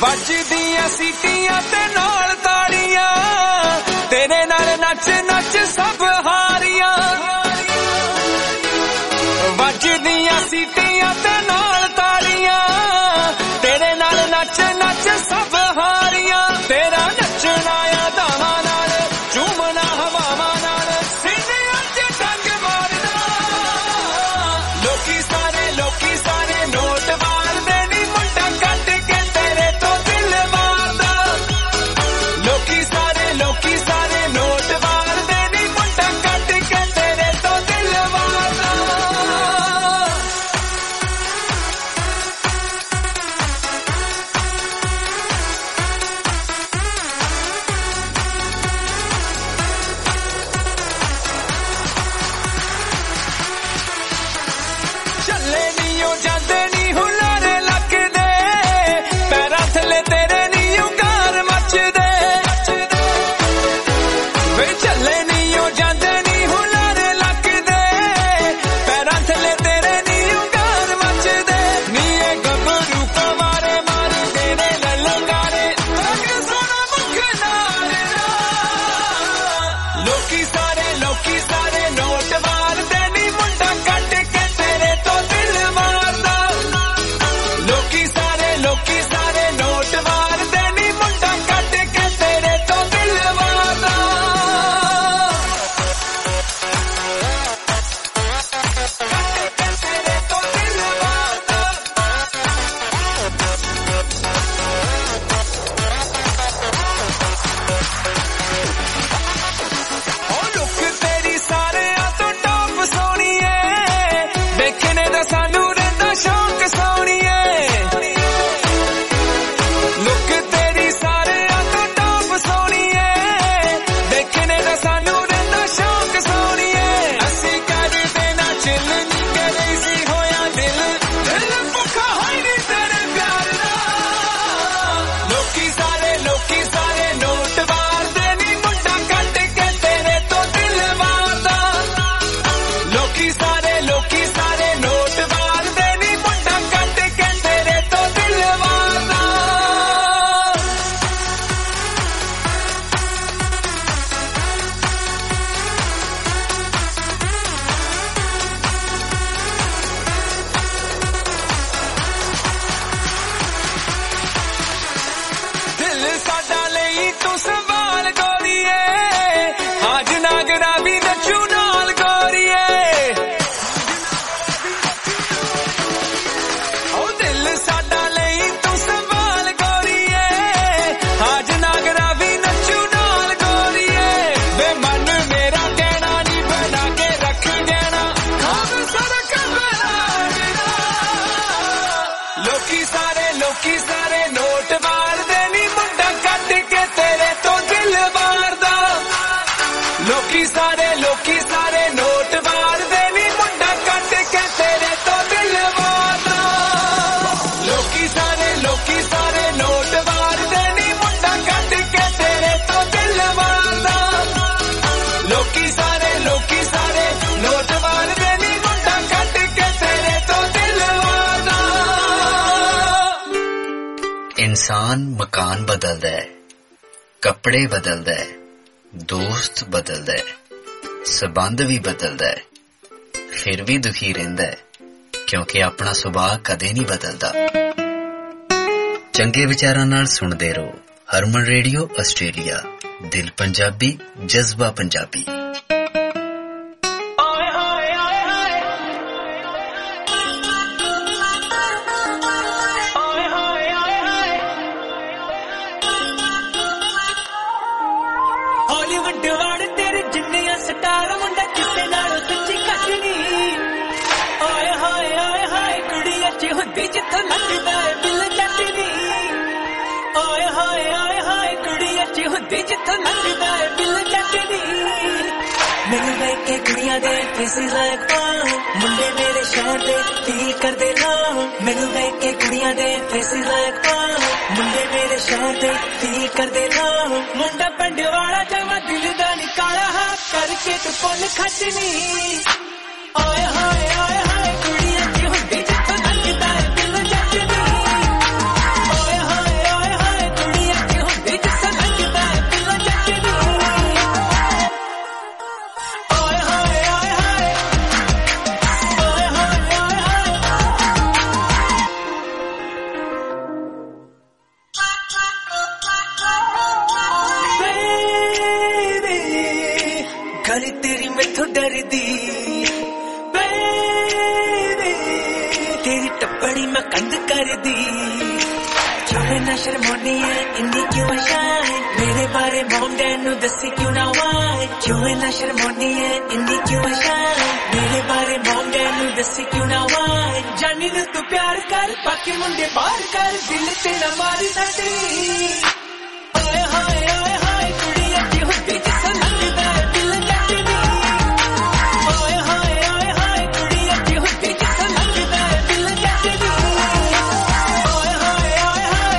ਵੱਜਦੀਆਂ ਸੀਟੀਆਂ ਤੇ ਨਾਲ ਤਾੜੀਆਂ ਤੇਰੇ ਨਾਲ ਨੱਚ ਨੱਚ ਸਭ ਹਾਰੀਆਂ ਵੱਜਦੀਆਂ ਸੀਟੀਆਂ ਤੇ ਨਾਲ ਤਾੜੀਆਂ ਤੇਰੇ ਨਾਲ ਨੱਚ ਨੱਚ ਸਭ ਹਾਰੀਆਂ ਤੇਰਾ ਨੱਚਣਾ ਆ ਦਾਵਾਂ ਨਾਲ ਝੂਮਣਾ ਹਵਾਵਾਂ ਨਾਲ ਸੀਨਿਆਂ 'ਚ ਡੰਗ ਮਾਰਦਾ ਲੋਕੀ ਸਾਰੇ ਨੋਟ ਮਾਰਦੇ ਨੀ ਮੁੰਡਾ ਕੱਢ ਕੇ ਤੇਰੇ ਤੋਂ ਦਿਲ ਮਾਰਦਾ ਲੋਕੀ ਸਾਰੇ ਨੋਟ ਮਾਰਦੇ ਨੀ ਮੁੰਡਾ ਕੱਢ ਕੇ ਤੇਰੇ ਤੋਂ ਦਿਲ ਮਾਰਦਾ ਚੱਲੇ ਨੀ ਉਹ ਜਾਂਦੇ ਨੀ ਹੁਲਾਰੇ ਲੱਗਦੇ ਪੈਰਾਂ ਥੱਲੇ ਤੇਰੇ ਨੀ ਉਂਗਾਰ ਮੱਚਦੇ ਵੇ ਚੱਲੇ ਨੀ ਉਹ ਜਾਂਦੇ ਨੀ ਹੁਲਾਰੇ ਲੱਗਦੇ ਪੈਰਾਂ ਥੱਲੇ ਤੇਰੇ ਨੀ ਉਂਗਾਰ ਮੱਚਦੇ ਨੀ ਇਹ ਗੱਭਰੂ ਕਵਾਰੇ ਮਾਰਦੇ ਨੇ ਲਲੰਗਾਰੇ ਤੱਕ ਸੋਨਾ ਮੁਖ ਨਾਰਦਾ ਲੋਕੀ ਸਾਰੇ ਨੋਟ ਮਾਰਦੇ ਨੀ ਮੁੰਡਾ ਕੱਢ ਕੇ ਤੇਰੇ ਤੋਂ ਦਿਲ ਮਾਰਦਾ ਲੋਕੀ ਸਾਰੇ ਨੋਟ ਮਾਰਦੇ ਨੀ ਮੁੰਡਾ ਕੱਢ ਕੇ ਤੇਰੇ ਤੋਂ ਦਿਲ ਮਾਰਦਾ ਕੱਢ ਕੇ ਤੇਰੇ ਤੋਂ ਦਿਲ ਮਾਰਦਾ ਉਹ ਲੁੱਕ ਤੇਰੀ ਸਾਰਿਆਂ ਤੋਂ ਟੌਪ ਸੋਹਣੀਏ ਦੇਖਣੇ ਦਾ ਸਾਨੂੰ ਰਹਿੰਦਾ ਸ਼ੌਂਕ ਸੋਹਣੀਏ ਲੁੱਕ ਤੇਰੀ ਸਾਰਿਆਂ ਤੋਂ ਟੌਪ ਸੋਹਣੀਏ ਦੇਖਣੇ ਦਾ ਸਾਨੂੰ ਰਹਿੰਦਾ ਸ਼ੌਂਕ ਸੋਹਣੀਏ ਅਸੀਂ ਕਰਦੇ ਨਾ ਚਿੱਲ ਨੀ ਕਰੇ ਸੀ ਹੋਇਆ ਦਿਲ ਭੁੱਖਾ ਹੋਈ ਨੀ ਤੇਰੇ ਪਿਆਰ ਦਾ ਲੋਕੀ ਸਾਰੇ ਨੋਟ ਮਾਰਦੇ ਨੀ ਮੁੰਡਾ ਕੱਢ ਕੇ ਤੇਰੇ ਤੋਂ ਦਿਲ ਮਾਰਦਾ ਲੋਕੀ ਸਾਰੇ ਨੋਟ ਮਾਰਦੇ ਨੀ ਮੁੰਡਾ ਕੱਢ ਕੇ ਤੇਰੇ ਤੋਂ ਦਿਲ ਮਾਰਦਾ ਦਿਲ ਸਾਡਾ ਲਈ ਤੂੰ ਸੰਭਾਲ ਗੋਰੀਏ ਹਾਜ ਨਾਗਰਾ ਵੀ ਨੱਚੂ ਨਾਲ ਗੋਰੀਏ ਉਹ ਦਿਲ ਸਾਡਾ ਲਈ ਤੂੰ ਸੰਭਾਲ ਗੋਰੀਏ ਹਾਜ ਨਾਗਰਾ ਵੀ ਨੱਚੂ ਨਾਲ ਗੋਰੀਏ ਵੇ ਮਨ ਮੇਰਾ ਕਹਿਣਾ ਨੀ ਬਣਾ ਕੇ ਰੱਖ ਦੇਣਾ ਖਾਬ ਸੜਕ ਬਲਾੜਦਾ ਲੋਕੀ ਸਾਰੇ ਨੋਟ ਮਾਰਦੇ ਨੀ ਮੁੰਡਾ ਕੱਢ ਕੇ ਤੇਰੇ ਤੋਂ ਦਿਲ ਮਾਰਦਾ ਲੋਕੀ ਸਾਰੇ ਨੋਟ ਮਾਰਦੇ ਨੀ ਮੁੰਡਾ ਕੱਢ ਕੇ ਤੇਰੇ ਤੋਂ ਦਿਲ ਮਾਰਦਾ ਲੋਕੀ ਸਾਰੇ ਨੋਟ ਮਾਰਦੇ ਨੀ ਮੁੰਡਾ ਕੱਢ ਕੇ ਤੇਰੇ ਤੋਂ ਦਿਲ ਮਾਰਦਾ ਲੋਕੀ ਸਾਰੇ ਨੋਟ ਮਾਰਦੇ ਨੀ ਮੁੰਡਾ ਕੱਢ ਕੇ ਤੇਰੇ ਤੋਂ ਦਿਲ ਮਾਰਦਾ इंसान मकान बदलदा है, कपड़े बदलदा है, दोस्त बदलदा है, संबंध भी बदलदा है, फिर भी दुखी रहिंदा है क्योंकि अपना सुभाव कदे नहीं बदलदा। चंगे विचारां नाल सुणदे रहो हरमन रेडियो आस्ट्रेलिया, दिल पंजाबी, जज्बा पंजाबी। जिथों लगदा है दिल चटनी ओए हाय हाय कुड़ी अच्छी हुंदी जिथों लगदा है दिल चटनी मैनू देख के कुड़ियां दे फेसिस लाइक मुंडे मेरे शहर दे फील करदे ना मैनू देख के कुड़ियां दे फेसिस लाइक मुंडे मेरे शहर दे फील करदे ना मुंडा पिंड वाला जावा दिल दा निकाला हाथ करके तू पुल खटनी ओए हाय कुड़ी अच्छी हुंदी जिथों लगदा है दिल चटनी ओए हाय यारी तेरी मैथों डरदी तेरी टप्पड़ी मैं कंध कर दी क्यों ना शर्मानी है इन्नी क्यों शान मेरे बारे मॉम डैड नु दसी क्यों ना वाई क्यों ना शर्मानी है इन्नी क्यों शान मेरे बारे मॉम डैड नु दसी क्यों ना वाई जानी नु तू प्यार कर बाकी मुंडे बाहर कर दिल ते ना मार सटी ओए हाय कुड़ी अच्छी होती जिस लगदा है दिल जटनी ओए हाय कुड़ी अच्छी होती जिस लगदा है दिल जटनी ओए हाय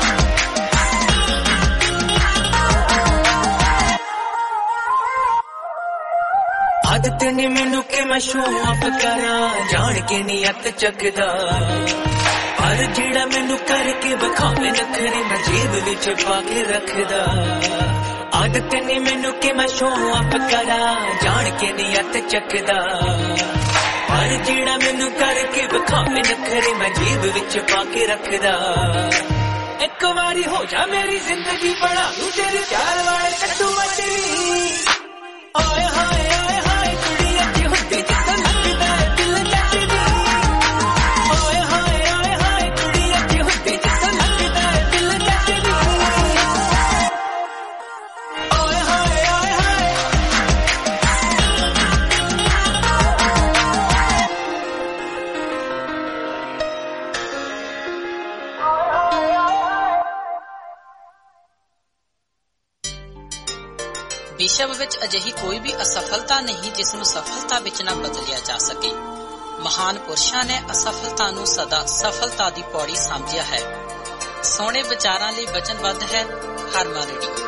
आदत ने मैनू के मैं शो अप करा जान के नी अत चकदा पर जेड़ा मैनू करके बखावे नखरे मैं जेब विच पा के रखदा आदत ने मैनू के मैं शो अप करा जान के नी अत चकदा पर जेड़ा मैनू करके बखावे नखरे मैं जेब विच पा के रखदा एक बारी हो जा मेरी जिंदगी बना लूं तेरे प्यार वाले कट्टू मचली ओए हाय कुड़ी अच्छी होती जिस लगदा है दिल जटनी ओए हाय कुड़ी अच्छी होती जिस लगदा है दिल जटनी ओए हाय विश्व विच अजिही कोई भी असफलता नहीं जिसनू सफलता विच ना बदलिया जा सके। महान पुरुषां ने असफलता नू सदा सफलता दी पौड़ी समझिया है। सोहणे विचारां लई वचनबद्ध है हरमा रेडियो।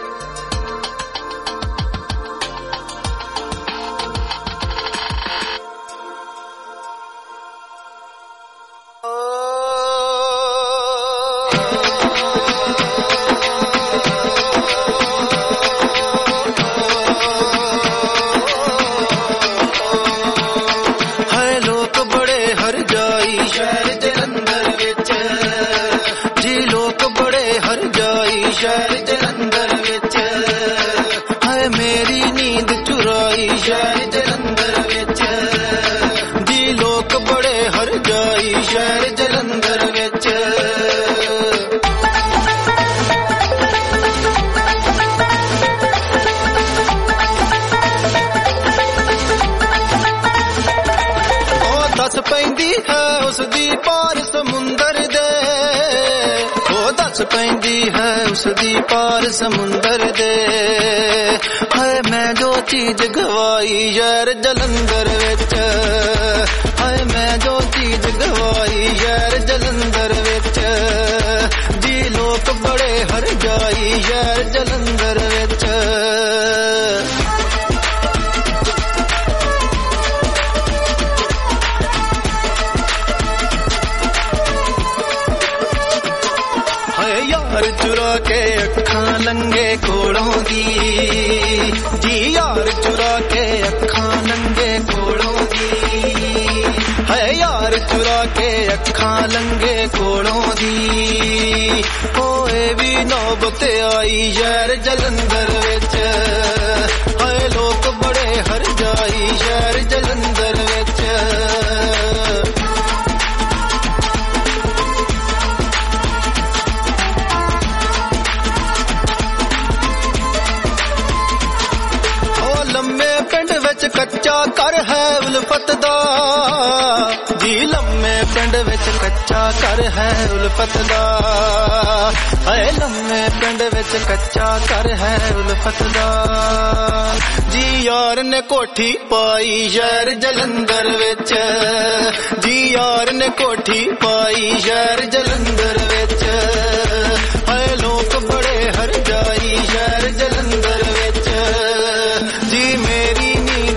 पार समुंदर दे हाय मैं जो चीज गवाई यार जलंधर विच हाय मैं जो चीज गवाई यार जलंधर विच जी लोग बड़े हर जाई यार जलंधर विच चुरा के अखां लंगे कोलों दी जी यार चुरा के अखां लंगे कोलों दी है यार चुरा के अखां लंगे कोलों दी होए भी नौबत आई यार जलंधर विच हाय लोग बड़े हर जाई यार जलंधर विच कच्चा कर है उल्फत दा जी लम्मे पिंड विच कच्चा कर है उल्फत दा है लम्मे पिंड विच कच्चा कर है उल्फत दा जी यार ने कोठी पाई शहर जलंधर विच जी यार ने कोठी पाई शहर जलंधर विच है लोग बड़े हर जाई शहर जलंधर विच जी मेरी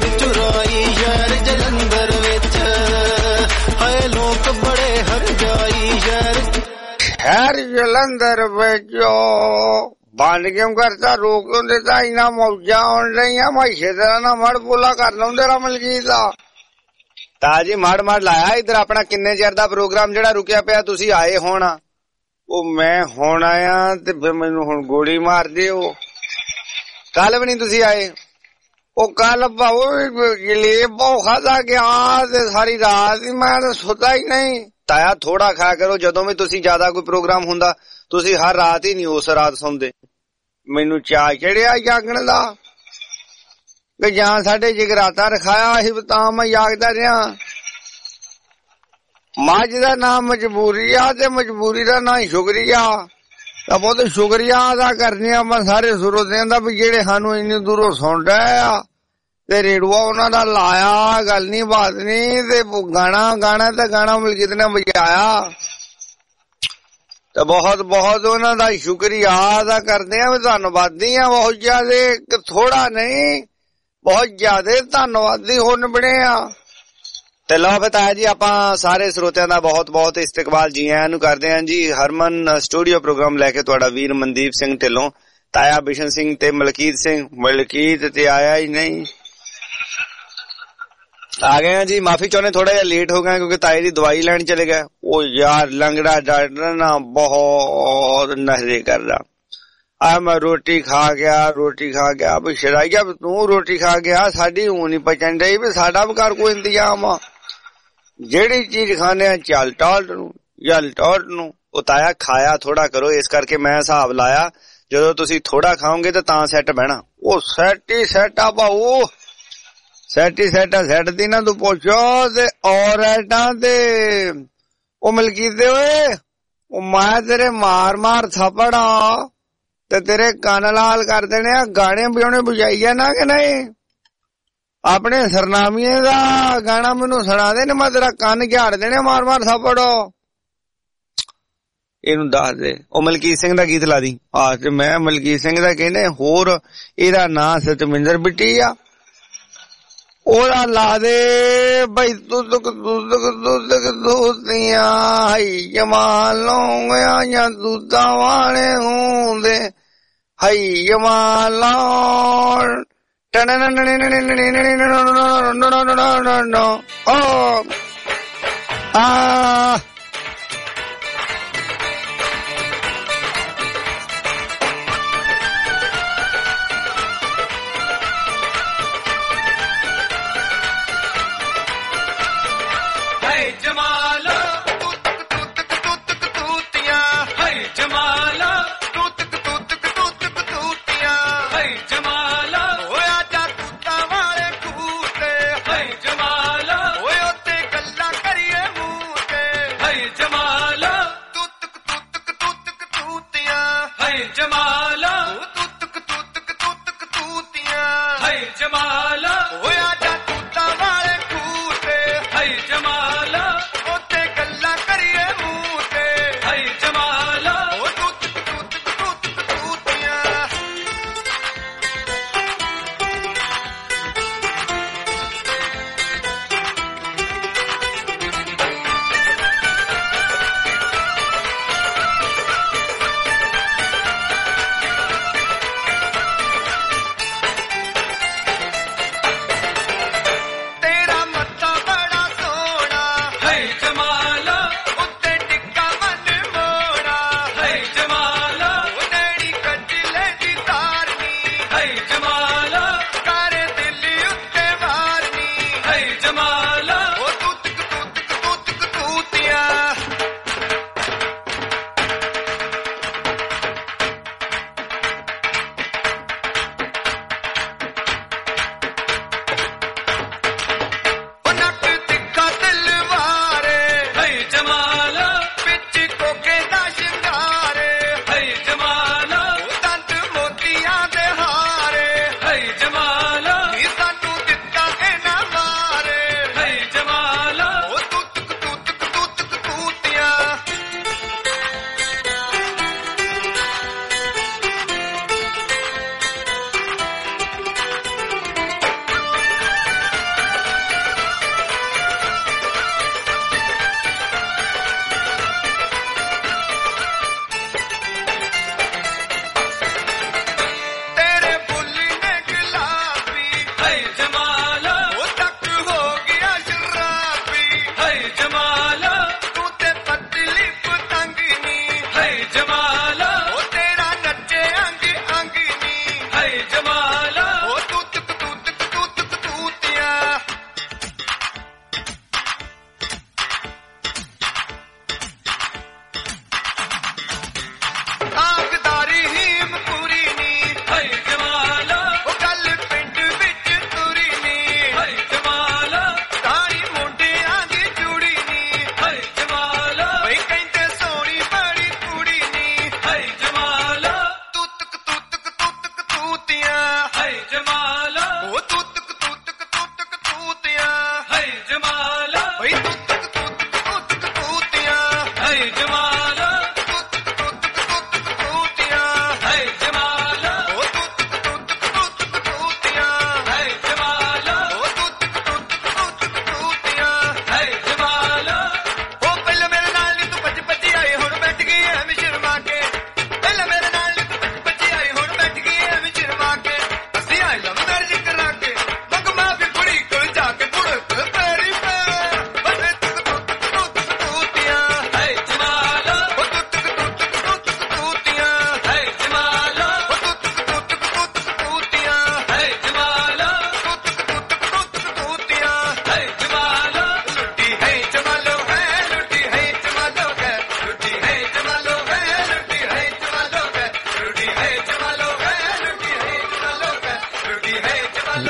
जलंधर विच है लोग बड़े हर जाई शहर जलंधर विच बंद क्यों करता रोक क्यों देता इना मौजा आन रही मैं इसे तरह ना मड़ बोला कर लूं तेरा मलकीत ताजी मड़ लाया इधर अपना किन्ने चेर दा प्रोग्राम जेड़ा रुकिया पिया तुसी आए होना वो मैं हुण आया ते फिर मैनू हुण गोली मार दे कल भी नहीं तुसी आए ਉਹ ਕੱਲ ਭਾਉ ਜਲੇਬ ਬਹੁਤ ਖਾਦਾ ਗਿਆ ਤੇ ਸਾਰੀ ਰਾਤ ਹੀ ਮੈਂ ਸੁੱਤਾ ਹੀ ਨਹੀਂ। ਤਾਇਆ ਥੋੜਾ ਖਾਇਆ ਕਰੋ, ਜਦੋਂ ਵੀ ਤੁਸੀਂ ਜ਼ਿਆਦਾ ਕੋਈ ਪ੍ਰੋਗਰਾਮ ਹੁੰਦਾ ਤੁਸੀਂ ਹਰ ਰਾਤ ਹੀ ਨਹੀਂ ਉਸ ਰਾਤ ਸੌਂਦੇ। ਮੈਨੂੰ ਚਾਅ ਚੜਿਆ ਜਾਗਣ ਦਾ ਕਿ ਜਾਂ ਸਾਡੇ ਜਗਰਾਤਾ ਰਖਾਇਆ ਸੀ ਤਾਂ ਮੈਂ ਜਾਗਦਾ ਰਿਹਾ। ਮੱਝ ਦਾ ਨਾਮ ਮਜਬੂਰੀ ਆ ਤੇ ਮਜਬੂਰੀ ਦਾ ਨਾਂ ਸ਼ੁਕਰੀਆ। ਤਾਂ ਬਹੁਤ ਸ਼ੁਕਰੀਆ ਅਦਾ ਕਰਨੇ ਆ ਮੈਂ ਸਾਰੇ ਸਰੋਤਿਆਂ ਦਾ ਵੀ ਜਿਹੜੇ ਸਾਨੂੰ ਇੰਨੀ ਦੂਰੋਂ ਸੁਣ ਰਹੇ ਆ ਤੇ ਰੇਡੂਆ ਉਹਨਾਂ ਦਾ ਲਾਇਆ। ਗੱਲ ਨੀ ਬਾਤ ਨੀ ਤੇ ਗਾਣਾ ਤੇ ਗਾਣਾ ਮਲਕੀਤ ਨੇ ਵਜਾਇਆ ਤੇ ਬਹੁਤ ਬਹੁਤ ਉਹਨਾਂ ਦਾ ਸ਼ੁਕਰੀਆ ਅਦਾ ਕਰਦੇ ਆ। ਧੰਨਵਾਦੀ ਆ ਬਹੁਤ ਜ਼ਿਆਦਾ, ਥੋੜਾ ਨਹੀਂ ਬਹੁਤ ਜ਼ਿਆਦਾ ਧੰਨਵਾਦੀ ਹੁਣ ਬਣੇ ਆ। ਤੇ ਲਓ ਬਤਾਇਆ ਜੀ ਆਪਾਂ ਸਾਰੇ ਸਰੋਤਿਆਂ ਦਾ ਬਹੁਤ ਬਹੁਤ ਇਸਤਕਬਾਲ ਜੀ ਆਇਆਂ ਨੂੰ ਕਰਦੇ ਹਾਂ ਜੀ। ਹਰਮਨ ਸਟੂਡੀਓ ਪ੍ਰੋਗਰਾਮ ਲੈ ਕੇ ਤੁਹਾਡਾ ਵੀਰ ਮਨਦੀਪ ਸਿੰਘ ਢਿੱਲੋਂ, ਤਾਇਆ ਬਿਸ਼ਨ ਸਿੰਘ ਤੇ ਮਲਕੀਤ ਸਿੰਘ। ਮਲਕੀਤ ਤੇ ਆਇਆ ਹੀ ਨਹੀਂ, ਆ ਗਏ ਜੀ। ਮਾਫੀ ਚਾਹੁੰਦੇ ਥੋੜਾ ਜਿਹਾ ਲੇਟ ਹੋ ਗਏ ਕਿਉਂਕਿ ਤਾਏ ਦੀ ਦਵਾਈ ਲੈਣ ਚਲੇ ਗਏ। ਉਹ ਯਾਰ ਲੰਗੜਾ ਡਾਕਟਰ ਨਾ ਬਹੁਤ ਨਖਰੇ ਕਰਦਾ। ਆ ਮੈਂ ਰੋਟੀ ਖਾ ਗਿਆ ਵੀ ਸ਼ਰਾਈਆ ਤੂੰ ਰੋਟੀ ਖਾ ਗਿਆ, ਸਾਡੀ ਹੁਣ ਨੀ ਪਚਣ ਡਈ ਵੀ ਸਾਡਾ ਵੀ ਘਰ ਕੋਈ ਇੰਤਜ਼ਾਮ ਆ। ਜਿਹੜੀ ਚੀਜ਼ ਖਾਣੇ ਆ ਚੱਲ ਟਾਲਟ ਨੂੰ। ਉਹ ਤਾਇਆ ਖਾਇਆ ਥੋੜਾ ਕਰੋ, ਇਸ ਕਰਕੇ ਮੈਂ ਹਿਸਾਬ ਲਾਇਆ ਜਦੋਂ ਤੁਸੀਂ ਥੋੜਾ ਖਾਓਗੇ ਤਾਂ ਸੈੱਟ ਬਹਿਣਾ। ਉਹ ਸੈੱਟ ਹੀ ਸੈੱਟ ਆ ਭਾਊ, ਸੈੱਟ ਹੀ ਸੈੱਟ ਆ। ਸੈੱਟ ਦੀ ਨਾ ਤੂੰ ਪੁੱਛੋ ਤੇ ਔਰ ਐਟਾਂ ਤੇ ਉਹ ਮਲਕੀਤ ਦੇ ਓਏ ਉਹ ਮੈਂ ਤੇਰੇ ਮਾਰ ਥੱਪੜਾ ਤੇ ਤੇਰੇ ਕੰਨ ਲਾਲ ਕਰ ਦੇਣੇ ਆ। ਗਾਣੇ ਵਜਾਉਣੇ ਬੁਝਾਈ ਆ ਨਾ ਕਿ ਨਹੀਂ? ਆਪਣੇ ਸਰਨਾਮੀਏ ਦਾ ਗਾਣਾ ਮੈਨੂੰ ਸੁਣਾ ਦੇ ਨਾ, ਮੈਂ ਤੇਰਾ ਕੰਨ ਝਾੜ ਦੇਣੇ ਮਾਰ ਥੱਪੜੋ। ਇਹਨੂੰ ਦੱਸ ਦੇ ਉਹ ਮਲਕੀਤ ਸਿੰਘ ਦਾ ਗੀਤ ਲਾ ਦੀ। ਆ ਤੇ ਮੈਂ ਮਲਕੀਤ ਸਿੰਘ ਦਾ ਕਹਿੰਦੇ ਹੋਰ ਇਹਦਾ ਨਾਂ ਸਤਮਿੰਦਰ ਬਿੱਟੀ ਆ, ਉਹਦਾ ਲਾ ਦੇ ਬਈ ਦੁੱਧ ਦੂਤੀਆਂ ਹਈ ਜਮਾਲੋਂ ਜਾਂ ਦੁੱਧਾਂ ਵਾਲੇ ਹੁੰਦੇ ਹਈ ਜਮਾਲੋਂ ਆ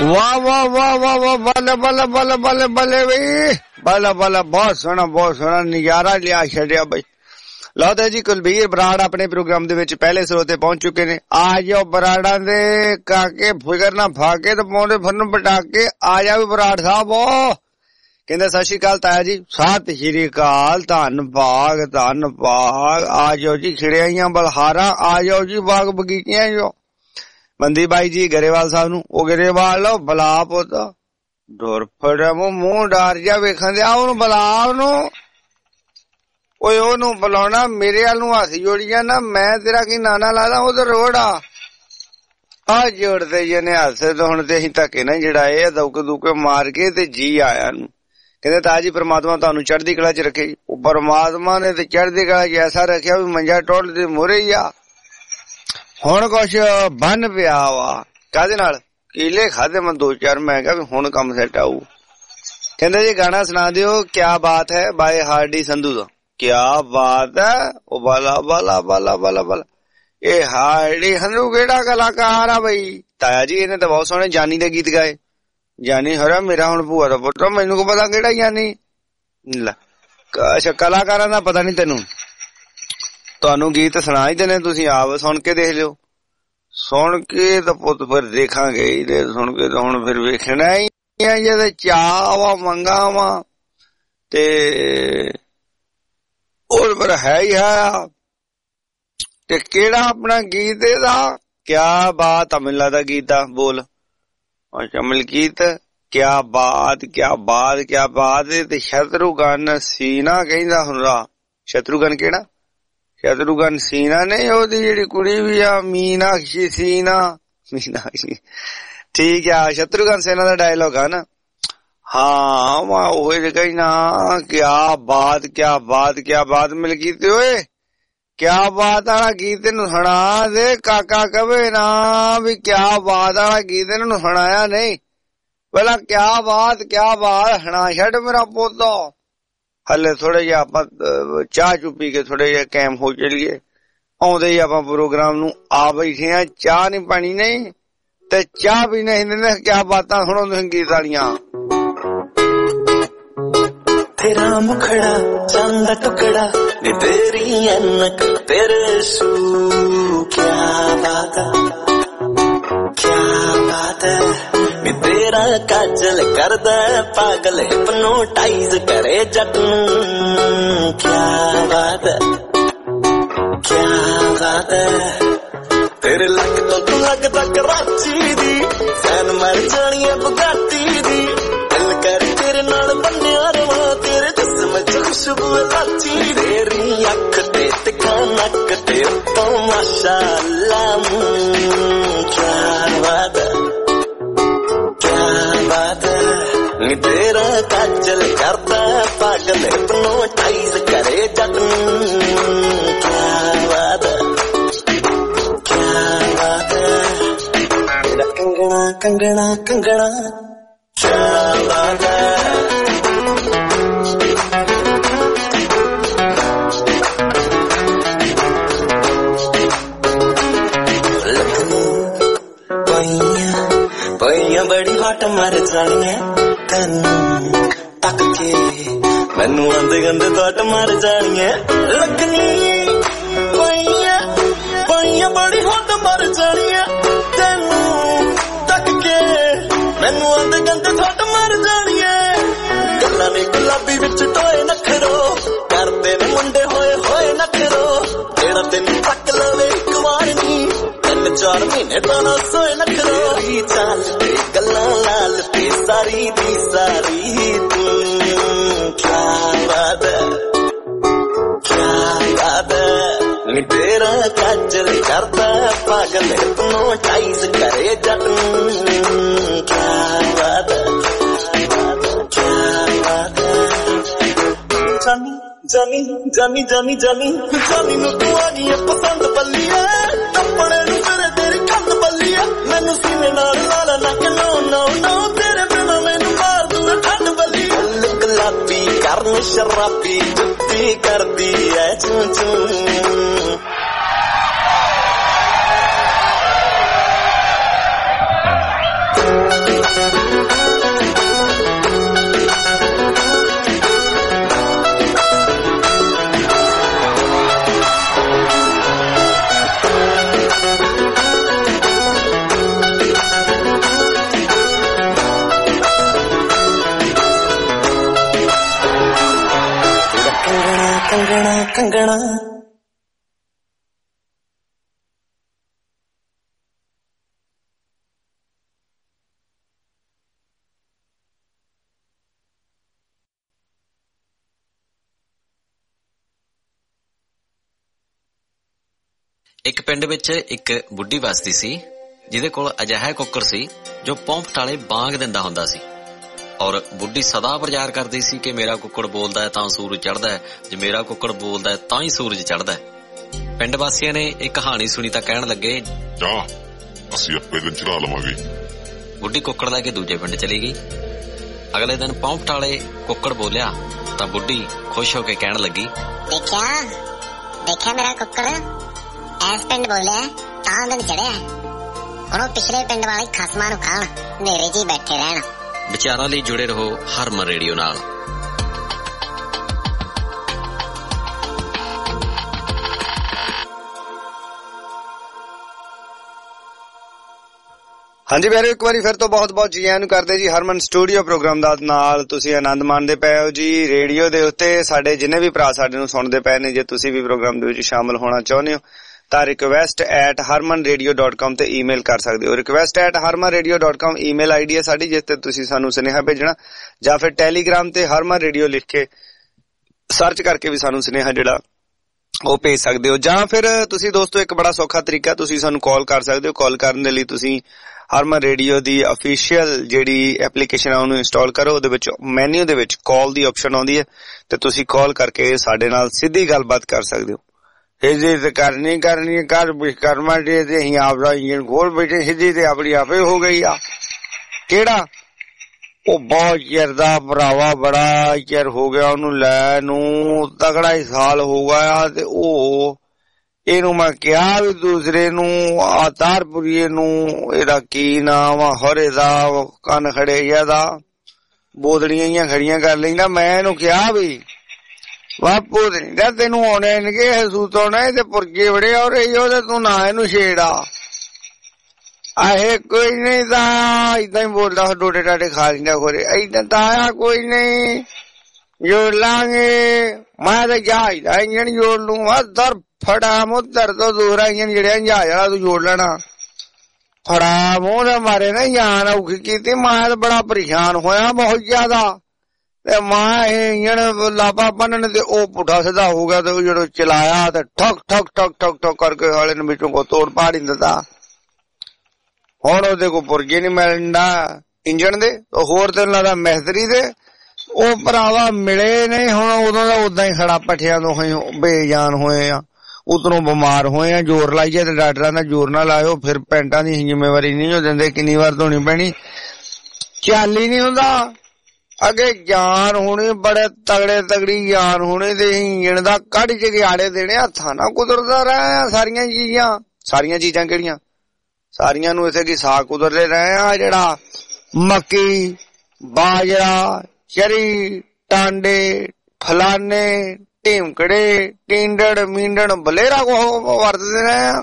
वाह वाह वाह वाह वाह, बल्ले बल्ले बल्ले बल्ले बल्ले भाई, बल्ले बल्ले, बहुत सोहना नजारा लिया छड़िया भाई। लो तो जी कुलबीर बराड़ अपने प्रोग्राम दे विच पहले स्रोते पहुंच चुके ने। आ जाओ बराड़ा दे काके, फिकर ना फाके तो पौंदे फन पटाके, आ जाओ बराड़ साहब। कहंदे सत श्री अकाल ताया जी। सत श्री अकाल, धन भाग धन भाग। आ जाओ जी खिड़ियां बलहारा, आ जाओ जी बाग बगीचियां जो। मंदी बाई जी गरेवाल साहब नू, ओ गरेवाल लो बला पुत डोर फड़े मुंह डार जा वेखण दे, ओनू बला ओनू, ओए ओनू बुलाउणा मेरे वाल नू हथ जोड़ी जाना, मैं तेरा की नाना लादा उधर रोड आ जोड़ते जने हथ ते हुण ते असीं धक्के ना जड़ाए दौके दुके मार के ते जी आया नू। कहंदे ताया जी परमात्मा तुहानू चढ़दी कला च रखे। ओ परमात्मा ने ते चढ़दी कला च ऐसा रखिया भी मंजा टोल दे मोरे ही आ। हुण कुछ बन पिया वा काहदे नाल, केले खादे मैं 2-4, मैं कहा भी हुण कम सैट आऊ। कहंदे जी गाना सुना दियो क्या बात है बाय हार्डी संधू दा। क्या बात है, ओ बाला बाला बाला बाला बाला, ये हार्डी संधू केड़ा कलाकार आ भाई। ताया जी इहने तो बहुत सोहने जानी दे गीत गाए। जानी हरा मेरा हुण भूआ दा पुत्तर, मैनू को पता केड़ा जानी। अच्छा कलाकारां दा पता नहीं तेनू, तुहानू गीत सुना ही देने, तुसीं आप सुन के देख लियो। सुन के तो पुत फिर देखांगे ही, सुन के तो हुण फिर वेखना ही है। जे चाह वा मंगा वा ते और पर है ही है। ते केड़ा अपना गीत दा, क्या बात आ मिला दा गीत दा बोल। अच्छा मलकीत, क्या बात क्या बात क्या बात। ते शत्रुघ्न सीना कहंदा हुंदा। शत्रुघ्न केड़ा, शत्रुघ्न सीना ने ओदी जेड़ी कुड़ी भी आ मीनाक्षी सीना, मीनाक्षी ठीक है, शत्रुघ्न सेना दा डायलॉग है ना। हाँ मैं ओए कहना क्या बात क्या बात क्या बात मलकीत ओए, क्या बात आला गीत नू सुना दे। काका कवे ना भी क्या बात आला गीत नू सुनाया नहीं, पहला क्या बात सुना छड़ मेरा पोता। हले थोड़े जे आपां चाह चू पी के थोड़े जे कैम हो चलिए, आउंदे ही आपां प्रोग्राम नू आ बैठे आ। चाह नहीं पानी नहीं ते चाह भी नहीं दिंदे, क्या बातां सुनो तुसीं गीत वालियां। तेरा मुखड़ा चांदा टुकड़ा नी तेरी अनक तेरे सू, क्या बात है नी तेरा काजल करदा पागल हिप्नोटाइज करे जट नूं। क्या बात है तेरे लग तो तू लगदा कराची दी, फैन मर जानी है बुगाटी दी। दिल कर तेरे नाल बन्निया रवा, तेरे जिस्म च खुशबू लाची। तेरी अख ते तिखा नक ते तो माशाअल्लाह। क्या बात है तेरा काजल करदा पागल हिप्नोटाइज करे जट नूं। क्या बात तेरा कंगना कंगना कंगना, क्या बात है। पाइया बड़ी हट मर जानी है तेनू तक के, मैनू आंदे गंदे तट मर जानी है लगनी। पाइया बड़ी हट मर जानी है तेनू तक के, मैनू आंदे गंदे तट मर जानी है। गल्लां ने गुलाबी विच टोए नखरो, करदे ने मुंडे होए होए नखरो। जेड़ा तेनू तक लवे इक वार नी, 3-4 महीने तो ना सोए नखरो। चाल ते गल्लां लाल ते सारी दी सारी तू। क्या बात है नी तेरा काजल करदा पागल हिप्नोटाइज करे जट नूं। क्या बात है जानी जानी जानी जानी जानी नू तू आ गई पसंद बल्लिया। कपड़े नू तेरे तेरी कंध बल्लिया, मैनू सीने नाल लाला नक नो नो नो। तेरे बिना मैनू मार दूं ठंड बल्ली। गुलाबी करन शराबी जुत्ती करदी ऐ चूं चूं। कंगना कंगना ਇੱਕ ਪਿੰਡ ਵਿੱਚ ਇੱਕ ਬੁੱਢੀ ਵਸਦੀ ਸੀ ਜਿਹਦੇ ਕੋਲ ਅਜਿਹਾ ਕੁੱਕਰ ਸੀ ਜੋ ਪੌਂਪਟਾਲੇ ਬਾਂਗ ਦਿੰਦਾ ਹੁੰਦਾ ਸੀ ਔਰ ਬੁੱਢੀ ਸਦਾ ਪ੍ਰਚਾਰ ਕਰਦੀ ਸੀ ਕਿ ਮੇਰਾ ਕੁੱਕੜ ਬੋਲਦਾ ਹੈ ਤਾਂ ਸੂਰਜ ਚੜ੍ਹਦਾ ਹੈ, ਜੇ ਮੇਰਾ ਕੁੱਕੜ ਬੋਲਦਾ ਹੈ ਤਾਂ ਹੀ ਸੂਰਜ ਚੜ੍ਹਦਾ ਹੈ। ਪਿੰਡ ਵਾਸੀਆਂ ਨੇ ਇਹ ਕਹਾਣੀ ਸੁਣੀ ਤਾਂ ਕਹਿਣ ਲੱਗੇ, ਜਾ ਅਸੀਂ ਆਪੇ ਦਿਨ ਚੜਾ ਲਵਾਂਗੇ। ਬੁੱਢੀ ਕੁੱਕੜ ਲੈ ਕੇ ਦੂਜੇ ਪਿੰਡ ਚਲੀ ਗਈ। ਅਗਲੇ ਦਿਨ ਪੌਂਪਟਾਲੇ ਕੁੱਕੜ ਬੋਲਿਆ ਤਾਂ ਬੁੱਢੀ ਖੁਸ਼ ਹੋ ਕੇ ਕਹਿਣ ਲੱਗੀ, ਦੇਖਿਆ ਮੇਰਾ ਕੁੱਕੜ ਐਸ ਪਿੰਡ ਬੋਲਿਆ ਤਾਂ ਦਿਨ ਚੜਿਆ। ਹੁਣ ਉਹ ਪਿਛਲੇ ਪਿੰਡ ਵਾਲੇ ਖਸਮਾਂ ਨੂੰ ਖਾਣ, ਨੇਰੇ 'ਚ ਹੀ ਬੈਠੇ ਰਹਿਣ। ਵਿਚਾਰਾਂ ਲਈ ਜੁੜੇ ਰਹੋ ਹਰਮਨ ਰੇਡੀਓ ਨਾਲ। ਹਾਂਜੀ ਪਿਆਰੇ, ਇੱਕ ਵਾਰੀ ਫਿਰ ਤੋਂ ਬਹੁਤ ਬਹੁਤ ਜੀ ਆਇਆਂ ਨੂੰ ਕਰਦੇ ਜੀ ਹਰਮਨ ਸਟੂਡੀਓ ਪ੍ਰੋਗਰਾਮ ਦਾ ਨਾਲ ਤੁਸੀਂ ਆਨੰਦ ਮਾਣਦੇ ਪਏ ਹੋ ਜੀ ਰੇਡੀਓ ਦੇ ਉੱਤੇ। ਸਾਡੇ ਜਿੰਨੇ ਵੀ ਭਰਾ ਸਾਡੇ ਨੂੰ ਸੁਣਦੇ ਪਏ ਨੇ, ਜੇ ਤੁਸੀਂ ਵੀ ਪ੍ਰੋਗਰਾਮ ਦੇ ਵਿੱਚ ਸ਼ਾਮਲ ਹੋਣਾ ਚਾਹੁੰਦੇ ਹੋ ਤਾਂ request@harmanradio.com ਤੇ ਈਮੇਲ ਕਰ ਸਕਦੇ ਹੋ। request@harmanradio.com ਈਮੇਲ ਆਈਡੀ ਹੈ ਸਾਡੀ, ਜਿਸ ਤੇ ਤੁਸੀਂ ਸਾਨੂੰ ਸੁਨੇਹਾ ਭੇਜਣਾ, ਜਾਂ ਫਿਰ ਟੈਲੀਗ੍ਰਾਮ ਤੇ ਹਰਮਨ ਰੇਡੀਓ ਲਿਖ ਕੇ ਸਰਚ ਕਰਕੇ ਵੀ ਸਾਨੂੰ ਸੁਨੇਹਾ ਜਿਹੜਾ ਉਹ ਭੇਜ ਸਕਦੇ ਹੋ। ਜਾਂ ਫਿਰ ਤੁਸੀਂ ਦੋਸਤੋ ਇੱਕ ਬੜਾ ਸੌਖਾ ਤਰੀਕਾ, ਤੁਸੀਂ ਸਾਨੂੰ ਕਾਲ ਕਰ ਸਕਦੇ ਹੋ। ਕਾਲ ਕਰਨ ਦੇ ਲਈ ਤੁਸੀਂ ਹਰਮਨ ਰੇਡੀਓ ਦੀ ਅਫੀਸ਼ੀਅਲ ਜਿਹੜੀ ਐਪਲੀਕੇਸ਼ਨ ਆ ਉਹਨੂੰ ਇੰਸਟਾਲ ਕਰੋ। ਉਹਦੇ ਵਿੱਚ ਮੈਨਿਊ ਦੇ ਵਿੱਚ ਕਾਲ ਦੀ ਆਪਸ਼ਨ ਆਉਂਦੀ ਹੈ ਤੇ ਤੁਸੀਂ ਕਾਲ ਕਰਕੇ ਸਾਡੇ ਨਾਲ ਸਿੱਧੀ ਗੱਲਬਾਤ ਕਰ ਸਕਦੇ ਹੋ। ਸਿੱਧੀ ਕਰਨੀ ਕਰ ਵਿਸ਼ਕਰਮਾ ਡੇ ਤੇ ਅਸੀਂ ਆਪਦਾ ਇੰਜਨ ਖੋਲ ਬੈਠੇ, ਸਿੱਧੀ ਤੇ ਆਪਣੀ ਆਪੇ ਹੋ ਗਈ ਆ। ਕਿਹੜਾ ਉਹ ਬਹੁਤ ਚਿਰ ਦਾ ਭਰਾਵਾ, ਬੜਾ ਚਿਰ ਹੋ ਗਿਆ ਉਹਨੂੰ ਲੈ ਨੂੰ, ਤਗੜਾ ਹੀ ਸਾਲ ਹੋ ਗਿਆ। ਤੇ ਉਹ ਇਹਨੂੰ ਮੈਂ ਕਿਹਾ ਵੀ ਦੂਸਰੇ ਨੂੰ ਆ ਤਾਰਪੁਰੀਏ ਨੂੰ, ਇਹਦਾ ਕੀ ਨਾਮ ਆ, ਹਰੇ ਦਾ ਕੰਨ ਖੜੇ ਗਿਆ ਦਾ ਬੋਦੜੀਆਂ ਜਿਹੀਆਂ ਖੜੀਆਂ ਕਰ ਲੈਂਦਾ। ਮੈਂ ਇਹਨੂੰ ਕਿਹਾ ਵੀ ਬਾਪੂ ਤੇ ਤੈਨੂੰ ਆਉਣੇ ਨਗੇ ਹਸੂਤ ਆਉਣਾ ਤੇ ਪੁਰਜੇ ਬੜੇ ਹੋ ਰਹੀ ਉਹਦੇ, ਤੂੰ ਨਾ ਇਹਨੂੰ ਛੇੜਾ। ਆਹੇ ਕੋਈ ਨਹੀਂ ਤਾਂ ਏਦਾਂ ਹੀ ਬੋਲਦਾ, ਡੋਡੇ ਡਾਡੇ ਖਾ ਲੈਂਦਾ ਖੋਰੇ। ਏਦਾਂ ਤਾਂ ਕੋਈ ਨਹੀਂ, ਜੋੜ ਲਾਂਗੇ। ਮੈਂ ਤਾਂ ਜਹਾਜ਼ ਦਾ ਇੰਜਣ ਜੋੜ ਲੂੰ, ਦਰ ਫੜਾ ਮੁੱਧਰ ਤੋਂ ਦੂਰਾ ਇੰਜਣ ਜਿਹੜਿਆ ਜਹਾਜ਼ ਵਾਲਾ ਤੂੰ ਜੋੜ ਲੈਣਾ। ਫੜਾ ਮੂੰਹ ਦੇ ਮਾਰੇ ਨਾ ਜਾਨ ਔਖੀ ਕੀਤੀ। ਮੈਂ ਤਾਂ ਬੜਾ ਪਰੇਸ਼ਾਨ ਹੋਇਆ ਬਹੁਤ ਜ਼ਿਆਦਾ। ਤੇ ਮੈਂ ਇਹ ਇੰਜਣ ਲਾਪਾ ਬੰਨਣ ਤੇ ਉਹ ਪੁੱਠਾ ਸਿੱਧਾ ਹੋ ਗਿਆ ਤੇ ਉਹ ਜਦੋਂ ਚਲਾਇਆ ਤੇ ਠਕ ਠਕ ਠਕ ਠਕ ਠਕ ਕਰਕੇ ਹਾਲੇ ਨੇ ਵਿੱਚੋਂ ਕੋ ਤੋੜ ਪਾੜ ਹੀ ਦਿੱਤਾ। ਹੁਣ ਉਹਦੇ ਕੋ ਪੁਰਜੇ ਨੀ ਮਿਲਦਾ ਇੰਜਣ ਦੇ, ਹੋਰ ਤੈਨੂੰ ਲੱਗਦਾ ਮਿਸਤਰੀ ਦੇ। ਉਹ ਭਰਾਵਾ ਮਿਲੇ ਨਹੀਂ। ਹੁਣ ਉਦੋਂ ਦਾ ਉਦਾਂ ਹੀ ਖੜਾ ਪੱਠਿਆਂ ਤੋਂ ਬੇਜਾਨ ਹੋਏ ਆ, ਉਧਰੋਂ ਬਿਮਾਰ ਹੋਏ ਆ। ਜ਼ੋਰ ਲਾਈਏ ਤੇ ਡਾਕਟਰਾਂ ਦਾ ਜ਼ੋਰ ਨਾ ਲਾਇਓ, ਫਿਰ ਪੈਂਟਾਂ ਦੀ ਜ਼ਿੰਮੇਵਾਰੀ ਨਹੀਂ ਹੋ ਦਿੰਦੇ, ਕਿੰਨੀ ਵਾਰ ਧੋਣੀ ਪੈਣੀ, ਚੱਲ ਹੀ ਨਹੀਂ ਹੁੰਦਾ। ਅੱਗੇ ਜਾਨ ਹੋਣੀ, ਬੜੇ ਤਗੜੀ ਜਾਨ ਹੋਣੀ ਤੇ ਇੰਜਣ ਦਾ ਕੱਢ ਕੇ ਗਿਆੜੇ ਦੇਣੇ ਹੱਥਾਂ ਨਾਲ ਕੁਦਰਦਾ ਰਿਹਾ। ਸਾਰੀਆਂ ਚੀਜ਼ਾਂ ਕਿਹੜੀਆਂ, ਸਾਰੀਆਂ ਨੂੰ ਇਸੇ ਕੀ ਸਾਗ ਕੁਦਰਦੇ ਰਹੇ ਆ। ਜਿਹੜਾ ਮੱਕੀ, ਬਾਜਰਾ, ਚਰੀ, ਟਾਂਡੇ, ਫਲਾਨੇ, ਢੀਮਕੜੇ, ਟਿੰਡੜ, ਮੀਂਡਣ, ਬਲੇਰਾ ਕੋ ਵਰਤਦੇ ਰਹੇ ਆ।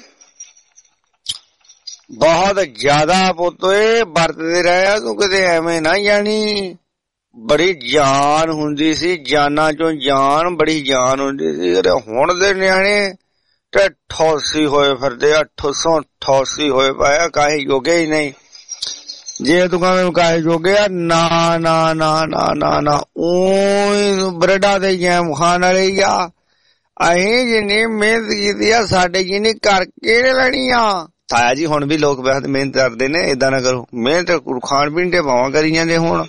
ਬਹੁਤ ਜ਼ਿਆਦਾ ਪੁੱਤੋਏ ਵਰਤਦੇ ਰਹੇ ਆ। ਤੂੰ ਕਿਤੇ ਐਵੇਂ ਨਾ ਜਾਣੀ, ਬੜੀ ਜਾਨ ਹੁੰਦੀ ਸੀ, ਜਾਨਾਂ ਚੋਂ ਜਾਨ, ਬੜੀ ਜਾਨ ਹੁੰਦੀ ਸੀ। ਹੁਣ ਦੇ ਨਿਆਣੇ ਤੇ 88 ਹੋਏ ਫਿਰਦੇ, 888 ਹੋਏ ਪਏ, ਕਾਹੇ ਜੋਗੇ ਹੀ ਨਹੀਂ। ਜੇ ਤੂੰ ਕਹਵੇਂ ਕਾਹੇ ਜੋਗੇ ਆ, ਨਾ ਨਾ ਨਾ ਨਾ ਨਾ ਨਾ, ਉਹ ਬਰੇਡਾ ਦੇ ਜੈਮ ਖਾਣ ਵਾਲੇ ਆ। ਅਸੀਂ ਜਿੰਨੀ ਮਿਹਨਤ ਕੀਤੀ ਆ, ਸਾਡੇ ਜਿੰਨੀ ਕਰਕੇ ਲੈਣੀ ਆ। ਤਾਇਆ ਜੀ ਹੁਣ ਵੀ ਲੋਕ ਬਹੁਤ ਮਿਹਨਤ ਕਰਦੇ ਨੇ, ਏਦਾਂ ਨਾ ਕਰੋ। ਮਿਹਨਤ ਖਾਣ ਪੀਣ ਤੇ ਭਾਵਾਂ ਕਰੀ ਜਾਂਦੇ। ਹੁਣ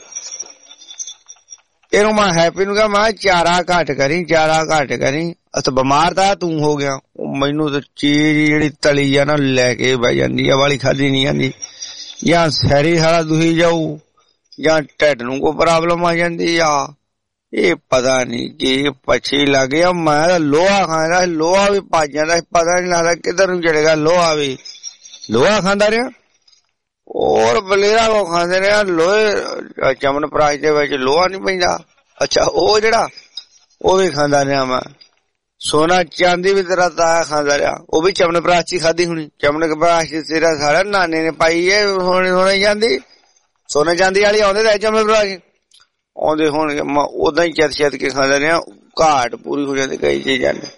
ਇਹਨੂੰ ਮੈਂ ਹੈਪੀ ਨੂੰ ਕਿਹਾ, ਮੈਂ ਚਾਰਾ ਘੱਟ ਕਰੀ। ਅਸ ਬਿਮਾਰ ਤਾਂ ਤੂੰ ਹੋ ਗਿਆ। ਮੈਨੂੰ ਤਾਂ ਚੀਜ਼ ਜਿਹੜੀ ਤਲੀ ਆ ਨਾ ਲੈ ਕੇ ਬਹਿ ਜਾਂਦੀ ਆ, ਵਾਲੀ ਖਾਦੀ ਨਹੀਂ ਜਾਂਦੀ। ਜਾਂ ਸੈਰੀ ਸਾਰਾ ਦੁਹੀ ਜਾਊ, ਜਾਂ ਢਿੱਡ ਨੂੰ ਕੋਈ ਪ੍ਰੋਬਲਮ ਆ ਜਾਂਦੀ ਆ। ਇਹ ਪਤਾ ਨਹੀਂ ਕੀ ਪੱਛੀ ਲੱਗ ਗਿਆ। ਮੈਂ ਤਾਂ ਲੋਹਾ ਖਾਂਦਾ, ਲੋਹਾ ਵੀ ਭੱਜ ਜਾਂਦਾ, ਪਤਾ ਨੀ ਲੱਗਦਾ ਕਿੱਧਰ ਨੂੰ ਚੜੇਗਾ। ਲੋਹਾ ਖਾਂਦਾ ਰਿਹਾ, ਹੋਰ ਬਲੇਰਾ ਕੋ ਖਾਂਦੇ ਰਿਹਾ। ਲੋਹੇ ਚਮਨ ਪ੍ਰਾਸ਼ ਦੇ ਵਿੱਚ ਲੋਹਾ ਨੀ ਪੈਂਦਾ। ਅੱਛਾ, ਉਹ ਜਿਹੜਾ ਉਹ ਵੀ ਖਾਂਦਾ ਰਿਹਾ ਮੈਂ। ਸੋਨਾ ਚਾਂਦੀ ਵੀ ਤੇਰਾ ਤਾਇਆ ਖਾਂਦਾ ਰਿਹਾ, ਉਹ ਵੀ ਚਮਨ ਪ੍ਰਾਸ਼ ਚ ਖਾਦੀ ਹੋਣੀ। ਚਮਨ ਪ੍ਰਾਸ਼ ਤੇਰਾ ਸਾਰਾ ਨਾਨੇ ਨੇ ਪਾਈ ਹੈ। ਸੋਨੇ ਚਾਂਦੀ, ਸੋਨੇ ਚਾਂਦੀ ਵਾਲੀ ਆਉਂਦੇ ਰਹੇ ਚਮਨ ਪ੍ਰਾਸ਼ ਆਉਂਦੇ ਹੋਣਗੇ। ਮੈਂ ਉਦਾਂ ਹੀ ਚਿੱਤ ਕੇ ਖਾਂਦਾ ਰਿਹਾ। ਘਾਟ ਪੂਰੀ ਹੋ ਜਾਂਦੀ ਕਈ ਚੀਜ਼ਾਂ ਦੀ।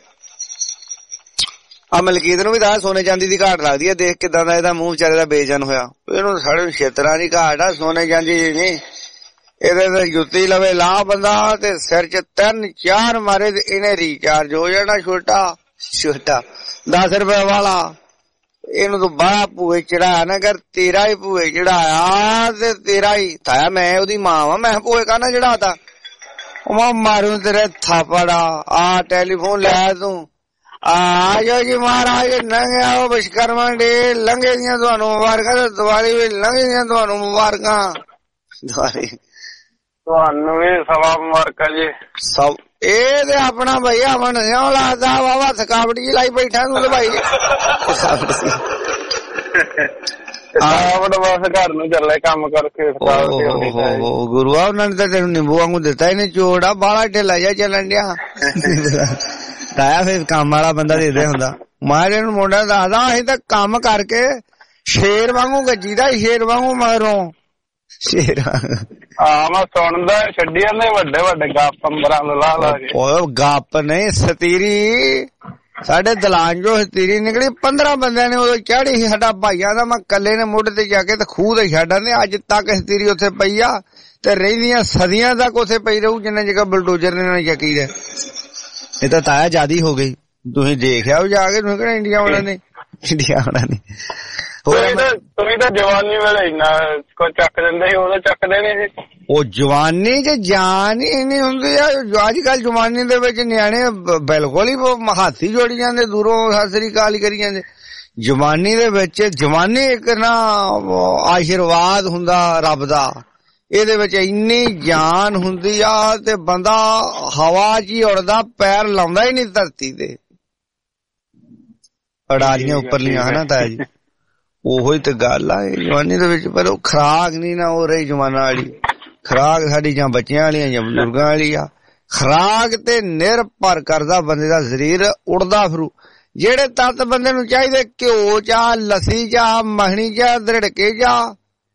ਆ ਮਲਕੀਤ ਨੂੰ ਵੀ ਤਾਂ ਸੋਨੇ ਚਾਂਦੀ ਦੀ ਘਾਟ ਲੱਗਦੀ ਹੈ, ਦੇਖ ਕਿਦਾਂ ਦਾ ਇਹਦਾ ਮੂੰਹ ਵਿਚਾਰੇ ਦਾ ਬੇਜਨ ਹੋਇਆ। ਇਹਨੂੰ ਸਾਡੇ ਛੇਤਰਾਂ ਦੀ ਘਾਟ ਆ, ਸੋਨੇ ਚਾਂਦੀ ਦੀ ਨਹੀਂ। ਇਹਦੇ ਤੇ ਜੁੱਤੀ ਲਵੇ ਲਾ ਬੰਦਾ ਤੇ ਸਿਰ 'ਚ 3-4 ਮਾਰੇ ਤੇ ਇਹਨੇ ਰੀਚਾਰਜ ਹੋ ਜਾਣਾ। ਛੋਟਾ 10 ਰੁਪਏ ਵਾਲਾ ਇਹਨੂੰ ਤੂੰ ਬਾਹਲਾ ਭੂਏ ਚੜਾਇਆ ਨਾ ਕਰ, ਤੇਰਾ ਹੀ ਭੂਏ ਚੜਾਇਆ ਤੇ ਤੇਰਾ ਹੀ ਤਾਇਆ। ਮੈਂ ਉਹਦੀ ਮਾਂ ਵਾ, ਮੈਂ ਭੂਏ ਕਾਹਨਾ ਚੜਾਤਾ? ਉਹ ਮਾਰੂ ਤੇਰੇ ਥਾਪੜਾ। ਆ ਟੈਲੀਫੋਨ ਲੈ ਤੂੰ। ਆ ਜਾਓ ਜੀ ਮਹਾਰਾਜ, ਲੰਘਿਆ ਉਹ ਵਿਸ਼ਕਰਮਾ ਡੇ, ਲੰਘੇ ਦੀਆਂ ਤੁਹਾਨੂੰ ਮੁਬਾਰਕਾਂ ਤੇ ਦੀਵਾਲੀ ਵੀ ਲੰਘੇ ਦੀਆਂ ਤੁਹਾਨੂੰ ਮੁਬਾਰਕਾਂ। ਦੀਵਾਲੀ ਤੁਹਾਨੂੰ ਵੀ ਸਵਾ ਮੁਬਾਰਕਾਂ ਜੀ। ਸਭ ਇਹ ਤੇ ਆਪਣਾ ਭਈਆ ਮਨ ਸਿਉਂ ਲੱਗਦਾ ਵਾਵਾ ਥਕਾਵਟ ਜੀ ਲਾਈ ਬੈਠਾ ਤੂੰ ਤੇ ਭਾਈ। ਥਕਾਵਟ ਬਸ ਘਰ ਨੂੰ ਚੱਲੇ ਕੰਮ ਕਰਕੇ। ਗੁਰੂਆ ਉਹਨਾਂ ਨੇ ਤਾਂ ਤੈਨੂੰ ਨਿੰਬੂ ਵਾਂਗੂ ਦਿੱਤਾ ਹੀ ਨਹੀਂ ਚੋੜਾ, ਬਾਹਲਾ ਢਿੱਲਾ ਜਿਹਾ ਚੱਲਣ ਡਿਆ। ਤਾਇਆ ਫਿਰ ਕੰਮ ਵਾਲਾ ਬੰਦਾ ਦੇ ਹੁੰਦਾ। ਮਾਰੇ ਨੂੰ ਮੁੰਡਾ ਦੱਸਦਾ ਅਸੀਂ ਤਾਂ ਕੰਮ ਕਰਕੇ ਸ਼ੇਰ ਵਾਂਗੂ ਗੱਜੀ ਦਾ, ਸ਼ੇਰ ਵਾਂਗੂ ਮਗਰੋਂ ਸ਼ੇਰ। ਮੈਂ ਸੁਣਦਾ ਛੱਡੀ ਜਾਂਦੇ ਵੱਡੇ ਵੱਡੇ ਗੱਪ ਅੰਬਰਾਂ ਨੂੰ ਲਾ ਲਾ ਕੇ। ਉਹ ਗੱਪ ਨਹੀਂ, ਸਤੀਰੀ ਸਾਡੇ ਦਲਾਨ ਚੋਂ ਸਤੀਰੀ ਨਿਕਲੀ। 15 ਬੰਦਿਆਂ ਨੇ ਉਦੋਂ ਚਾੜੀ ਸੀ। ਸਾਡਾ ਭਾਈਆਂ ਦਾ ਮੈਂ ਕੱਲੇ ਨੇ ਮੋਢੇ ਤੇ ਜਾ ਕੇ ਤੇ ਖੂਹ ਤੇ ਛੱਡ ਆਂਦੇ। ਅੱਜ ਤੱਕ ਸਤੀਰੀ ਉੱਥੇ ਪਈ ਆ ਤੇ ਰਹਿੰਦੀਆਂ ਸਦੀਆਂ ਤੱਕ ਉੱਥੇ ਪਈ ਰਹੂ ਜਿੰਨਾ ਜਗ੍ਹਾ ਬਲਡੋਜ਼ਰ ਨੇ ਨਾ ਚੱਕੀ ਦੇ। ਇਹ ਤਾਂ ਤਾਇਆ ਜ਼ਿਆਦੀ ਹੋ ਗਈ। ਤੁਸੀਂ ਦੇਖਿਆ ਜਾ ਕੇ, ਤੁਸੀਂ ਕਿਹੜਾ ਇੰਡੀਆ ਵਾਲਿਆਂ ਨੇ ਤੁਸੀਂ ਤਾਂ ਜਵਾਨੀ ਵੇਲੇ ਇੰਨਾ ਕੁਝ ਚੱਕ ਦਿੰਦੇ ਸੀ, ਉਦੋਂ ਚੱਕਦੇ ਨੀ ਸੀ। ਉਹ ਜਵਾਨੀ ਚ ਜਾਨ ਹੀ ਨਹੀਂ ਹੁੰਦੀ ਆ। ਅੱਜ ਕੱਲ ਜਵਾਨੀ ਦੇ ਵਿੱਚ ਨਿਆਣੇ ਬਿਲਕੁਲ ਹੀ ਹਾਥੀ ਜੋੜੀ ਜਾਂਦੇ, ਦੂਰੋਂ ਸਤਿ ਸ੍ਰੀ ਅਕਾਲ ਹੀ ਕਰੀ ਜਾਂਦੇ। ਜਵਾਨੀ ਦੇ ਵਿੱਚ ਜਵਾਨੀ ਇੱਕ ਨਾ ਆਸ਼ੀਰਵਾਦ ਹੁੰਦਾ ਰੱਬ ਦਾ। ਇਹਦੇ ਵਿੱਚ ਇੰਨੀ ਜਾਨ ਹੁੰਦੀ ਆ ਤੇ ਬੰਦਾ ਹਵਾ 'ਚ ਹੀ ਉੜਦਾ, ਪੈਰ ਲਾਉਂਦਾ ਹੀ ਨਹੀਂ ਧਰਤੀ ਤੇ। ਅੜਾਲੀਆਂ ਉੱਪਰਲੀਆਂ ਹਨਾ ਤਾਇਆ ਜੀ, ਉਹੋ ਹੀ ਤੇ ਗੱਲ ਆ ਜਵਾਨੀ ਦੇ ਵਿੱਚ। ਪਰ ਉਹ ਖੁਰਾਕ ਨਹੀਂ ਨਾ ਉਹ ਰਹੀ ਜਵਾਨਾਂ ਵਾਲੀ। ਖੁਰਾਕ ਸਾਡੀ ਜਾਂ ਬੱਚਿਆਂ ਵਾਲੀਆਂ ਜਾਂ ਬਜ਼ੁਰਗਾਂ ਵਾਲੀ ਆ। ਖੁਰਾਕ ਤੇ ਨਿਰਭਰ ਕਰਦਾ ਬੰਦੇ ਦਾ ਸਰੀਰ ਉੜਦਾ ਫਿਰੂ। ਜਿਹੜੇ ਤੱਤ ਬੰਦੇ ਨੂੰ ਚਾਹੀਦੇ ਘਿਓ ਚ, ਲੱਸੀ ਚ, ਮੱਖਣੀ ਚ, ਦਰੜਕੇ ਚ,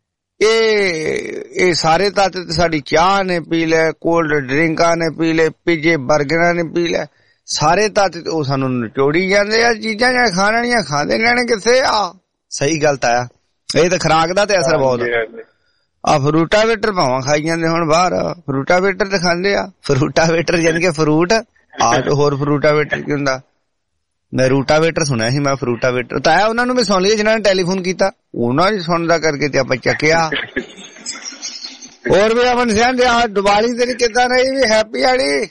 ਇਹ ਸਾਰੇ ਤੱਤ ਸਾਡੀ ਚਾਹ ਨੇ ਪੀ ਲੈ, ਕੋਲਡ ਡਰਿੰਕਾਂ ਨੇ ਪੀ ਲੈ, ਪੀਜੇ ਬਰਗਰਾਂ ਨੇ ਪੀ ਲੈ। ਸਾਰੇ ਤੱਤ ਉਹ ਸਾਨੂੰ ਨਿਚੋੜੀ ਜਾਂਦੇ ਆ। ਚੀਜ਼ਾਂ ਜਾਂ ਖਾਣ ਵਾਲੀਆਂ ਖਾਂਦੇ ਲੈਣੇ ਕਿੱਥੇ ਆ। ਸਹੀ ਗੱਲ ਤਾਂ ਆ। ਇਹ ਤਾਂ ਖੁਰਾਕ ਦਾ ਤੇ ਅਸਰ ਬਹੁਤ ਆ। ਫਰੂਟਾਵੇਟਰ ਭਾਵਾਂ ਖਾਈ ਜਾਂਦੇ ਹੁਣ ਬਾਹਰ। ਫਰੂਟਾਵੇਟਰ ਤੇ ਖਾਂਦੇ ਆ। ਫਰੂਟਾਵੇਟਰ ਯਾਨੀ ਕਿ ਫਰੂਟ ਆ ਤੇ ਹੋਰ ਫਰੂਟਾਵੇਟਰ ਕੀ ਹੁੰਦਾ? ਮੈਂ ਰੂਟਾਵੇਟਰ ਸੁਣਿਆ ਸੀ। ਮੈਂ ਫਰੂਟਾਵੇਟਰ ਤਾਂ ਆਇਆ। ਉਹਨਾਂ ਨੂੰ ਵੀ ਸੁਣ ਲਿਆ ਜਿਹਨਾਂ ਨੇ ਟੈਲੀਫੋਨ ਕੀਤਾ, ਉਹਨਾਂ ਨੇ ਸੁਣਦਾ ਕਰਕੇ ਤੇ ਆਪਾਂ ਚੱਕਿਆ। ਹੋਰ ਵੀ ਅਮਨ ਸਿੰਘ ਦੀਵਾਲੀ ਤੇਰੀ ਕਿੱਦਾਂ ਰਹੀ? ਵੀ ਹੈਪੀ ਵਾਲੀ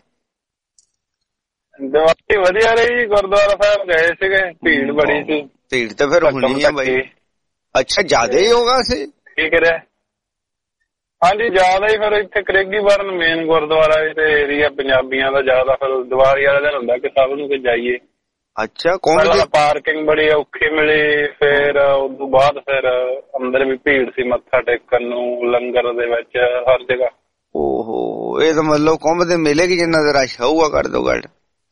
ਦੀਵਾਲੀ ਵਧੀਆ ਰਹੀ। ਗੁਰਦੁਆਰਾ ਸਾਹਿਬ ਗਏ ਸੀਗੇ, ਭੀੜ ਬੜੀ ਸੀ। ਭੀੜ ਤਾਂ ਫਿਰ ਹੋਣੀ ਆ ਬਾਈ। ਅੱਛਾ ਜ਼ਿਆਦਾ ਹੀ ਹੋਗਾ ਸੀ। ਕੀ ਕਰਿਆ? ਹਾਂਜੀ ਜ਼ਿਆਦਾ ਹੀ। ਫਿਰ ਇੱਥੇ ਕਰੇਗੀਵਰਨ ਮੇਨ ਗੁਰਦੁਆਰਾ ਤੇ ਏਰੀਆ ਪੰਜਾਬੀਆਂ ਦਾ ਜ਼ਿਆਦਾ। ਫਿਰ ਦੀਵਾਲੀ ਵਾਲੇ ਦਿਨ ਹੁੰਦਾ ਕਿ ਸਭ ਨੂੰ ਕਿ ਜਾਈਏ। ਅੱਛਾ ਕੌਣ? ਪਾਰਕਿੰਗ ਬੜੀ ਔਖੀ ਮਿਲੀ। ਫਿਰ ਉਦੋਂ ਬਾਅਦ ਫਿਰ ਅੰਦਰ ਵੀ ਭੀੜ ਸੀ ਮੱਥਾ ਟੇਕਣ ਨੂੰ, ਲੰਗਰ ਦੇ ਵਿੱਚ ਹਰ ਜਗ੍ਹਾ। ਓਹੋ, ਇਹ ਤਾਂ ਮਤਲਬ ਕੁੰਭ ਦੇ ਮੇਲੇ ਕੀ ਜਿੰਨਾ ਦਾ ਰਸ਼ ਹੋਊਗਾ ਘੱਟ ਤੋਂ ਘੱਟ।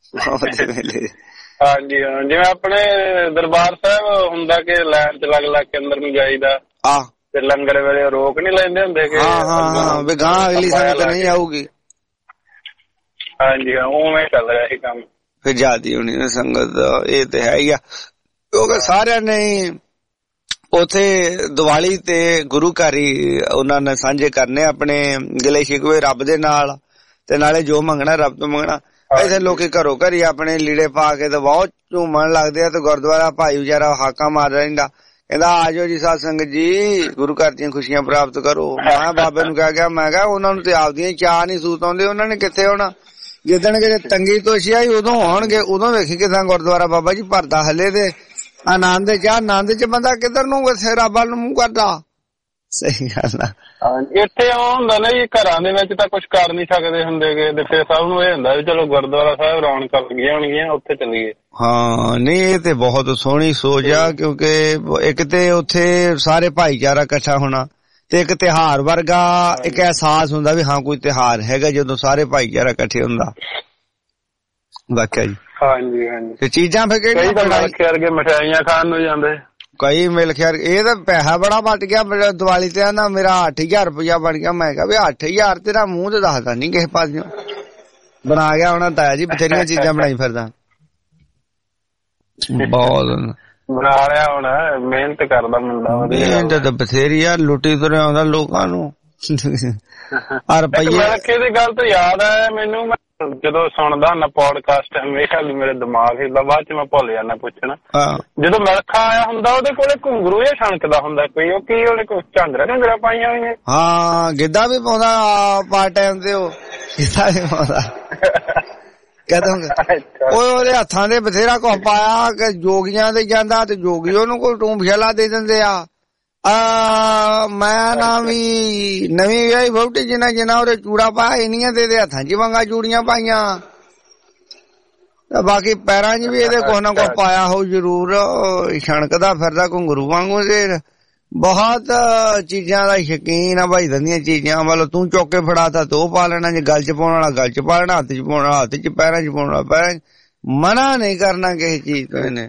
ਹਾਂਜੀ ਹਾਂ, ਜਿਵੇਂ ਆਪਣੇ ਦਰਬਾਰ ਸਾਹਿਬ ਹੁੰਦਾ ਕਿ ਲਾਈਨ ਚ ਲੱਗ ਕੇ ਅੰਦਰ ਨੂੰ ਜਾਈਦਾ ਤੇ ਲੰਗਰ ਵੇਲੇ ਰੋਕ ਨੀ ਲੈਂਦੇ ਹੁੰਦੇ ਕਿ ਵੀ ਗਾਂ ਅਗਲੀ ਸੰਗਤ ਨਹੀਂ ਆਊਗੀ। ਹਾਂਜੀ ਹਾਂ, ਉਵੇਂ ਚੱਲ ਰਿਹਾ ਸੀ ਕੰਮ। ਫਿਰ ਜ਼ਿਆਦੀ ਹੋਣੀ ਸੰਗਤ, ਇਹ ਤੇ ਹੈ ਹੀ ਆ। ਕਿਉਂਕਿ ਸਾਰਿਆਂ ਨੇ ਉੱਥੇ ਦੀਵਾਲੀ ਤੇ ਗੁਰੂ ਘਰ ਹੀ ਉਹਨਾਂ ਨੇ ਸਾਂਝੇ ਕਰਨੇ ਆਪਣੇ ਗਿਲੇ ਸ਼ਿਕਵੇ ਰੱਬ ਦੇ ਨਾਲ, ਤੇ ਨਾਲੇ ਜੋ ਮੰਗਣਾ ਰੱਬ ਤੋਂ ਮੰਗਣਾ। ਇੱਥੇ ਲੋਕੀ ਘਰੋਂ ਘਰੀ ਆਪਣੇ ਲੀੜੇ ਪਾ ਕੇ ਤੇ ਬਹੁਤ ਝੂਮਣ ਲੱਗਦੇ ਆ। ਤੇ ਗੁਰਦੁਆਰਾ ਭਾਈ ਵਿਚਾਰਾ ਹਾਕਾ ਮਾਰ ਰਹਿੰਦਾ, ਕਹਿੰਦਾ ਆ ਜਾਓ ਜੀ ਸਾਧ ਸੰਗਤ ਜੀ, ਗੁਰੂ ਘਰ ਦੀਆਂ ਖੁਸ਼ੀਆਂ ਪ੍ਰਾਪਤ ਕਰੋ। ਮੈਂ ਬਾਬੇ ਨੂੰ ਕਹਿ ਗਿਆ, ਮੈਂ ਕਿਹਾ ਉਹਨਾਂ ਨੂੰ ਤੇ ਆਪਦੀਆਂ ਚਾਹ ਨੀ ਸੂਤ ਆਉਂਦੇ, ਉਹਨਾਂ ਨੇ ਕਿੱਥੇ ਹੋਣਾ। ਜਿੱਦਣ ਕਿਤੇ ਤੰਗੀ ਤੋਸ਼ੀ ਆਈ ਉਦੋਂ ਆਉਣਗੇ। ਉਦੋਂ ਵੇਖੀ ਕਿਦਾਂ ਗੁਰਦੁਆਰਾ ਬਾਬਾ ਜੀ ਭਰਦਾ। ਹਲੇ ਤੇ ਆਨੰਦ ਚ ਆਨੰਦ ਚ ਬੰਦਾ ਕਿੱਧਰ ਨੂੰ ਕਿੱਥੇ ਰੱਬ ਵੱਲ ਨੂੰ ਮੂੰਹ ਕਰਦਾ। ਸਹੀ ਗੱਲ ਆ। ਇੱਥੇ ਉਹ ਹੁੰਦਾ ਨਾ ਜੀ, ਘਰਾਂ ਦੇ ਵਿੱਚ ਤਾਂ ਕੁਛ ਕਰ ਨੀ ਸਕਦੇ ਹੁੰਦੇ ਗੇ, ਫਿਰ ਸਭ ਨੂੰ ਇਹ ਹੁੰਦਾ ਵੀ ਚਲੋ ਗੁਰਦੁਆਰਾ ਸਾਹਿਬ ਰੌਣਕਾਂ ਲੱਗੀਆਂ ਹੋਣਗੀਆਂ, ਉੱਥੇ ਚੱਲੀਏ। ਹਾਂ ਨਹੀਂ, ਇਹ ਤੇ ਬਹੁਤ ਸੋਹਣੀ ਸੋਚ ਆ। ਕਿਉਂਕਿ ਇੱਕ ਤੇ ਉੱਥੇ ਸਾਰੇ ਭਾਈਚਾਰਾ ਇਕੱਠਾ ਹੋਣਾ, ਤੇ ਇੱਕ ਤਿਉਹਾਰ ਵਰਗਾ ਇੱਕ ਅਹਿਸਾਸ ਹੁੰਦਾ ਵੀ ਹਾਂ ਕੋਈ ਤਿਉਹਾਰ ਹੈਗਾ ਜਦੋਂ ਸਾਰੇ ਭਾਈਚਾਰਾ ਇਕੱਠੇ ਹੁੰਦਾ। ਵਾਕਿਆ ਜੀ। ਹਾਂਜੀ ਹਾਂਜੀ। ਤੇ ਚੀਜ਼ਾਂ ਫਿਰ ਕਿਹੜੀਆਂ? ਮਠਿਆਈਆਂ ਖਾਣ ਨੂੰ ਜਾਂਦੇ ਕਈ ਮਿਲ ਖਿਆਰ। ਇਹ ਤਾਂ ਪੈਸਾ ਬੜਾ ਵੱਟ ਗਿਆ ਦੀਵਾਲੀ ਤੇ ਨਾ। ਮੇਰਾ 8000 ਰੁਪਇਆ ਬਣ ਗਿਆ। ਮੈਂ ਕਿਹਾ ਵੀ 8000 ਤੇਰਾ ਮੂੰਹ ਤੇ ਦੱਸਦਾ ਨੀ ਕਿਸੇ ਪਾਸਿਓਂ। ਬਣਾ ਗਿਆ ਹੋਣਾ ਤਾਇਆ ਜੀ, ਬਥੇਰੀਆਂ ਚੀਜ਼ਾਂ ਬਣਾਈ ਫਿਰਦਾ। ਬਹੁਤ ਬਣਾ ਰਿਹਾ ਹੁਣ, ਮਿਹਨਤ ਕਰਦਾ ਮੁੰਡਾ। ਮਿਹਨਤ ਤਾਂ ਬਥੇਰੀ ਆ, ਲੁੱਟੀ ਤੁਰਿਆ ਆਉਂਦਾ ਲੋਕਾਂ ਨੂੰ। ਰੁਪਈਏ ਦੀ ਗੱਲ ਤੋਂ ਯਾਦ ਆਇਆ ਮੈਨੂੰ, ਮੈਂ ਜਦੋਂ ਸੁਣਦਾ ਹੁੰਦਾ ਪੋਡਕਾਸਟ ਹਮੇਸ਼ਾ ਮੇਰੇ ਦਿਮਾਗ ਹਿੱਲਦਾ, ਬਾਅਦ ਚ ਮੈਂ ਭੁੱਲ ਜਾਂਦਾ ਪੁੱਛਣਾ। ਜਦੋਂ ਮਿਲਖਾ ਆਇਆ ਹੁੰਦਾ ਉਹਦੇ ਕੋਲੇ ਘੁੰਗਰੂ ਜਿਹਾ ਛਣਕਦਾ ਹੁੰਦਾ ਕੋਈ, ਉਹ ਕੀ ਉਹਨੇ ਕੋਈ ਝਾਂਜਰਾ ਝਾਂਜਰਾ ਪਾਈਆਂ ਹੋਈਆਂ। ਹਾਂ ਗਿੱਧਾ ਵੀ ਪਾਉਂਦਾ ਪਾਰਟ ਟਾਈਮ ਤੇ, ਉਹ ਗਿੱਧਾ ਵੀ ਪਾਉਂਦਾ। ਉਹਦੇ ਹੱਥਾਂ ਦੇ ਬਥੇਰਾ ਕੁਛ ਪਾਇਆ ਕਿ ਜੋਗੀਆਂ ਦੇ ਜਾਂਦਾ ਤੇ ਜੋਗੀ ਉਹਨੂੰ ਕੋਈ ਟੂੰ ਫੇਲਾ ਦੇ ਦਿੰਦੇ ਆ। ਮੈਂ ਨਾ ਵੀ ਨਵੀਂ ਵਿਆਹੀ ਵਹੁਟੀ ਜਿੰਨਾ ਉਹਦੇ ਚੂੜਾ ਪਾਇਆ, ਇੰਨੀਆਂ ਦੇ ਹੱਥਾਂ ਚ ਵੰਗਾ ਚੂੜੀਆਂ ਪਾਈਆਂ, ਬਾਕੀ ਪੈਰਾਂ ਚ ਵੀ ਇਹਦੇ ਕੁਛ ਨਾ ਕੁਛ ਪਾਇਆ ਹੋ ਜ਼ਰੂਰ। ਛਣਕਦਾ ਫਿਰਦਾ ਘੁੰਗਰੂ ਵਾਂਗੂ। ਬਹੁਤ ਚੀਜ਼ਾਂ ਦਾ ਸ਼ੌਕੀਨ ਆ ਭਾਈ, ਦੰਦੀਆਂ ਚੀਜ਼ਾਂ। ਮਤਲਬ ਤੂੰ ਚੁੱਕ ਕੇ ਫੜਾਤਾ ਤੇ ਉਹ ਪਾ ਲੈਣਾ, ਜੇ ਗਲ ਚ ਪਾਉਣ ਵਾਲਾ ਗਲ ਚ ਪਾ ਲੈਣਾ, ਹੱਥ ਚ ਪਾਉਣ ਵਾਲਾ ਹੱਥ ਚ, ਪੈਰਾਂ ਚ ਪਾਉਣ ਵਾਲਾ ਪੈਰਾਂ ਚ। ਮਨਾ ਨਹੀਂ ਕਰਨਾ ਕਿਸੇ ਚੀਜ਼ ਤੋਂ ਇਹਨੇ।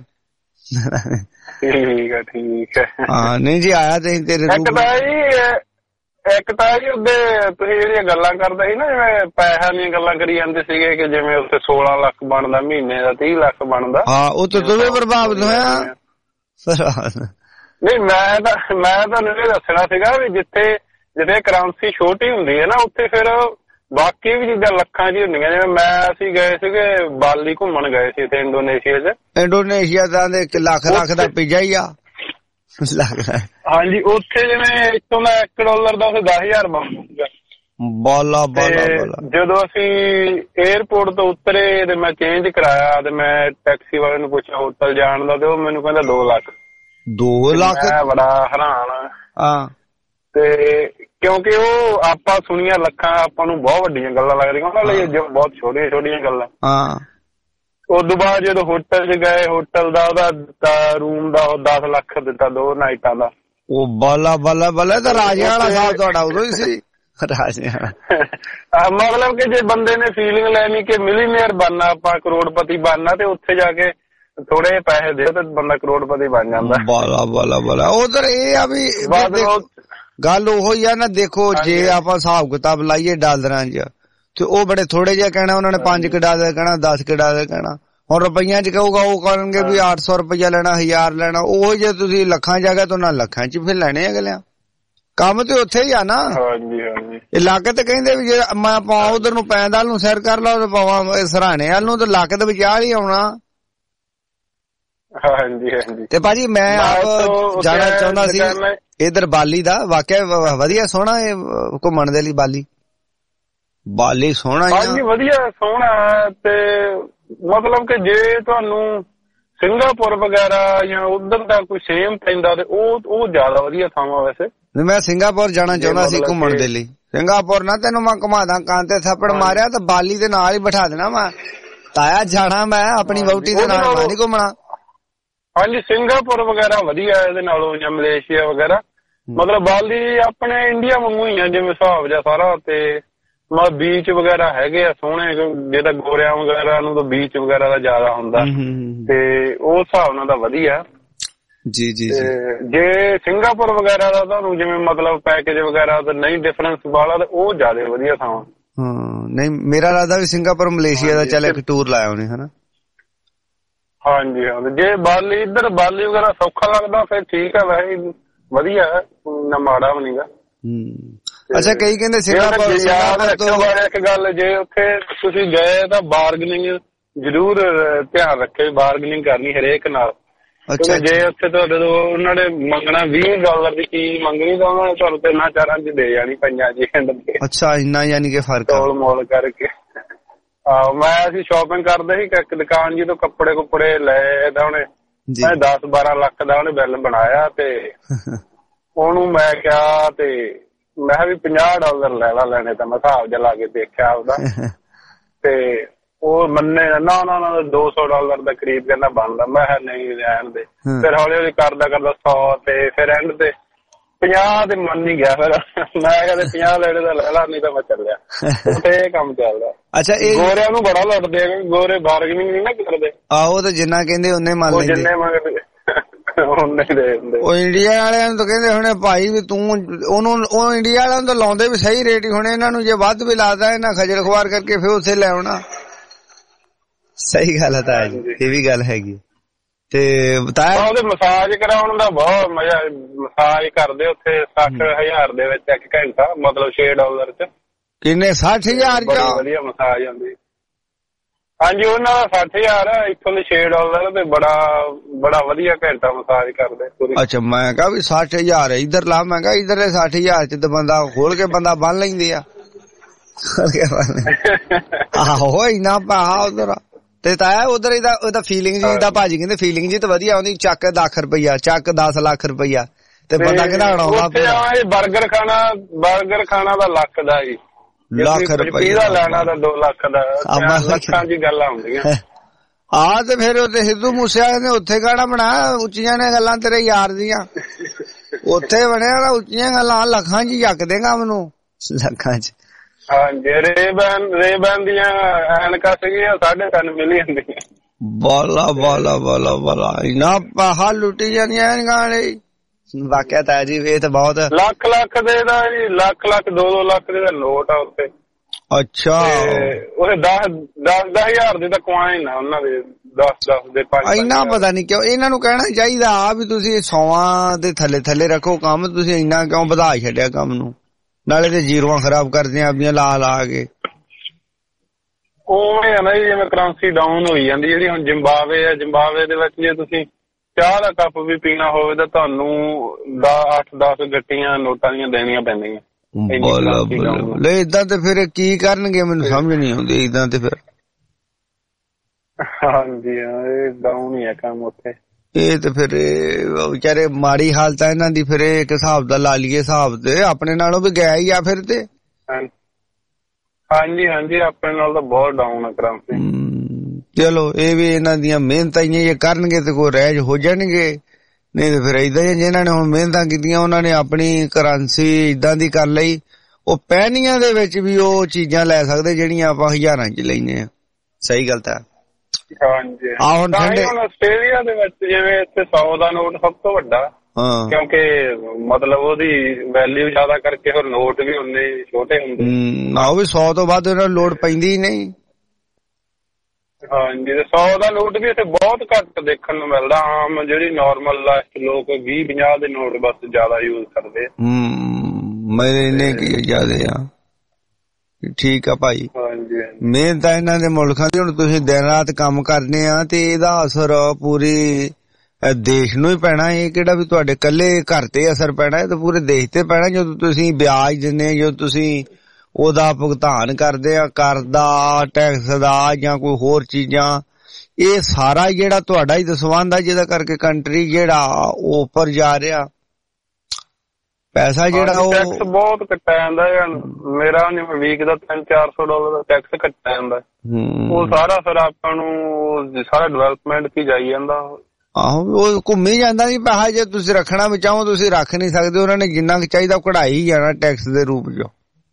ਠੀਕ ਹੈ ਠੀਕ ਹੈ। ਹਾਂ ਨਹੀਂ ਜੀ ਆਇਆ ਤੇ ਤੇਰੇ ਇੱਕ ਤਾਂ ਜੀ ਉਹਦੇ ਤੁਸੀਂ ਜਿਹੜੀਆਂ ਗੱਲਾਂ ਕਰਦੇ ਸੀ ਨਾ, ਜਿਵੇਂ ਪੈਸਿਆਂ ਦੀਆਂ ਗੱਲਾਂ ਕਰੀ ਜਾਂਦੇ ਸੀਗੇ ਕਿ ਜਿਵੇਂ ਉੱਥੇ 16 ਲੱਖ ਬਣਦਾ ਮਹੀਨੇ ਦਾ, 30 ਲੱਖ ਬਣਦਾ। ਹਾਂ ਉਹ ਤਾਂ ਤੂੰ ਵੀ ਪ੍ਰਭਾਵਿਤ ਹੋਇਆ। ਨਹੀਂ ਮੈਂ ਤੁਹਾਨੂੰ ਇਹ ਦੱਸਣਾ ਸੀਗਾ ਵੀ ਜਿੱਥੇ ਕਰੰਸੀ ਛੋਟੀ ਹੁੰਦੀ ਹੈ ਨਾ, ਉੱਥੇ ਫਿਰ ਬਾਕੀ ਵੀ ਚੀਜ਼ਾਂ ਲੱਖਾਂ ਚ ਹੁੰਦੀਆਂ। ਜਿਵੇਂ ਅਸੀਂ ਗਏ ਸੀਗੇ ਬਾਲੀ ਘੁੰਮਣ ਗਏ ਸੀ ਇੱਥੇ ਇੰਡੋਨੇਸ਼ੀਆ ਚ। ਇੰਡੋਨੇਸ਼ੀਆ ਦਾ ਲੱਖ ਦਾ ਪੀਜ਼ਾ ਹੀ ਆ। ਹਾਂਜੀ ਉੱਥੇ ਜਿਵੇਂ ਇੱਥੋਂ ਦਾ $1 ਦਾ ਉੱਥੇ 10,000 ਬਣਦਾ। ਬਾਲਾ ਜਦੋਂ ਅਸੀਂ ਏਅਰਪੋਰਟ ਤੋਂ ਉਤਰੇ ਤੇ ਮੈਂ ਚੇਂਜ ਕਰਾਇਆ ਤੇ ਮੈਂ ਟੈਕਸੀ ਵਾਲੇ ਨੂੰ ਪੁੱਛਿਆ ਹੋਟਲ ਜਾਣ ਦਾ, ਤੇ ਉਹ ਮੈਨੂੰ ਕਹਿੰਦਾ 2 ਲੱਖ। 2 ਲੱਖ? ਮੈਂ ਬੜਾ ਹੈਰਾਨ। ਹਾਂ ਤੇ ਕਿਉਂਕਿ ਉਹ ਆਪਾਂ ਸੁਣੀਆਂ ਲੱਖਾਂ, ਆਪਾਂ ਨੂੰ ਬਹੁਤ ਵੱਡੀਆਂ ਗੱਲਾਂ ਲੱਗਦੀਆਂ, ਉਹਨਾਂ ਲਈ ਬਹੁਤ ਛੋਟੀਆਂ ਛੋਟੀਆਂ ਗੱਲਾਂ। ਹਾਂ ਉਦੋਂ ਬਾਅਦ ਜਦੋਂ ਹੋਟਲ ਚ ਗਏ, ਹੋਟਲ ਦਾ ਉਹਦਾ ਰੂਮ ਦਾ 10 ਲੱਖ ਦਿੱਤਾ 2 ਨਾਈਟਾਂ ਦਾ। ਉਹ ਬਾਲਾ ਬਾਲਾ ਬਾਲਾ ਤਾਂ ਰਾਜੇ ਵਾਲਾ ਸਾਹਿਬ ਤੁਹਾਡਾ ਉਦੋਂ ਹੀ ਸੀ। ਰਾਜੇ ਮਤਲਬ ਕਿ ਜੇ ਬੰਦੇ ਨੇ ਫੀਲਿੰਗ ਲੈਣੀ ਕਿ ਮਿਲੀਨੀਅਰ ਬਣਨਾ, ਆਪਾਂ ਕਰੋੜਪਤੀ ਬਣਨਾ, ਤੇ ਉੱਥੇ ਜਾ ਕੇ ਥੋੜੇ ਪੈਸੇ ਦੇ ਤੇ ਬੰਦਾ ਕਰੋੜਪਤੀ ਬਣ ਜਾਂਦਾ। ਬਾਲਾ ਬਾਲਾ ਬਾਲਾ। ਉਧਰ ਇਹ ਆ ਵੀ ਗੱਲ ਉਹੋ ਹੀ ਆ ਨਾ। ਦੇਖੋ ਜੇ ਆਪਾਂ ਹਿਸਾਬ ਕਿਤਾਬ ਲਾਈਏ ਡਾਲਰਾਂ ਚ, ਤੇ ਉਹ ਬੜੇ ਥੋੜੇ ਜਿਹੇ ਕਹਿਣਾ, ਉਹਨਾਂ ਨੇ 5 ਡਾਲਰ ਕਹਿਣਾ, 10 ਡਾਲਰ ਕਹਿਣਾ। ਹੁਣ ਰੁਪਈਆਂ ਚ ਕਹੂਗਾ ਉਹ ਕਰਨਗੇ ਵੀ 800 ਰੁਪਇਆ ਲੈਣਾ, 1000 ਲੈਣਾ। ਉਹ ਜੇ ਤੁਸੀਂ ਲੱਖਾਂ ਚ ਗਿਆ ਤਾਂ ਉਹਨਾਂ ਲੱਖਾਂ ਚ ਫਿਰ ਲੈਣੇ ਅਗਲਿਆਂ। ਕੰਮ ਤੇ ਉੱਥੇ ਹੀ ਆ ਨਾ। ਇਹ ਲੱਕ ਤੇ ਕਹਿੰਦੇ ਵੀ ਜੇ ਮੈਂ ਪਾਵਾਂ ਉਧਰ ਨੂੰ ਪੈਂਦਾ ਨੂੰ ਸਿਰ ਕਰ ਲਾ, ਪਾਵਾਂ ਸਰਾਣੇ ਵੱਲ ਨੂੰ, ਤੇ ਲੱਕ ਦੇ ਵਿਚਾਰ ਹੀ ਆਉਣਾ। ਤੇ ਭਾਜੀ ਮੈਂ ਆਪ ਜਾਣਾ ਚਾਹੁੰਦਾ ਸੀ ਇਧਰ ਬਾਲੀ ਦਾ। ਵਾਕਿਆ ਵਧੀਆ ਸੋਹਣਾ ਘੁੰਮਣ ਦੇ ਲਈ ਬਾਲੀ ਸੋਹਣਾ ਹੀ ਵਧੀਆ ਸੋਹਣਾ। ਤੇ ਮਤਲਬ ਕਿ ਜੇ ਤੁਹਾਨੂੰ ਸਿੰਗਾਪੁਰ ਵਗੈਰਾ ਜਾਂ ਉਧਰ ਦਾ ਕੋਈ ਸੇਮ ਪੈਂਦਾ ਤੇ ਉਹ ਜ਼ਿਆਦਾ ਵਧੀਆ ਥਾਵਾਂ। ਵੈਸੇ ਮੈਂ ਸਿੰਗਾਪੁਰ ਜਾਣਾ ਚਾਹੁੰਦਾ ਸੀ ਘੁੰਮਣ ਦੇ ਲਈ। ਸਿੰਗਾਪੁਰ ਨਾ ਤੈਨੂੰ ਮੈਂ ਘੁਮਾਦਾ, ਕਾਂ ਤੇ ਥੱਪੜ ਮਾਰਿਆ ਤਾਂ ਬਾਲੀ ਦੇ ਨਾਲ ਹੀ ਬਿਠਾ ਦੇਣਾ ਮੈਂ। ਤਾਇਆ ਜਾਣਾ ਮੈਂ ਆਪਣੀ ਵਹੁਟੀ ਦੇ ਨਾਲ, ਮੈਂ ਨੀ ਘੁੰਮਣਾ। ਹਾਂਜੀ ਸਿੰਗਾਪੁਰ ਵਗੈਰਾ ਵਧੀਆ ਇਹਦੇ ਨਾਲੋਂ, ਜਾਂ ਮਲੇਸ਼ੀਆ ਵਗੈਰਾ। ਮਤਲਬ ਬਾਲੀ ਆਪਣੇ ਇੰਡੀਆ ਵਾਂਗੂ ਹੀ ਆ ਜਿਵੇਂ ਹਿਸਾਬ ਜਿਹਾ ਸਾਰਾ। ਤੇ ਬੀਚ ਵਗੈਰਾ ਹੈਗੇ ਆ ਸੋਹਣੇ, ਜੇ ਤਾਂ ਗੋਰਿਆਂ ਵਗੈਰਾ ਨੂੰ ਤਾਂ ਬੀਚ ਵਗੈਰਾ ਦਾ ਜ਼ਿਆਦਾ ਹੁੰਦਾ, ਤੇ ਉਸ ਹਿਸਾਬ ਨਾਲ ਤਾਂ ਵਧੀਆ। ਜੀ ਜੀ। ਜੇ ਸਿੰਗਾਪੁਰ ਵਗੈਰਾ ਦਾ ਤੁਹਾਨੂੰ ਜਿਵੇਂ ਮਤਲਬ ਪੈਕੇਜ ਵਗੈਰਾ ਤਾਂ ਨਹੀਂ ਡਿਫਰੈਂਸ ਵਾਲਾ, ਤੇ ਉਹ ਜ਼ਿਆਦਾ ਵਧੀਆ ਥਾਂ। ਨਹੀਂ ਮੇਰਾ ਇਰਾਦਾ ਵੀ ਸਿੰਗਾਪੁਰ ਮਲੇਸ਼ੀਆ ਦਾ ਚੱਲ ਇੱਕ ਟੂਰ ਲਾਇਆ ਉਹਨੇ, ਹਨਾ। ਹਾਂਜੀ ਹਾਂ। ਜੇ ਬਾਲੀ ਇੱਧਰ ਬਾਲੀ ਵਗੈਰਾ ਸੌਖਾ ਲੱਗਦਾ ਫਿਰ ਠੀਕ ਹੈ, ਵੈਸੇ ਵਧੀਆ ਨਾ ਮਾੜਾ ਵੀ ਨਹੀਂਗਾ। ਅੱਛਾ ਕਈ ਕਹਿੰਦੇ ਸਿੰਗਾਪੁਰ ਇੱਕ ਗੱਲ, ਜੇ ਉੱਥੇ ਤੁਸੀਂ ਗਏ ਤਾਂ ਬਾਰਗਨਿੰਗ ਜ਼ਰੂਰ ਧਿਆਨ ਰੱਖੇ, ਬਾਰਗਨਿੰਗ ਕਰਨੀ ਹਰੇਕ ਨਾਲ। ਜੇ ਉੱਥੇ ਤੁਹਾਡੇ ਤੋਂ ਉਹਨਾਂ ਨੇ ਮੰਗਣਾ $20 ਦੀ ਚੀਜ਼ ਮੰਗਣੀ, ਤਾਂ ਉਹਨਾਂ ਨੇ ਤੁਹਾਨੂੰ 3-4 ਚ ਦੇ ਜਾਣੀ 5 ਜੀ ਐਂਡ ਤੇ। ਅੱਛਾ ਇੰਨਾ ਯਾਨੀ ਕਿ ਫਰਕ ਤੋਲ ਮੋਲ ਕਰਕੇ। ਅਸੀਂ ਸ਼ਾਪਿੰਗ ਕਰਦੇ ਸੀ ਇੱਕ ਦੁਕਾਨ ਜੀ ਤੋਂ, ਕੱਪੜੇ ਕੁੱਪੜੇ ਲਏ ਤਾਂ ਉਹਨੇ 10-12 ਲੱਖ ਦਾ ਉਹਨੇ ਬਿੱਲ ਬਣਾਇਆ। ਤੇ ਉਹਨੂੰ ਮੈਂ ਕਿਹਾ, ਤੇ ਮੈਂ ਕਿਹਾ ਵੀ $50 ਲੈ ਲਾ, ਲੈਣੇ ਤਾਂ ਮੈਂ ਹਿਸਾਬ ਜਿਹਾ ਲਾ ਕੇ ਦੇਖਿਆ ਉਹਦਾ। ਤੇ ਉਹ ਮੰਨੇ ਨਾ $200 ਦਾ ਕਰੀਬ ਕਹਿੰਦਾ ਬਣਦਾ। ਮੈਂ ਕਿਹਾ ਨਹੀਂ ਰਹਿਣ ਦੇ। ਫਿਰ ਹੌਲੀ ਹੌਲੀ ਕਰਦਾ 100 ਤੇ ਫਿਰ ਐਂਡ ਤੇ 50 ਤੇ ਮੰਨ ਹੀ ਗਿਆ। ਫਿਰ ਮੈਂ ਕਹਿੰਦੇ 50 ਲੈਣੇ ਦਾ ਲੈ ਲਾ, ਨਹੀਂ ਤਾਂ ਮੈਂ ਚੱਲਿਆ। ਉੱਥੇ ਇਹ ਕੰਮ ਚੱਲਦਾ। ਅੱਛਾ ਇਹ ਗੋਰਿਆਂ ਨੂੰ ਬੜਾ ਲੁੱਟਦੇ, ਗੋਰੇ ਬਾਰਗਨਿੰਗ ਨਹੀਂ ਨਾ ਕਰਦੇ। ਆਹੋ ਤੇ ਜਿੰਨਾ ਕਹਿੰਦੇ ਉਹਨੇ ਮੰਨ ਲੈਂਦੇ। ਜਿੰਨੇ ਮੰਗਦੇ ਉਹਨੇ ਦੇ ਦਿੰਦੇ। ਉਹ ਇੰਡੀਆ ਵਾਲਿਆਂ ਨੂੰ ਤਾਂ ਕਹਿੰਦੇ ਹੁਣੇ ਭਾਈ ਵੀ ਤੂੰ ਉਹਨੂੰ, ਉਹ ਇੰਡੀਆ ਵਾਲਿਆਂ ਨੂੰ ਤਾਂ ਲਾਉਂਦੇ ਵੀ ਸਹੀ ਰੇਟ ਹੀ ਹੋਣੇ, ਇਹਨਾਂ ਨੂੰ ਜੇ ਵੱਧ ਵੀ ਲਾਦਾ ਇਹਨਾਂ ਖਜਲ ਖੁਆਰ ਕਰਕੇ ਫਿਰ ਉੱਥੇ ਲੈ ਆਉਣਾ। ਸਹੀ ਗੱਲ ਹੈ ਤਾਇਆ ਜੀ, ਇਹ ਵੀ ਗੱਲ ਹੈਗੀ। ਤੇ ਬਤਾਇਆ ਉਹਦੇ ਮਸਾਜ ਕਰਾਉਣ ਦਾ ਬਹੁਤ ਮਜ਼ਾ, ਮਸਾਜ ਕਰਦੇ ਉੱਥੇ 60,000 ਦੇ ਵਿੱਚ 1 ਘੰਟਾ, ਮਤਲਬ $6 ਚ। ਕਿੰਨੇ? 60,000 ਚ ਵਧੀਆ ਮਸਾਜ ਆਉਂਦੀ। ਹਾਂਜੀ ਉਹਨਾਂ ਦਾ 60,000 ਇੱਥੋਂ ਦੇ $6 ਤੇ ਬੜਾ ਵਧੀਆ ਘੰਟਾ ਮਸਾਜ ਕਰਦੇ ਪੂਰੀ। ਅੱਛਾ ਮੈਂ ਕਿਹਾ ਵੀ 60,000 ਇੱਧਰ ਲਾ, ਮੈਂ ਕਿਹਾ ਇੱਧਰ 60,000 ਚ ਤਾਂ ਬੰਦਾ ਖੋਲ ਕੇ ਬੰਦਾ ਬੰਨ ਲੈਂਦੇ ਆ। ਆਹੋ ਇੰਨਾ ਪਾ ਉਧਰ ਤੇ ਤਾਇਆ ਉਧਰ ਇਹਦਾ ਫੀਲਿੰਗ ਜੀ ਦਾ ਭਾਜੀ ਕਹਿੰਦੇ ਫੀਲਿੰਗ ਜੀ ਤਾਂ ਵਧੀਆ ਆਉਂਦੀ। ਚੱਕ $10 ਰੁਪਇਆ, ਚੱਕ 10 ਲੱਖ ਰੁਪਇਆ ਤੇ ਬੰਦਾ ਕਹਿੰਦਾ ਹੜਾਉਂਦਾ। ਬਰਗਰ ਖਾਣਾ ਦਾ ਲੱਖ ਦਾ ਜੀ, ਲੱਖ ਰੁਪਇਆ ਲੈਣਾ ਤਾਂ 2 ਲੱਖ ਦਾ, ਲੱਖਾਂ ਦੀ ਗੱਲਾਂ ਹੁੰਦੀਆਂ। ਆ ਤੇ ਫਿਰ ਉੱਥੇ ਸਿੱਧੂ ਮੂਸੇਵਾਲੇ ਨੇ ਉੱਥੇ ਗਾਣਾ ਬਣਾਇਆ, ਉੱਚੀਆਂ ਨੇ ਗੱਲਾਂ ਤੇਰੇ ਯਾਰ ਦੀਆਂ, ਉੱਥੇ ਬਣਿਆ ਨਾ ਉੱਚੀਆਂ ਗੱਲਾਂ, ਲੱਖਾਂ ਚ ਚੱਕ ਦੇਗਾ ਮੈਨੂੰ, ਲੱਖਾਂ ਚ। ਹਾਂਜੀ ਰੇਬੈਨ ਦੀਆਂ ਐਨਕਾਂ ਸੀਗੀਆਂ 3.5 ਮਿਲੀਅਨ ਦੀਆਂ। ਬਾਲਾ ਬਾਲਾ ਬਾਲਾ ਬਾਲਾ ਇੰਨਾ ਪਾਹਾ ਲੁੱਟੀ ਜਾਂਦੀਆਂ ਐਨਕਾਂ ਵਾਲੇ। ਵਾਕਿਆ ਤਾਇਆ ਜੀ ਇਹ ਤਾਂ ਬਹੁਤ ਲੱਖ ਦੇ ਦਾ ਜੀ, ਲੱਖ 2 ਲੱਖ ਦੇ ਦਾ ਨੋਟ ਆ ਉੱਤੇ। ਅੱਛਾ ਉਹਦੇ 10,000 ਦੇ ਤਾਂ ਕੁਆਇਨ ਆ ਉਹਨਾਂ ਦੇ, 10 ਦੇ 5। ਇੰਨਾ ਪਤਾ ਨੀ ਕਿਉਂ ਇਹਨਾਂ ਨੂੰ ਕਹਿਣਾ ਚਾਹੀਦਾ ਆ ਵੀ ਤੁਸੀਂ 100 ਦੇ ਥੱਲੇ ਰੱਖੋ ਕੰਮ, ਤੁਸੀਂ ਇੰਨਾ ਕਿਉਂ ਵਧਾ ਛੱਡਿਆ ਕੰਮ ਨੂੰ, ਨਾਲੇ ਤੇ ਜ਼ੀਰੋਆਂ ਖਰਾਬ ਕਰਦੇ ਆਪਣੀਆਂ ਲਾ ਕੇ। ਉਵੇਂ ਆ ਨਾ ਜੀ ਜਿਵੇਂ ਕਰੰਸੀ ਡਾਊਨ ਹੋਈ ਜਾਂਦੀ, ਜਿਹੜੀ ਹੁਣ ਜ਼ਿੰਬਾਬਵੇ ਆ, ਜ਼ਿੰਬਾਬਵੇ ਦੇ ਵਿੱਚ ਜੇ ਤੁਸੀਂ ਚਾਹ ਦਾ ਕੱਪ ਵੀ ਪੀਣਾ ਹੋਵੇ ਤਾਂ ਤੁਹਾਨੂੰ 8-10 ਗੱਟੀਆਂ ਨੋਟਾਂ ਦੀਆਂ ਦੇਣੀਆਂ ਪੈਂਦੀਆਂ। ਲੈ ਏਦਾਂ ਤੇ ਫਿਰ ਕੀ ਕਰਨਗੇ ਮੈਨੂੰ ਸਮਝ ਨੀ ਆਉਂਦੀ ਏਦਾਂ ਤੇ ਫਿਰ। ਹਾਂਜੀ ਇਹ ਡਾਊਨ ਹੀ ਆ ਕੰਮ ਉੱਥੇ। ਇਹ ਤੇ ਫਿਰ ਵਿਚਾਰੇ ਮਾੜੀ ਹਾਲਤ ਆ ਇਹਨਾਂ ਦੀ, ਫਿਰ ਇੱਕ ਹਿਸਾਬ ਦਾ ਲਾ ਲਈਏ ਹਿਸਾਬ ਤੇ ਆਪਣੇ ਨਾਲੋਂ ਵੀ ਗਿਆ ਹੀ ਆ ਫਿਰ ਤੇ। ਹਾਂਜੀ ਆਪਣੇ ਨਾਲ ਤਾਂ ਬਹੁਤ ਡਾਊਨ ਆ ਕਰੰਸੀ। ਚਲੋ ਇਹ ਵੀ ਇਹਨਾਂ ਦੀਆਂ ਮਿਹਨਤਾਂ ਹੀ ਜੇ ਕਰਨਗੇ ਤੇ ਕੋਈ ਰਹਿਜ ਹੋ ਜਾਣਗੇ, ਨਹੀਂ ਤੇ ਫਿਰ ਏਦਾਂ ਹੀ ਜਿਹਨਾਂ ਨੇ ਹੁਣ ਮਿਹਨਤਾਂ ਕੀਤੀਆਂ ਉਹਨਾਂ ਨੇ ਆਪਣੀ ਕਰੰਸੀ ਏਦਾਂ ਦੀ ਕਰ ਲਈ, ਉਹ ਪੈਨੀਆਂ ਦੇ ਵਿੱਚ ਵੀ ਉਹ ਚੀਜ਼ਾਂ ਲੈ ਸਕਦੇ ਜਿਹੜੀਆਂ ਆਪਾਂ ਹਜ਼ਾਰਾਂ ਚ ਲੈਂਦੇ ਆ। ਸਹੀ ਗੱਲ ਤਾਂ। ਹਾਂਜੀ ਹੁਣ ਆਸਟ੍ਰੇਲੀਆ ਦੇ ਵਿੱਚ ਜਿਵੇਂ ਇੱਥੇ 100 ਦਾ ਨੋਟ ਸਭ ਤੋਂ ਵੱਡਾ, ਕਿਉਂਕਿ ਮਤਲਬ ਉਹਦੀ ਵੈਲਿਊ ਜ਼ਿਆਦਾ ਕਰਕੇ ਹੋਰ ਨੋਟ ਵੀ ਉਨੇ ਛੋਟੇ ਹੁੰਦੇ। ਉਹ ਵੀ 100 ਤੋਂ ਵੱਧ ਉਹਨਾਂ ਨੂੰ ਲੋੜ ਪੈਂਦੀ ਨਹੀਂ। ਹਾਂਜੀ 100 ਦਾ ਨੋਟ ਵੀ ਇੱਥੇ ਬਹੁਤ ਘੱਟ ਦੇਖਣ ਨੂੰ ਮਿਲਦਾ। ਆਮ ਜਿਹੜੀ ਨੋਰਮਲ ਲੋਕ 20-50 ਦੇ ਨੋਟ ਬਸ ਜ਼ਿਆਦਾ ਯੂਜ਼ ਕਰਦੇ। ਮੈਨੇ ਕੀ ਜ਼ਿਆਦਾ ਆ। ਠੀਕ ਆ ਭਾਈ। ਮਿਹਨਤ ਆ ਇਹਨਾਂ ਦੇ ਮੁਲਕਾਂ ਦੀ। ਹੁਣ ਤੁਸੀਂ ਦਿਨ ਰਾਤ ਕੰਮ ਕਰਨੇ ਆ ਤੇ ਇਹਦਾ ਅਸਰ ਪੂਰੀ ਦੇਸ਼ ਨੂੰ ਹੀ ਪੈਣਾ। ਇਹ ਕਿਹੜਾ ਵੀ ਤੁਹਾਡੇ ਇਕੱਲੇ ਘਰ ਤੇ ਅਸਰ ਪੈਣਾ, ਇਹ ਤਾਂ ਪੂਰੇ ਦੇਸ਼ ਤੇ ਪੈਣਾ। ਜਦੋਂ ਤੁਸੀਂ ਵਿਆਜ ਦਿੰਦੇ, ਜਦੋਂ ਤੁਸੀਂ ਉਹਦਾ ਭੁਗਤਾਨ ਕਰਦੇ ਆ, ਕਰ ਦਾ, ਟੈਕਸ ਦਾ ਜਾਂ ਕੋਈ ਹੋਰ ਚੀਜ਼ਾਂ, ਇਹ ਸਾਰਾ ਜਿਹੜਾ ਤੁਹਾਡਾ ਹੀ ਦਸਵੰਧ ਆ ਜਿਹਦਾ ਕਰਕੇ ਕੰਟਰੀ ਜਿਹੜਾ ਉਹ ਉੱਪਰ ਜਾ ਰਿਹਾ। ਪੈਸਾ ਜਿਹੜਾ ਉਹ ਟੈਕਸ ਬਹੁਤ ਕੱਟਿਆ ਜਾਂਦਾ। ਮੇਰਾ ਵੀਕ ਦਾ $300-400 ਦਾ ਟੈਕਸ ਕੱਟਿਆ ਜਾਂਦਾ। ਉਹ ਸਾਰਾ ਫਿਰ ਆਪਾਂ ਨੂੰ ਸਾਰਾ ਡਿਵੈਲਪਮੈਂਟ ਕੀ ਜਾਈ ਜਾਂਦਾ। ਆਹੋ ਉਹ ਘੁੰਮੀ ਜਾਂਦਾ ਜੀ ਪੈਸਾ। ਜੇ ਤੁਸੀਂ ਰੱਖਣਾ ਵੀ ਚਾਹੋ ਤੁਸੀਂ ਰੱਖ ਨਹੀਂ ਸਕਦੇ, ਉਹਨਾਂ ਨੇ ਜਿੰਨਾ ਕੁ ਚਾਹੀਦਾ ਕਢਾਈ ਹੀ ਜਾਣਾ ਟੈਕਸ ਦੇ ਰੂਪ ਚ।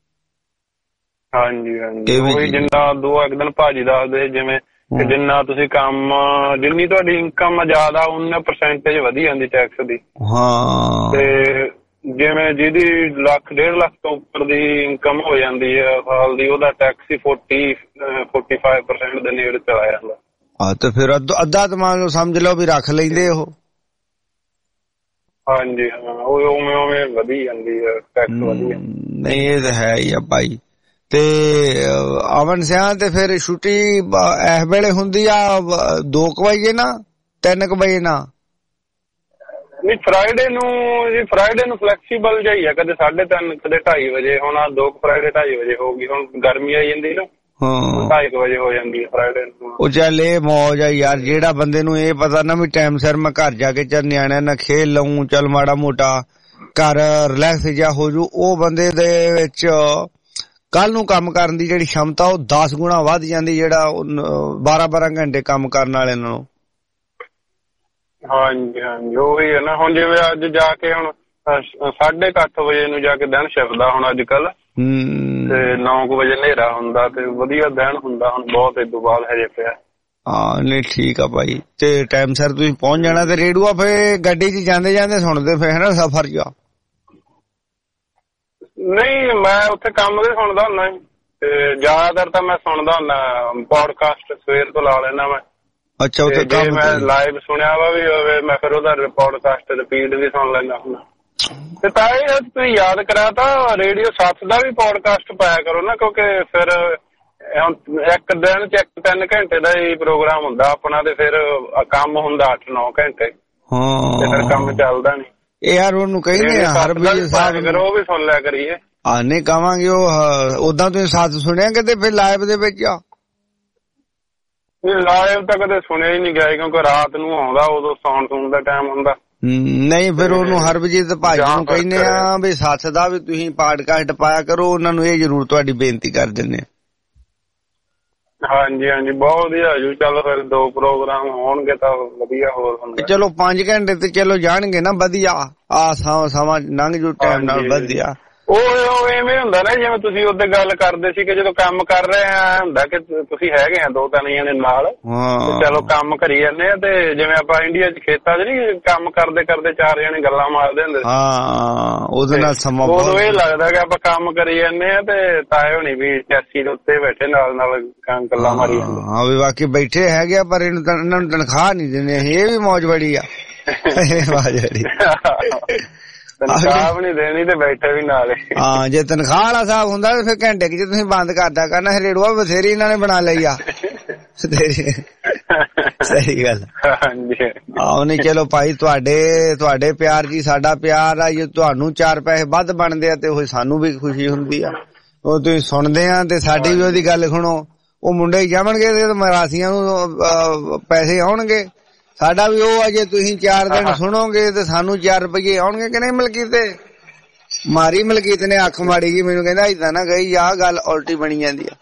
ਹਾਂਜੀ ਉਹੀ ਜਿੰਨਾ ਇੱਕ ਦਿਨ ਭਾਜੀ ਦੱਸਦੇ ਜਿਵੇਂ ਜਿੰਨਾ ਤੁਸੀਂ ਕੰਮ, ਜਿੰਨੀ ਤੁਹਾਡੀ ਇਨਕਮ ਜ਼ਿਆਦਾ ਉਨਾ ਪਰਸੈਂਟੇਜ ਵਧੀ ਜਾਂਦੀ ਟੈਕਸ ਦੀ। ਹਾਂ ਤੇ ਜਿਵੇਂ ਜਿਹਦੀ 1.5 ਲੱਖ ਤੋਂ ਉੱਪਰ ਦੀ ਇਨਕਮ ਹੋ ਜਾਂਦੀ ਹੈ ਸਾਲ ਦੀ, ਉਹਦਾ ਟੈਕਸ ਹੀ 45% ਦੇ ਨੇੜੇ ਚਲਾ ਜਾਂਦਾ। ਹਾਂ ਤੇ ਫਿਰ ਅੱਧਾ ਤਾਂ ਮੰਨ ਲਓ ਸਮਝ ਲਓ ਵੀ ਰੱਖ ਲੈਂਦੇ ਉਹ। ਹਾਂਜੀ ਹਾਂ ਉਵੇਂ ਵਧੀ ਜਾਂਦੀ ਹੈ ਟੈਕਸ ਵਧੀ ਜਾਂਦੀ। ਨਹੀਂ ਇਹ ਤਾਂ ਹੈ ਹੀ ਆ ਭਾਈ। ਤੇ ਅਮਨ ਸਿਆਂ ਤੇ ਫਿਰ ਛੁੱਟੀ ਇਸ ਵੇਲੇ ਹੁੰਦੀ ਆ 2 ਵਜੇ ਨਾ 3 ਵਜੇ ਨਾ? ਨਹੀਂ ਫਰਾਈਡੇ ਨੂੰ ਫਲੈਕਸੀਬਲ ਜਾਈ ਆ, ਕਦੇ 3:30 ਕਦੇ 2:30 ਵਜੇ। ਹੁਣ ਆ 2 ਫਰਾਈਡੇ 2:30 ਵਜੇ ਹੋ ਗਈ। ਹੁਣ ਗਰਮੀ ਆਈ ਜਾਂਦੀ ਨਾ, 2:30 ਵਜੇ ਹੋ ਜਾਂਦੀ ਹੈ ਫਰਾਈਡੇ ਨੂੰ। ਉਹ ਚੱਲ ਇਹ ਮੌਜ ਆ ਯਾਰ, ਜਿਹੜਾ ਬੰਦੇ ਨੂੰ ਇਹ ਪਤਾ ਨਾ ਵੀ ਟਾਈਮ ਸਿਰ ਮੈਂ ਘਰ ਜਾ ਕੇ ਚੱਲ ਨਿਆਣਿਆਂ ਨਾਲ ਖੇਲ ਲਊਂ, ਚੱਲ ਮਾੜਾ ਮੋਟਾ ਘਰ ਰਿਲੈਕਸ ਜਿਹਾ ਹੋ ਜੂ, ਉਹ ਬੰਦੇ ਦੇ ਵਿੱਚ ਕੱਲ ਨੂੰ ਕੰਮ ਕਰਨ ਦੀ ਜਿਹੜੀ ਸ਼ਮਤਾ ਉਹ 10 ਗੁਣਾ ਵੱਧ ਜਾਂਦੀ, ਜਿਹੜਾ 12-12 ਘੰਟੇ ਕੰਮ ਕਰਨ ਵਾਲੇ ਨਾਲੋਂ। ਹਾਂਜੀ ਉਹੀ ਹੈ ਨਾ। ਹੁਣ ਜਿਵੇਂ ਅੱਜ ਜਾ ਕੇ ਹੁਣ 8:30 ਵਜੇ ਨੂੰ ਜਾ ਕੇ ਦਿਨ ਛਿਪਦਾ ਹੁਣ ਅੱਜ ਕੱਲ, ਤੇ 9 ਵਜੇ ਹਨੇਰਾ ਹੁੰਦਾ ਤੇ ਵਧੀਆ ਦਿਨ ਹੁੰਦਾ। ਹੁਣ ਬਹੁਤ ਇਦੋਂ ਬਾਅਦ ਹਜੇ ਪਿਆ। ਹਾਂ ਨਹੀਂ ਠੀਕ ਆ ਭਾਈ। ਤੇ ਟਾਈਮ ਸਿਰ ਤੁਸੀਂ ਪਹੁੰਚ ਜਾਣਾ। ਤੇ ਰੇਡੂਆ ਫੇ ਗੱਡੀ 'ਚ ਜਾਂਦੇ ਜਾਂਦੇ ਸੁਣਦੇ ਫੇ ਹਨਾ ਸਫ਼ਰ 'ਚ? ਨਹੀਂ ਮੈਂ ਉੱਥੇ ਕੰਮ ਤੇ ਸੁਣਦਾ ਹੁੰਦਾ ਤੇ ਜ਼ਿਆਦਾਤਰ ਤਾਂ ਮੈਂ ਸੁਣਦਾ ਹੁੰਦਾ ਪੋਡਕਾਸਟ ਸਵੇਰ ਤੋਂ ਲਾ ਲੈਣਾ ਮੈਂ। ਅੱਛਾ ਉੱਥੇ ਜੇ ਮੈਂ ਲਾਈਵ ਸੁਣਿਆ ਵਾ ਵੀ ਹੋਵੇ ਮੈਂ ਫਿਰ ਉਹਦਾ ਪੋਡਕਾਸਟ ਰਿਪੀਟ ਵੀ ਸੁਣ ਲੈਂਦਾ ਹੁੰਦਾ। ਤੇ ਤਾਂ ਇਹ ਤੁਸੀਂ ਯਾਦ ਕਰਾ ਤਾਂ ਰੇਡੀਓ 7 ਦਾ ਵੀ ਪੋਡਕਾਸਟ ਪਾਇਆ ਕਰੋ ਨਾ, ਕਿਉਂਕਿ ਫਿਰ ਇੱਕ ਦਿਨ 'ਚ 1-3 ਘੰਟੇ ਦਾ ਹੀ ਪ੍ਰੋਗਰਾਮ ਹੁੰਦਾ ਆਪਣਾ ਤੇ ਫਿਰ ਕੰਮ ਹੁੰਦਾ 8-9 ਘੰਟੇ। ਤੇ ਫਿਰ ਕੰਮ ਚੱਲਦਾ ਨੀ। ਇਹ ਯਾਰ ਉਹਨੂੰ ਕਹਿੰਦੇ ਆ ਹਰਬੀਰ ਸਾਹਿਬ ਕਰੋ ਉਹ ਵੀ ਸੁਣ ਲਿਆ ਕਰੀਏ। ਨਹੀਂ ਕਵਾਂਗੇ ਉਹ ਉਦਾਂ ਤੁਸੀਂ 7 ਸੁਣਿਆ ਕਿਤੇ ਫਿਰ ਲਾਈਵ ਦੇ ਵਿੱਚ? ਲਾਈਵ ਤਾਂ ਕਦੇ ਸੁਣਿਆ ਹੀ ਨਹੀਂ ਗਿਆ ਕਿਉਂਕਿ ਰਾਤ ਨੂੰ ਆਉਂਦਾ, ਉਦੋਂ ਸੌਣ ਸੂਣ ਦਾ ਟਾਈਮ ਹੁੰਦਾ। ਨਹੀਂ ਫਿਰ ਉਹਨੂੰ ਹਰਬਜੀਤ ਭਾਈ ਨੂੰ ਕਹਿੰਦੇ ਆ ਵੀ 7 ਦਾ ਵੀ ਤੁਸੀਂ ਪੋਡਕਾਸਟ ਪਾਇਆ ਕਰੋ। ਉਹਨਾਂ ਨੂੰ ਇਹ ਜ਼ਰੂਰ ਤੁਹਾਡੀ ਬੇਨਤੀ ਕਰ ਦਿੰਦੇ। ਹਾਂਜੀ ਹਾਂਜੀ ਬਹੁਤ ਵਧੀਆ ਜੂ। ਚਲੋ ਫਿਰ 2 ਪ੍ਰੋਗਰਾਮ ਹੋਣਗੇ ਤਾਂ ਵਧੀਆ ਹੋਰ ਹੁੰਦਾ। ਚਲੋ 5 ਘੰਟੇ ਤੇ ਚਲੋ ਜਾਣਗੇ ਨਾ ਵਧੀਆ। ਸਮਾਂ ਲੰਘ ਜੂ ਟਾਈਮ ਨਾਲ ਵਧੀਆ। ਉਹ ਐਵੇਂ ਹੁੰਦਾ ਨਾ ਜਿਵੇਂ ਤੁਸੀਂ ਉਹਦੇ ਗੱਲ ਕਰਦੇ ਸੀ ਕਿ ਜਦੋਂ ਕੰਮ ਕਰ ਰਹੇ ਆ ਹੁੰਦਾ ਕਿ ਤੁਸੀਂ ਹੈਗੇ ਆ 2-3 ਜਣੇ ਨਾਲ, ਚਲੋ ਕੰਮ ਕਰੀ ਜਾਂਦੇ ਆ। ਤੇ ਜਿਵੇਂ ਆਪਾਂ ਇੰਡੀਆ 'ਚ ਖੇਤਾਂ 'ਚ ਨੀ ਕੰਮ ਕਰਦੇ ਕਰਦੇ 4 ਜਣੇ ਗੱਲਾਂ ਮਾਰਦੇ ਹੁੰਦੇ। ਉਹਦੇ ਨਾਲ ਸਮਾਂ ਉਦੋਂ ਇਹ ਲੱਗਦਾ ਕਿ ਆਪਾਂ ਕੰਮ ਕਰੀ ਜਾਂਦੇ ਆ ਤੇ ਤਾਏ ਹੋਣੀ ਵੀ ਚੈਸੀ ਦੇ ਉੱਤੇ ਬੈਠੇ ਨਾਲ ਨਾਲ ਗੱਲਾਂ ਮਾਰੀ ਜਾਂਦੇ। ਹਾਂ ਵੀ ਬਾਕੀ ਬੈਠੇ ਹੈਗੇ ਪਰ ਇਹਨਾਂ ਨੂੰ ਤਨਖਾਹ ਨੀ ਦਿੰਦੇ। ਇਹ ਵੀ ਮੌਜ ਬੜੀ ਆ। ਤਨਖਾਹ ਵੀ ਨੀ ਦੇਣੀ ਤੇ ਬੈਠੇ ਵੀ ਨਾਲ। ਹਾਂ ਜੇ ਤਨਖਾਹ ਵਾਲਾ ਹਿਸਾਬ ਹੁੰਦਾ ਤੇ ਫਿਰ ਘੰਟੇ ਚ ਤੁਸੀਂ ਬੰਦ ਕਰਦਾ ਕਰਨਾ। ਰੇਡੂਆ ਬਥੇਰੀ ਇਹਨਾਂ ਨੇ ਬਣਾ ਲਈ ਆ। ਸਹੀ ਗੱਲ। ਆਹ ਨਹੀਂ ਚਲੋ ਭਾਈ ਤੁਹਾਡੇ ਪਿਆਰ ਜੀ ਸਾਡਾ ਪਿਆਰ ਆ। ਜੇ ਤੁਹਾਨੂੰ 4 ਪੈਸੇ ਵੱਧ ਬਣਦੇ ਆ ਤੇ ਉਹ ਸਾਨੂੰ ਵੀ ਖੁਸ਼ੀ ਹੁੰਦੀ ਆ। ਉਹ ਤੁਸੀਂ ਸੁਣਦੇ ਆ ਤੇ ਸਾਡੀ ਵੀ ਉਹਦੀ ਗੱਲ ਸੁਣੋ। ਉਹ ਮੁੰਡੇ ਜਾਵਣਗੇ ਤੇ ਮਰਾਸੀਆਂ ਨੂੰ ਪੈਸੇ ਆਉਣਗੇ। ਸਾਡਾ ਵੀ ਉਹ ਆ ਜੇ ਤੁਸੀਂ 4 ਦਿਨ ਸੁਣੋਗੇ ਤੇ ਸਾਨੂੰ 4 ਰੁਪਏ ਆਉਣਗੇ ਕਿ ਨਹੀਂ? ਮਲਕੀਤ ਮਾਰੀ ਮਲਕੀਤ ਨੇ ਅੱਖ ਮਾੜੀ ਗਈ ਮੈਨੂੰ ਕਹਿੰਦਾ ਏਦਾਂ ਨਾ ਗਈ ਆਹ ਗੱਲ ਉਲਟੀ ਬਣੀ ਜਾਂਦੀ ਆ।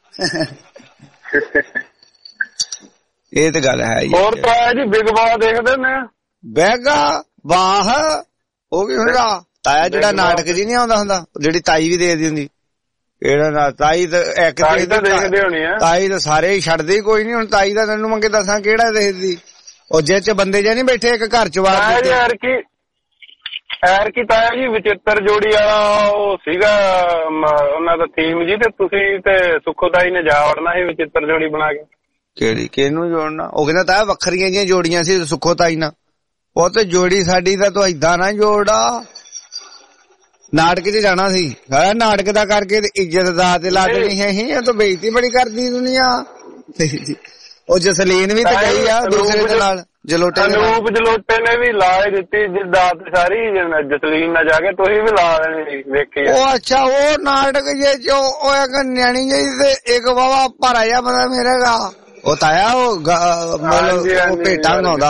ਇਹ ਤੇ ਗੱਲ ਹੈ। ਹੋਰ ਤਾਇਆ ਜੀ ਬਿਗ ਬਾਸ ਦੇਖਦੇ ਨੇ? ਬੈਗਾ ਵਾਹ ਉਹ ਕੀ ਹੁੰਦਾ ਤਾਇਆ ਜਿਹੜਾ ਨਾਟਕ ਜੀ ਨੀ ਆਉਂਦਾ ਹੁੰਦਾ ਜਿਹੜੀ ਤਾਈ ਵੀ ਦੇਖਦੀ ਹੁੰਦੀ। ਕਿਹੜਾ ਨਾ ਤਾਈ ਤਾਂ ਇੱਕ ਦੇਖਦੇ ਹੋਣੀ ਆ। ਤਾਈ ਤਾਂ ਸਾਰੇ ਹੀ ਛੱਡਦੇ ਕੋਈ ਨੀ। ਹੁਣ ਤਾਈ ਦਾ ਤੈਨੂੰ ਮੰਗੇ ਦੱਸਾਂ ਕਿਹੜਾ ਦੇਖਦੀ? ਉਹ ਜਿਹਦੇ ਚ ਬੰਦੇ ਜੇ ਨੀ ਬੈਠੇ ਇੱਕ ਘਰ ਚ ਵਾਰ ਐਰਕੀ ਤਾਇਆ ਜੀ ਵਿਚਿੱਤਰ ਜੋੜੀ ਵਾਲਾ ਉਹ ਸੀਗਾ ਉਹਨਾਂ ਦਾ ਥੀਮ ਜੀ। ਤੇ ਤੁਸੀਂ ਤੇ ਸੁੱਖੋ ਤਾਈ ਨੇ ਜਾ ਵੜਨਾ ਸੀ ਵਿਚਿੱਤਰ ਜੋੜੀ ਬਣਾ ਕੇ। ਕਿਹੜੀ ਕਿਹਨੂੰ ਜੋੜਨਾ? ਉਹ ਕਹਿੰਦਾ ਤਾਇਆ ਵੱਖਰੀਆਂ ਜਿਹੀਆਂ ਜੋੜੀਆਂ ਸੀ ਸੁੱਖੋ ਤਾਈ ਨਾਲ। ਉਹ ਤੇ ਜੋੜੀ ਸਾਡੀ ਦਾ ਤੂੰ ਏਦਾਂ ਨਾ ਜੋੜਾ। ਨਾਟਕ ਚ ਜਾਣਾ ਸੀ ਨਾਟਕ ਦਾ ਕਰਕੇ ਇੱਜ਼ਤ ਦਾ ਤੇ ਲਾ ਦੇਣੀ ਹੈ। ਤਾਂ ਬੇਇੱਜ਼ਤੀ ਬੜੀ ਕਰਦੀ ਦੁਨੀਆ। ਉਹ ਜਸਲੀਨ ਵੀ ਤਾਂ ਗਈ ਆ ਦੂਸਰੇ ਦੇ ਨਾਲ ਜਲੋਟੇ ਨੇ ਵੀ ਲਾ ਦਿੱਤੀ ਦਾਤ ਸਾਰੀ ਜਸਲੀਨ ਨਾਲ ਜਾ ਕੇ। ਤੁਸੀਂ ਵੀ ਲਾ ਦੇਣੀ ਵੇਖੀ। ਉਹ ਅੱਛਾ ਉਹ ਨਾਟਕ ਜੇ ਚ ਉਹ ਇੱਕ ਨਿਆਣੀ ਜਿਹੀ ਤੇ ਇੱਕ ਵਾਵਾ ਭਾਰਾ ਜਿਹਾ ਬੰਦਾ ਮੇਰੇਗਾ। ਉਹ ਤਾਇਆ ਉਹ ਭੇਟਾਂ ਗਾਉਂਦਾ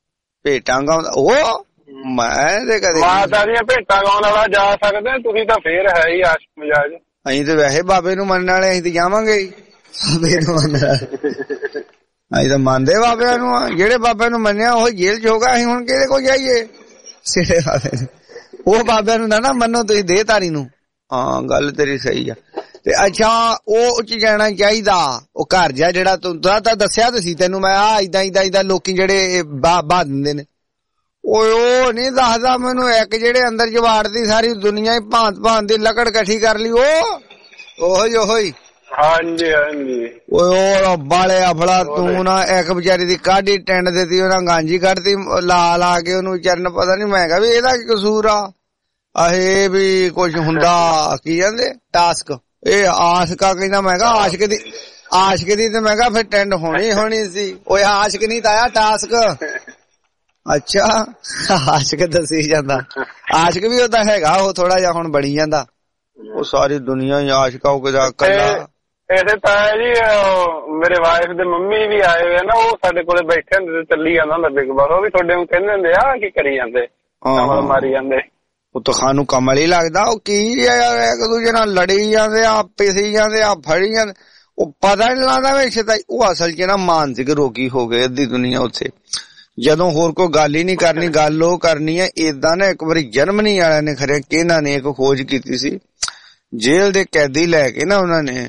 ਉਹ ਮੈਂ ਤੇ ਕਦੇ ਮਾਤਾ ਦੀਆਂ ਭੇਟਾਂ ਗਾਉਣ ਵਾਲਾ ਜਾ ਸਕਦੇ। ਤੁਸੀਂ ਤਾਂ ਫੇਰ ਹੈ ਹੀ ਆਸ਼ਕ ਮਜਾਜ। ਅਸੀਂ ਤੇ ਵੈਸੇ ਬਾਬੇ ਨੂੰ ਮੰਨਣ ਵਾਲੇ ਅਸੀਂ ਤੇ ਜਾਵਾਂਗੇ ਬਾਬੇ ਨੂੰ ਮੰਨਣ। ਅਸੀਂ ਤਾਂ ਮੰਨਦੇ ਬਾਬਿਆਂ ਨੂੰ। ਜਿਹੜੇ ਬਾਬਿਆਂ ਨੂੰ ਮੰਨਿਆ ਉਹ ਜੇਲ੍ਹ ਚ ਹੋਗਾ। ਅਸੀਂ ਹੁਣ ਕਿਹਦੇ ਕੋਲ ਜਾਈਏ? ਸਿਰੇ ਬਾਬੇ ਉਹ ਬਾਬਿਆਂ ਨੂੰ ਨਾ ਮੰਨੋ ਤੁਸੀਂ ਦੇਹਧਾਰੀ ਨੂੰ। ਹਾਂ ਗੱਲ ਤੇਰੀ ਸਹੀ ਆ। ਤੇ ਅੱਛਾ ਉਹ ਚ ਜਾਣਾ ਚਾਹੀਦਾ। ਉਹ ਘਰ ਜਾ ਜਿਹੜਾ ਤੂੰ ਤਾਂ ਦੱਸਿਆ ਤੁਸੀਂ ਤੈਨੂੰ ਮੈਂ ਆ ਏਦਾਂ ਲੋਕੀ ਜਿਹੜੇ ਬਾਹ ਦਿੰਦੇ ਨੇ। ਉਹ ਨੀ ਦੱਸਦਾ ਮੈਨੂੰ ਇੱਕ ਜਿਹੜੇ ਅੰਦਰ ਜਵਾੜਦੀ ਸਾਰੀ ਦੁਨੀਆ ਹੀ ਭਾਂਤ ਦੀ ਲੱਕੜ ਇਕੱਠੀ ਕਰ ਲਈ। ਉਹੀ ਹਾਂਜੀ ਹਾਂਜੀ ਉਹ ਬਾਲੇ ਅਫਲਾ ਤੂੰ ਨਾ ਇੱਕ ਵਿਚਾਰੀ ਦੀ ਕਾਢੀ ਟੈਂਡ ਦਿੱਤੀ ਉਹਨਾਂ ਗਾਂਜੀ ਕੱਢਤੀ ਲਾ ਕੇ ਉਹਨੂੰ ਵਿਚਾਰੇ ਨੂੰ ਪਤਾ ਨੀ। ਮੈਂ ਕਿਹਾ ਵੀ ਇਹਦਾ ਕੀ ਕਸੂਰ ਆ? ਇਹ ਵੀ ਕੁਛ ਹੁੰਦਾ ਕੀ ਕਹਿੰਦੇ ਟਾਸਕ ਇਹ ਆਸ਼ਕਾ ਕਹਿੰਦਾ। ਮੈਂ ਕਿਹਾ ਆਸ਼ਕ ਦੀ ਤੇ ਮੈਂ ਕਿਹਾ ਫਿਰ ਟੈਂਡ ਹੋਣੀ ਸੀ। ਉਹ ਆਸ਼ਕ ਨੀ ਤਾਂ ਆਇਆ ਟਾਸਕ। ਅੱਛਾ ਆਸ਼ਕ ਦੱਸੀ ਜਾਂਦਾ। ਆਸ਼ਕ ਵੀ ਉਹਦਾ ਹੈਗਾ ਉਹ ਥੋੜਾ ਜਿਹਾ ਹੁਣ ਬਣੀ ਜਾਂਦਾ। ਉਹ ਸਾਰੀ ਦੁਨੀਆ ਹੀ ਆਸ਼ਕਾ ਹੋ ਕੇ ਕੱਲਾ। ਇਹਦੇ ਤਾਇਆ ਜੀ ਮੇਰੇ ਵਾਈਫ ਦੇ ਮੰਮੀ ਵੀ ਆਏ ਹੋਏ ਨਾ। ਉਹ ਸਾਡੇ ਕੋਲੇ ਬੈਠੇ ਹੁੰਦੇ ਤੇ ਚੱਲੀ ਜਾਂਦਾ ਹੁੰਦਾ ਬਿਗ ਬਾਸ। ਉਹ ਵੀ ਤੁਹਾਡੇ ਨੂੰ ਕਹਿੰਦੇ ਹੁੰਦੇ ਆ ਕੀ ਕਰੀ ਜਾਂਦੇ ਮਾਰੀ ਜਾਂਦੇ। ਉਹ ਤਾਂ ਖਾਨੂੰ ਕਮਲ ਹੀ ਲੱਗਦਾ। ਉਹ ਕੀ ਇੱਕ ਦੂਜੇ ਨਾਲ ਲੜੀ ਜਾਂਦੇ ਆ ਪਿਸੀ ਜਾਂਦੇ ਆ ਫੜੀ ਜਾਂਦੇ। ਉਹ ਪਤਾ ਨੀ ਲੱਗਦਾ ਵੈਸੇ ਤਾਂ ਉਹ ਅਸਲ ਚ ਨਾ ਮਾਨਸਿਕ ਰੋਗੀ ਹੋ ਗਏ ਅੱਧੀ ਦੁਨੀਆ ਉੱਥੇ। ਜਦੋਂ ਹੋਰ ਕੋਈ ਗੱਲ ਹੀ ਨੀ ਕਰਨੀ ਗੱਲ ਉਹ ਕਰਨੀ ਹੈ। ਏਦਾਂ ਨਾ ਇੱਕ ਵਾਰੀ ਜਰਮਨੀ ਵਾਲਿਆਂ ਨੇ ਖਰੇ ਕਿਹਨਾਂ ਨੇ ਇੱਕ ਖੋਜ ਕੀਤੀ ਸੀ। ਜੇਲ੍ਹ ਦੇ ਕੈਦੀ ਲੈ ਕੇ ਨਾ ਉਹਨਾਂ ਨੇ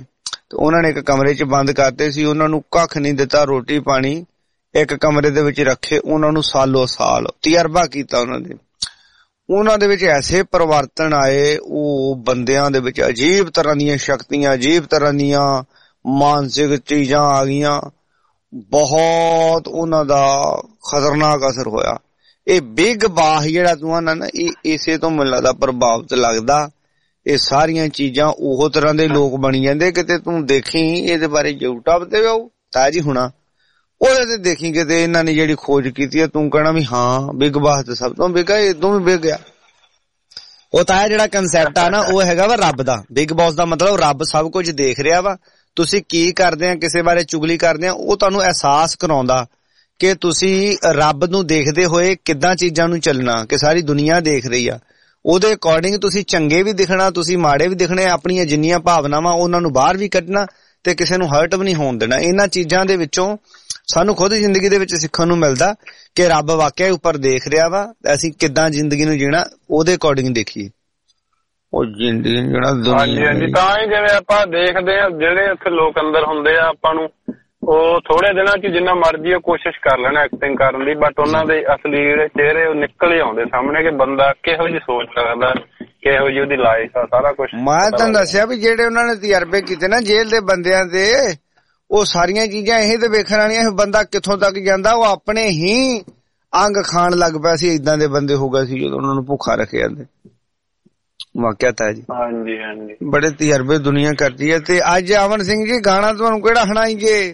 ਤੇ ਉਹਨਾਂ ਨੇ ਇੱਕ ਕਮਰੇ 'ਚ ਬੰਦ ਕਰਤੇ ਸੀ, ਉਹਨਾਂ ਨੂੰ ਕੱਖ ਨਹੀਂ ਦਿੱਤਾ, ਰੋਟੀ ਪਾਣੀ ਇੱਕ ਕਮਰੇ ਦੇ ਵਿੱਚ ਰੱਖੇ, ਉਹਨਾਂ ਨੂੰ ਸਾਲੋ ਸਾਲ ਤਜਰਬਾ ਕੀਤਾ ਉਹਨਾਂ ਦੇ ਵਿੱਚ ਐਸੇ ਪਰਿਵਰਤਨ ਆਏ, ਉਹ ਬੰਦਿਆਂ ਦੇ ਵਿੱਚ ਅਜੀਬ ਤਰ੍ਹਾਂ ਦੀਆਂ ਸ਼ਕਤੀਆਂ, ਅਜੀਬ ਤਰ੍ਹਾਂ ਦੀਆਂ ਮਾਨਸਿਕ ਚੀਜ਼ਾਂ ਆ ਗਈਆਂ, ਬਹੁਤ ਉਹਨਾਂ ਦਾ ਖਤਰਨਾਕ ਅਸਰ ਹੋਇਆ। ਇਹ ਬਿਗ ਬਾਸ ਜਿਹੜਾ ਤੂੰ ਆਨਾ ਨਾ, ਇਹ ਇਸੇ ਤੋਂ ਮੈਨੂੰ ਲੱਗਦਾ ਪ੍ਰਭਾਵਿਤ ਲੱਗਦਾ। ਇਹ ਸਾਰੀਆਂ ਚੀਜ਼ਾਂ ਉਹ ਤਰ੍ਹਾਂ ਦੇ ਲੋਕ ਬਣੀ ਜਾਂਦੇ, ਕਿਤੇ ਤੂੰ ਦੇਖੀ ਇਹਦੇ ਬਾਰੇ YouTube ਤੇ ਆਉ ਤਾਂ ਜੀ ਹੁਣਾ ਉਹਦੇ ਤੇ ਦੇਖੀ ਕਿਤੇ ਇਹਨਾਂ ਨੇ ਜਿਹੜੀ ਖੋਜ ਕੀਤੀ ਹੈ, ਤੂੰ ਕਹਿਣਾ ਵੀ ਹਾਂ ਬਿਗ ਬਾਸ ਤੇ ਸਭ ਤੋਂ ਬਿਗ ਹੈ, ਇਦੋਂ ਵੀ ਬਿਗ ਆ। ਉਹ ਤਾਂ ਜਿਹੜਾ ਕਨਸੈਪਟ ਆ ਨਾ, ਉਹ ਹੈਗਾ ਵਾ ਰੱਬ ਦਾ। ਬਿਗ ਬਾਸ ਦਾ ਮਤਲਬ ਰੱਬ ਸਭ ਕੁਝ ਦੇਖ ਰਿਹਾ ਵਾ, ਤੁਸੀਂ ਕੀ ਕਰਦੇ ਆ, ਕਿਸੇ ਬਾਰੇ ਚੁਗਲੀ ਕਰਦੇ ਆ, ਉਹ ਤੁਹਾਨੂੰ ਅਹਿਸਾਸ ਕਰਾਉਂਦਾ ਕਿ ਤੁਸੀਂ ਰੱਬ ਨੂੰ ਦੇਖਦੇ ਹੋਏ ਕਿੱਦਾਂ ਚੀਜ਼ਾਂ ਨੂੰ ਚੱਲਣਾ, ਕਿ ਸਾਰੀ ਦੁਨੀਆ ਦੇਖ ਰਹੀ ਆ, ਉਹਦੇ ਅਕੋਰਡਿੰਗ ਤੁਸੀਂ ਚੰਗੇ ਵੀ ਦਿਖਣਾ, ਤੁਸੀਂ ਮਾੜੇ ਵੀ ਦਿਖਣੇ, ਆਪਣੀਆਂ ਜਿੰਨੀਆਂ ਭਾਵਨਾਵਾਂ ਉਹਨਾਂ ਨੂੰ ਬਾਹਰ ਵੀ ਕੱਢਣਾ ਤੇ ਕਿਸੇ ਨੂੰ ਹਰਟ ਵੀ ਨਹੀਂ ਹੋਣ ਦੇਣਾ। ਇਹਨਾਂ ਚੀਜ਼ਾਂ ਦੇ ਵਿੱਚੋਂ ਸਾਨੂੰ ਖੁਦ ਜ਼ਿੰਦਗੀ ਦੇ ਵਿੱਚ ਸਿੱਖਣ ਨੂੰ ਮਿਲਦਾ ਕਿ ਰੱਬ ਵਾਕਿਆ ਉੱਪਰ ਦੇਖ ਰਿਹਾ ਵਾ, ਅਸੀਂ ਕਿੱਦਾਂ ਜ਼ਿੰਦਗੀ ਨੂੰ ਜੀਣਾ ਉਹਦੇ ਅਕੋਰਡਿੰਗ ਦੇਖੀਏ। ਉਹ ਜ਼ਿੰਦਗੀ ਨੂੰ ਜਿਹੜਾ ਹਾਂਜੀ ਤਾਂ ਹੀ ਜਿਵੇਂ ਆਪਾਂ ਦੇਖਦੇ ਆ ਜਿਹੜੇ ਉੱਥੇ ਲੋਕ ਅੰਦਰ ਹੁੰਦੇ ਆ, ਆਪਾਂ ਨੂੰ ਉਹ ਥੋੜੇ ਦਿਨਾਂ 'ਚ ਜਿੰਨਾ ਮਰਜ਼ੀ ਉਹ ਕੋਸ਼ਿਸ਼ ਕਰ ਲੈਣਾ ਐਕਟਿੰਗ ਕਰਨ ਦੀ, ਬਟ ਉਹਨਾਂ ਦੇ ਅਸਲੀ ਜਿਹੜੇ ਚਿਹਰੇ ਉਹ ਨਿਕਲ ਹੀ ਆਉਂਦੇ ਸਾਹਮਣੇ ਕਿ ਬੰਦਾ ਕਿਹੋ ਜਿਹੀ ਸੋਚ ਰੱਖਦਾ, ਕਿਹੋ ਜਿਹੀ ਉਹਦੀ ਲਾਈਫ ਆ, ਸਾਰਾ ਕੁਛ। ਮੈਂ ਤੁਹਾਨੂੰ ਦੱਸਿਆ ਵੀ ਜਿਹੜੇ ਉਹਨਾਂ ਨੇ ਤਜਰਬੇ ਕੀਤੇ ਨਾ ਜੇਲ੍ਹ ਦੇ ਬੰਦਿਆਂ ਦੇ, ਉਹ ਸਾਰੀਆਂ ਚੀਜ਼ਾਂ ਇਹ ਤੇ ਵੇਖਣ ਵਾਲੀਆਂ, ਬੰਦਾ ਕਿੱਥੋਂ ਤੱਕ ਜਾਂਦਾ, ਉਹ ਆਪਣੇ ਹੀ ਅੰਗ ਖਾਣ ਲੱਗ ਪਿਆ ਸੀ, ਏਦਾਂ ਦੇ ਬੰਦੇ ਹੋ ਗਏ ਸੀ ਜਦੋਂ ਉਹਨਾਂ ਨੂੰ ਭੁੱਖਾ ਰੱਖਿਆ ਜਾਂਦੇ। ਵਾਕਿਆ ਤਾਂ ਜੀ ਹਾਂਜੀ ਬੜੇ ਤਜਰਬੇ ਦੁਨੀਆ ਕਰਦੀ ਹੈ। ਤੇ ਅੱਜ ਅਮਨ ਸਿੰਘ ਜੀ ਗਾਣਾ ਤੁਹਾਨੂੰ ਕਿਹੜਾ ਸੁਣਾਈਏ?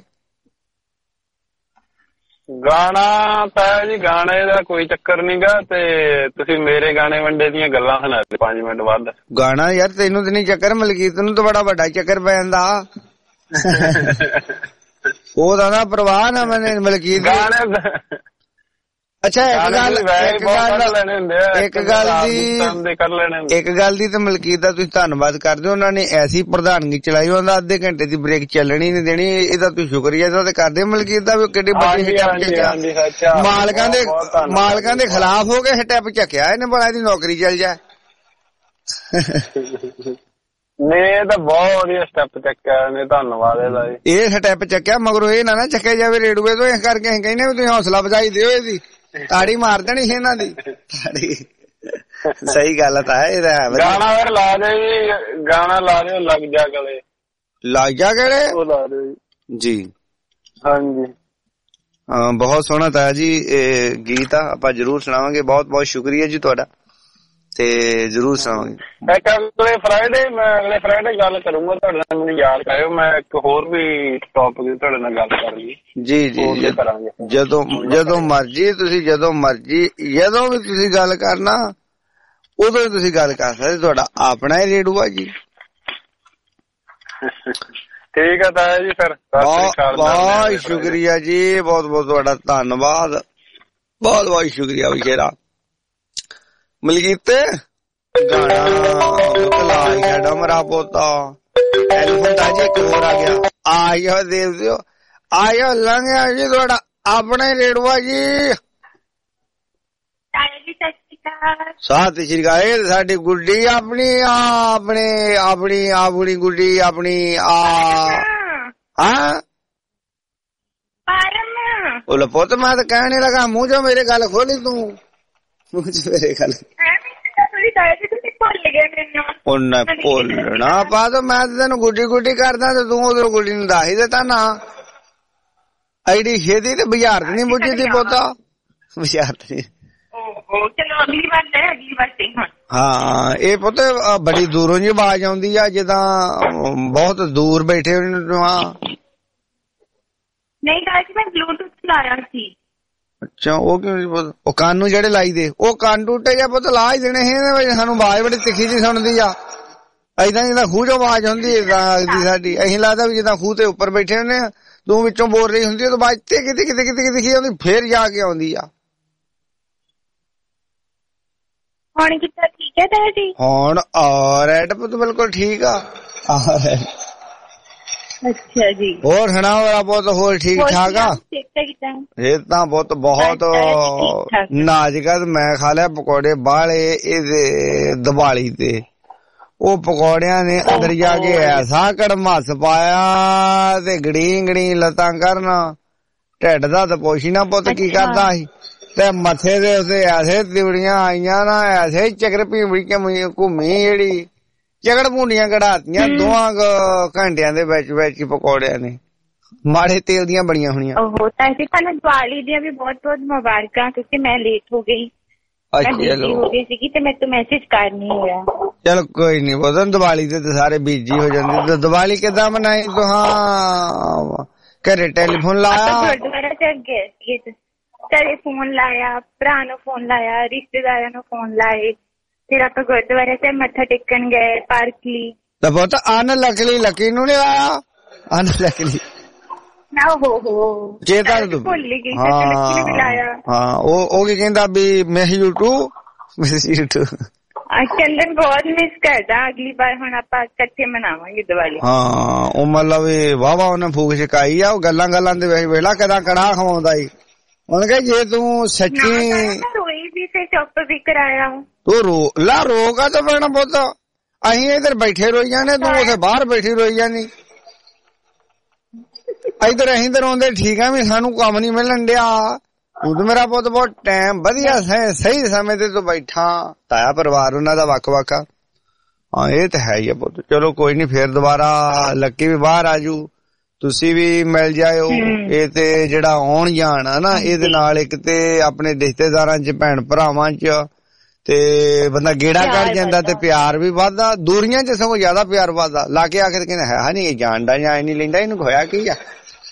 ਗਾਣਾ ਤਾਂ ਜੀ ਗਾਣੇ ਦਾ ਕੋਈ ਚੱਕਰ ਨੀ ਗਾ, ਤੇ ਤੁਸੀਂ ਮੇਰੇ ਗਾਣੇ ਵੰਡੇ ਦੀਆਂ ਗੱਲਾਂ ਸੁਣਾ ਦਿਓ 5 ਮਿੰਟ ਬਾਅਦ। ਗਾਣਾ ਯਾਰ ਤੈਨੂੰ ਤੇ ਨਹੀਂ ਚੱਕਰ, ਮਲਕੀਤ ਨੂੰ ਤਾਂ ਬੜਾ ਵੱਡਾ ਚੱਕਰ ਪੈ ਜਾਂਦਾ। ਉਹਦਾ ਨਾ ਪਰਵਾਹ ਨਾ ਮੈਨੇ ਮਲਕੀਤ ਗਾਣੇ। ਅੱਛਾ ਇੱਕ ਗੱਲ ਦੀ ਤਾਂ ਮਲਕੀਤ ਦਾ ਤੁਸੀਂ ਧੰਨਵਾਦ ਕਰਦੇ ਹੋ, ਉਹਨਾਂ ਨੇ ਐਸੀ ਪ੍ਰਧਾਨਗੀ ਚਲਾਈ, ਉਹਦਾ ਅੱਧੇ ਘੰਟੇ ਦੀ ਬ੍ਰੇਕ ਚੱਲਣੀ ਨਹੀਂ ਦੇਣੀ, ਇਹਦਾ ਤੁਸੀਂ ਸ਼ੁਕਰੀਆ ਇਹਦਾ ਤੇ ਕਰਦੇ ਮਲਕੀਤ ਦਾ ਵੀ ਕਿੱਡੇ ਮਾਲਕਾਂ ਦੇ ਖਿਲਾਫ ਹੋ ਕੇ ਸਟੈਪ ਚੱਕਿਆ ਇਹਨੇ, ਬੜਾ ਇਹਦੀ ਨੌਕਰੀ ਚੱਲ ਜਾਏ। ਇਹ ਤਾਂ ਬਹੁਤ ਵਧੀਆ ਸਟੈਪ ਚੱਕਿਆ ਇਹਨੇ, ਧੰਨਵਾਦ ਇਹਦਾ। ਇਹ ਸਟੈਪ ਚੱਕਿਆ ਮਗਰੋਂ ਇਹ ਨਾ ਚੱਕਿਆ ਜਾਵੇ ਰੇਡੂਏ ਤੋਂ, ਇਸ ਕਰਕੇ ਅਸੀਂ ਕਹਿੰਦੇ ਵੀ ਤੁਸੀਂ ਹੌਸਲਾ ਵਧਾਈ ਦਿਓ, ਇਹਦੀ ਤਾੜੀ ਮਾਰ ਦੇਣੀ ਸੀ ਇਹਨਾਂ ਦੀ ਤਾੜੀ। ਸਹੀ ਗੱਲ ਤਾਂ ਹੈ। ਇਹਦਾ ਗਾਣਾ ਫਿਰ ਲਾ ਦਿਓ ਜੀ, ਗਾਣਾ ਲਾ ਦਿਓ ਲੱਗ ਜਾ ਗਲੇ, ਲੱਗ ਜਾ ਗਲੇ ਉਹ ਲਾ ਦਿਓ ਜੀ। ਹਾਂਜੀ ਹਾਂ, ਬਹੁਤ ਸੋਹਣਾ ਤਾਂ ਜੀ ਇਹ ਗੀਤ ਆ, ਆਪਾਂ ਜਰੂਰ ਸੁਣਾਵਾਂਗੇ। ਬਹੁਤ ਬਹੁਤ ਸ਼ੁਕਰੀਆ ਜੀ ਤੁਹਾਡਾ, ਤੇ ਜਰੂਰ ਸੁਣਾਵਾਂਗੇ। ਅਗਲੇ ਫਰਾਈਡੇ ਗੱਲ ਕਰੂੰਗਾ ਤੁਹਾਡੇ ਨਾਲ, ਮੈਨੂੰ ਯਾਦ ਕਰਿਓ, ਮੈਂ ਇੱਕ ਹੋਰ ਵੀ ਟੌਪਿਕ ਤੁਹਾਡੇ ਨਾਲ ਗੱਲ ਕਰ ਲਈ। ਜੀ ਜਦੋਂ ਮਰਜੀ ਤੁਸੀਂ, ਜਦੋਂ ਵੀ ਤੁਸੀਂ ਗੱਲ ਕਰਨਾ ਉਦੋਂ ਹੀ ਤੁਸੀਂ ਗੱਲ ਕਰ ਸਕਦੇ, ਤੁਹਾਡਾ ਆਪਣਾ ਹੀ ਰੇਡੂ ਆ ਜੀ। ਠੀਕ ਆ ਤਾਇਆ ਜੀ, ਫਿਰ ਬਹੁਤ ਸ਼ੁਕਰੀਆ ਜੀ, ਬਹੁਤ ਬਹੁਤ ਤੁਹਾਡਾ ਧੰਨਵਾਦ, ਬਹੁਤ ਬਹੁਤ ਸ਼ੁਕਰੀਆ ਵਿਸ਼ੇਰਾ। ਮਲਕੀਤ ਗਾਣਾ ਡਮਰਾ ਪੋਤਾ ਟੈਲੀਫੋਨ ਤਾਂ ਜੀ ਇੱਕ ਹੋਰ ਆ ਗਿਆ, ਆਇਓ ਦੇਵ ਦਿਓ, ਆਇਓ ਲੰਘਿਆ ਜੀ ਤੁਹਾਡਾ ਆਪਣਾ ਹੀ ਰੇਡੂਆ ਜੀ। ਸਤਿ ਸ਼੍ਰੀ ਅਕਾਲ। ਇਹ ਸਾਡੀ ਗੁੱਡੀ ਆਪਣੀ ਆਪਣੀ ਗੁੱਡੀ ਆਪਣੀ ਹਾਂ ਉਹ ਪੁੱਤ, ਮੈਂ ਤਾਂ ਕਹਿਣੇ ਲਗਾ ਮੂੰਹ ਚੋਂ ਮੇਰੇ ਗੱਲ ਖੋਲੀ, ਤੂੰ ਮੂੰਹ ਚ ਮੇਰੇ ਗੱਲ ਉਹਨੇ ਭੁੱਲਣਾ ਪਾ ਦੋ। ਮੈਂ ਤੈਨੂੰ ਗੁੱਡੀ ਕਰਦਾ ਤੇ ਤੂੰ ਉਧਰੋਂ ਗੁੱਡੀ ਨੂੰ ਦੱਸ ਹੀ ਦਿੱਤਾ ਨਾ, ਐਡੀ ਛੇਤੀ ਤੇ ਬੁਝਾਰਤ ਨੀ ਬੁੱਝਦੀ ਪੋਤਾ, ਬੁਝਾਰਤ ਨੀ। ਹਾਂ ਇਹ ਪੁੱਤ ਬੜੀ ਦੂਰੋਂ ਜੀ ਆਵਾਜ਼ ਆਉਂਦੀ ਆ, ਜਿੱਦਾਂ ਬਹੁਤ ਦੂਰ ਬੈਠੇ ਹੋਏ। ਨਹੀਂ ਮੈਂ ਬਲੂਟੂਥ ਲਾਇਆ ਸੀ। ਅੱਛਾ ਉਹ ਕਿਉਂ? ਉਹ ਕੰਨ ਨੂੰ ਜਿਹੜੇ ਲਾਈ ਦੇ, ਉਹ ਕੰਨ ਟੁੱਟੇ ਜਾਂ ਪੁੱਤ ਲਾ ਹੀ ਦੇਣੇ ਸੀ, ਸਾਨੂੰ ਆਵਾਜ਼ ਬੜੀ ਤਿੱਖੀ ਜੀ ਸੁਣਦੀ ਆ, ਏਦਾਂ ਜਿੱਦਾਂ ਖੂਹ ਚੋਂ ਆਵਾਜ਼ ਹੁੰਦੀ ਏਦਾਂ ਲੱਗਦੀ ਸਾਡੀ। ਅਸੀਂ ਲੱਗਦਾ ਵੀ ਜਿੱਦਾਂ ਖੂਹ ਤੇ ਉੱਪਰ ਬੈਠੇ ਹੁੰਦੇ ਆ, ਤੂੰ ਵਿੱਚੋਂ ਬੋਲ ਰਹੀ ਹੁੰਦੀ, ਉਹ ਆਵਾਜ਼ ਤੇ ਕਿਤੇ ਆਉਂਦੀ, ਫੇਰ ਜਾ ਕੇ ਆਉਂਦੀ ਆ। ਹੁਣ ਕਿੱਦਾਂ ਠੀਕ ਹੈ ਤਾਇਆ ਜੀ? ਹੁਣ ਰੈਡ ਪੁੱਤ ਬਿਲਕੁਲ ਠੀਕ ਆ। ਅੱਛਾ ਜੀ, ਹੋਰ ਸੁਣਾਓ ਮੇਰਾ ਪੁੱਤ, ਹੋਰ ਠੀਕ ਠਾਕ ਆ? ਇਹ ਤਾਂ ਬਹੁਤ ਨਾਜ਼ੁਕ। ਮੈਂ ਖਾ ਲਿਆ ਪਕੌੜੇ ਬਾਹਲੇ ਇਹਦੇ ਦੀਵਾਲੀ ਤੇ, ਉਹ ਪਕੌੜਿਆਂ ਨੇ ਅੰਦਰ ਜਾ ਕੇ ਐਸਾ ਕੜਮਸ ਪਾਇਆ ਤੇ ਗੜੀ ਲੱਤਾਂ ਕਰਨਾ, ਢਿੱਡ ਦਾ ਤਾਂ ਪੁੱਛ ਨਾ ਪੁੱਤ ਕੀ ਕਰਦਾ ਸੀ, ਤੇ ਮੱਥੇ ਦੇ ਉੱਤੇ ਐਸੇ ਤਿਵੜੀਆਂ ਆਈਆਂ ਨਾ, ਐਸੇ ਚੱਕਰ ਭੀਮੜੀ ਘੁੰਮੀ, ਜਿਹੜੀ ਚਗੜ ਭੁੰਡੀਆਂ ਕਢਾਤੀਆਂ 2 ਘੰਟਿਆਂ ਦੇ ਵਿੱਚ ਪਕੌੜਿਆਂ ਨੇ, ਮਾੜੇ ਤੇਲ ਦੀਆਂ ਬਣੀਆਂ ਹੋਣੀਆਂ। ਉਹ ਤਾਂ ਤੁਹਾਨੂੰ ਦੀਵਾਲੀ ਦੀਆਂ ਵੀ ਬਹੁਤ ਬਹੁਤ ਮੁਬਾਰਕਾਂ, ਕਿਉਂਕਿ ਮੈਂ ਲੇਟ ਹੋ ਗਈ, ਹੋ ਗਈ ਸੀਗੀ ਤੇ ਮੇਰੇ ਤੋਂ ਮੈਸੇਜ ਕਰ ਨਹੀਂ ਹੋਇਆ। ਚਲੋ ਕੋਈ ਨੀ ਪੁੱਤ, ਦੀਵਾਲੀ ਤੇ ਸਾਰੇ ਬਿਜੀ ਹੋ ਜਾਂਦੇ। ਦੀਵਾਲੀ ਕਿੱਦਾਂ ਮਨਾਈ ਤੁਹਾਂ? ਘਰੇ ਟੈਲੀਫੋਨ ਲਾਇਆ? ਗੁਰਦੁਆਰਾ ਸਾਹਿਬ ਗਏ ਸੀਗੇ, ਘਰੇ ਫੋਨ ਲਾਇਆ, ਭਰਾ ਨੂੰ ਫੋਨ ਲਾਇਆ, ਰਿਸ਼ਤੇਦਾਰਾਂ ਨੂੰ ਫੋਨ ਲਾਏ, ਫਿਰ ਆਪਾਂ ਗੁਰਦੁਆਰਾ ਸਾਹਿਬ ਮੱਥਾ ਟੇਕਣ ਗਏ ਪਾਰਕਲੀ। ਤਾਂ ਪੁੱਤ ਅਨਲਕਲੀ ਲੱਕੀ ਨੂੰ ਨੀ ਲਾਇਆ? ਅਨਲਕਲੀ ਜੇ ਤਾਂ ਭੁੱਲ ਗਈ, ਲੱਕੀ ਨੂੰ ਵੀ ਲਾਇਆ। ਹਾਂ ਉਹ ਕੀ ਕਹਿੰਦਾ ਵੀ miss you too, miss you too. Chandan ਬਹੁਤ ਮਿਸ ਕਰਦਾ, ਅਗਲੀ ਵਾਰ ਹੁਣ ਆਪਾਂ ਇਕੱਠੇ ਮਨਾਵਾਂਗੇ ਦੀਵਾਲੀ। ਹਾਂ ਉਹ ਮਤਲਬ ਵਾਹਵਾ ਉਹਨੇ ਫੂਕ ਛਕਾਈ ਆ, ਉਹ ਗੱਲਾਂ ਦੇ ਵਿੱਚ ਵੇਲਾ ਕਦਾ ਕੜਾਹ ਖਵਾਉਂਦਾ ਈ। ਹੁਣ ਕਹੇ ਜੇ ਤੂੰ ਸੱਚੀ ਰੋਈ ਵੀ ਤੇ ਚੁੱਪ ਵੀ ਕਰਾਇਆ, ਤੂੰ ਰੋਗਾ ਤਾਂ ਪੈਣਾ ਪੁੱਤ, ਅਸੀਂ ਇੱਧਰ ਬੈਠੇ ਰੋਈ ਜਾਣੇ, ਤੂੰ ਉੱਥੇ ਬਾਹਰ ਬੈਠੀ ਰੋਈ ਜਾਨੀ। ਇੱਧਰ ਅਸੀਂ ਤਾਂ ਰੋਂਦੇ ਠੀਕ ਆ ਵੀ ਸਾਨੂੰ ਕੰਮ ਨੀ ਮਿਲਣ ਡਿਆ, ਤੂੰ ਤਾਂ ਮੇਰਾ ਪੁੱਤ ਬਹੁਤ ਟਾਈਮ ਵਧੀਆ ਸਹੀ ਸਮੇਂ ਤੇ ਤੂੰ ਬੈਠਾ। ਤਾਇਆ ਪਰਿਵਾਰ ਉਹਨਾਂ ਦਾ ਵੱਖ ਆ। ਹਾਂ ਇਹ ਤਾਂ ਹੈ ਹੀ ਆ ਪੁੱਤ। ਚਲੋ ਕੋਈ ਨੀ, ਫੇਰ ਦੁਬਾਰਾ ਲੱਕੀ ਵੀ ਬਾਹਰ ਆਜੂ, ਤੁਸੀਂ ਵੀ ਮਿਲ ਜਾਇਓ। ਇਹ ਤੇ ਜਿਹੜਾ ਆਉਣ ਜਾਣ ਆ ਨਾ, ਇਹਦੇ ਨਾਲ ਇੱਕ ਤੇ ਆਪਣੇ ਰਿਸ਼ਤੇਦਾਰਾਂ ਚ, ਭੈਣ ਭਰਾਵਾਂ ਚ ਤੇ ਬੰਦਾ ਗੇੜਾ ਕੱਢ ਜਾਂਦਾ ਤੇ ਪਿਆਰ ਵੀ ਵੱਧਦਾ। ਦੂਰੀਆਂ ਚ ਸਗੋਂ ਜ਼ਿਆਦਾ ਪਿਆਰ ਵੱਧਦਾ। ਲਾ ਕੇ ਆਖਿਰ ਕਹਿੰਦਾ ਹੈ ਨੀ ਇਹ ਜਾਣਦਾ ਜਾਂ ਨਹੀਂ ਲੈਂਦਾ, ਇਹਨੂੰ ਹੋਇਆ ਕੀ ਆ?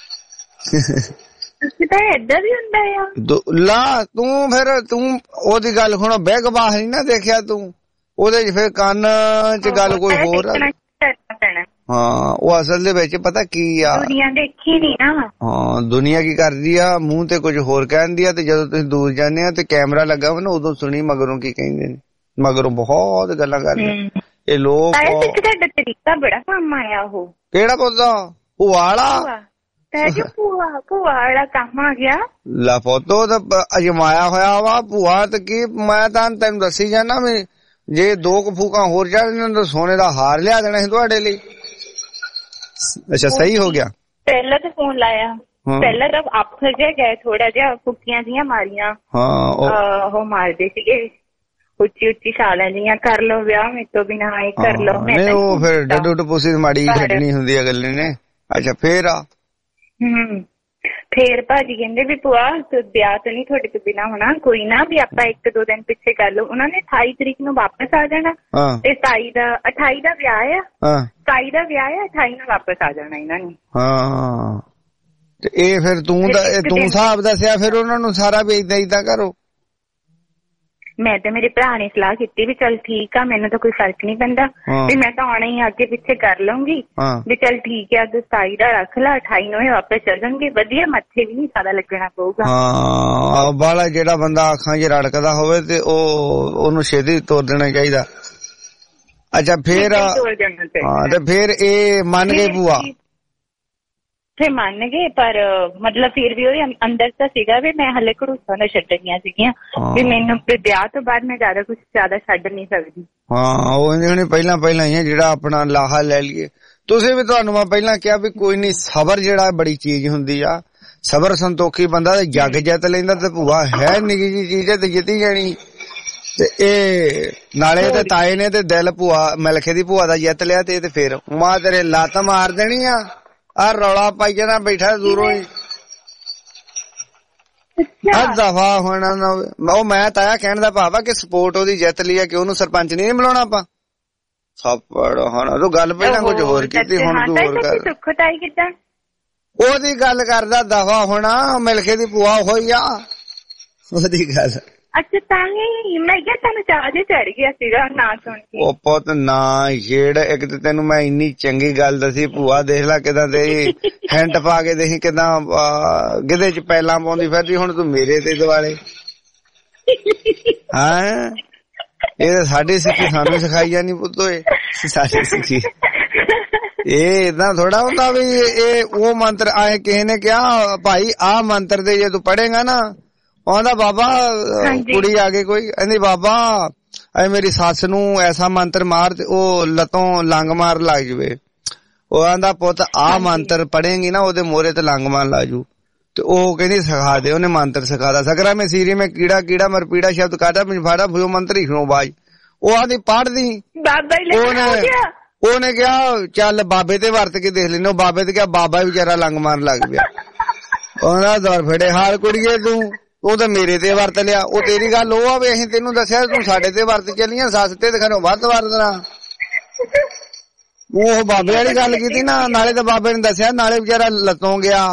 ਏਦਾਂ ਵੀ ਹੁੰਦਾ ਆ ਲਾ ਤੂੰ ਫਿਰ ਤੂੰ ਉਹਦੀ ਗੱਲ ਹੁਣ ਬੇਗਵਾਹ ਨਹੀਂ ਨਾ ਦੇਖਿਆ ਤੂੰ, ਉਹਦੇ ਚ ਫਿਰ ਕੰਨ ਚ ਗੱਲ ਕੋਈ ਹੋਰ ਆ। ਹਾਂ ਉਹ ਅਸਲ ਦੇ ਵਿੱਚ ਪਤਾ ਕੀ ਆ, ਦੁਨੀਆ ਦੇਖੀ ਨੀ ਨਾ। ਹਾਂ ਦੁਨੀਆ ਕੀ ਕਰਦੀ ਆ, ਮੂੰਹ ਤੇ ਕੁਝ ਹੋਰ ਕਹਿੰਦੀ ਆ, ਤੇ ਜਦੋਂ ਤੁਸੀਂ ਦੂਰ ਜਾਂਦੇ ਆ ਤੇ ਕੈਮਰਾ ਲੱਗਾ ਵਾ ਨਾ, ਉਦੋਂ ਸੁਣੀ ਮਗਰੋਂ ਕੀ ਕਹਿੰਦੇ ਨੇ, ਮਗਰੋਂ ਬਹੁਤ ਗੱਲਾਂ ਕਰਦੇ ਇਹ ਲੋਕ। ਤੁਹਾਡਾ ਤਰੀਕਾ ਬੜਾ ਕੰਮ ਆਇਆ। ਉਹ ਕਿਹੜਾ ਪੁੱਤਾ? ਭੂਆ ਵਾਲਾ ਭੂਆ ਵਾਲਾ ਕੰਮ ਆ ਗਿਆ। ਲਾ ਪੁੱਤੋ ਤਾਂ ਅਜਮਾਇਆ ਹੋਇਆ ਵਾ ਭੂਆ ਤੇ ਕੀ, ਮੈਂ ਤਾਂ ਤੈਨੂੰ ਦੱਸੀ ਜਾਣਾ ਵੀ ਜੇ 2 ਫੂਕਾਂ ਹੋਰ ਚੜ੍ਹਨ ਤਾਂ ਸੋਨੇ ਦਾ ਹਾਰ ਲਿਆ ਦੇਣਾ ਸੀ ਤੁਹਾਡੇ ਲਈ। ਅੱਛਾ ਸਹੀ ਹੋ ਗਿਆ। ਪਹਿਲਾਂ ਤਾਂ ਫੋਨ ਲਾਇਆ, ਪਹਿਲਾਂ ਤਾਂ ਆਪ ਗਏ ਥੋੜਾ ਜਿਹਾ ਫੁੱਕੀਆਂ ਜੀਆਂ ਮਾਰੀਆਂ। ਉਹ ਮਾਰਦੇ ਸੀਗੇ ਉੱਚੀ ਸਾਲਾਂ ਜੀਆਂ, ਕਰ ਲੋ ਵਿਆਹ ਮੇਰੇ ਤੋਂ ਬਿਨਾਂ, ਆਏ ਕਰ ਲੋ। ਨਹੀਂ ਉਹ ਫਿਰ ਡੱਡੂ ਟਪੂਸੀ ਮਾੜੀ ਛੱਡਣੀ ਹੁੰਦੀ ਆ ਗੱਲ ਨੇ। ਅੱਛਾ ਫੇਰ ਆ ਫੇਰ ਭਾਜੀ ਕਹਿੰਦੇ ਵੀ ਭੂਆ ਵਿਆਹ ਤਾਂ ਨਹੀਂ ਤੁਹਾਡੇ ਤੋਂ ਬਿਨਾਂ ਹੋਣਾ, ਕੋਈ ਨਾ ਵੀ ਆਪਾਂ 1-2 ਦਿਨ ਪਿੱਛੇ ਕਰ ਲਓ। ਉਹਨਾਂ ਨੇ 28 ਤਰੀਕ ਨੂੰ ਵਾਪਸ ਆ ਜਾਣਾ ਤੇ 28 ਦਾ ਵਿਆਹ ਆ, 27 ਦਾ ਵਿਆਹ ਆ, 28 ਨੂੰ ਵਾਪਸ ਆ ਜਾਣਾ ਇਹਨਾਂ ਨੇ। ਹਾਂ ਤੇ ਇਹ ਫਿਰ ਤੂੰ ਹਿਸਾਬ ਦੱਸਿਆ ਫਿਰ ਉਹਨਾਂ ਨੂੰ ਸਾਰਾ ਵੀ ਏਦਾਂ ਕਰੋ। ਮੈਂ ਤੇ ਮੇਰੇ ਭਰਾ ਨੇ ਸਲਾਹ ਕੀਤੀ ਵੀ ਚੱਲ ਠੀਕ ਆ, ਮੈਨੂੰ ਤਾਂ ਕੋਈ ਫਰਕ ਨਹੀਂ ਪੈਂਦਾ ਵੀ ਮੈਂ ਤਾਂ ਆਉਣਾ ਹੀ ਅੱਗੇ ਪਿੱਛੇ ਕਰ ਲਊਂਗੀ, ਵੀ ਚੱਲ ਠੀਕ ਹੈ 27 ਦਾ ਰੱਖ ਲਾ, 28 ਨੂੰ ਵਾਪਸ ਚੱਲ ਜਾਣਗੇ, ਵਧੀਆ ਮੱਥੇ ਵੀ ਨਹੀਂ ਜ਼ਿਆਦਾ ਲੱਗਣਾ ਪਊਗਾ। ਹਾਂ ਬਾਲਾ ਜਿਹੜਾ ਬੰਦਾ ਅੱਖਾਂ 'ਚ ਰੜਕਦਾ ਹੋਵੇ ਤੇ ਉਹਨੂੰ ਛੇਤੀ ਤੋੜ ਦੇਣਾ ਚਾਹੀਦਾ। ਅੱਛਾ ਫੇਰ ਤੇ ਫੇਰ ਇਹ ਮੰਨ ਗਏ ਭੂਆ? ਫਿਰ ਮੰਨ ਗਏ, ਪਰ ਮਤਲਬ ਫਿਰ ਵੀ ਉਹ ਅੰਦਰ ਤਾਂ ਸੀਗਾ ਵੀ ਮੈਂ ਹਲੇ ਘੜੂਸਾਂ ਨਾ ਛੱਡਣੀਆਂ ਸੀਗੀਆਂ ਵੀ ਮੈਨੂੰ ਵਿਆਹ ਤੋਂ ਬਾਅਦ ਮੈਂ ਕੁਛ ਜ਼ਿਆਦਾ ਛੱਡ ਨਹੀਂ ਸਕਦੀ। ਹਾਂ ਉਹ ਪਹਿਲਾਂ ਹੀ ਜਿਹੜਾ ਆਪਣਾ ਲਾਹਾ ਲੈ ਲਈਏ। ਤੁਸੀਂ ਵੀ, ਤੁਹਾਨੂੰ ਮੈਂ ਪਹਿਲਾਂ ਕਿਹਾ ਵੀ ਕੋਈ ਨੀ, ਸਬਰ ਜਿਹੜਾ ਬੜੀ ਚੀਜ਼ ਹੁੰਦੀ ਆ। ਸਬਰ ਸੰਤੋਖੀ ਬੰਦਾ ਤੇ ਜੱਗ ਜਿੱਤ ਲੈਂਦਾ, ਤੇ ਭੂਆ ਹੈ ਨਿੱਕੀ ਜਿਹੀ ਚੀਜ਼ ਤੇ ਜਿੱਤੀ ਜਾਣੀ। ਤੇ ਇਹ ਨਾਲੇ ਤੇ ਤਾਏ ਨੇ ਤੇ ਦਿਲ ਭੂਆ ਮਿਲਖੇ ਦੀ ਭੂਆ ਦਾ ਜਿੱਤ ਲਿਆ, ਤੇ ਫਿਰ ਮਾਂ ਤੇਰੇ ਲੱਤ ਮਾਰ ਦੇਣੀ ਆ ਰੌਲਾ ਪਾਈ ਜਾਣਾ ਬੈਠਾ ਦੂਰੋਂ ਹੀ। ਦਫਾ ਹੋਣਾ ਉਹ ਮੈਂ ਤਾਇਆ ਕਹਿਣ ਦਾ ਭਾਵ ਆ ਕਿ ਸਪੋਰਟ ਉਹਦੀ ਜਿੱਤ ਲਈ ਆ, ਕਿ ਉਹਨੂੰ ਸਰਪੰਚ ਨਹੀਂ ਬੁਲਾਉਣਾ ਆਪਾਂ। ਸੱਪੜ ਹੁਣ ਤੂੰ ਗੱਲ ਪਹਿਲਾਂ ਕੁਝ ਹੋਰ ਕੀਤੀ, ਹੁਣ ਤੂੰ ਹੋਰ ਕਰ। ਉਹਦੀ ਗੱਲ ਕਰਦਾ ਦਫਾ ਹੋਣਾ, ਮਿਲਕੇ ਦੀ ਭੂਆ ਹੋਈ ਆ ਉਹਦੀ ਗੱਲ। ਅੱਛਾ ਤਾਂ ਹੀ ਮੈਂ ਕਿਹਾ ਤੁਹਾਨੂੰ ਚਾਹ ਜੇ ਚੜ ਗਿਆ ਸੀਗਾ ਨਾ ਸੁਣ ਕੇ। ਉਹ ਪੁੱਤ ਨਾ ਛੇੜ, ਇੱਕ ਤੇ ਤੈਨੂੰ ਮੈਂ ਇੰਨੀ ਚੰਗੀ ਗੱਲ ਦੱਸੀ, ਭੂਆ ਦੇਖ ਲੈ ਕਿਦਾਂ ਤੇਰੀ ਹੈਂਟ ਪਾ ਕੇ ਦੇਖੀ ਕਿਦਾਂ ਗਿੱਧੇ ਚ ਪੈਲਾਂ ਪਾਉਂਦੀ ਫਿਰਦੀ, ਹੁਣ ਤੂੰ ਮੇਰੇ ਤੇ ਦੁਆਲੇ। ਹਾਂ ਇਹ ਤਾਂ ਸਾਡੀ ਸਿੱਖੀ ਸਾਨੂੰ ਸਿਖਾਈ ਜਾਨੀ ਪੁੱਤੋ, ਇਹ ਸਾਡੀ ਸਿੱਖੀ। ਇਹ ਏਦਾਂ ਥੋੜਾ ਹੁੰਦਾ ਵੀ ਇਹ ਉਹ ਮੰਤਰ ਆਏ ਕਿਸੇ ਨੇ ਕਿਹਾ ਭਾਈ ਆਹ ਮੰਤਰ ਦੇ ਜੇ ਤੂੰ ਪੜ੍ਹੇਗਾ ਨਾ, ਆਉਂਦਾ ਬਾਬਾ ਕੁੜੀ ਆ ਗਈ ਕੋਈ, ਕਹਿੰਦੀ ਬਾਬਾ ਅਏ ਮੇਰੀ ਸੱਸ ਨੂੰ ਐਸਾ ਮੰਤਰ ਮਾਰ ਤੇ ਉਹ ਲੱਤੋਂ ਲੰਗ ਮਾਰ ਲੱਗ ਜਵੇ। ਉਹ ਆਂਦਾ ਪੁੱਤ ਆਹ ਮੰਤਰ ਪੜੇਂਗੀ ਨਾ ਉਹਦੇ ਮੋਹਰੇ ਤੇ ਲੰਗ ਮਾਰ ਲਾ ਜੂ। ਤੇ ਉਹ ਕਹਿੰਦੀ ਸਿਖਾ ਦੇ। ਉਹਨੇ ਮੰਤਰ ਸਿਖਾਦਾ ਸਕਰਾ ਮੈਂ ਸੀਰੀ ਮੈਂ ਕੀੜਾ ਕੀੜਾ ਮਰ ਪੀੜਾ ਸ਼ਬਦ ਕਾਟਾ ਪਿੰਫਾੜਾ ਫੁyo ਮੰਤਰ ਹੀ ਸੁਣੋ ਬਾਜ। ਉਹ ਆਂਦੀ ਪੜਦੀ। ਉਹਨੇ ਕਿਹਾ ਚੱਲ ਬਾਬੇ ਤੇ ਵਰਤ ਕੇ ਦੇਖ ਲੈਨੇ। ਉਹ ਬਾਬੇ ਤੇ ਕਿਹਾ ਬਾਬਾ ਵਿਚਾਰਾ ਲੰਗ ਮਾਰਨ ਲੱਗ ਪਿਆ। ਉਹਨਾਂ ਦੌਰ ਫੜੇ ਹਾਲ ਕੁੜੀਏ ਤੂੰ ਤਾਂ ਮੇਰੇ ਤੇ ਵਰਤ ਲਿਆ। ਉਹ ਤੇਰੀ ਗੱਲ ਉਹ ਆ ਵੀ ਅਸੀਂ ਤੈਨੂੰ ਦੱਸਿਆ ਤੂੰ ਸਾਡੇ ਤੇ ਵਰਤ ਚੱਲੀਆਂ ਸੱਸ ਤੇ ਦਿਖਾਣੋ ਵੱਧ ਵਰਤਣਾ। ਉਹ ਬਾਬੇ ਵਾਲੀ ਗੱਲ ਕੀਤੀ ਨਾ ਨਾਲੇ ਤਾਂ ਬਾਬੇ ਨੇ ਦੱਸਿਆ ਨਾਲੇ ਵਿਚਾਰਾ ਲੱਤੋਂ ਗਿਆ।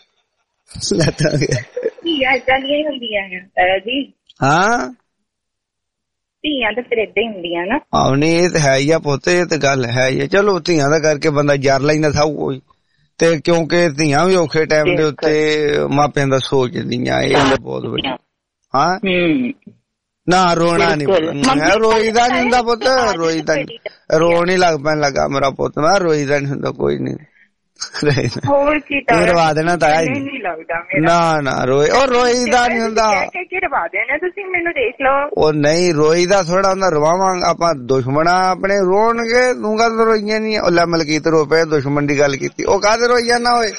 ਹਾਂ ਧੀਆਂ ਤਾਂ ਫਿਰ ਏਦਾਂ ਹੀ ਹੁੰਦੀਆਂ ਨਾ। ਆਹ ਨਹੀਂ ਇਹ ਤਾਂ ਹੈ ਹੀ ਆ ਪੁੱਤ ਇਹ ਤੇ ਗੱਲ ਹੈ ਹੀ ਆ। ਚਲੋ ਧੀਆਂ ਦਾ ਕਰਕੇ ਬੰਦਾ ਜਰ ਲੈਂਦਾ ਸਭ ਕੋਈ ਤੇ ਕਿਉਂਕਿ ਧੀਆਂ ਵੀ ਔਖੇ ਟਾਈਮ ਦੇ ਉੱਤੇ ਮਾਪਿਆਂ ਦਾ ਸੋਚਦੀਆਂ। ਇਹ ਬਹੁਤ ਵਧੀਆ। ਹਾਂ ਨਾ ਰੋਣਾ ਨੀ ਰੋਈਦਾ ਨੀ ਹੁੰਦਾ ਪੁੱਤ ਰੋਈਦਾ ਨੀ ਰੋਣ ਹੀ ਲੱਗ ਪੈਣ ਲੱਗਾ ਮੇਰਾ ਪੁੱਤ ਨਾ ਰੋਈਦਾ ਨੀ ਹੁੰਦਾ ਕੋਈ ਨੀ ਰਵਾ ਦੇਣਾ ਤਾਇਆ ਜੀ ਨਾ ਰੋਏ ਉਹ ਰੋਈਦਾ ਨੀ ਹੁੰਦਾ ਉਹ ਨਹੀਂ ਰੋਈਦਾ ਥੋੜਾ ਹੁੰਦਾ ਰਵਾਵਾਂਗੇ ਆਪਾਂ ਦੁਸ਼ਮਣਾ ਆਪਣੇ ਰੋਣਗੇ ਤੂੰ ਕਦ ਰੋਈਆਂ ਨੀ ਉਹ ਮਲਕੀਤ ਰੋ ਪਏ ਦੁਸ਼ਮਣ ਦੀ ਗੱਲ ਕੀਤੀ ਉਹ ਕਾਹਦੇ ਰੋਈਆਂ ਨਾ ਹੋਏ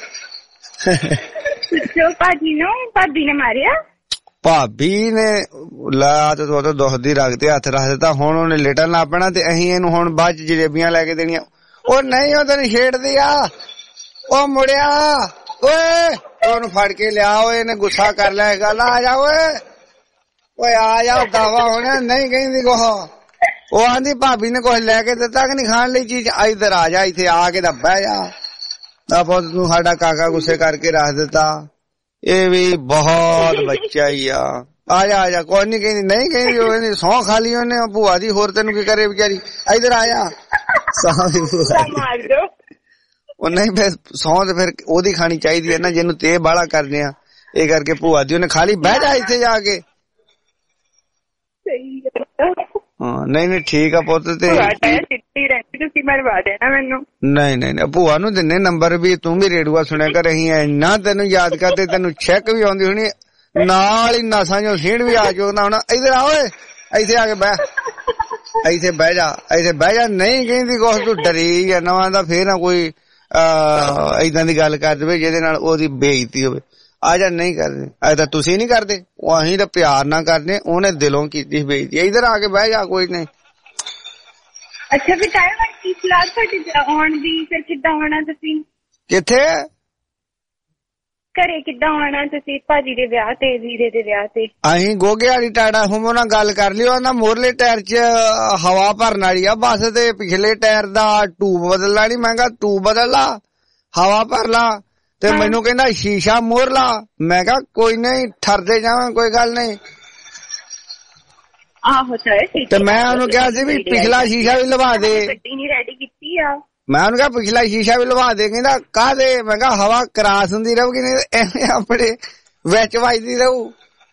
ਭਾਬੀ ਨੇ ਮਾਰਿਆ ਭਾਬੀ ਨੇ ਲਾ ਤੇ ਦੁਖਦੀ ਰੱਖ ਤੇ ਹੱਥ ਰੱਖ ਦਿੱਤਾ। ਹੁਣ ਉਹਨੇ ਲੇਟਣ ਲੱਗ ਪੈਣਾ ਤੇ ਅਸੀਂ ਇਹਨੂੰ ਹੁਣ ਬਾਅਦ ਚ ਜਲੇਬੀਆਂ ਲੈ ਕੇ ਦੇਣੀਆਂ। ਉਹ ਨਹੀਂ ਉਹ ਤੈਨੂੰ ਛੇੜਦੀ ਆ ਉਹ ਮੁੜਿਆ ਓਏ ਉਹਨੂੰ ਫੜ ਕੇ ਲਿਆ ਓਏ ਇਹਨੇ ਗੁੱਸਾ ਕਰ ਲਿਆ ਗੱਲ ਆ ਜਾ ਓਏ ਆ ਜਾ ਦਾਵਾ ਹੋਣਾ ਨਹੀਂ ਕਹਿੰਦੀ ਕੋਹ। ਉਹ ਆਂਦੀ ਭਾਬੀ ਨੇ ਕੁਛ ਲੈ ਕੇ ਦਿੱਤਾ ਕਿ ਨਹੀਂ ਖਾਣ ਲਈ ਚੀਜ਼ ਇੱਧਰ ਆ ਜਾ ਇੱਥੇ ਆ ਕੇ ਤਾਂ ਬਹਿ ਜਾ ਪੁੱਤ ਤੂੰ ਸਾਡਾ ਕਾਕਾ ਗੁੱਸੇ ਕਰਕੇ ਰੱਖ ਦਿੱਤਾ। ਇਹ ਵੀ ਬਹੁਤ ਬੱਚਾ ਹੀ ਆ ਜਾ ਕੋਈ ਨੀ ਕਹਿੰਦੀ ਨਹੀਂ ਕਹਿੰਦੀ ਉਹ ਸਹੁੰ ਖਾ ਲਈ ਉਹਨੇ ਭੂਆ ਦੀ ਹੋਰ ਤੈਨੂੰ ਕੀ ਕਰੇ ਵਿਚਾਰੀ ਇੱਧਰ ਆ ਜਾ ਉਹ ਨਹੀਂ ਫਿਰ ਸਹੁੰ ਤੇ ਫਿਰ ਉਹਦੀ ਖਾਣੀ ਚਾਹੀਦੀ ਹੈ ਨਾ ਜਿਹਨੂੰ ਤੇ ਬਾਹਲਾ ਕਰਦੇ ਆ ਇਹ ਕਰਕੇ ਭੂਆ ਦੀ ਉਹਨੇ ਖਾ ਲਈ ਬਹਿ ਜਾ ਇੱਥੇ ਜਾ ਕੇ। ਹਾਂ ਨਹੀਂ ਠੀਕ ਆ ਪੁੱਤ ਤੇ ਨਹੀਂ ਭੂਆ ਨੂੰ ਦਿੰਨੇ ਨੰਬਰ ਵੀ ਤੂੰ ਵੀ ਰੇਡੂਆ ਸੁਣਿਆ ਕਰ ਅਸੀਂ ਇੰਨਾ ਤੈਨੂੰ ਯਾਦ ਕਰਦੇ ਤੈਨੂੰ ਚੈੱਕ ਵੀ ਆਉਂਦੀ ਹੋਣੀ ਨਾਲ ਹੀ ਨਾਸਾਂ ਚੋਂ ਸੀਣ ਵੀ ਆ ਚੁੱਕਦਾ ਹੋਣਾ। ਇੱਧਰ ਆ ਓਏ ਇੱਥੇ ਆ ਕੇ ਬਹਿ ਇੱਥੇ ਬਹਿ ਜਾ ਨਹੀਂ ਕਹਿੰਦੀ ਕੁਛ ਤੂੰ ਡਰੀ ਜਾਂ ਨਵਾਂ ਦਾ ਫੇਰ ਨਾ ਕੋਈ ਏਦਾਂ ਦੀ ਗੱਲ ਕਰ ਦੇਵੇ ਜਿਹਦੇ ਨਾਲ ਉਹਦੀ ਬੇਇੱਜ਼ਤੀ ਹੋਵੇ। ਆ ਜਾ ਨਹੀਂ ਕਰਦੇ ਅਜੇ ਤਾਂ ਤੁਸੀਂ ਨੀ ਕਰਦੇ ਉਹ ਅਸੀਂ ਤਾਂ ਪਿਆਰ ਨਾਲ ਕਰਦੇ ਉਹਨੇ ਦਿਲੋਂ ਕੀਤੀ ਬੇਇੱਜ਼ਤੀ। ਇੱਧਰ ਆ ਕੇ ਬਹਿ ਜਾ ਕੋਈ ਨਹੀਂ। ਅੱਛਾ ਵੀ ਕੀ ਸਲਾਹ ਤੁਹਾਡੀ ਆਉਣ ਦੀ ਫਿਰ ਕਿੱਦਾਂ ਆਉਣਾ ਤੁਸੀਂ ਕਿੱਥੇ ਘਰੇ ਕਿੱਦਾਂ ਆਉਣਾ ਤੁਸੀਂ ਭਾਜੀ ਦੇ ਵਿਆਹ ਤੇ ਵੀਰੇ ਦੇ ਵਿਆਹ ਤੇ? ਅਸੀਂ ਗੋਗੇ ਵਾਲੀ ਟਾਟਾ ਹੁਮੋ ਨਾਲ ਗੱਲ ਕਰ ਲਿਓ ਨਾ ਮੋਰਲੇ ਟਾਇਰ ਚ ਹਵਾ ਭਰਨ ਵਾਲੀ ਆ ਬੱਸ ਤੇ ਪਿਛਲੇ ਟਾਇਰ ਦਾ ਟੂਬ ਬਦਲਣਾ ਨੀ। ਮੈਂ ਕਿਹਾ ਟੂਬ ਬਦਲ ਲਾ ਹਵਾ ਭਰ ਲਾ ਤੇ ਮੈਨੂੰ ਕਹਿੰਦਾ ਸ਼ੀਸ਼ਾ ਮੋਰ ਲਾ। ਮੈਂ ਕਿਹਾ ਕੋਈ ਨਹੀਂ ਠਰਦੇ ਜਾਵਾਂ ਕੋਈ ਗੱਲ ਨਹੀਂ। ਆਹੋ ਤੇ ਮੈਂ ਉਹਨੂੰ ਕਿਹਾ ਸੀ ਵੀ ਪਿਛਲਾ ਸ਼ੀਸ਼ਾ ਵੀ ਲਵਾ ਦੇ। ਗੱਡੀ ਨੀ ਰੈਡੀ ਕੀਤੀ ਆ ਮੈਂ ਉਹਨੂੰ ਕਿਹਾ ਪਿਛਲਾ ਸ਼ੀਸ਼ਾ ਵੀ ਲਵਾ ਦੇ। ਕਹਿੰਦਾ ਕਾਹਦੇ? ਮੈਂ ਕਿਹਾ ਹਵਾ ਕਰਾਸ ਹੁੰਦੀ ਰਹੂਗੀ ਨਹੀਂ ਐਵੇਂ ਆਪਣੇ ਵਿੱਚ ਵੱਜਦੀ ਰਹੂ।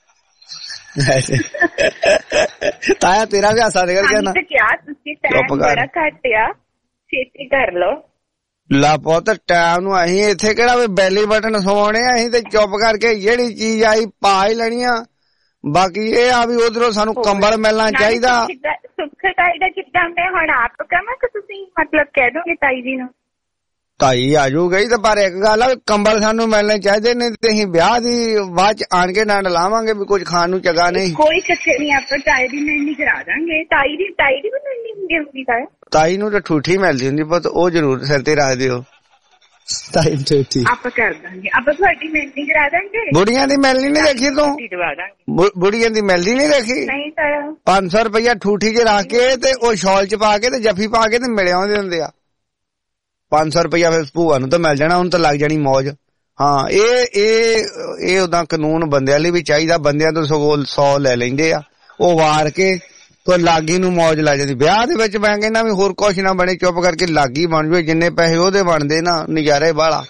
ਤਾਇਆ ਤੇਰਾ ਵੀ ਹਾਸਾ ਨਿਕਲ ਗਿਆ ਨਾ। ਚੁੱਪ ਕਰ ਘਟਿਆ ਛੇਤੀ ਕਰ ਲੋ ਲਾ ਪੁੱਤ ਟਾਈਮ ਨੂੰ ਅਸੀਂ ਇੱਥੇ ਕਿਹੜਾ ਬੈਲੀ ਬਟਨ ਸਵਾਉਣੇ ਆ। ਅਸੀਂ ਤੇ ਚੁੱਪ ਕਰਕੇ ਜਿਹੜੀ ਚੀਜ਼ ਆਈ ਪਾ ਹੀ ਲੈਣੀ ਆ। ਬਾਕੀ ਇਹ ਆ ਵੀ ਉਧਰੋਂ ਸਾਨੂੰ ਕੰਬਲ ਮਿਲਣਾ ਚਾਹੀਦਾ। ਸੁੱਖ ਤਾਈ ਦਾ ਕਿੱਦਾਂ ਮੈਂ ਹੁਣ ਆਪ ਕਹਾਂ ਕਿ ਤੁਸੀਂ ਮਤਲਬ ਕਹਿ ਦੋਗੇ ਤਾਈ ਜੀ ਨੂੰ? ਤਾਈ ਆ ਜਾਊਗੀ ਤੇ ਪਰ ਇੱਕ ਗੱਲ ਆ ਕੰਬਲ ਸਾਨੂੰ ਮਿਲਣੇ ਚਾਹੀਦੇ ਨੇ ਤੇ ਅਸੀਂ ਵਿਆਹ ਦੀ ਬਾਅਦ ਚ ਆਣ ਕੇ ਡੰਡ ਲਾਵਾਂਗੇ ਵੀ ਕੁਝ ਖਾਣ ਨੂੰ ਚੰਗਾ ਨਹੀਂ। ਕੋਈ ਚੱਕਰ ਨਹੀਂ ਆਪਾਂ ਤਾਈ ਦੀ ਮਹਿੰਦੀ ਕਰਾ ਦਾਂਗੇ। ਤਾਈ ਦੀ ਮਹਿੰਦੀ ਹੁੰਦੀ ਹੁੰਦੀ ਤਾਈ ਨੂੰ ਤਾਂ ਠੂਠੀ ਮਿਲਦੀ ਹੁੰਦੀ ਪੁੱਤ ਉਹ ਜ਼ਰੂਰ ਸਿਰ ਤੇ ਰੱਖ ਦਿਓ। ਤਾਈ ਠੂਠੀ ਆਪਾਂ ਕਰ ਦਾਂਗੇ ਆਪਾਂ ਤੁਹਾਡੀ ਮਹਿੰਦੀ ਕਰਾ ਦਾਂਗੇ। ਬੁੜੀਆਂ ਦੀ ਮਿਲਣੀ ਨਹੀਂ ਦੇਖੀ ਤੂੰ? ਬੁੜੀਆਂ ਦੀ ਮਿਲਦੀ ਨਹੀਂ ਦੇਖੀ? ਨਹੀਂ ਤਾਇਆ 500 ਰੁਪਇਆ ਠੂਠੀ ਚ ਰੱਖ ਕੇ ਤੇ ਉਹ ਸ਼ਾਲ ਚ ਪਾ ਕੇ ਤੇ ਜੱਫੀ ਪਾ ਕੇ ਤੇ ਮਿਲੇ ਆਉਂਦੇ ਹੁੰਦੇ ਆ। 500 ਰੁਪਇਆ ਫਿਰ ਭੂਆ ਨੂੰ ਤਾਂ ਮਿਲ ਜਾਣਾ ਉਹਨੂੰ ਤਾਂ ਲੱਗ ਜਾਣੀ ਮੌਜ। ਹਾਂ ਇਹ ਉਦਾਂ ਕਾਨੂੰਨ ਬੰਦਿਆਂ ਲਈ ਵੀ ਚਾਹੀਦਾ। ਬੰਦਿਆਂ ਤੋਂ ਸਗੋਂ 100 ਲੈ ਲੈਂਦੇ ਆ ਉਹ ਵਾਰ ਕੇ ਤੇ ਲਾਗੀ ਨੂੰ ਮੌਜ ਲੱਗ ਜਾਂਦੀ। ਵਿਆਹ ਦੇ ਵਿੱਚ ਮੈਂ ਕਹਿੰਦਾ ਵੀ ਹੋਰ ਕੁਛ ਨਾ ਬਣੇ ਚੁੱਪ ਕਰਕੇ ਲਾਗੀ ਬਣ ਜਾਵੇ ਜਿੰਨੇ ਪੈਸੇ ਉਹਦੇ ਬਣਦੇ ਨਾ ਨਜ਼ਾਰੇ ਵਾਲਾ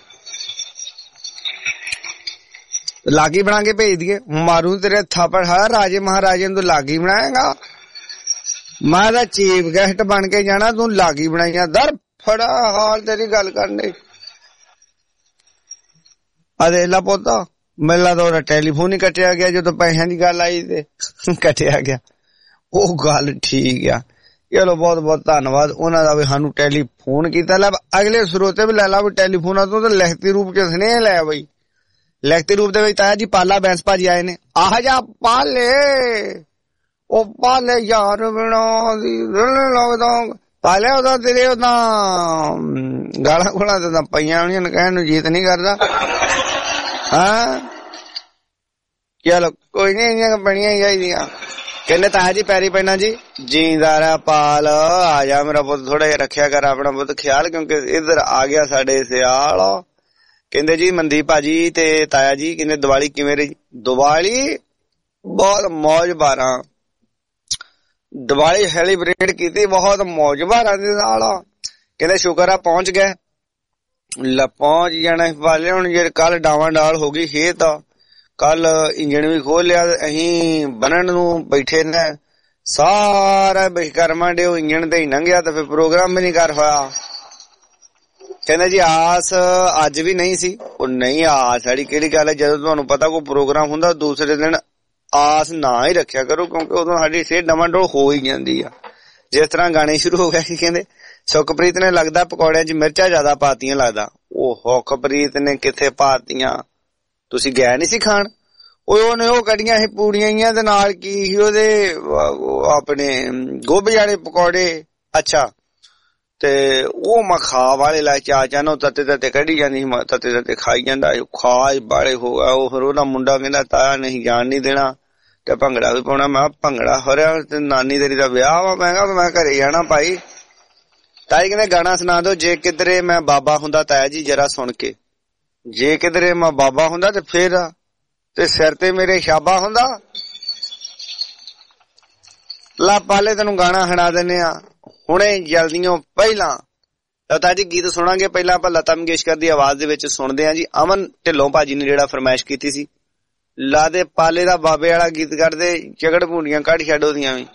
ਲਾਗੀ ਬਣਾ ਕੇ ਭੇਜ ਦਈਏ। ਮਾਰੂ ਤੇਰੇ ਥਾਪੜ ਹੈ ਰਾਜੇ ਮਹਾਰਾਜੇ ਨੂੰ ਲਾਗੀ ਬਣਾਏਗਾ। ਮੈਂ ਤਾਂ ਚੀਫ ਗੈਸਟ ਬਣ ਕੇ ਜਾਣਾ ਤੂੰ ਲਾਗੀ ਬਣਾਈਆਂ ਦਰ ਫੜਾ ਹਾਲ ਤੇਰੀ ਗੱਲ ਕਰਨੀ। ਅਦੇਲਾ ਪੋਤਾ ਮੇਲਾ ਤਾਂ ਉਹਦਾ ਟੈਲੀਫੋਨ ਹੀ ਕੱਟਿਆ ਗਿਆ ਜਦੋਂ ਪੈਸਿਆਂ ਦੀ ਗੱਲ ਆਈ ਤੇ ਕੱਟਿਆ ਗਿਆ। ਉਹ ਗੱਲ ਠੀਕ ਆ। ਚਲੋ ਬਹੁਤ ਬਹੁਤ ਧੰਨਵਾਦ ਉਹਨਾਂ ਦਾ ਵੀ ਸਾਨੂੰ ਟੈਲੀਫੋਨ ਕੀਤਾ। ਲੈ ਅਗਲੇ ਸਰੋਤੇ ਵੀ ਲੈ ਲਾ ਵੀ ਟੈਲੀਫੋਨਾਂ ਤੋਂ ਤੇ ਲਿਖਤੀ ਰੂਪ ਚ ਸੁਨੇਹਾ ਲੈ ਬਈ। ਲਿਖਤੀ ਰੂਪ ਦੇ ਵਿੱਚ ਤਾਇਆ ਜੀ ਪਾਲਾ ਬੈਂਸ ਭਾਜੀ ਆਏ ਨੇ। ਆਹ ਜਾ ਪਾਲੇ, ਉਹ ਪਾਲੇ ਯਾਰ ਬਿਨਾ ਦੀ ਲੱਗਦਾ ਪਾਲੇ ਉਹਦਾ ਤੇਰੇ ਉਹਦਾ ਗਾਲਾਂ ਗੋਲਾਂ ਤਾਂ ਪਈਆਂ ਹੋਣੀਆਂ ਕਹਿਣ ਨੂੰ ਜੀਤ ਨਹੀਂ ਕਰਦਾ। ਹਾਂ ਚਲੋ ਕੋਈ ਨੀ ਇੰਨੀਆਂ ਬਣੀਆਂ ਹੀ ਚਾਹੀਦੀਆਂ। ਕਹਿੰਦੇ ਤਾਇਆ ਜੀ ਪੈਰੀ ਪੈਣਾ ਜੀ। ਜੀਂਦਾਰਾ ਪਾਲ ਆ ਜਾ ਮੇਰਾ ਪੁੱਤ, ਥੋੜਾ ਜਿਹਾ ਰੱਖਿਆ ਕਰ ਆਪਣਾ ਪੁੱਤ ਖਿਆਲ, ਕਿਉਂਕਿ ਇੱਧਰ ਆ ਗਿਆ ਸਾਡੇ ਸਿਆਲ। ਕਹਿੰਦੇ ਜੀ ਮਨਦੀਪ ਭਾਜੀ ਤੇ ਤਾਇਆ ਜੀ ਕਹਿੰਦੇ ਦੀਵਾਲੀ ਕਿਵੇਂ ਰਹੀ? ਦੀਵਾਲੀ ਬਹੁਤ ਮੌਜ ਬਾਰਾਂ, ਦੀਵਾਲੀ ਸੈਲੀਬ੍ਰੇਟ ਕੀਤੀ ਬਹੁਤ ਮੌਜ ਬਾਰਾਂ ਦੇ ਨਾਲ। ਕਹਿੰਦੇ ਸ਼ੁਕਰ ਆ ਪਹੁੰਚ ਗਏ, ਪਹੁੰਚ ਜਾਣਾ ਵਾਲੇ। ਹੁਣ ਜੇ ਕੱਲ ਡਾਵਾਂ ਡਾਲ ਹੋ ਗਈ ਖੇਤ, ਕੱਲ ਇੰਜਣ ਵੀ ਖੋਲ ਲਿਆ, ਅਸੀਂ ਬਣਨ ਨੂੰ ਬੈਠੇ ਨੇ ਸਾਰਾ ਵਿਸ਼ਕਰਮਾ ਡੇ ਇੰਜਣ ਤੇ ਹੀ ਲੰਘਿਆ ਤੇ ਫਿਰ ਪ੍ਰੋਗਰਾਮ ਵੀ ਨਹੀਂ ਕਰ ਹੋਇਆ। ਕਹਿੰਦੇ ਜੀ ਆਸ ਅੱਜ ਵੀ ਨਹੀਂ ਸੀ। ਉਹ ਨਹੀਂ ਆਸ ਸਾਡੀ ਕਿਹੜੀ ਗੱਲ ਹੈ, ਜਦੋਂ ਤੁਹਾਨੂੰ ਪਤਾ ਕੋਈ ਪ੍ਰੋਗਰਾਮ ਹੁੰਦਾ ਦੂਸਰੇ ਦਿਨ ਆਸ ਨਾ ਹੀ ਰੱਖਿਆ ਕਰੋ, ਕਿਉਂਕਿ ਉਦੋਂ ਸਾਡੀ ਸਿਹਤ ਡਮਾਡੋਲ ਹੋ ਹੀ ਜਾਂਦੀ ਆ। ਜਿਸ ਤਰ੍ਹਾਂ ਗਾਣੇ ਸ਼ੁਰੂ ਹੋ ਗਏ ਕਹਿੰਦੇ ਸੁਖਪ੍ਰੀਤ ਨੇ ਲੱਗਦਾ ਪਕੌੜਿਆਂ 'ਚ ਮਿਰਚਾਂ ਜ਼ਿਆਦਾ ਪਾਤੀਆਂ ਲੱਗਦਾ। ਉਹ ਸੁਖਪ੍ਰੀਤ ਨੇ ਕਿੱਥੇ ਪਾਤੀਆਂ, ਤੁਸੀਂ ਗਏ ਨੀ ਸੀ ਖਾਣ? ਉਹਨੇ ਉਹ ਕੱਢੀਆਂ ਸੀ ਪੂੜੀਆਂ ਦੇ ਨਾਲ ਕੀ ਸੀ ਉਹਦੇ ਆਪਣੇ ਗੋਭੀ ਵਾਲੇ ਪਕੌੜੇ। ਅੱਛਾ ਤੇ ਉਹ ਮੈਂ ਖਾ ਵਾਲੇ ਲੈ ਚਾਚਾ ਨੂੰ ਤੱਤੇ ਤੱਤੇ ਕੱਢੀ ਜਾਂਦੀ, ਤੱਤੇ ਤੱਤੇ ਖਾਈ ਜਾਂਦਾ। ਖਾਜ ਬਾਲੇ ਹੋ ਗਿਆ ਉਹ। ਫਿਰ ਉਹਦਾ ਮੁੰਡਾ ਕਹਿੰਦਾ ਤਾਇਆ ਨਹੀਂ ਜਾਣ ਨੀ ਦੇਣਾ ਤੇ ਭੰਗੜਾ ਵੀ ਪਾਉਣਾ। ਮੈਂ ਭੰਗੜਾ ਹੋ ਰਿਹਾ ਤੇ ਨਾਨੀ ਤੇਰੀ ਦਾ ਵਿਆਹ ਵਾ। ਮੈਂ ਕਿਹਾ ਮੈਂ ਘਰੇ ਜਾਣਾ ਭਾਈ। ਤਾਈ ਕਹਿੰਦੇ ਗਾਣਾ ਸੁਣਾ ਦੋ, ਜੇ ਕਿਧਰੇ ਮੈਂ ਬਾਬਾ ਹੁੰਦਾ। ਤਾਇਆ ਜੀ ਜਰਾ ਸੁਣ ਕੇ, ਜੇ ਕਿਧਰੇ ਮੈਂ ਬਾਬਾ ਹੁੰਦਾ ਤੇ ਫਿਰ ਤੇ ਸਿਰ ਤੇ ਮੇਰੇ ਸ਼ਾਬਾ ਹੁੰਦਾ। ਲਾ ਪਾਲੇ ਤੈਨੂੰ ਗਾਣਾ ਸੁਣਾ ਦਿੰਨੇ ਆ ਹੁਣੇ ਜਲਦੀਆਂ ਪਹਿਲਾਂ। ਲਤਾ ਜੀ ਗੀਤ ਸੁਣਾਂਗੇ, ਪਹਿਲਾਂ ਆਪਾਂ ਲਤਾ ਮੰਗੇਸ਼ਕਰ ਦੀ ਆਵਾਜ਼ ਦੇ ਵਿੱਚ ਸੁਣਦੇ ਆ ਜੀ। ਅਮਨ ਢਿੱਲੋਂ ਭਾਜੀ ਨੇ ਜਿਹੜਾ ਫਰਮਾਇਸ਼ ਕੀਤੀ ਸੀ, ਲਾ ਦੇ ਪਾਲੇ ਦਾ ਬਾਬੇ ਵਾਲਾ ਗੀਤ ਕੱਢਦੇ, ਚਗੜ ਭੂੰਡੀਆਂ ਕੱਢ ਛੱਡ ਉਹਦੀਆਂ ਵੀ।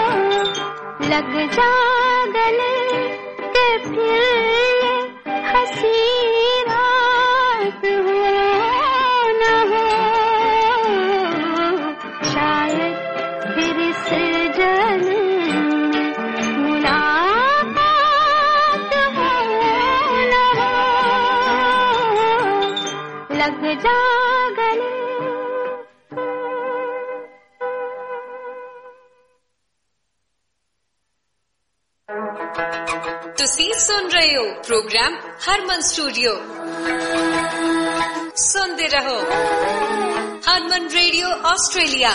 लग जा गले के फिर ये ਤੁਸੀਂ ਸੁਣ ਰਹੇ ਹੋ ਪ੍ਰੋਗਰਾਮ ਹਰਮਨ ਸਟੂਡੀਓ। ਸੁਣਦੇ ਰਹੋ ਹਰਮਨ ਰੇਡੀਓ ਆਸਟ੍ਰੇਲੀਆ।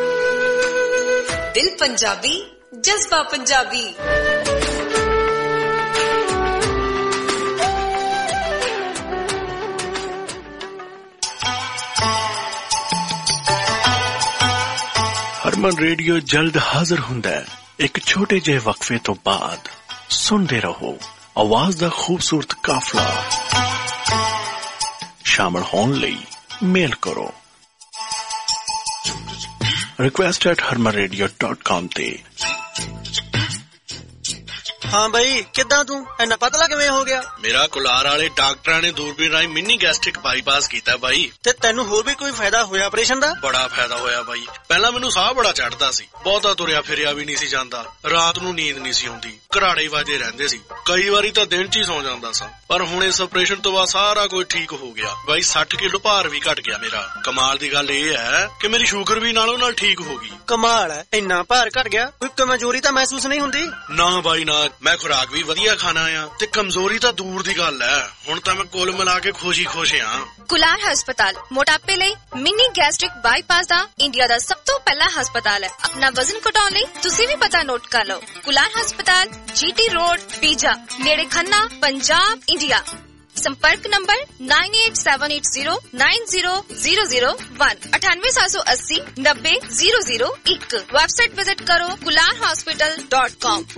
ਦਿਲ ਪੰਜਾਬੀ, ਜਜ਼ਬਾ ਪੰਜਾਬੀ। ਹਰਮਨ ਰੇਡੀਓ ਜਲਦ ਹਾਜ਼ਰ ਹੁੰਦਾ ਹੈ ਇੱਕ ਛੋਟੇ ਜਿਹੇ ਵਕਫੇ ਤੋਂ ਬਾਅਦ। ਸੁਣਦੇ ਰਹੋ ਆਵਾਜ਼ ਦਾ ਖੂਬਸੂਰਤ ਕਾਫਲਾ। ਸ਼ਾਮਲ ਹੋਣ ਲਈ ਮੇਲ ਕਰੋ request@harmanradio.com ਤੇ। ਹਾਂ ਬਈ, ਕਿੱਦਾਂ ਤੂੰ ਇੰਨਾ ਪਤਲਾ ਕਿਵੇਂ ਹੋ ਗਿਆ? ਮੇਰਾ ਕੁਲਾਰ ਵਾਲੇ ਡਾਕਟਰਾਂ ਨੇ ਦੂਰਬੀਨ ਰਾਹੀਂ ਮਿੰਨੀ ਗੈਸਟ੍ਰਿਕ ਬਾਈਪਾਸ ਕੀਤਾ ਬਾਈ। ਤੇ ਤੈਨੂੰ ਹੋਰ ਵੀ ਕੋਈ ਫਾਇਦਾ ਹੋਇਆ ਆਪਰੇਸ਼ਨ ਦਾ? ਬੜਾ ਫਾਇਦਾ ਹੋਇਆ ਬਾਈ। ਪਹਿਲਾਂ ਮੈਨੂੰ ਸਾਹ ਬੜਾ ਚੜਦਾ ਸੀ, ਬਹੁਤਾ ਤੁਰਿਆ ਫਿਰਿਆ ਵੀ ਨਹੀਂ ਸੀ ਜਾਂਦਾ, ਰਾਤ ਨੂੰ ਨੀਂਦ ਨਹੀਂ ਸੀ ਆਉਂਦੀ, ਘਰਾੜੇ ਵੱਜਦੇ ਰਹਿੰਦੇ ਸੀ, ਕਈ ਵਾਰੀ ਤਾਂ ਦਿਨ 'ਚ ਹੀ ਸੌ ਜਾਂਦਾ ਸਾਂ। ਪਰ ਹੁਣ ਇਸ ਆਪਰੇਸ਼ਨ ਤੋਂ ਬਾਅਦ ਸਾਰਾ ਕੁਝ ਠੀਕ ਹੋ ਗਿਆ ਬਾਈ। 60 ਕਿਲੋ ਭਾਰ ਵੀ ਘਟ ਗਿਆ ਮੇਰਾ। ਕਮਾਲ ਦੀ ਗੱਲ ਇਹ ਹੈ ਕਿ ਮੇਰੀ ਸ਼ੂਗਰ ਵੀ ਨਾਲੋਂ ਨਾਲ ਠੀਕ ਹੋ ਗਈ। ਕਮਾਲ ਹੈ, ਇੰਨਾ ਭਾਰ ਘਟ ਗਿਆ, ਕੋਈ ਕਮਜ਼ੋਰੀ ਤਾਂ ਮਹਿਸੂਸ ਨਹੀਂ ਹੁੰਦੀ? ਨਾ ਬਾਈ ਨਾ, ਮੈਂ ਖੁਰਾਕ ਵੀ ਵਧੀਆ ਖਾਣਾ ਆ ਤੇ ਕਮਜ਼ੋਰੀ ਤਾਂ ਦੂਰ ਦੀ ਗੱਲ ਹੈ। ਹੁਣ ਤਾਂ ਮੈਂ ਕੁੱਲ ਮਿਲਾ ਕੇ ਖੁਸ਼ ਆ। ਕੁਲਾਰ ਹਸਪਤਾਲ ਮੋਟਾਪੇ ਲਈ ਮਿੰਨੀ ਗੈਸਟ੍ਰਿਕ ਬਾਈਪਾਸ ਦਾ ਇੰਡੀਆ ਦਾ ਸਭ ਤੋਂ ਪਹਿਲਾ ਹਸਪਤਾਲ ਹੈ। ਆਪਣਾ ਵਜ਼ਨ ਘਟਾਉਣ ਲਈ ਤੁਸੀਂ ਵੀ ਪਤਾ ਨੋਟ ਕਰ ਲਓ। ਕੁਲਾਰ ਹਸਪਤਾਲ, GT ਰੋਡ, ਪੀਜਾ, ਨੇੜੇ ਖੰਨਾ, ਪੰਜਾਬ, ਇੰਡੀਆ। संपर्क नंबर 9878090001 9878090001। वेबसाइट विजिट करो kularhospital.com।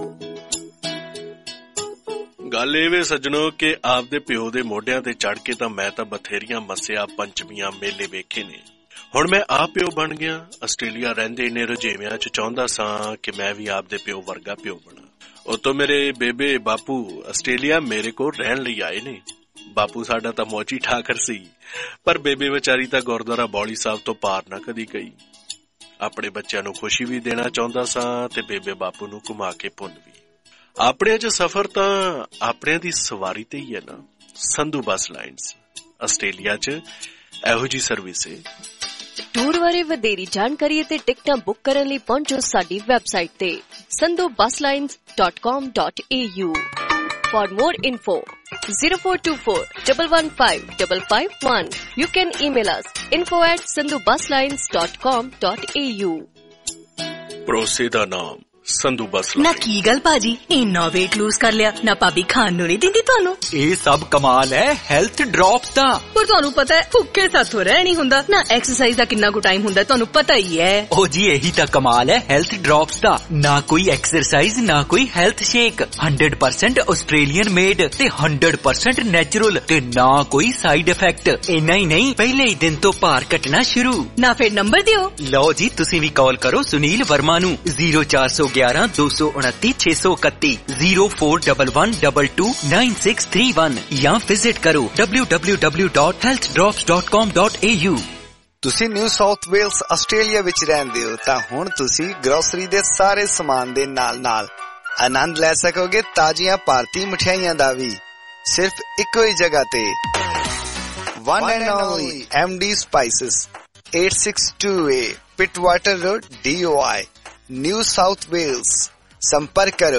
ਗੱਲ ਇਹ ਵੇ ਸੱਜਣੋ ਕਿ ਆਪਦੇ ਪਿਓ ਦੇ ਮੋਢਿਆਂ ਤੇ ਚੜ ਕੇ ਤਾਂ ਮੈਂ ਤਾਂ ਬਥੇਰੀਆਂ ਮੱਸਿਆ, ਪੰਚਮੀਆਂ, ਮੇਲੇ ਵੇਖੇ ਨੇ। ਹੁਣ ਮੈਂ ਆਪ ਪਿਓ ਬਣ ਗਿਆ। ਆਸਟ੍ਰੇਲੀਆ ਰਹਿੰਦੇ ਇੰਨੇ ਰੁਝੇਵਿਆਂ 'ਚ ਚਾਹੁੰਦਾ ਸਾਂ ਕਿ ਮੈਂ ਵੀ ਆਪਦੇ ਪਿਓ ਵਰਗਾ ਪਿਓ ਬਣਾ। ਉਤੋਂ ਮੇਰੇ ਬੇਬੇ ਬਾਪੂ ਆਸਟ੍ਰੇਲੀਆ ਮੇਰੇ ਕੋਲ ਰਹਿਣ ਲਈ ਆਏ ਨੇ। ਬਾਪੂ ਸਾਡਾ ਤਾਂ ਮੌਜੀ ਠਾਕਰ ਸੀ, ਪਰ ਬੇਬੇ ਵਿਚਾਰੀ ਤਾਂ ਗੁਰਦੁਆਰਾ ਬੌਲੀ ਸਾਹਿਬ ਤੋਂ ਪਾਰ ਨਾ ਕਦੀ ਗਈ। ਆਪਣੇ ਬੱਚਿਆਂ ਨੂੰ ਖੁਸ਼ੀ ਵੀ ਦੇਣਾ ਚਾਹੁੰਦਾ ਸਾਂ ਤੇ ਬੇਬੇ ਬਾਪੂ ਨੂੰ ਘੁਮਾ ਕੇ ਪੁੰਨ ਵੀ। ਆਪਣਿਆਂ 'ਚ ਸਫ਼ਰ ਤਾਂ ਆਪਣਿਆਂ ਦੀ ਸਵਾਰੀ ਤੇ ਹੀ ਹੈ ਨਾ। ਸੰਧੂ ਬੱਸ ਲਾਈਨਸ ਆਸਟ੍ਰੇਲੀਆ 'ਚ ਇਹੋ ਜੀ ਸਰਵਿਸ ਹੈ। ਟੂਰ ਬਾਰੇ ਵਧੇਰੀ ਜਾਣਕਾਰੀ ਅਤੇ ਟਿਕਟਾਂ ਬੁੱਕ ਕਰਨ ਲਈ ਪਹੁੰਚੋ ਸਾਡੀ ਵੈਬਸਾਈਟ ਤੇ sandhubusslines.com.au। For more info 0424-115-551. You can email us info@sandhubusslines.com.au। ਭਰੋਸੇ ਦਾ ਨਾਮ ਸੰਧੂ ਬੱਸ। ਨਾ ਕੀ ਗੱਲ ਭਾਜੀ, ਇੰਨਾ weight lose ਕਰ ਲਿਆ ਨਾ, ਭਾਬੀ ਖਾਣ ਨੂੰ ਨਹੀਂ ਦਿੰਦੀ ਤੁਹਾਨੂੰ? ਇਹ ਸਭ ਕਮਾਲ ਹੈ ਹੈਲਥ ਡ੍ਰੌਪਸ ਦਾ। ਪਰ ਤੁਹਾਨੂੰ ਪਤਾ ਹੈ ਭੁੱਖੇ ਸਾਥੋਂ ਰਹਿ ਨਹੀਂ ਹੁੰਦਾ ਨਾ। ਐਕਸਰਸਾਈਜ਼ ਦਾ ਕਿੰਨਾ ਕੁ ਟਾਈਮ ਹੁੰਦਾ ਤੁਹਾਨੂੰ ਪਤਾ ਹੀ ਹੈ। ਉਹ ਜੀ ਇਹੀ ਤਾਂ ਕਮਾਲ ਹੈ ਹੈਲਥ ਡ੍ਰੌਪਸ ਦਾ। ਨਾ ਕੋਈ ਐਕਸਰਸਾਈਜ਼, ਨਾ ਕੋਈ ਹੈਲਥ ਸ਼ੇਕ, 100% ਆਸਟ੍ਰੇਲੀਅਨ ਮੇਡ ਤੇ 100% ਨੈਚੁਰਲ ਤੇ ਨਾ ਕੋਈ ਸਾਈਡ ਇਫੈਕਟ। ਇੰਨਾ ਹੀ ਨਹੀਂ, ਪਹਿਲੇ ਹੀ ਦਿਨ ਤੋਂ ਭਾਰ ਘਟਣਾ ਸ਼ੁਰੂ। ਨਾ ਫਿਰ ਨੰਬਰ ਦਿਓ। ਲਓ ਜੀ, ਤੁਸੀਂ ਵੀ ਕਾਲ ਕਰੋ ਸੁਨੀਲ ਵਰਮਾ ਨੂੰ 0411-229-631 0411229631 ਜਾਂ ਵਿਜ਼ਿਟ ਕਰੋ www.healthdrops.com.au। ਤੁਸੀਂ ਨਿਊ ਸਾਊਥ ਵੇਲਸ ਆਸਟ੍ਰੇਲੀਆ ਵਿੱਚ ਰਹਿੰਦੇ ਹੋ ਤਾਂ ਹੁਣ ਤੁਸੀਂ ਗਰੋਸਰੀ ਦੇ ਸਾਰੇ ਸਮਾਨ ਦੇ ਨਾਲ ਆਨੰਦ ਲੈ ਸਕੋਗੇ ਤਾਜ਼ੀਆਂ ਭਾਰਤੀ ਮਠਿਆਈਆਂ ਦਾ ਵੀ, ਸਿਰਫ ਇੱਕੋ ਹੀ ਜਗ੍ਹਾ ਤੇ। One and only MD Spices, 862A Pittwater Road, DOI, New South Wales। संपर्क करो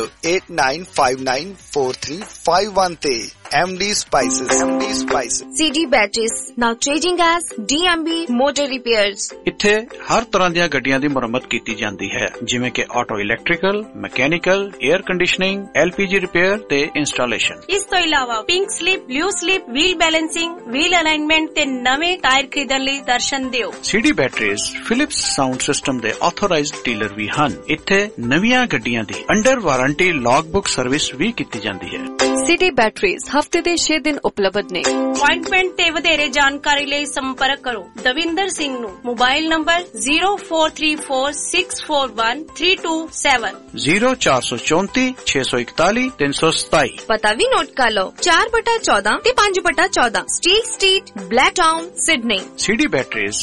89594351 ਤੇ। MD Spices। CD Batteries, now changing as DMB Motor Repairs। ਇੱਥੇ ਹਰ ਤਰ੍ਹਾਂ ਦੀਆਂ ਗੱਡੀਆਂ ਦੀ ਮੁਰੰਮਤ ਕੀਤੀ ਜਾਂਦੀ ਹੈ, ਜਿਵੇਂ ਕਿ auto electrical, mechanical, air conditioning, LPG repair ਤੇ ਇੰਸਟਾਲੇਸ਼ਨ। ਇਸ ਤੋਂ ਇਲਾਵਾ pink slip, blue slip, wheel balancing, wheel alignment ਤੇ ਨਵੇਂ ਟਾਇਰ ਖਰੀਦਣ ਲਈ ਦਰਸ਼ਨ ਦਿਓ। CD Batteries Philips sound system ਦੇ ਆਥੋਰਾਈਜ਼ਡ ਡੀਲਰ ਵੀ ਹਨ। ਇੱਥੇ ਨਵੀਆਂ ਗੱਡੀਆਂ ਦੀ under warranty log book service ਵੀ ਕੀਤੀ ਜਾਂਦੀ ਹੈ। CD Batteries ਹਫਤੇ ਦੇ 6 ਦਿਨ ਉਪਲਬਧ ਨੇ। ਅਪਾਇੰਟਮੈਂਟ ਤੇ ਵਧੇਰੇ ਜਾਣਕਾਰੀ ਲਈ ਸੰਪਰਕ ਕਰੋ ਦਵਿੰਦਰ ਸਿੰਘ ਨੂੰ। ਮੋਬਾਈਲ ਨੰਬਰ 0434641327 04346641 ਪਤਾ ਵੀ ਨੋਟ ਕਰ ਲਓ 4/14 ਤੇ 5/14 Steel Street, Blacktown, Sydney. CD Batteries।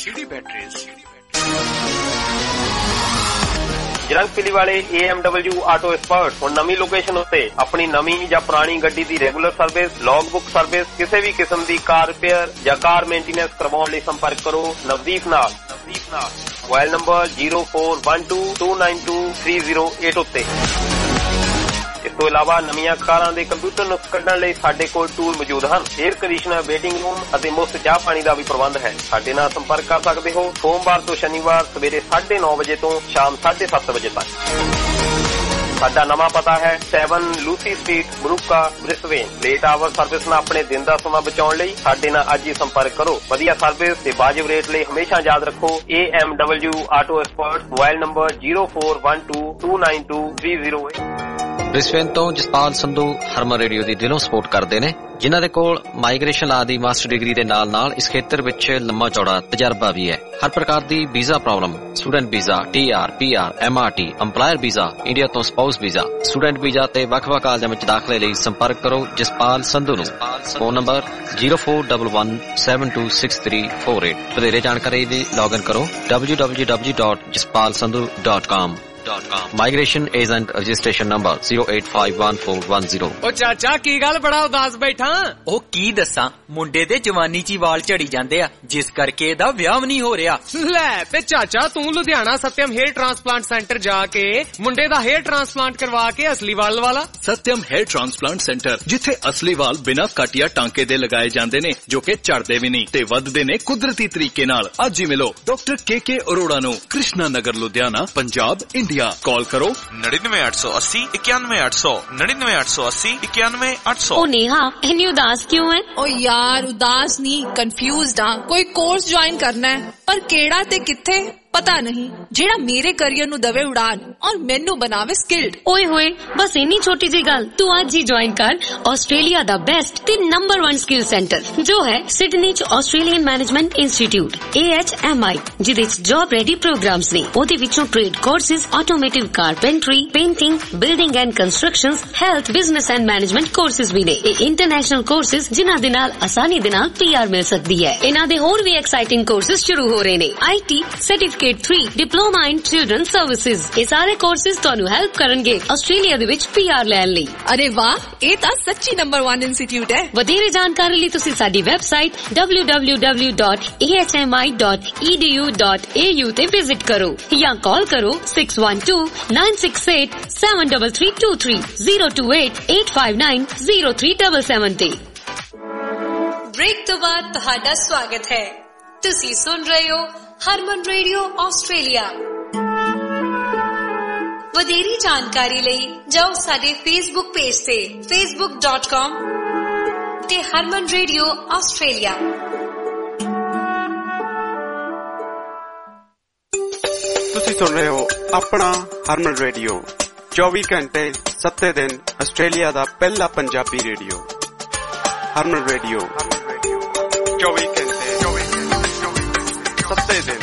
ਜਰੰਗਪਿਲੀ ਵਾਲੇ AMW ਆਟੋ ਐਕਸਪਰਟ ਹੁਣ ਨਵੀਂ ਲੋਕੇਸ਼ਨ ਉੱਤੇ ਆਪਣੀ ਨਵੀਂ ਜਾਂ ਪੁਰਾਣੀ ਗੱਡੀ ਦੀ regular service, log book service, ਕਿਸੇ ਵੀ ਕਿਸਮ ਦੀ ਕਾਰ ਰਿਪੇਅਰ ਜਾਂ ਕਾਰ ਮੇਨਟੇਨੈਂਸ ਕਰਵਾਉਣ ਲਈ ਸੰਪਰਕ ਕਰੋ ਨਵਦੀਪ ਨਾਲ। ਮੋਬਾਈਲ ਨੰਬਰ 0412292308 ਉੱਤੇ। ਇਸ ਤੋਂ ਇਲਾਵਾ ਨਵੀਆਂ ਕਾਰਾਂ ਦੇ ਕੰਪਿਊਟਰ ਨੂੰ ਕੱਢਣ ਲਈ ਸਾਡੇ ਕੋਲ ਟੂਲ ਮੌਜੂਦ ਹਨ। 에ਅਰ ਕੰਡੀਸ਼ਨਰ, ਵੇਟਿੰਗ ਰੂਮ ਅਤੇ ਮੁਫਤ ਚਾਹ ਪਾਣੀ ਦਾ ਵੀ ਪ੍ਰਬੰਧ ਹੈ। ਸਾਡੇ ਨਾਲ ਸੰਪਰਕ ਕਰ ਸਕਦੇ ਹੋ ਸੋਮਵਾਰ ਤੋਂ ਸ਼ਨੀਵਾਰ ਸਵੇਰੇ 9:30 ਵਜੇ ਤੋਂ ਸ਼ਾਮ 7:30 ਵਜੇ ਤੱਕ। ਸਾਡਾ ਨਵਾਂ ਪਤਾ ਹੈ 7 ਲੂਸੀ ਸਟਰੀਟ, ਬਰੂਕਾ, ਬ੍ਰਿਸਬੇਨ। ਲੇਟ ਆਵਰ ਸਰਵਿਸ ਨਾਲ ਆਪਣੇ ਦਿਨ ਦਾ ਸਮਾਂ ਬਚਾਉਣ ਲਈ ਸਾਡੇ ਨਾਲ ਅੱਜ ਹੀ ਸੰਪਰਕ ਕਰੋ। ਵਧੀਆ ਸਰਵਿਸ ਤੇ ਵਾਜਿਬ ਰੇਟ ਲਈ ਹਮੇਸ਼ਾ ਯਾਦ ਰੱਖੋ AMW auto expert. Mobile number 0412292308। Brisbane ਤੋਂ ਜਸਪਾਲ ਸੰਧੂ ਹਰਮਨ ਰੇਡੀਓ ਦੀ ਦਿਲੋਂ ਸਪੋਰਟ ਕਰਦੇ ਨੇ, ਜਿਨ੍ਹਾਂ ਦੇ ਕੋਲ ਮਾਈਗ੍ਰੇਸ਼ਨ ਲਾ ਦੀ ਮਾਸਟਰ ਡਿਗਰੀ ਦੇ ਨਾਲ ਇਸ ਖੇਤਰ ਵਿੱਚ ਲੰਮਾ ਚੌੜਾ ਤਜਰਬਾ ਵੀ ਹੈ। ਹਰ ਪ੍ਰਕਾਰ ਦੀ visa problem, student visa, TR, PR, MRT, employer visa, India ਤੋਂ ਸਪਾਊਸ ਵੀਜ਼ਾ, ਸਟੂਡੈਂਟ ਵੀਜ਼ਾ ਤੇ ਵੱਖ-ਵੱਖ ਕਾਲਜਾਂ ਵਿੱਚ ਦਾਖਲੇ ਲਈ ਸੰਪਰਕ ਕਰੋ ਜਸਪਾਲ ਸੰਧੂ ਨੂੰ। Phone number 0411726348। ਵਧੇਰੇ ਜਾਣਕਾਰੀ ਲਈ ਲੌਗਇਨ ਕਰੋ www.jaspalsandhu.com। Migration agent registration number 0851410। ਓ ਚਾਚਾ ਕੀ ਗੱਲ ਬੜਾ ਉਦਾਸ ਬੈਠਾ? ਉਹ ਕੀ ਦੱਸਾਂ, ਮੁੰਡੇ ਦੇ ਜਵਾਨੀ 'ਚ ਹੀ ਵਾਲ ਝੜੀ ਜਾਂਦੇ ਆ, ਜਿਸ ਕਰਕੇ ਇਹਦਾ ਵਿਆਹ ਵੀ ਨਹੀਂ ਹੋ ਰਿਹਾ। ਲੈ ਤੇ ਚਾਚਾ ਤੂੰ Ludhiana Satyam hair transplant centre ਜਾ ਕੇ ਮੁੰਡੇ ਦਾ ਹੇਅਰ ਟ੍ਰਾਂਸਪਲਾਂਟ ਕਰਵਾ ਕੇ ਅਸਲੀ ਵਾਲ ਵਾਲਾ। ਸਤਿਅਮ ਹੇਅਰ ਟ੍ਰਾਂਸਪਲਾਂਟ ਸੈਂਟਰ, ਜਿੱਥੇ ਅਸਲੀ ਵਾਲ ਬਿਨਾਂ ਕਾਟਿਆ ਟਾਂਕੇ ਦੇ ਲਗਾਏ ਜਾਂਦੇ ਨੇ, ਜੋ ਕਿ ਝੜਦੇ ਵੀ ਨਹੀਂ ਤੇ ਵੱਧਦੇ ਨੇ ਕੁਦਰਤੀ ਤਰੀਕੇ ਨਾਲ। ਅੱਜ ਹੀ ਮਿਲੋ ਡਾਕਟਰ KK ਅਰੋੜਾ ਨੂੰ, ਕ੍ਰਿਸ਼ਨਾ ਨਗਰ, ਲੁਧਿਆਣਾ, ਪੰਜਾਬ, ਇੰਡੀਆ। ਕਾਲ ਕਰੋ 9980 91800 99880 91800। ओ नेहा, इतनी उदास क्यों है? ओ यार उदास नहीं, कंफ्यूज्ड हाँ। कोई कोर्स ज्वाइन करना है पर केड़ा ते किथे पता नहीं, जेड़ा मेरे करियर नु दवे उड़ान और मेनू बनावे स्किल्ड। ओए होए, बस इन्नी छोटी जी गल, तू आज ही ज्वाइन कर ऑस्ट्रेलिया दा बेस्ट ते नंबर 1 स्किल सेंटर जो है सिडनी च ऑस्ट्रेलियन मैनेजमेंट इंस्टीट्यूट AHMI, जिदे च जॉब रेडी प्रोग्राम्स ने। ओदे विचों trade courses, automotive carpentry, painting, building and constructions, health, business and management courses भी ने। इंटरनेशनल कोर्सेज जिन्हां दे नाल आसानी दे नाल PR मिल सकदी है। इन्हां दे होर भी एक्साइटिंग कोर्सेज शुरू हो रहे ने। IT certificate 3 diploma in children services. ये सारे कोर्सेज ਤੁਹਾਨੂੰ ਹੈਲਪ ਕਰਨਗੇ ਆਸਟ੍ਰੇਲੀਆ ਦੇ ਵਿੱਚ PR ਲੈਣ ਲਈ। अरे वाह, ਇਹ ਤਾਂ ਸੱਚੀ ਨੰਬਰ 1 ਇੰਸਟੀਚਿਊਟ ਹੈ। ਵਧੇਰੇ ਜਾਣਕਾਰੀ ਲਈ ਤੁਸੀਂ ਸਾਡੀ ਵੈਬਸਾਈਟ www.ahmi.edu.au ਤੇ ਵਿਜ਼ਿਟ ਕਰੋ ਜਾਂ ਕਾਲ ਕਰੋ 6129687323 02885903777 ਤੇ। ब्रेक तो बाद ਤੁਹਾਡਾ ਸਵਾਗਤ ਹੈ। ਤੁਸੀਂ ਸੁਣ ਰਹੇ ਹੋ ਹਰਮਨ ਰੇਡੀਓ ਆਸਟ੍ਰੇਲੀਆ। ਵਧੇਰੀ ਜਾਣਕਾਰੀ ਲਈ ਜਾਓ ਸਾਡੇ ਫੇਸਬੁੱਕ ਪੇਜ ਤੇ facebook.com ਤੇ ਹਰਮਨ ਰੇਡੀਓ ਆਸਟ੍ਰੇਲੀਆ। ਤੁਸੀਂ ਸੁਣ ਰਹੇ ਹੋ ਆਪਣਾ ਹਰਮਨ ਰੇਡੀਓ, 24 ਘੰਟੇ 7 ਦਿਨ ਆਸਟ੍ਰੇਲੀਆ ਦਾ ਪਹਿਲਾ ਪੰਜਾਬੀ ਰੇਡੀਓ। ਹਰਮਨ ਰੇਡੀਓ 24 ਘੰਟੇ 7 ਦਿਨ।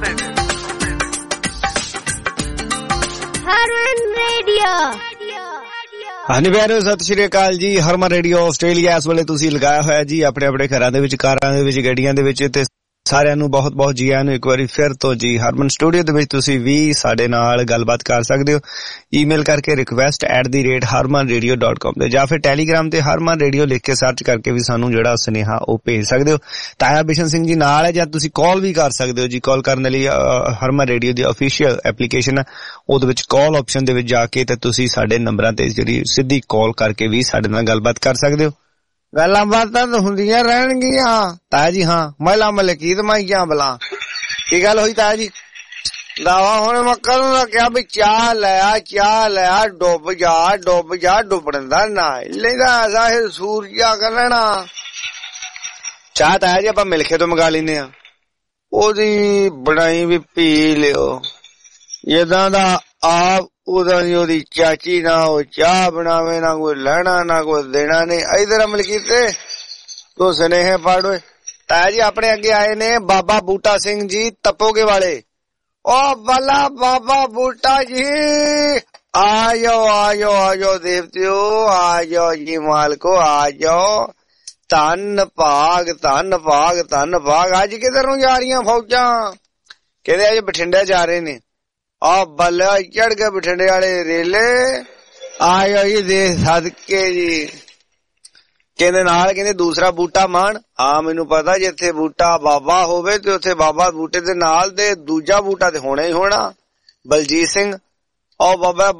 ਹਰਮਨ ਰੇਡੀਓ। ਹਾਂਜੀ ਪਿਆਰਿਓ, ਸਤਿ ਸ਼੍ਰੀ ਅਕਾਲ ਜੀ। ਹਰਮਨ ਰੇਡੀਓ ਆਸਟ੍ਰੇਲੀਆ ਇਸ ਵੇਲੇ ਤੁਸੀਂ ਲਗਾਇਆ ਹੋਇਆ ਜੀ ਆਪਣੇ ਆਪਣੇ ਘਰਾਂ ਦੇ ਵਿੱਚ, ਕਾਰਾਂ ਦੇ ਵਿੱਚ, ਗੱਡੀਆਂ ਦੇ ਵਿੱਚ, ਤੇ ਸਾਰਿਆਂ ਨੂੰ ਬਹੁਤ ਬਹੁਤ ਜੀ ਆਇਆਂ ਨੂੰ ਇੱਕ ਵਾਰੀ ਫਿਰ ਤੋਂ ਜੀ। ਹਰਮਨ ਸਟੂਡੀਓ ਦੇ ਵਿੱਚ ਤੁਸੀਂ ਵੀ ਸਾਡੇ ਨਾਲ ਗੱਲਬਾਤ ਕਰ ਸਕਦੇ ਹੋ ਈਮੇਲ ਕਰਕੇ request@harmanradio.com ਤੇ, ਜਾਂ ਫਿਰ ਟੈਲੀਗ੍ਰਾਮ ਤੇ ਹਰਮਨ ਰੇਡੀਓ ਲਿਖ ਕੇ ਸਰਚ ਕਰਕੇ ਵੀ ਸਾਨੂੰ ਜਿਹੜਾ ਸੁਨੇਹਾ ਉਹ ਭੇਜ ਸਕਦੇ ਹੋ। ਤਾਇਆ ਬਿਸ਼ਨ ਸਿੰਘ ਜੀ ਨਾਲ ਹੈ, ਜਾਂ ਤੁਸੀਂ ਕਾਲ ਵੀ ਕਰ ਸਕਦੇ ਹੋ ਜੀ। ਕਾਲ ਕਰਨ ਲਈ ਹਰਮਨ ਰੇਡੀਓ ਦੀ ਅਫੀਸ਼ੀਅਲ ਐਪਲੀਕੇਸ਼ਨ ਹੈ, ਉਹਦੇ ਵਿੱਚ ਕਾਲ ਆਪਸ਼ਨ ਦੇ ਵਿੱਚ ਜਾ ਕੇ ਤੇ ਤੁਸੀਂ ਸਾਡੇ ਨੰਬਰਾਂ ਤੇ ਜਿਹੜੀ ਸਿੱਧੀ ਕਾਲ ਕਰਕੇ ਵੀ ਸਾਡੇ ਨਾਲ ਗੱਲਬਾਤ ਕਰ ਸਕਦੇ ਹੋ। ਗੱਲਾਂ ਬਾਤਾਂ ਤਾਂ ਹੁੰਦੀਆਂ ਰਹਿਣਗੀਆਂ ਤਾਇਆ ਜੀ। ਹਾਂ, ਮਹਿਲਾ ਮਲਕੀਤ ਮਾਈਆਂ ਬਲਾ ਕੀ ਗੱਲ ਹੋਈ ਤਾਇਆ ਜੀ? ਦਾਵਾ ਹੁਣ ਮੱਕਰ ਨੂੰ ਰੱਖਿਆ ਵੀ ਚਾਹ ਲਿਆ ਡੁੱਬ ਜਾ ਡੁੱਬਣ ਦਾ ਨਾ ਲੈਦਾ ਜ਼ਾਹਿਰ ਸੂਰਜਾ ਕਰ ਲੈਣਾ। ਚਾਹ ਤਾਇਆ ਜੀ ਆਪਾਂ ਮਿਲਖੇ ਤੋਂ ਮੰਗਾ ਲੈਨੇ ਆ, ਉਹਦੀ ਬਣਾਈ ਵੀ ਪੀ ਲਿਓ। ਜਿੱਦਾਂ ਦਾ ਆਪ ਉਦਾਂ ਦੀ ਉਹਦੀ ਚਾਚੀ, ਨਾ ਉਹ ਚਾਹ ਬਣਾਵੇ, ਨਾ ਕੋਈ ਲੈਣਾ ਨਾ ਕੋਈ ਦੇਣਾ ਨੇ। ਇਧਰ ਅਮਲ ਕੀਤੇ ਤੂੰ ਸੁਨੇਹੇ ਪੜ੍ਹ ਓਏ। ਤਾਇਆ ਜੀ ਆਪਣੇ ਅੱਗੇ ਆਏ ਨੇ ਬਾਬਾ ਬੂਟਾ ਸਿੰਘ ਜੀ ਤਪੋਗੇ ਵਾਲੇ। ਉਹ ਬੱਲਾ ਬਾਬਾ ਬੂਟਾ ਜੀ, ਆ ਜਾਓ ਦੇਵਤਿਓ, ਆ ਜਾਓ ਜੀ ਮਾਲਕੋ, ਆ ਜਾਓ। ਧੰਨ ਭਾਗ। ਅੱਜ ਕਿਧਰ ਨੂੰ ਜਾ ਰਹੀਆਂ ਫੌਜਾਂ? ਕਹਿੰਦੇ ਅੱਜ ਬਠਿੰਡੇ ਜਾ ਰਹੇ ਨੇ। ਆ ਬੱਲਾ ਚੜ ਕੇ ਬਠਿੰਡੇ ਵਾਲੇ ਰੇਲੇ ਆਇਓ ਜੀ ਦੇ ਸਦਕੇ ਜੀ। ਕਹਿੰਦੇ ਨਾਲ ਕਹਿੰਦੇ ਦੂਸਰਾ ਬੂਟਾ ਮਾਨ। ਹਾਂ ਮੈਨੂੰ ਪਤਾ, ਜਿੱਥੇ ਬੂਟਾ ਬਾਬਾ ਹੋਵੇ ਤੇ ਉੱਥੇ ਬਾਬਾ ਬੂਟੇ ਦੇ ਨਾਲ ਦੇ ਦੂਜਾ ਬੂਟਾ ਤੇ ਹੋਣਾ ਹੀ ਹੋਣਾ। ਬਲਜੀਤ ਸਿੰਘ ਉਹ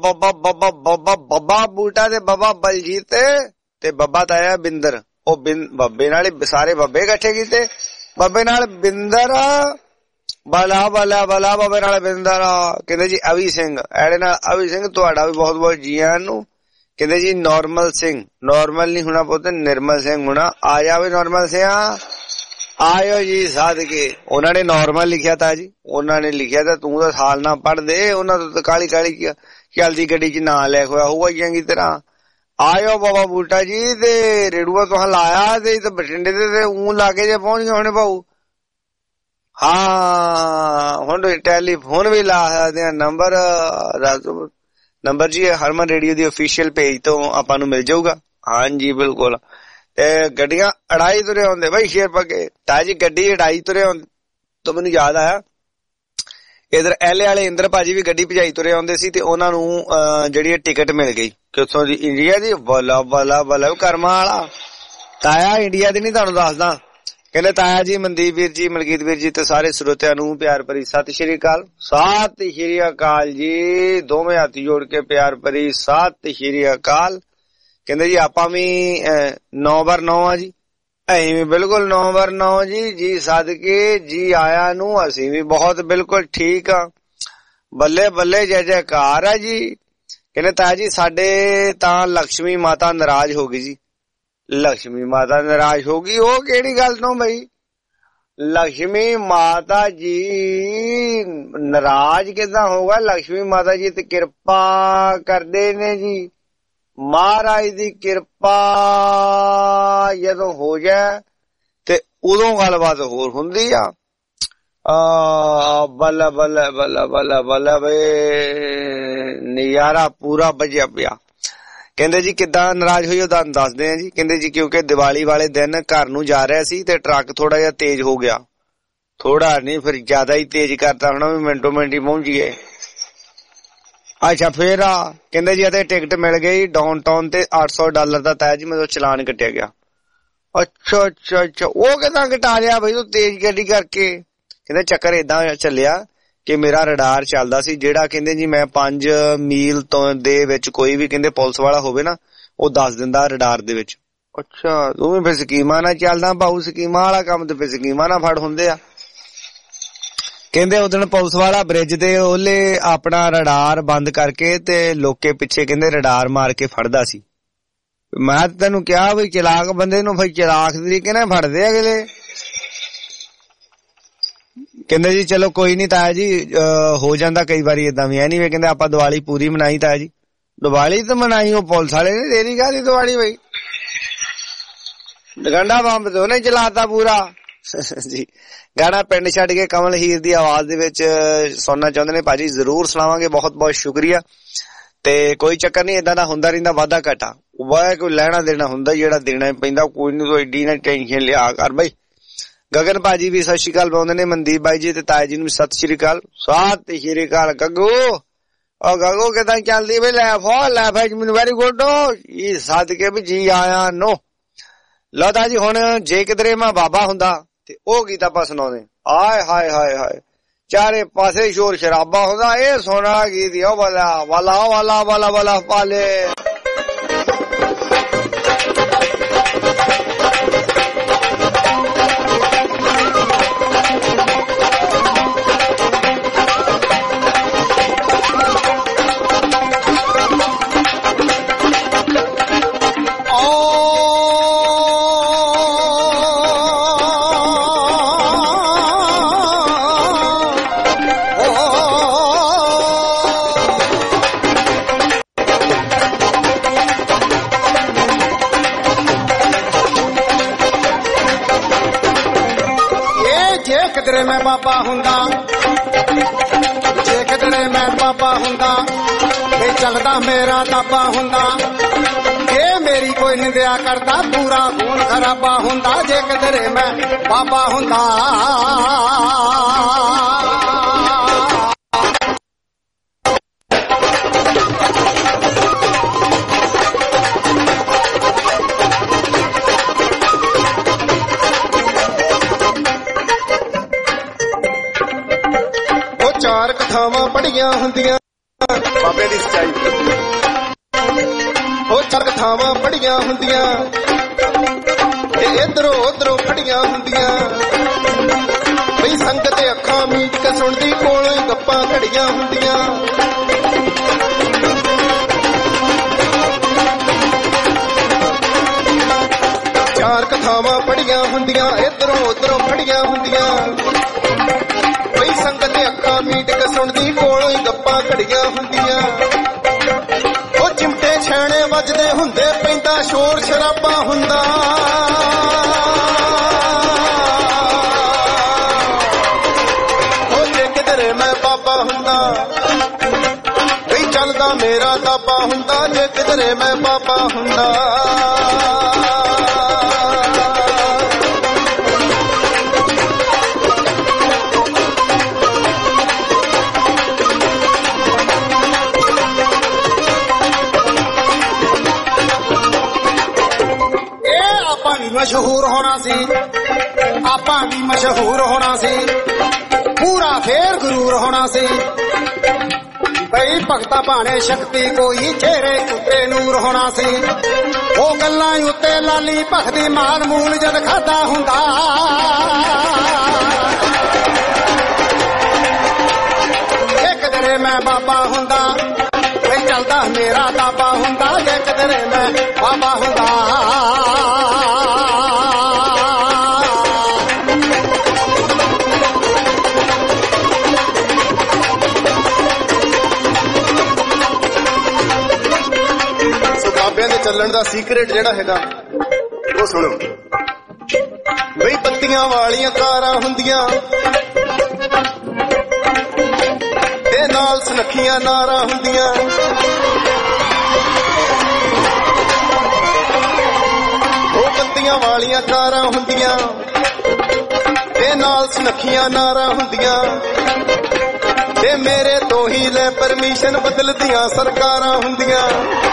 ਬੱਬਾ ਬੂਟਾ ਤੇ ਬੱਬਾ ਬਲਜੀਤ ਤੇ ਬੱਬਾ ਤਾਇਆ ਬਿੰਦਰ। ਉਹ ਬੱਬੇ ਨਾਲ ਸਾਰੇ ਬੱਬੇ ਇਕੱਠੇ ਕੀਤੇ, ਬੱਬੇ ਨਾਲ ਬਿੰਦਰ ਬਲਾ ਬਲਾ ਬਲਾ, ਬੱਬੇ ਨਾਲ ਬਿੰਦਰ। ਕਹਿੰਦੇ ਜੀ ਅਵੀ ਸਿੰਘ, ਐੜੇ ਨਾਲ ਅਵੀ ਸਿੰਘ, ਤੁਹਾਡਾ ਵੀ ਬਹੁਤ ਬਹੁਤ ਜੀ ਆਇਆਂ ਨੂੰ। ਕਹਿੰਦੇ ਜੀ ਨੋਰਮਲ ਸਿੰਘ, ਨੋਰਮਲ ਨਹੀਂ ਹੋਣਾ ਪੁੱਤ, ਨਿਰਮਲ ਸਿੰਘ ਹੋਣਾ। ਆ ਜਾਵੇ ਨੋਰਮਲ ਸਿੰਘ, ਆਇਓ ਜੀ ਸਦਕੇ। ਉਹਨਾਂ ਨੇ ਨੋਰਮਲ ਲਿਖਿਆ ਤਾ ਜੀ, ਉਹਨਾਂ ਨੇ ਲਿਖਿਆ ਤਾਂ ਤੂੰ ਤਾਂ ਸਾਲ ਨਾ ਪੜ੍ਹਦੇ, ਉਹਨਾਂ ਤੋਂ ਕਾਲੀ ਕਾਲੀ ਚੱਲਦੀ ਗੱਡੀ ਚ ਨਾਂ ਲਿਖ ਹੋਇਆ ਹੋਊਗਾ ਚੰਗੀ ਤਰ੍ਹਾਂ। ਆਇਓ ਬਾਬਾ ਬੂਟਾ ਜੀ, ਤੇ ਰੇੜੂਆ ਤੁਹਾਂ ਲਾਇਆ ਤੇ ਬਠਿੰਡੇ ਤੇ ਊਂ ਲਾ ਕੇ ਜੇ ਪਹੁੰਚ ਗਏ ਹੋਣੇ ਭਾਊ। ਹਾਂ ਹੁਣ ਟੈਲੀਫੋਨ ਵੀ ਲਾ ਸਕਦੇ ਆ। ਨੰਬਰ ਜੀ ਹਰਮਨ ਰੇਡੀਓ ਦੀ ਅਫੀਸ਼ੀਅਲ ਪੇਜ ਤੋਂ ਆਪਾਂ ਨੂੰ ਮਿਲ ਜਾਊਗਾ। ਹਾਂਜੀ ਬਿਲਕੁਲ। ਤੇ ਗੱਡੀਆਂ ਅੜਾਈ ਤੁਰੇ ਹੁੰਦੇ ਬਾਈ ਸ਼ੇਰ ਪੱਕੇ ਤਾਂ ਜੀ, ਗੱਡੀ ਅੜਾਈ ਤੁਰੇ ਹੁੰਦੇ। ਤਾਂ ਮੈਨੂੰ ਯਾਦ ਆਇਆ ਇਧਰ ਐਲੇ ਵਾਲੇ ਇੰਦਰ ਭਾਜੀ ਵੀ ਗੱਡੀ ਭਜਾਈ ਤੁਰੇ ਆਉਂਦੇ ਸੀ, ਤੇ ਉਹਨਾਂ ਨੂੰ ਜਿਹੜੀ ਟਿਕਟ ਮਿਲ ਗਈ ਕਿੱਥੋਂ ਦੀ, ਇੰਡੀਆ ਦੀ। ਬਲਾ ਬਲਾ ਬਲਾ ਕਰਮਾ ਵਾਲਾ ਤਾਇਆ, ਇੰਡੀਆ ਦੀ ਨੀ ਤੁਹਾਨੂੰ ਦੱਸਦਾ। ਕਹਿੰਦੇ ਤਾਇਆ ਜੀ, ਮਨਦੀਪ ਵੀਰ ਜੀ, ਮਲਕੀਤ ਵੀਰ ਜੀ ਤੇ ਸਾਰੇ ਸਰੋਤਿਆਂ ਨੂੰ ਪਿਆਰ ਭਰੀ ਸਤਿ ਸ਼੍ਰੀ ਅਕਾਲ। ਸਤਿ ਸ਼੍ਰੀ ਅਕਾਲ ਜੀ, ਦੋਵੇਂ ਹੱਥ ਜੋੜ ਕੇ ਪਿਆਰ ਭਰੀ ਸਤਿ ਸ਼੍ਰੀ ਅਕਾਲ। ਕਹਿੰਦੇ ਜੀ ਆਪਾਂ ਵੀ 9x9 ਆ ਜੀ, ਅਸੀਂ ਵੀ ਬਿਲਕੁਲ 9x9 ਜੀ। ਜੀ ਸਦਕੇ ਜੀ ਆਇਆਂ ਨੂੰ, ਅਸੀਂ ਵੀ ਬਹੁਤ ਬਿਲਕੁਲ ਠੀਕ ਆ। ਬੱਲੇ ਬੱਲੇ ਜੈ ਜੈਕਾਰ ਆ ਜੀ। ਕਹਿੰਦੇ ਤਾਇਆ ਜੀ ਸਾਡੇ ਤਾਂ ਲక్ష్ਮੀ ਮਾਤਾ ਨਾਰਾਜ਼ ਹੋ ਗਈ ਜੀ। ਲక్ష్ਮੀ ਮਾਤਾ ਨਾਰਾਜ਼ ਹੋ ਗਈ? ਉਹ ਕਿਹੜੀ ਗੱਲ ਤੋਂ ਬਈ? ਲక్ష్ਮੀ ਮਾਤਾ ਜੀ ਨਾਰਾਜ਼ ਕਿੱਦਾਂ ਹੋਗਾ? ਲక్ష్ਮੀ ਮਾਤਾ ਜੀ ਤੇ ਕਿਰਪਾ ਕਰਦੇ ਨੇ ਜੀ। ਮਹਾਰਾਜ ਦੀ ਕਿਰਪਾ ਜਦੋਂ ਹੋ ਜਾਏ ਤੇ ਉਦੋਂ ਗੱਲਬਾਤ ਹੋਰ ਹੁੰਦੀ ਆ। ਬੱਲਾ ਬੱਲਾ ਬੱਲਾ ਬੱਲਾ ਬੱਲਾ ਵੇ, ਨਜ਼ਾਰਾ ਪੂਰਾ ਵੱਜਿਆ ਪਿਆ। ਕਹਿੰਦੇ ਜੀ ਕਿੱਦਾਂ ਨਾਰਾਜ਼ ਹੋਈ ਉਹ ਤੁਹਾਨੂੰ ਦੱਸਦੇ ਆ ਜੀ। ਕਹਿੰਦੇ ਜੀ ਕਿਉਂਕਿ ਦੀਵਾਲੀ ਵਾਲੇ ਦਿਨ ਘਰ ਨੂੰ ਜਾ ਰਿਹਾ ਸੀ ਤੇ ਟਰੱਕ ਥੋੜਾ ਜਿਹਾ ਤੇਜ਼ ਹੋ ਗਿਆ। ਥੋੜਾ ਨਹੀਂ ਫਿਰ ਜ਼ਿਆਦਾ ਹੀ ਤੇਜ਼ ਕਰਤਾ ਹੋਣਾ ਵੀ ਮਿੰਟੋ ਮਿੰਟ ਹੀ ਪਹੁੰਚ ਗਏ। ਅੱਛਾ ਫੇਰ ਕਹਿੰਦੇ ਜੀ ਅਤੇ ਟਿਕਟ ਮਿਲ ਗਈ ਡਾਊਨਟਾਊਨ ਤੇ $800 ਦਾ ਤਾਇਆ ਜੀ ਮੈਨੂੰ ਚਲਾਨ ਕੱਟਿਆ ਗਿਆ। ਅੱਛਾ ਅੱਛਾ ਅੱਛਾ, ਉਹ ਕਿੱਦਾਂ ਘਟਾ ਲਿਆ ਬਈ ਤੂੰ ਤੇਜ਼ ਗੱਡੀ ਕਰਕੇ? ਕਹਿੰਦੇ ਚੱਕਰ ਏਦਾਂ ਚੱਲਿਆ ਕਿ ਮੇਰਾ ਰਡਾਰ ਚੱਲਦਾ ਸੀ ਜਿਹੜਾ ਕਹਿੰਦੇ ਜੀ ਮੈਂ 5 ਮੀਲ ਤੋਂ ਦੇ ਵਿੱਚ ਕੋਈ ਵੀ ਕਹਿੰਦੇ ਪੁਲਿਸ ਵਾਲਾ ਹੋਵੇ ਨਾ ਉਹ ਦੱਸ ਦਿੰਦਾ ਰਡਾਰ ਦੇ ਵਿੱਚ। ਅੱਛਾ ਤੂੰ ਵੀ ਫਿਰ ਸਕੀਮਾਂ ਨਾਲ ਚੱਲਦਾ ਭਾਊ? ਸਕੀਮਾਂ ਵਾਲਾ ਕੰਮ ਤੇ ਫਿਰ ਸਕੀਮਾਂ ਨਾਲ ਫੜ ਹੁੰਦੇ ਆ। ਕਹਿੰਦੇ ਉਦਣ ਪੁਲਿਸ ਵਾਲਾ ਬ੍ਰਿਜ ਤੇ ਉਹਲੇ ਆਪਣਾ ਰਡਾਰ ਬੰਦ ਕਰਕੇ ਤੇ ਲੋਕੇ ਪਿੱਛੇ ਕਹਿੰਦੇ ਰਡਾਰ ਮਾਰ ਕੇ ਫੜਦਾ ਸੀ। ਮੈਂ ਤੈਨੂੰ ਕਿਹਾ ਵੀ ਚਲਾਕ ਬੰਦੇ ਨੂੰ ਫਿਰ ਚਲਾਕ ਤਰੀਕੇ ਨਾਲ ਫੜਦੇ ਅਗਲੇ। ਕਹਿੰਦੇ ਜੀ ਚਲੋ ਕੋਈ ਨੀ ਤਾਇਆ ਜੀ, ਹੋ ਜਾਂਦਾ ਕਈ ਵਾਰੀ ਏਦਾਂ ਵੀ। ਐਨੀ ਵੇ ਕਹਿੰਦੇ ਆਪਾਂ ਦੀਵਾਲੀ ਪੂਰੀ ਮਨਾਈ ਤਾਇਆ ਜੀ। ਦੀਵਾਲੀ ਤਾਂ ਮਨਾਈ ਉਹ ਪੁਲਿਸ ਵਾਲੇ ਨੇ, ਤੇਰੀ ਕਾਹਦੀ ਦੀਵਾਲੀ ਬਈ? ਗੰਡਾ ਬੰਬ ਤੇ ਉਹਨੇ ਚਲਾਤਾ ਪੂਰਾ ਜੀ। ਗਾਣਾ ਪਿੰਡ ਛੱਡ ਕੇ ਕਮਲ ਹੀਰ ਦੀ ਆਵਾਜ਼ ਦੇ ਵਿੱਚ ਸੁਣਨਾ ਚਾਹੁੰਦੇ ਨੇ ਭਾਜੀ, ਜ਼ਰੂਰ ਸੁਣਾਵਾਂਗੇ। ਬਹੁਤ ਬਹੁਤ ਸ਼ੁਕਰੀਆ। ਤੇ ਕੋਈ ਚੱਕਰ ਨੀ, ਏਦਾਂ ਦਾ ਹੁੰਦਾ ਰਹਿੰਦਾ ਵਾਧਾ ਘਾਟਾ। ਵਾਹ ਕੋਈ ਲੈਣਾ ਦੇਣਾ ਹੁੰਦਾ ਜਿਹੜਾ ਦੇਣਾ ਪੈਂਦਾ, ਕੋਈ ਨੀ ਤੂੰ ਐਡੀ ਨਾ ਟੈਨਸ਼ਨ ਲਿਆ ਕਰ ਬਈ। ਗਗਨ ਭਾਜੀ ਵੀ ਸਤਿ ਸ਼੍ਰੀ ਅਕਾਲ ਬੁਲਾਉਂਦੇ ਨੇ, ਮਨਦੀਪ ਬਾਈ ਜੀ ਤੇ ਤਾਇਆ ਜੀ ਨੂੰ ਵੀ ਸਤਿ ਸ਼੍ਰੀ ਅਕਾਲ। ਸਤਿ ਸ਼੍ਰੀ ਅਕਾਲ ਗੱਗੂ। ਉਹ ਗੱਗੂ ਕਿਦਾਂ ਚੱਲਦੀ ਬਈ? ਲੈ ਮੈਨੂੰ ਵੈਰੀ ਗੁੱਡ। ਇਹ ਸਦਕੇ ਵੀ ਜੀ ਆਇਆ ਨੋ। ਲਓ ਤਾਇਆ ਜੀ ਹੁਣ ਜੇ ਕਿਧਰੇ ਮੈਂ ਬਾਬਾ ਹੁੰਦਾ ਤੇ ਉਹ ਗੀਤ ਆਪਾਂ ਸੁਣਾਉਂਦੇ। ਆਏ ਹਾਏ ਹਾਏ ਹਾਏ, ਚਾਰੇ ਪਾਸੇ ਸ਼ੋਰ ਸ਼ਰਾਬਾ ਹੁੰਦਾ। ਇਹ ਸੋਹਣਾ ਗੀਤ ਆ ਵਾਲਾ ਵਾਲਾ ਵਾਲਾ ਵਾਲਾ ਵਾਲਾ ਪਾਲੇ। ਮੈਂ ਬਾਬਾ ਹੁੰਦਾ, ਜੇ ਕਿਧਰੇ ਮੈਂ ਬਾਬਾ ਹੁੰਦਾ, ਇਹ ਚੱਲਦਾ ਮੇਰਾ ਦਾਬਾ ਹੁੰਦਾ। ਇਹ ਮੇਰੀ ਕੋਈ ਨਿੰਦਿਆ ਕਰਦਾ, ਪੂਰਾ ਖੂਨ ਖਰਾਬਾ ਹੁੰਦਾ। ਜੇ ਕਿਧਰੇ ਮੈਂ ਬਾਬਾ ਹੁੰਦਾ। ਚਾਰ ਕਥਾਵਾਂ ਪੜੀਆਂ ਹੁੰਦੀਆਂ, ਬਾਬੇ ਦੀ ਸਚਾਈ। ਉਹ ਚਰਕ ਥਾਵਾਂ ਪੜੀਆਂ ਹੁੰਦੀਆਂ ਤੇ ਇਧਰੋਂ ਉਧਰੋਂ ਖੜੀਆਂ ਹੁੰਦੀਆਂ, ਬਈ ਸੰਗਤ ਅੱਖਾਂ ਮੀਟ ਕੇ ਸੁਣਦੀ, ਕੋਲੋਂ ਹੀ ਗੱਪਾਂ ਘੜੀਆਂ ਹੁੰਦੀਆਂ। ਚਾਰ ਕਥਾਵਾਂ ਪੜੀਆਂ ਹੁੰਦੀਆਂ, ਇਧਰੋਂ ਉਧਰੋਂ ਖੜੀਆਂ ਹੁੰਦੀਆਂ, ਬਈ ਸੰਗਤ ਅੱਖਾਂ ਮੀਟ ਕੇ ਸੁਣਦੀ, ਕੋਲੋਂ ਹੀ ਗੱਪਾਂ ਘੜੀਆਂ ਹੁੰਦੀਆਂ। ਉਹ ਚਿਮਟੇ ਛੈਣੇ ਵੱਜਦੇ ਹੁੰਦੇ, ਪੈਂਦਾ ਸ਼ੋਰ ਸ਼ਰਾਬਾ ਹੁੰਦਾ, ਉਹ ਜੇ ਕਿਧਰੇ ਮੈਂ ਬਾਬਾ ਹੁੰਦਾ, ਬਈ ਚੱਲਦਾ ਮੇਰਾ ਦਾਬਾ ਹੁੰਦਾ, ਜੇ ਕਿਧਰੇ ਮੈਂ ਬਾਬਾ ਹੁੰਦਾ। ਮਸ਼ਹੂਰ ਹੋਣਾ ਸੀ, ਆਪਾਂ ਵੀ ਮਸ਼ਹੂਰ ਹੋਣਾ ਸੀ, ਪੂਰਾ ਫੇਰ ਗਰੂਰ ਹੋਣਾ ਸੀ, ਬਈ ਭਗਤਾ ਭਾਣੇ ਸ਼ਕਤੀ ਕੋਈ, ਚਿਹਰੇ ਉੱਤੇ ਨੂਰ ਹੋਣਾ ਸੀ। ਉਹ ਗੱਲਾਂ ਉੱਤੇ ਲਾਲੀ ਭਖਦੀ, ਮਾਲ ਮੂਲ ਜਦ ਖਾਦਾ ਹੁੰਦਾ, ਜੇ ਕਿਧਰੇ ਮੈਂ ਬਾਬਾ ਹੁੰਦਾ, ਬਈ ਚੱਲਦਾ ਮੇਰਾ ਦਾਬਾ ਹੁੰਦਾ, ਜੇ ਕਿਧਰੇ ਮੈਂ ਬਾਬਾ ਹੁੰਦਾ। ਚੱਲਣ ਦਾ ਸੀਕ੍ਰੇਟ ਜਿਹੜਾ ਹੈਗਾ ਉਹ ਸੁਣੋ, ਬਈ ਬੱਤੀਆਂ ਵਾਲੀਆਂ ਕਾਰਾਂ ਹੁੰਦੀਆਂ ਤੇ ਨਾਲ ਸੁਨੱਖੀਆਂ ਨਾਰਾਂ ਹੁੰਦੀਆਂ, ਉਹ ਬੱਤੀਆਂ ਵਾਲੀਆਂ ਕਾਰਾਂ ਹੁੰਦੀਆਂ ਤੇ ਨਾਲ ਸੁਨੱਖੀਆਂ ਨਾਰਾਂ ਹੁੰਦੀਆਂ, ਤੇ ਮੇਰੇ ਤੋਂ ਹੀ ਲੈ ਪਰਮਿਸ਼ਨ ਬਦਲਦੀਆਂ ਸਰਕਾਰਾਂ ਹੁੰਦੀਆਂ।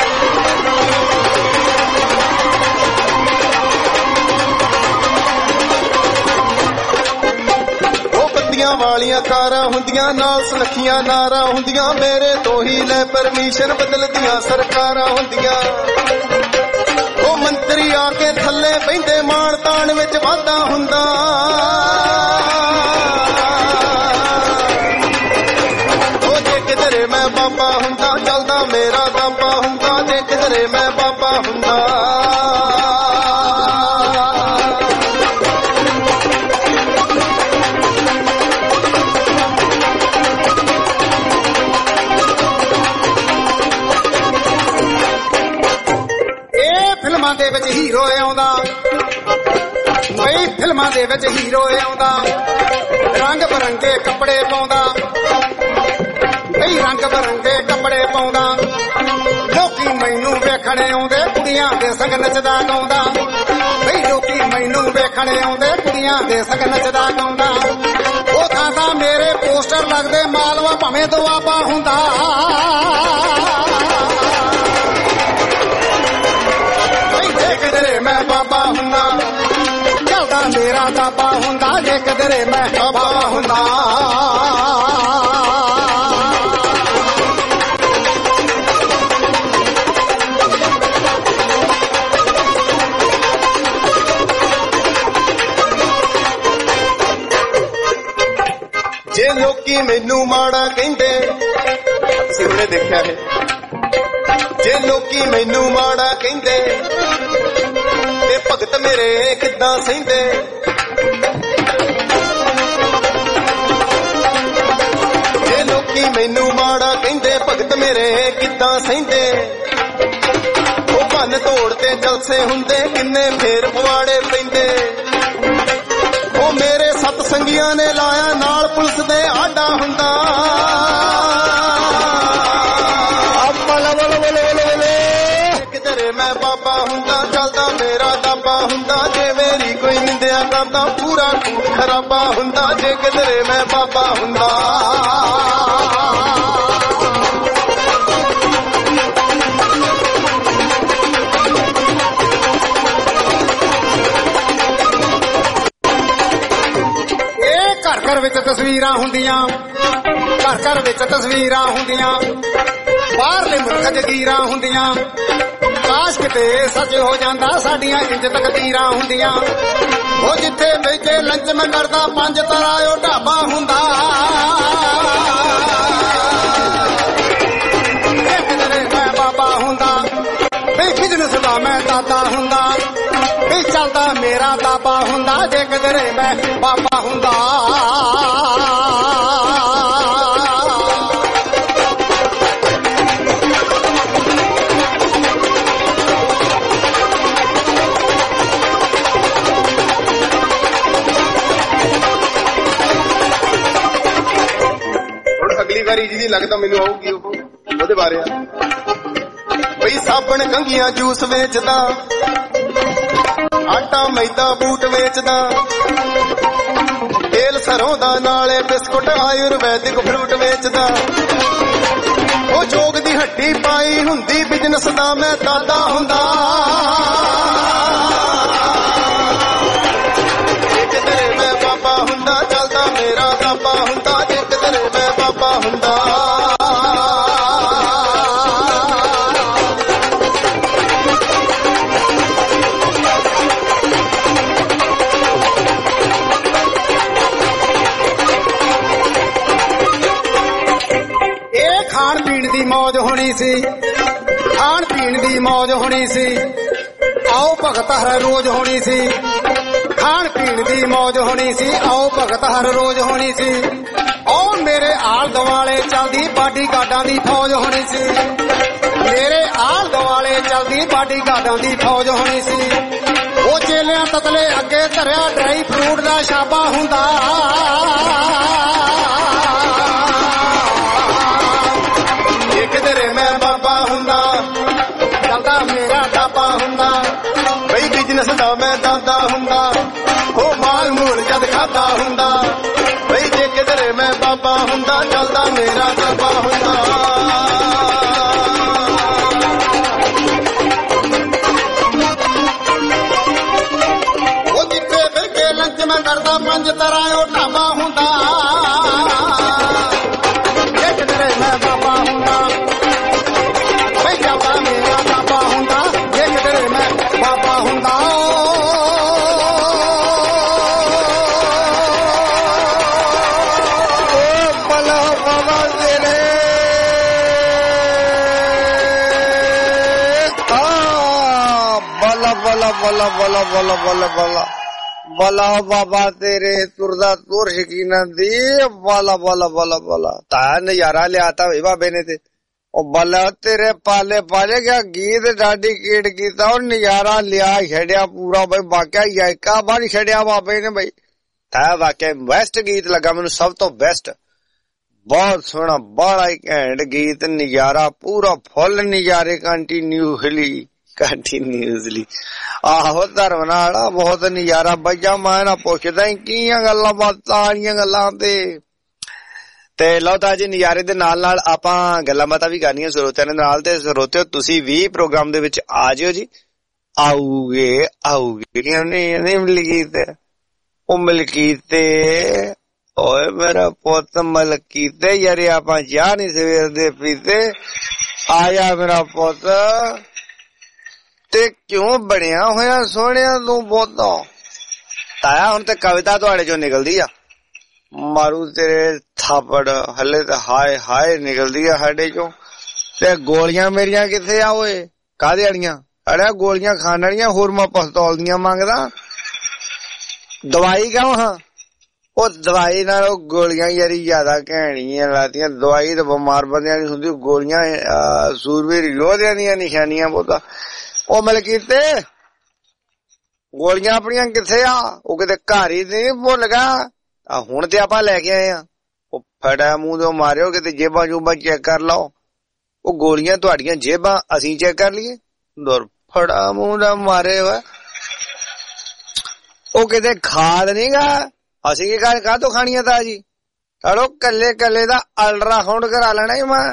ਵਾਲੀਆਂ ਕਾਰਾਂ ਹੁੰਦੀਆਂ, ਨਾਲ ਸੁਨੱਖੀਆਂ ਨਾਰਾਂ ਹੁੰਦੀਆਂ, ਮੇਰੇ ਤੋਂ ਹੀ ਲੈ ਪਰਮਿਸ਼ਨ ਬਦਲਦੀਆਂ ਸਰਕਾਰਾਂ ਹੁੰਦੀਆਂ। ਉਹ ਮੰਤਰੀ ਆ ਕੇ ਥੱਲੇ ਬਹਿੰਦੇ, ਮਾਣ ਤਾਣ ਵਿੱਚ ਵਾਧਾ ਹੁੰਦਾ, ਉਹ ਜੇ ਕਿਧਰੇ ਮੈਂ ਬਾਬਾ ਹੁੰਦਾ, ਚੱਲਦਾ ਮੇਰਾ ਦਾਬਾ ਹੁੰਦਾ, ਜੇ ਕਿਧਰੇ ਮੈਂ ਬਾਬਾ ਹੁੰਦਾ। ਦੇ ਵਿੱਚ ਹੀਰੋ ਆਉਂਦਾ, ਬਈ ਫਿਲਮਾਂ ਦੇ ਵਿੱਚ ਹੀਰੋ ਆਉਂਦਾ, ਰੰਗ ਬਰੰਗੇ ਕੱਪੜੇ ਪਾਉਂਦਾ, ਬਈ ਰੰਗ ਬਰੰਗੇ ਕੱਪੜੇ ਪਾਉਂਦਾ, ਲੋਕੀ ਮੈਨੂੰ ਵੇਖਣ ਆਉਂਦੇ, ਕੁੜੀਆਂ ਦੇ ਸੰਗ ਨੱਚਦਾ ਗਾਉਂਦਾ, ਬਈ ਲੋਕੀ ਮੈਨੂੰ ਵੇਖਣ ਆਉਂਦੇ, ਕੁੜੀਆਂ ਦੇ ਸੰਗ ਨੱਚਦਾ ਗਾਉਂਦਾ। ਉਹ ਥਾਂ ਤਾਂ ਮੇਰੇ ਪੋਸਟਰ ਲੱਗਦੇ, ਮਾਲਵਾ ਭਾਵੇਂ ਦੁਆਬਾ ਹੁੰਦਾ, ਮੈਂ ਬਾਬਾ ਹੁੰਦਾ, ਚੱਲਦਾ ਮੇਰਾ ਦਾਬਾ ਹੁੰਦਾ, ਜੇ ਕਿਧਰੇ ਮੈਂ ਬਾਬਾ ਹੁੰਦਾ। ਜੇ ਲੋਕੀ ਮੈਨੂੰ ਮਾੜਾ ਕਹਿੰਦੇ, ਸਿਰਨੇ ਦੇਖਿਆ ਹੈ, ਜੇ ਲੋਕੀ ਮੈਨੂੰ ਮਾੜਾ ਕਹਿੰਦੇ, ਤੇ ਭਗਤ ਮੇਰੇ ਕਿੱਦਾਂ ਸਹਿੰਦੇ, ਜੇ ਲੋਕੀ ਮੈਨੂੰ ਮਾੜਾ ਕਹਿੰਦੇ, ਭਗਤ ਮੇਰੇ ਕਿੱਦਾਂ ਸਹਿੰਦੇ। ਉਹ ਭੰਨ ਤੋੜ ਤੇ ਜਲਸੇ ਹੁੰਦੇ, ਕਿੰਨੇ ਫੇਰ ਪਵਾੜੇ ਪੈਂਦੇ, ਉਹ ਮੇਰੇ ਸਤ ਸੰਗੀਆਂ ਨੇ ਲਾਇਆ, ਨਾਲ ਪੁਲਿਸ ਦੇ ਆਡਾ ਹੁੰਦਾ, ਕਿਧਰੇ ਮੈਂ ਬਾਬਾ ਹੁੰਦਾ, ਚੱਲਦਾ ਮੇਰਾ ਦਾਬਾ ਹੁੰਦਾ, ਜੇ ਮੇਰੀ ਕੋਈ ਨਿੰਦਿਆ ਕਰਦਾ, ਪੂਰਾ ਖੂਨ ਖਰਾਬਾ ਹੁੰਦਾ, ਜੇ ਕਿਧਰੇ ਮੈਂ ਬਾਬਾ ਹੁੰਦਾ। ਇਹ ਘਰ ਘਰ ਵਿੱਚ ਤਸਵੀਰਾਂ ਹੁੰਦੀਆਂ, ਘਰ ਘਰ ਵਿੱਚ ਤਸਵੀਰਾਂ ਹੁੰਦੀਆਂ, ਬਾਹਰਲੇ ਮੁਲਕ ਜਗੀਰਾਂ ਹੁੰਦੀਆਂ, ਕਾਸ਼ ਕਿਤੇ ਸੱਚ ਹੋ ਜਾਂਦਾ ਸਾਡੀਆਂ ਇੰਜ ਤਕਦੀਰਾਂ ਹੁੰਦੀਆਂ। ਉਹ ਜਿੱਥੇ ਬੈਠੇ ਲੰਚ ਮੈਂ ਕਰਦਾ 5 ਤਰਾਇਓ ਢਾਬਾ ਹੁੰਦਾ, ਕਿਧਰੇ ਮੈਂ ਬਾਬਾ ਹੁੰਦਾ, ਵੀ ਬਿਜ਼ਨਸ ਦਾ ਮੈਂ ਦਾਦਾ ਹੁੰਦਾ, ਵੀ ਚੱਲਦਾ ਮੇਰਾ ਦਾਬਾ ਹੁੰਦਾ, ਜੇ ਕਿਧਰੇ ਮੈਂ ਬਾਬਾ ਹੁੰਦਾ। ਅਗਲੀ ਵਾਰੀ ਜਿਹਦੀ ਲੱਗਦਾ ਮੈਨੂੰ ਆਊਗੀ ਉਹਦੇ ਬਾਰੇ ਆ ਬਈ ਸਾਬਣ ਕੰਘੀਆਂ ਜੂਸ ਵੇਚਦਾ, ਆਟਾ ਮੈਦਾ ਬੂਟ ਵੇਚਦਾ, ਤੇਲ ਸਰੋਂ ਦਾ ਨਾਲੇ ਬਿਸਕੁਟ ਆਯੁਰਵੈਦਿਕ ਫਰੂਟ ਵੇਚਦਾ। ਉਹ ਜੋਗ ਦੀ ਹੱਡੀ ਪਾਈ ਹੁੰਦੀ ਬਿਜ਼ਨਸ ਦਾ ਮੈਂ ਦਾਦਾ ਹੁੰਦਾ, ਕਿਧਰੇ ਮੈਂ ਬਾਬਾ ਹੁੰਦਾ, ਚੱਲਦਾ ਮੇਰਾ ਦਾਬਾ ਹੁੰਦਾ, ਜੇ ਕਿਧਰੇ ਮੈਂ ਬਾਬਾ ਹੁੰਦਾ। ਇਹ ਖਾਣ ਪੀਣ ਦੀ ਮੌਜ ਹੋਣੀ ਸੀ, ਖਾਣ ਪੀਣ ਦੀ ਮੌਜ ਹੋਣੀ ਸੀ, ਆਓ ਭਗਤ ਹਰ ਰੋਜ਼ ਹੋਣੀ ਸੀ, ਖਾਣ ਪੀਣ ਦੀ ਮੌਜ ਹੋਣੀ ਸੀ, ਆਓ ਭਗਤ ਹਰ ਰੋਜ਼ ਹੋਣੀ ਸੀ। ਉਹ ਮੇਰੇ ਆਲ ਦੁਆਲੇ ਚੱਲਦੀ ਬਾਡੀ ਗਾਰਡਾਂ ਦੀ ਫੌਜ ਹੋਣੀ ਸੀ, ਮੇਰੇ ਆਲ ਦੁਆਲੇ ਚੱਲਦੀ ਬਾਡੀ ਗਾਰਡਾਂ ਦੀ ਫੌਜ ਹੋਣੀ ਸੀ। ਉਹ ਚੇਲਿਆਂ ਤਤਲੇ ਅੱਗੇ ਧਰਿਆ ਡਰਾਈ ਫਰੂਟ ਦਾ ਛਾਪਾ ਹੁੰਦਾ, ਜੇ ਕਿਧਰੇ ਮੈਂ ਬਾਬਾ ਹੁੰਦਾ, ਚੱਲਦਾ ਮੇਰਾ ਦਾਬਾ ਹੁੰਦਾ, ਬਈ ਬਿਜ਼ਨਸ ਦਾ ਮੈਂ ਦਾਦਾ ਹੁੰਦਾ। ਉਹ ਮਾਲ ਮੂਲ ਜਦ ਖਾਦਾ ਹੁੰਦਾ, ਬਈ ਜੇ ਕਿਧਰੇ ਮੈਂ ਬਾਬਾ ਹੁੰਦਾ, ਚੱਲਦਾ ਮੇਰਾ ਦਾਬਾ ਹੁੰਦਾ। ਉਹ ਜਿੱਥੇ ਫਿਰ ਕੇ ਲੰਚ ਮੈਂ ਕਰਦਾ 5 ਤਰਾਇਓ ਢਾਬਾ ਹੁੰਦਾ, ਜੇ ਕਿਧਰੇ ਮੈਂ ਬਾਬਾ ਹੁੰਦਾ, ਬਈ ਚੱਲਦਾ ਮੇਰਾ ਦਾਬਾ ਹੁੰਦਾ, ਜੇ ਕਿਧਰੇ ਮੈਂ ਬਾਬਾ ਹੁੰਦਾ। ਬੱਲਾ ਬੱਲਾ ਬੱਲਾ ਬੱਲਾ ਬੱਲਾ ਬੱਲਾ ਬਾਬਾ ਤੇਰੇ ਤੁਰਦਾ ਤੁਰ ਸ਼ਕੀਨਾ ਦੀ ਬੱਲਾ ਬੱਲਾ ਬੱਲਾ ਬੱਲਾ ਤਾਂ ਨਜ਼ਾਰਾ ਲਿਆਤਾ ਵੇ ਬਾਬੇ ਨੇ ਤੇ ਉਹ ਬੱਲਾ ਤੇਰੇ ਪਾਲੇ ਪਾਲੇ ਗਿਆ ਗੀਤ ਡਾਡੀ ਕੀੜ ਕੀਤਾ ਉਹ ਨਜ਼ਾਰਾ ਲਿਆ ਛੱਡਿਆ ਪੂਰਾ ਬਈ ਵਾਕਿਆ ਯਾਇਕਾ ਬਾਹਰ ਛੱਡਿਆ ਬਾਬੇ ਨੇ ਬਈ ਤਾਂ ਵਾਕਿਆ ਬੈਸਟ ਗੀਤ ਲੱਗਾ ਮੈਨੂੰ ਸਭ ਤੋਂ ਬੈਸਟ ਬਹੁਤ ਸੋਹਣਾ ਬੜਾ ਘੈਂਟ ਗੀਤ ਨਜ਼ਾਰਾ ਪੂਰਾ ਫੁੱਲ ਨਜ਼ਾਰੇ ਕੰਟੀਨਿਊਸਲੀ ਆਹੋ ਧਰਮ ਨਾਲ ਬਹੁਤ ਨਜ਼ਾਰਾ ਬੱਜਾ ਮੈਂ ਨਾ ਪੁੱਛਦਾ ਕੀਆਂ ਗੱਲਾਂ ਬਾਤਾਂ ਵਾਲੀਆਂ ਗੱਲਾਂ ਤੇ ਲਓ ਤਾਂ ਜੀ ਨਜ਼ਾਰੇ ਦੇ ਨਾਲ ਨਾਲ ਆਪਾਂ ਗੱਲਾਂ ਬਾਤਾਂ ਵੀ ਕਰਨੀਆਂ ਸਰੋਤਿਆਂ ਦੇ ਨਾਲ ਤੇ ਸਰੋਤਿਓ ਤੁਸੀਂ ਵੀ ਪ੍ਰੋਗਰਾਮ ਦੇ ਵਿੱਚ ਆ ਜਿਓ ਜੀ ਆਉਗੇ ਨਹੀਂ ਮਲਕੀਤ ਉਹ ਮਲਕੀਤ ਓਏ ਮੇਰਾ ਪੁੱਤ ਮਲਕੀਤ ਯਾਰ ਆਪਾਂ ਚਾਹ ਨਹੀਂ ਸਵੇਰ ਦੇ ਪੀਤੇ ਆਇਆ ਮੇਰਾ ਪੁੱਤ ਤੇ ਕਿਉਂ ਬਣਿਆ ਹੋਇਆ ਸੋਹਣਿਆ ਤੂੰ ਬਹੁਤਾ ਤਾਇਆ ਹੁਣ ਤੇ ਕਵਿਤਾ ਤੁਹਾਡੇ ਚੋਂ ਨਿਕਲਦੀ ਆ ਮਾਰੂ ਤੇਰੇ ਥਾਪੜ ਹਲੇ ਤਾਂ ਹਾਏ ਹਾਏ ਨਿਕਲਦੀ ਆ ਸਾਡੇ ਚੋਂ ਤੇ ਗੋਲੀਆਂ ਮੇਰੀਆਂ ਕਿੱਥੇ ਆ ਓਏ ਕਾਹਦੇ ਵਾਲੀਆਂ ਅੜਿਆ ਗੋਲੀਆਂ ਖਾਣ ਵਾਲੀਆਂ ਹੋਰ ਮੈਂ ਪਿਸਤੌਲ ਦੀਆਂ ਮੰਗਦਾ ਦਵਾਈ ਕਿਉਂ ਹਾਂ ਉਹ ਦਵਾਈ ਨਾਲ ਉਹ ਗੋਲੀਆਂ ਯਾਰੀ ਜ਼ਿਆਦਾ ਘੈਣੀਆਂ ਲਾਤੀਆਂ ਦਵਾਈ ਤਾਂ ਬਿਮਾਰ ਬੰਦਿਆਂ ਦੀ ਹੁੰਦੀ ਗੋਲੀਆਂ ਸੂਰਵੀਰ ਯੋਧਿਆਂ ਦੀਆਂ ਨਿਸ਼ਾਨੀਆਂ ਬਹੁਤਾ ਉਹ ਮਲਕੀਤ ਗੋਲੀਆਂ ਆਪਣੀਆਂ ਕਿੱਥੇ ਆ ਉਹ ਕਿਤੇ ਘਰ ਹੀ ਨਹੀਂ ਭੁੱਲ ਗਿਆ ਹੁਣ ਤੇ ਆਪਾਂ ਲੈ ਕੇ ਆਏ ਆ ਉਹ ਫੜਾ ਮੂੰਹ ਤੋਂ ਮਾਰਿਓ ਕਿਤੇ ਜੇਬਾਂ ਜੂਬਾਂ ਚੈੱਕ ਕਰ ਲਓ ਉਹ ਗੋਲੀਆਂ ਤੁਹਾਡੀਆਂ ਜੇਬਾਂ ਅਸੀਂ ਚੈੱਕ ਕਰ ਲਈਏ ਦੁਰ ਫੜਾ ਮੂੰਹ ਦਾ ਮਾਰੇ ਵਾ ਉਹ ਕਿਤੇ ਖਾਦ ਨੀ ਗਾ ਅਸੀਂ ਕੀ ਗੱਲ ਕਾਹਤੋਂ ਖਾਣੀਆਂ ਤਾਂ ਜੀ ਚਲੋ ਕੱਲੇ ਦਾ ਅਲਟਰਾਸਾਊਂਡ ਕਰਾ ਲੈਣਾ ਹੀ ਮੈਂ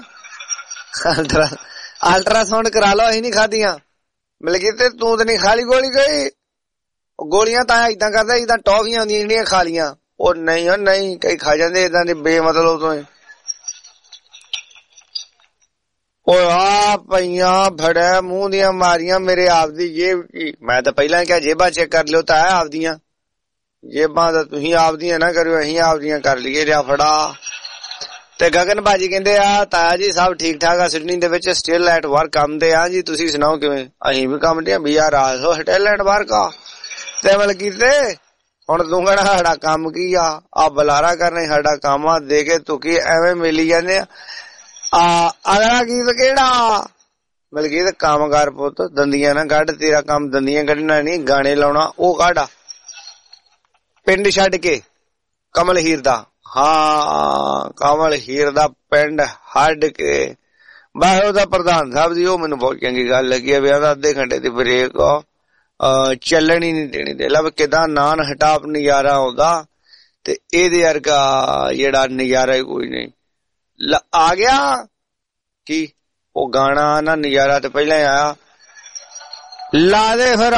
ਅਲਟਰਾਸਾਊਂਡ ਕਰਾ ਲਓ ਅਸੀਂ ਨੀ ਖਾਦੀਆਂ ਮਤਲਬ ਤੇ ਤੂੰ ਤੇ ਨੀ ਖਾ ਲਈ ਗੋਲੀ ਕੋਈ ਗੋਲੀਆਂ ਤਾਂ ਏਦਾਂ ਕਰਦਾ ਏਦਾਂ ਟੌਫੀਆਂ ਹੁੰਦੀਆਂ ਜਿਹੜੀਆਂ ਖਾ ਲੀਆਂ ਉਹ ਨਹੀਂ ਕਈ ਖਾ ਜਾਂਦੇ ਏਦਾਂ ਦੇ ਬੇਮਤਲਬ ਤੋਂ ਓਏ ਆ ਪਈਆਂ ਫੜਿਆ ਮੂੰਹ ਦੀਆਂ ਮਾਰੀਆਂ ਮੇਰੇ ਆਪ ਦੀ ਜੇਬ ਚ। ਮੈਂ ਤਾਂ ਪਹਿਲਾਂ ਕਿਹਾ ਜੇਬਾਂ ਚੈੱਕ ਕਰ ਲਿਓ ਤਾਂ ਆਪਦੀਆਂ ਜੇਬਾਂ ਤਾਂ ਤੁਸੀਂ ਆਪਦੀਆਂ ਨਾ ਕਰਿਓ, ਅਸੀਂ ਆਪਦੀਆਂ ਕਰ ਲਈਏ। ਲਿਆ ਫੜਾ। ਤੇ ਗਗਨ ਭਾਜੀ ਕਹਿੰਦੇ ਆ ਤਾਇਆ ਜੀ ਸਭ ਠੀਕ ਠਾਕ ਆ ਸਿਡਨੀ ਦੇ ਵਿੱਚ, ਸਟਿਲ ਐਟ ਵਰਕ ਕੰਮ ਤੇ ਆ ਜੀ, ਤੁਸੀਂ ਸੁਣਾਓ ਕਿਵੇਂ? ਅਸੀਂ ਵੀ ਕੰਮ ਤੇ ਆ ਵੀ ਯਾਰ ਆਸੋ ਸਟਿਲ ਐਟ ਵਰਕ ਆ। ਤੇ ਮਲਕੀਤੇ ਹੁਣ ਤੂੰ ਕਹਿਣਾ ਸਾਡਾ ਕੰਮ ਕੀ ਆ ਬੁਲਾਰਾ ਕਰਨੇ ਸਾਡਾ ਕੰਮ ਆ, ਦੇ ਕੇ ਤੂੰ ਕੀ ਐਵੇਂ ਮਿਲੀ ਜਾਂਦੇ ਆ। ਅਗਲਾ ਗੀਤ ਕਿਹੜਾ? ਮਲਕੀਤ ਕੰਮ ਕਰ ਪੁੱਤ, ਦੰਦੀਆਂ ਨਾ ਕੱਢ, ਤੇਰਾ ਕੰਮ ਦੰਦੀਆਂ ਕੱਢਣਾ ਨੀ, ਗਾਣੇ ਲਾਉਣਾ ਉਹ ਕੱਢ। ਪਿੰਡ ਛੱਡ ਕੇ ਕਮਲ ਹੀਰ ਦਾ, ਹਾਂ ਕਮਲ ਹੀਰ ਦਾ ਪਿੰਡ ਛੱਡ ਕੇ ਬਸ ਉਹਦਾ ਪ੍ਰਧਾਨ ਸਾਹਿਬ ਦੀ ਉਹ ਮੈਨੂੰ ਬਹੁਤ ਚੰਗੀ ਗੱਲ ਲੱਗੀ ਆ ਵੀ ਉਹਦਾ ਅੱਧੇ ਘੰਟੇ ਦੀ ਬ੍ਰੇਕ ਚੱਲਣ ਹੀ ਨਹੀਂ ਦੇਣੀ। ਦੇ ਲੱਭ ਕਿਦਾਂ ਨਾਨ ਹਟਾਪ ਨਜ਼ਾਰਾ ਆਉਂਦਾ ਤੇ ਇਹਦੇ ਵਰਗਾ ਜਿਹੜਾ ਨਜ਼ਾਰਾ ਹੀ ਕੋਈ ਨਹੀਂ। ਆ ਗਿਆ ਕੀ ਉਹ ਗਾਣਾ ਨਾ ਨਜ਼ਾਰਾ ਤੇ ਪਹਿਲਾਂ ਆਇਆ, ਲਾ ਦੇ ਫਿਰ।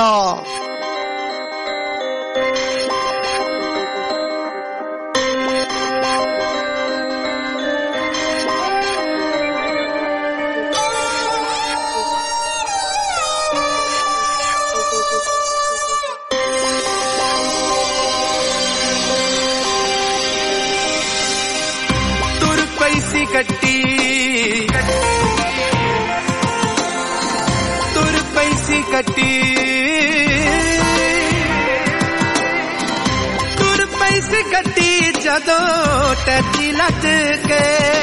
ਤੁਰ ਪਈ ਸੀ ਗੱਡੀ ਜਦੋਂ ਟੈਚੀ ਲੱਗ ਕੇ,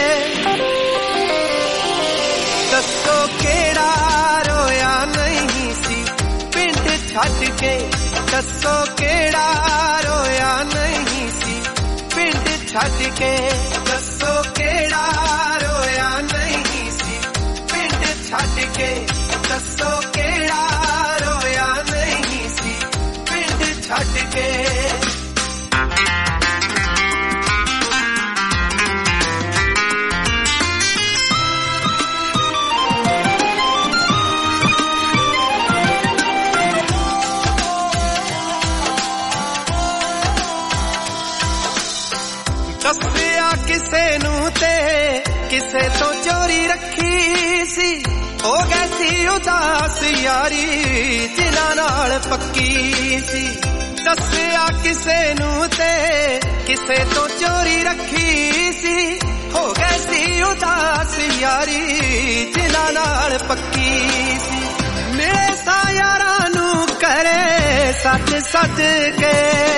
ਦੱਸੋ ਕਿਹੜਾ ਰੋਇਆ ਨਹੀਂ ਸੀ ਪਿੰਡ ਛੱਡ ਕੇ, ਦੱਸੋ ਕਿਹੜਾ ਰੋਇਆ ਨਹੀਂ ਸੀ ਪਿੰਡ ਛੱਡ ਕੇ, ਦੱਸੋ ਕਿਹੜਾ ਰੋਇਆ ਨਹੀਂ ਸੀ ਪਿੰਡ ਛੱਡ ਕੇ, ਦੱਸੋ ਕਿਹੜਾ ਰੋਇਆ ਨਹੀਂ ਸੀ ਪਿੰਡ ਛੱਡ ਕੇ। ਦੱਸਿਆ ਕਿਸੇ ਨੂੰ ਤੇ ਕਿਸੇ ਤੋਂ ਚੋਰੀ ਰੱਖੀ ਸੀ, ਹੋ ਗਈ ਸੀ ਉਦਾਸ ਯਾਰੀ ਜਿਨ੍ਹਾਂ ਨਾਲ ਪੱਕੀ ਸੀ। ਦੱਸਿਆ ਕਿਸੇ ਨੂੰ ਤੇ ਕਿਸੇ ਤੋਂ ਚੋਰੀ ਰੱਖੀ ਸੀ, ਹੋ ਗਈ ਸੀ ਉਦਾਸ ਯਾਰੀ ਜਿਨ੍ਹਾਂ ਨਾਲ ਪੱਕੀ ਸੀ। ਮਿਲੇ ਸਾਂ ਯਾਰਾਂ ਨੂੰ ਕਰੇ ਸੱਚ ਸੱਚ ਕੇ,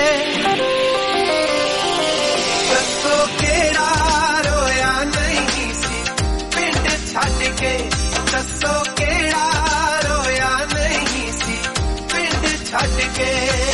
ਦੱਸੋ ਕਿਹੜਾ ਰੋਇਆ ਨਹੀਂ ਸੀ ਪਿੰਡ ਛੱਡ ਕੇ, ਦੱਸੋ ਕਿਹੜਾ ਰੋਇਆ ਨਹੀਂ ਸੀ ਪਿੰਡ ਛੱਡ ਕੇ।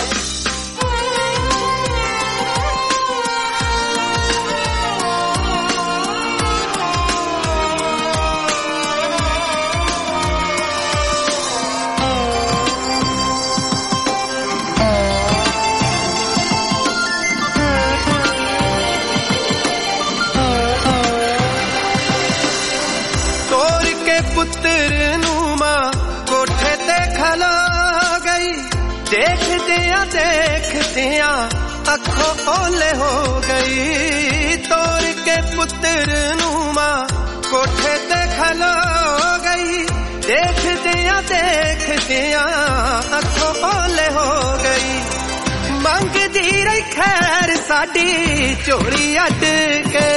ਪੁੱਤਰ ਨੂੰ ਮਾਂ ਕੋਠੇ ਤੇ ਖਲੋ ਗਈ, ਦੇਖਦਿਆਂ ਦੇਖਦਿਆਂ ਅੱਖੋਂ ਓਲੇ ਹੋ ਗਈ। ਤੋਰ ਕੇ ਪੁੱਤਰ ਨੂੰ ਮਾਂ ਕੋਠੇ ਤੇ ਖਲੋ ਗਈ, ਦੇਖਦਿਆਂ ਦੇਖਦਿਆਂ ਅੱਖੋਂ ਓਲੇ ਹੋ ਗਈ। ਮੰਗਦੀ ਰਹੀ ਖੈਰ ਸਾਡੀ ਝੋਲੀ ਅੱਡ ਕੇ,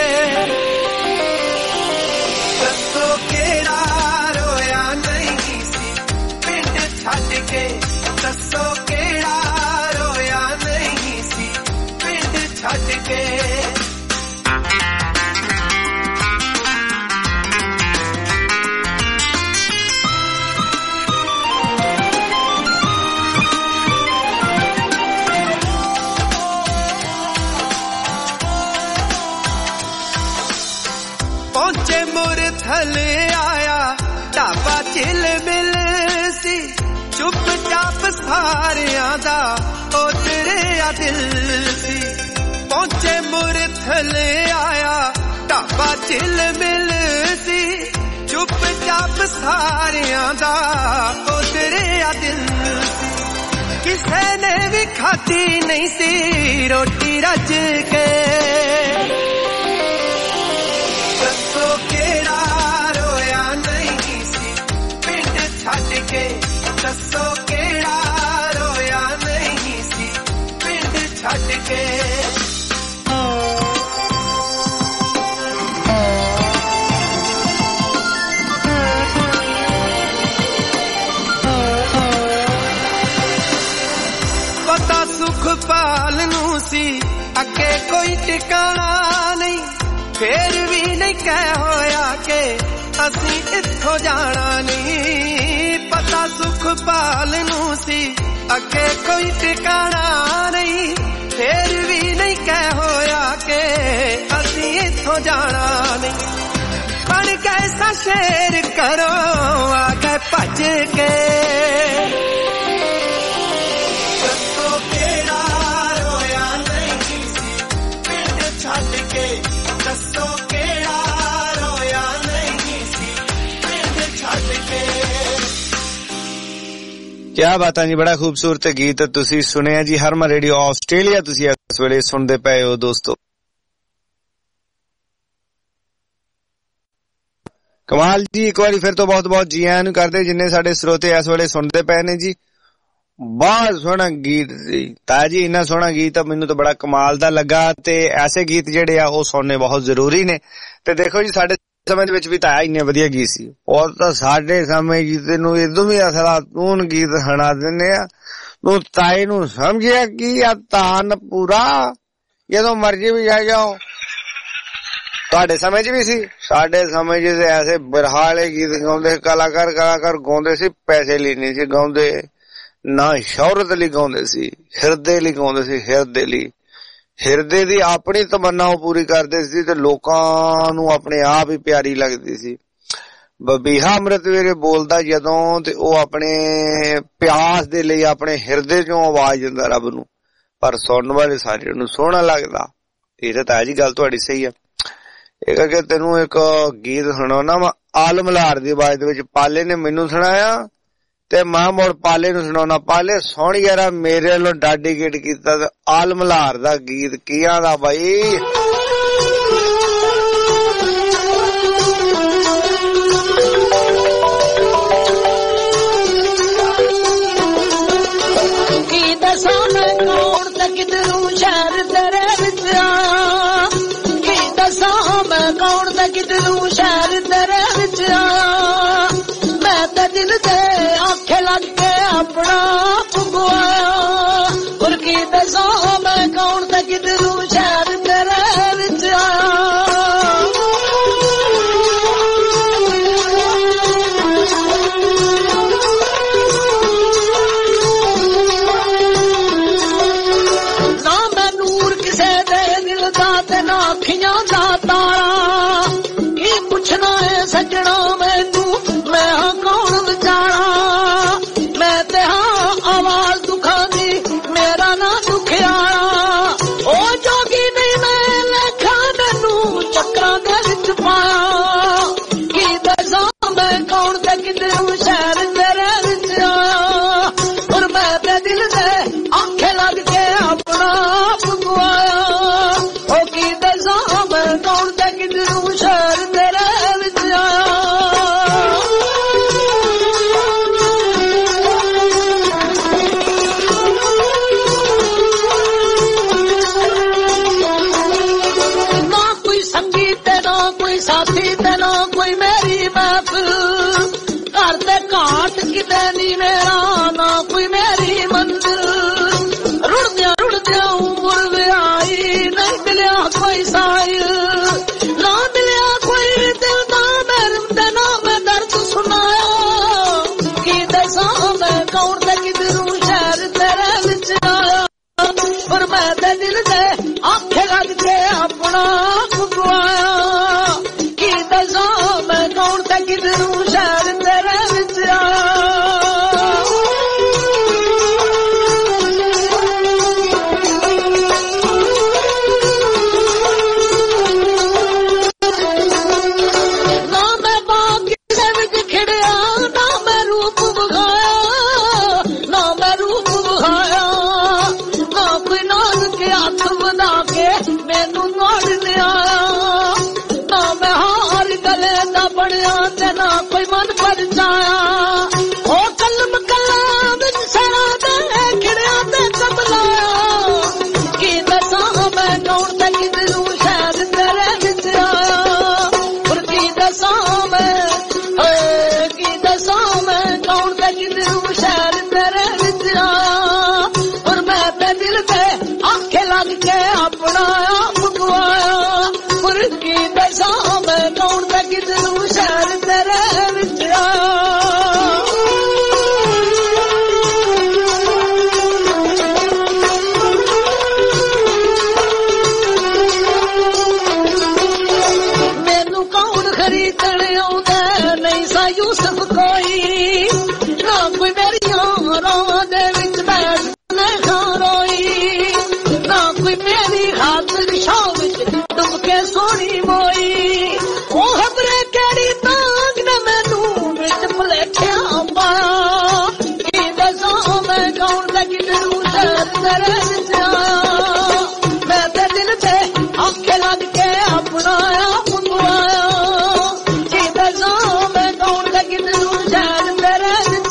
ਦੱਸੋ ਕਿਹੜਾ ਰੋਇਆ ਨਹੀਂ ਸੀ ਪਿੰਡ ਛੱਡ ਕੇ, ਦੱਸੋ ਕਿਹੜਾ ਰੋਇਆ ਨਹੀਂ ਸੀ ਪਿੰਡ ਛੱਡ ਕੇ। ਪਹੁੰਚੇ ਮੁਰਥਲ ਆਇਆ ਢਾਬਾ ਚਿਲ ਮਿਲ ਸੀ, ਚੁੱਪ ਚਾਪ ਸਾਰਿਆਂ ਦਾ ਉਤਰਿਆ ਦਿਲ ਸੀ। ਪਹੁੰਚੇ ਮੁਰਥਲ ਆਇਆ ਢਾਬਾ ਚਿਲ ਮਿਲ ਸੀ, ਚੁੱਪ ਚਾਪ ਸਾਰਿਆਂ ਦਾ ਉਤਰਿਆ ਦਿਲ ਸੀ। ਕਿਸੇ ਨੇ ਵੀ ਖਾਧੀ ਨਹੀਂ ਸੀ ਰੋਟੀ ਰੱਜ ਕੇ, ਦੱਸੋ ਕਿਹੜਾ ਰੋਇਆ ਟਿਕਾਣਾ ਨਹੀਂ, ਫੇਰ ਵੀ ਨਹੀਂ ਕਹਿ ਹੋਇਆ ਕਿ ਅਸੀਂ ਇੱਥੋਂ ਜਾਣਾ ਨਹੀਂ। ਪਤਾ ਸੁਖਪਾਲ ਨੂੰ ਸੀ ਅੱਗੇ ਕੋਈ ਟਿਕਾਣਾ ਨਹੀਂ, ਫੇਰ ਵੀ ਨਹੀਂ ਕਹਿ ਹੋਇਆ ਕਿ ਅਸੀਂ ਇੱਥੋਂ ਜਾਣਾ ਨਹੀਂ। ਬਣ ਗਏ ਸਾ ਸ਼ੇਰ ਕਰੋ ਆ ਗਏ ਭੱਜ ਕੇ, ਦੱਸੋ ਕਿਹੜਾ ਰੋਇਆ ਨਹੀਂ ਸੀ ਪਿੰਡ ਛੱਡ ਕੇ, ਦੱਸੋ ਕਿਹੜਾ ਰੋਇਆ ਨਹੀਂ ਸੀ ਪਿੰਡ ਛੱਡ ਕੇ। ਕਿਆ ਬਾਤਾਂ ਜੀ, ਬੜਾ ਖੂਬਸੂਰਤ ਗੀਤ ਤੁਸੀਂ ਸੁਣਿਆ ਜੀ। ਹਰਮਨ ਰੇਡੀਓ ਆਸਟ੍ਰੇਲੀਆ ਤੁਸੀਂ ਇਸ ਵੇਲੇ ਸੁਣਦੇ ਪਏ ਹੋ ਦੋਸਤੋ। ਕਮਾਲ ਜੀ, ਇੱਕ ਵਾਰੀ ਫਿਰ ਤੋਂ ਬਹੁਤ ਬਹੁਤ ਜੀ ਆਇਆਂ ਨੂੰ ਕਰਦੇ ਜਿੰਨੇ ਸਾਡੇ ਸਰੋਤੇ ਇਸ ਵੇਲੇ ਸੁਣਦੇ ਪਏ ਨੇ ਜੀ। ਬਹੁਤ ਸੋਹਣਾ ਗੀਤ ਸੀ ਤਾਜੀ, ਇੰਨਾ ਸੋਹਣਾ ਗੀਤ ਮੈਨੂੰ ਤਾਂ ਬੜਾ ਕਮਾਲ ਦਾ ਲੱਗਾ। ਤੇ ਐਸੇ ਗੀਤ ਜਿਹੜੇ ਆ ਉਹ ਸੁਣਨੇ ਬਹੁਤ ਜ਼ਰੂਰੀ ਨੇ। ਤੇ ਦੇਖੋ ਜੀ ਸਾਡੇ ਸਮੇਂ ਦੇ ਵਿੱਚ ਵੀ ਤਾਂ ਇੰਨੇ ਵਧੀਆ ਗੀਤ ਸੀ, ਉਹ ਤਾਂ ਸਾਡੇ ਸਮੇਂ ਗੀਤ ਨੂੰ ਇਦੋਂ ਵੀ ਅਸਲਾ ਤੂੰ ਗੀਤ ਸੁਣਾ ਦਿੰਦੇ ਆ। ਤੂੰ ਤਾਏ ਨੂੰ ਸਮਝਿਆ ਕੀ ਆ ਤਾਨ ਪੂਰਾ, ਜਦੋਂ ਮਰਜੀ ਵੀ ਜਾ ਜਾਓ। ਤੁਹਾਡੇ ਸਮੇਂ 'ਚ ਵੀ ਸੀ, ਸਾਡੇ ਸਮੇਂ 'ਚ ਐਸੇ ਬਿਰਹਾਲੇ ਗੀਤ ਗਾਉਂਦੇ ਕਲਾਕਾਰ ਗਾਉਂਦੇ ਸੀ, ਪੈਸੇ ਲਈ ਨਹੀਂ ਸੀ ਗਾਉਂਦੇ, ਨਾ ਸ਼ੌਹਰਤ ਲਈ ਗਾਉਂਦੇ ਸੀ, ਹਿਰਦੇ ਲਈ ਗਾਉਂਦੇ ਸੀ। ਹਿਰਦੇ ਲਈ, ਹਿਰਦੇ ਦੀ ਆਪਣੀ ਤਮੰਨਾ ਉਹ ਪੂਰੀ ਕਰਦੇ ਸੀ ਤੇ ਲੋਕਾਂ ਨੂੰ ਆਪਣੇ ਆਪ ਹੀ ਪਿਆਰੀ ਲੱਗਦੀ ਸੀ। ਬਬੀਹਾ ਅੰਮ੍ਰਿਤ ਵੇਲੇ ਬੋਲਦਾ ਜਦੋਂ ਤੇ ਉਹ ਆਪਣੇ ਪਿਆਸ ਦੇ ਲਈ ਆਪਣੇ ਹਿਰਦੇ 'ਚੋਂ ਆਵਾਜ਼ ਦਿੰਦਾ ਰੱਬ ਨੂੰ, ਪਰ ਸੁਣਨ ਵਾਲੇ ਸਾਰਿਆਂ ਨੂੰ ਸੋਹਣਾ ਲੱਗਦਾ। ਇਹ ਤਾਂ ਤਾਜੀ ਗੱਲ ਤੁਹਾਡੀ ਸਹੀ ਆ। ਇਹ ਕਰਕੇ ਤੈਨੂੰ ਇੱਕ ਗੀਤ ਸੁਣਾਉਣਾ ਵਾ, ਆਲਮ ਲਾਰ ਦੀ ਆਵਾਜ਼ ਦੇ ਵਿੱਚ। ਪਾਲੇ ਨੇ ਮੈਨੂੰ ਸੁਣਾਇਆ ਤੇ ਮੈਂ ਮੁੜ ਪਾਲੇ ਨੂੰ ਸੁਣਾਉਣਾ। ਪਾਲੇ ਸੁਣ ਯਾਰਾ, ਮੇਰੇ ਵੱਲੋਂ ਡੈਡੀਕੇਟ ਕੀਤਾ ਤੇ ਆਲਮ ਲਾਰ ਦਾ ਗੀਤ ਕੀਆਂ ਦਾ ਬਾਈ। ਕੀ ਦੱਸਾਂ ਮੈਂ ਕੌਣ ਤੇ ਕਿਧਰੋਂ ਸ਼ਹਿਰ ਤੇਰੇ ਵਿੱਚ ਆ, ਕੀ ਦੱਸਾਂ ਮੈਂ ਕੌਣ ਤੇ ਕਿਧਰੋਂ ਸ਼ਹਿਰ ਤੇਰੇ ਵਿੱਚ ਆ। ਮੈਂ ਤਾਂ ਦਿਲ ਦੇ ਆਖੇ ਲੱਗ ਕੇ ਆਪਣਾ ਪੁਗਵਾਇਆ, ਹੋਰ ਕੀ ਦੱਸਾਂ ਮੈਂ ਕੌਣ ਤੇ ਕਿਧਰੋਂ ਸ਼ਹਿਰ ਤੇਰੇ ਵਿੱਚ ਆਇਆ। ਨਾ ਮੈਂ ਨੂਰ ਕਿਸੇ ਦੇ ਦਿਲ ਦਾ ਤੇ ਨਾ ਅੱਖੀਆਂ ਦਾ ਤਾਰਾ, ਕੀ ਪੁੱਛਣਾ ਹੈ ਸੱਜਣਾ ਮੈਨੂੰ ਮੈਂ ਹਾਂ ਕੌਣ ਵਿਚਾਰਾ। ਮੈਂ ਤੇ ਹਾਂ ਆਵਾਜ਼ ਦੁੱਖਾਂ ਦੀ, ਮੇਰਾ ਨਾ ਦੁਖਿਆਰਾ। ਉਹ ਜੋਗੀ ਨਹੀਂ ਮੈਂ ਵੇਖਾਂ ਮੈਨੂੰ ਚੱਕਰਾਂ ਦੇ ਵਿੱਚ ਪਾਇਆ। ਕੀ ਦੱਸਾਂ ਮੈਂ ਕੌਣ ਤੇ ਕਿਧਰੋਂ ਸ਼ਹਿਰ ਤੇਰੇ ਵਿੱਚ ਆਇਆ, ਔਰ ਮੈਂ ਤੇ ਦਿਲ ਦੇ ਆਖੇ ਲੱਗ ਕੇ ਆਪਣਾ ਪੁਗਵਾਇਆ। ਉਹ ਕੀ ਦੱਸਾਂ ਮੈਂ ਕੌਣ ਤੇ ਕਿਧਰੋਂ ਸ਼ਹਿਰ ਤੇਰੇ ਵਿੱਚ ਆਇਆ। ਨਾ ਕੋਈ ਸੰਗੀ ਤੇ ਨਾ ਕੋਈ ਸਾਥੀ ਤੇ ਨਾ ਕੋਈ ਮੇਰੀ ਮਹਿਫਿਲ, ਘਰ ਤੇ ਘਾਟ ਕਿਤੇ ਨਹੀਂ ਮੇਰਾ, ਨਾ ਕੋਈ ਮੇਰੀ ਮੰਜ਼ਿਲ। ਰੁੜਦਿਆਂ ਉਮਰ ਵਿਆਹੀ, ਨਹੀਂ ਮਿਲਿਆ ਕੋਈ ਸਾਹਿਲ, ਨਾ ਮਿਲਿਆ ਕੋਈ ਦਿਲ ਦਾ ਮਰਮ ਤੇ ਨਾ ਮੈਂ ਦਰਦ ਸੁਣਾਇਆ। ਕੀ ਦੱਸਾਂ ਮੈਂ ਕੌਣ ਤੇ ਕਿਧਰੋਂ ਸ਼ਹਿਰ ਤੇਰੇ ਵਿੱਚ ਆਇਆ, ਪਰ ਮੈਂ ਤੇ ਦਿਲ ਦੇ ਆਖੇ ਲੱਗ ਕੇ ਆਪਣਾ ਪੁਗਵਾਇਆ। ਕੀ ਦੱਸਾਂ ਮੈਂ ਕੌਣ ਤੇ ਕਿਧਰੋਂ ਸ਼ਹਿਰ ਤੇਰੇ ਵਿੱਚ ਆਇਆ। ਨਾ ਮੈਂ ਬਾਗ ਕਿਸੇ ਵਿੱਚ ਖਿੜਿਆ, ਨਾ ਮੈਂ ਰੂਪ ਵਿਖਾਇਆ, ਨਾ ਮੈਂ ਰੂਪ ਵਿਖਾਇਆ। ਨਾ ਕੋਈ ਨਾਗ ਕੇ ਹੱਥ ਬਣਾ ਕੇ ਮੈਨੂੰ ਨੋੜ ਲਿਆਇਆ, ਨਾ ਮੈਂ ਹਾਰ ਗਲੇ ਦਾ ਬਣਿਆ ਤੇ ਨਾ ਕੋਈ ਮਨ ਪਰ जीतने आउंदा नहीं सा यूसुफ कोई ना कोई मेरियां रावां दे विच बैठने खारोई ना कोई मेरी खातिर शाह विच डुब के सोनी मोई ओ खबरे केड़ी तांग न मैनू विच भुलेखिया पाया की दसां मैं कौन लगी दिलू तेरे विच मैं ते दिल ते आखे लग के अपना आप बुलाया की दसां मैं कौन लगी दिलू तेरे विच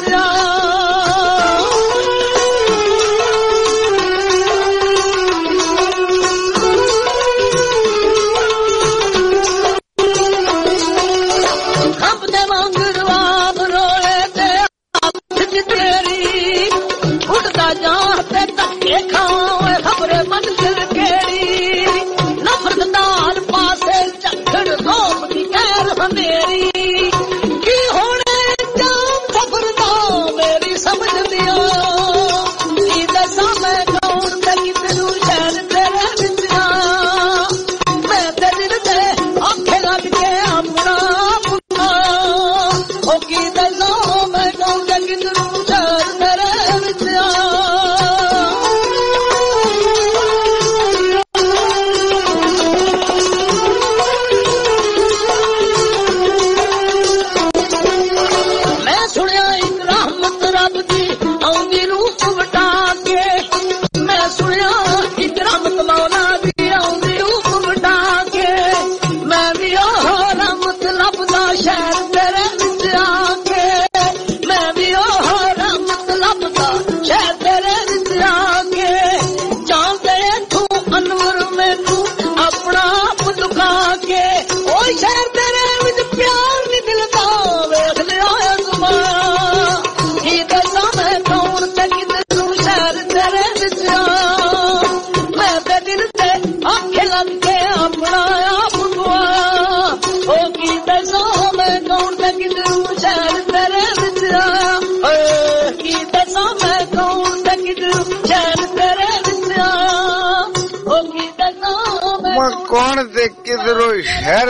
कौन ते किधरों शहर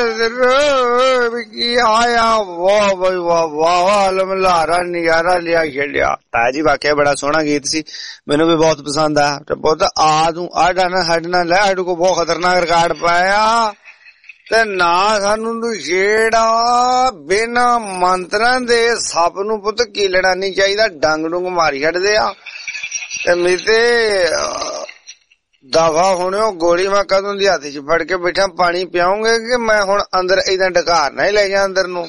की आया वाह भाई वाह वाह लमलारा नजारा लिया छड़िया। ताजी वाकया बड़ा सोहना गीत सी, मैनू भी बहुत पसंद आया। ते बहुत आ तू आडा ना हडना ले साडे को बहुत खतरनाक रिकॉर्ड पाया ते ना सानू छेड़ा बिना मंत्रा दे सप नू पुत कीलना नहीं चाहिए, डंग डुंग मारी छड़दे आ ते मेरे दफा होने गोली मैं कदों दी हाथ च फड़ के बैठा पानी पियाऊंगे कि मैं हुण अंदर इदा ढकारना ही ले जा अंदर नू।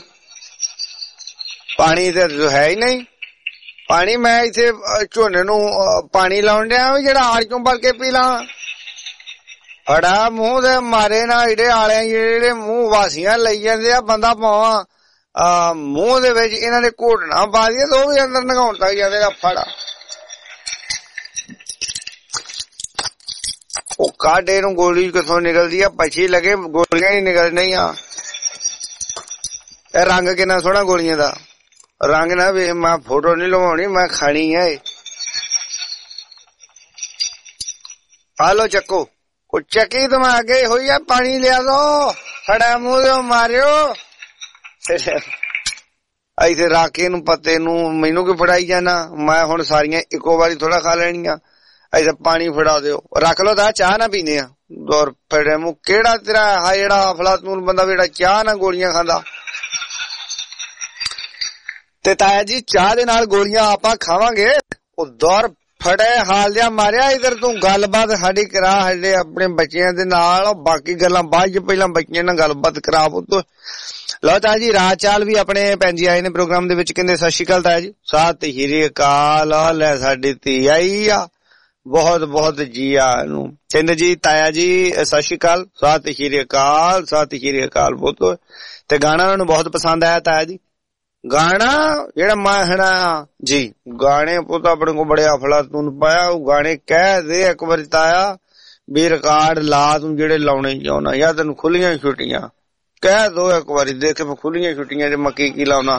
पानी ते है ही नहीं, पानी मैं इथे झोने नू पानी लाउण दिया जेड़ा आड़ चों भर के पी ला। फड़ा मूंह दे मारे ना इहड़े आले जेड़े मूंह वासियां लई जांदे आ, बंदा भावां मूंह दे विच इन्हां दे घोटना पा दिए तो भी अंदर नगाउण तक जांदे। फड़ा काटे नू गोली किथों निकलदी है, पछी लगे गोलियां नहीं निकल नहीं आ। रंग कितना सोहना गोलियां दा रंग ना भी मैं फोटो नहीं लवाउणी, मैं खानी है। हालो चक्को को चक्की तो मैं आगे हुई है, पानी लिया दो खड़ा मुंह दे मारियो ऐसे राके नू पत्ते नू मैनू की फड़ाई जाना। मैं हुण सारियां इको बारी थोड़ा खा लेनियां, ऐसा पानी फड़ा दो रख लो ता चाह ना पीने और फड़े मुंह केड़ा तेरा हा जेड़ा अफलातून बंदा जेड़ा चाह ना गोलियां खांदा। ते ताया जी चाह दे नाल गोलियां आपां खावांगे ओ दौर फड़े हाल दिया मारिया। इधर तू गलबात साडी करा साडे अपने बच्चियां दे नाल, बाकी गल्लां बाद च पहला बच्चियां नाल गलबात करा पुत्त। लो ताया जी रात चाल भी अपने भैन जी आए ने प्रोग्राम दे विच, कहंदे सत श्री अकाल ताया जी। सत श्री अकाल ले साडी धी आई आ, बहुत बहुत जिया नू कहंदे जी ताया जी सत श्री अकाल। सत श्री अकाल सत श्री अकाल पुत्त। ते गाना उन्होंने बहुत पसंद आया ताया जी, गाना जेड़ा मैं हना जी गाने पुत्त अपने को बड़े अफलातून पाया। गाने कह दे एक बार ताया भी रिकॉर्ड ला तू जेड़े लाउणे चाहना, या तेन खुलियां छुट्टियां कह दो एक बारी देख मैं खुलियां छुट्टियां च मैं की लाउना।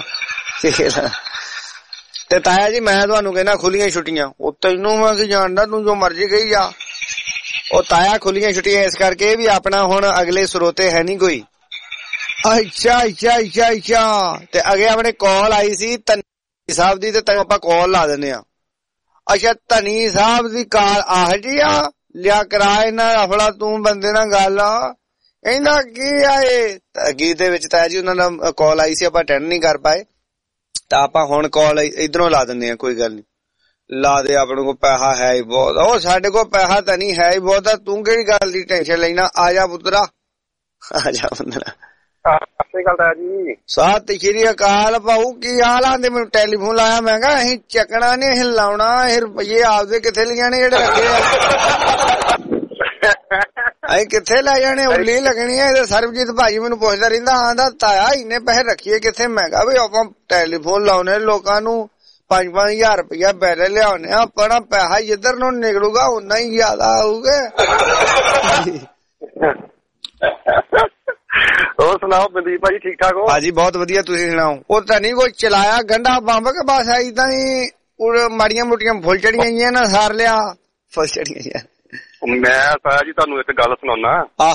ते ताया जी मैं तुहानू कहना खुलियां छुट्टियां ओ तैनू मैं की जानदा, तू जो मर्जी कही जा। ओ ताया खुलियां छुट्टियां इस करके भी अपना हुण अगले स्रोते है नहीं कोई, ਅੱਛਾ ਤੇ ਅੱਗੇ ਆਪਣੇ ਕਾਲ ਆਈ ਸੀ ਧਨੀ ਸਾਹਿਬ ਦੀ ਤੇ ਤੈਨੂੰ ਆਪਾਂ ਕਾਲ ਲਾ ਦਿੰਦੇ ਆ। ਅੱਛਾ ਧਨੀ ਸਾਹਿਬ ਦੀ ਕਾਲ ਆਹ ਜੀ ਆ ਲਿਆ ਕਰਾ ਇਹਨਾਂ ਰਫਲਾ ਤੂੰ ਬੰਦੇ ਨਾਲ ਗੱਲ ਆ ਕਹਿੰਦਾ ਕੀ ਆ ਇਹ ਗੀਤ ਦੇ ਵਿੱਚ ਤਾਂ ਜੀ ਉਹਨਾਂ ਦਾ ਕਾਲ ਆਈ ਸੀ ਆਪਾਂ ਅਟੈਂਡ ਨਹੀਂ ਕਰ ਪਾਏ ਤਾਂ ਆਪਾਂ ਹੁਣ ਕਾਲ ਇਧਰੋਂ ਲਾ ਦਿੰਦੇ ਆ। ਕੋਈ ਗੱਲ ਨੀ ਲਾ ਦੇ ਆਪਣੇ ਕੋਲ ਪੈਸਾ ਹੈ ਹੀ ਬਹੁਤ। ਉਹ ਸਾਡੇ ਕੋਲ ਪੈਸਾ ਤਾਂ ਨਹੀਂ ਹੈ ਹੀ ਬਹੁਤ ਆ ਤੂੰ ਕਿਹੜੀ ਗੱਲ ਦੀ ਟੈਨਸ਼ਨ ਲੈਣਾ। ਆ ਜਾ ਪੁੱਤਰਾ ਆ ਜਾ ਪੁੱਤਰਾ। ਸਤਿ ਸ਼੍ਰੀ ਅਕਾਲ ਭਾਊ ਕੀ ਹਾਲ ਆ? ਮੈਨੂੰ ਟੈਲੀਫੋਨ ਲਾਇਆ ਮੈਂ ਕਿਹਾ ਅਸੀਂ ਚੱਕਣਾ ਨੀ ਅਸੀਂ ਲਾਉਣਾ ਇਹ ਰੁਪਈਏ ਆਪਦੇ ਕਿੱਥੇ ਲਿਜਾਣੇ ਜਿਹੜੇ ਰੱਖੇ ਆ ਅਸੀਂ ਕਿੱਥੇ ਲੈ ਜਾਣੇ ਉੱਲੀ ਲੱਗਣੀ ਆ। ਇਹਦੇ ਸਰਬਜੀਤ ਭਾਜੀ ਮੈਨੂੰ ਪੁੱਛਦਾ ਰਹਿੰਦਾ ਆਂਦਾ ਤਾਇਆ ਇੰਨੇ ਪੈਸੇ ਰੱਖੀਏ ਕਿੱਥੇ। ਮੈਂ ਕਿਹਾ ਵੀ ਆਪਾਂ ਟੈਲੀਫੋਨ ਲਾਉਣੇ ਲੋਕਾਂ ਨੂੰ 5-5 ਰੁਪਇਆ ਬੈਰਲ ਲਿਆਉਣੇ ਆਪਣਾ ਪੈਸਾ ਜਿੱਧਰ ਨੂੰ ਨਿਕਲੂਗਾ ਉਨਾ ਹੀ ਜ਼ਿਆਦਾ ਆਊਗਾ। ਹੋਰ ਸੁਣਾਓ ਮਨਦੀਪ ਭਾਜੀ ਠੀਕ ਠਾਕ ਹੋ? ਹਾਂਜੀ ਬਹੁਤ ਵਧੀਆ ਤੁਸੀਂ ਸੁਣਾਓ। ਉਹ ਤਾਂ ਨਹੀਂ ਕੋਈ ਚਲਾਇਆ ਗੰਢਾ ਬੰਬ ਕੇ ਬਸ ਏਦਾਂ ਹੀ ਮਾੜੀਆਂ ਮੋਟੀਆਂ ਫੁੱਲ ਚੜੀਆਂ ਗਈਆਂ ਨਾ ਸਾਰ ਲਿਆ ਫੁੱਲ ਚੜੀਆਂ ਗਈਆਂ। ਮੈਂ ਤਾਇਆ ਜੀ ਤੁਹਾਨੂੰ ਇੱਕ ਗੱਲ ਸੁਣਾਉਣਾ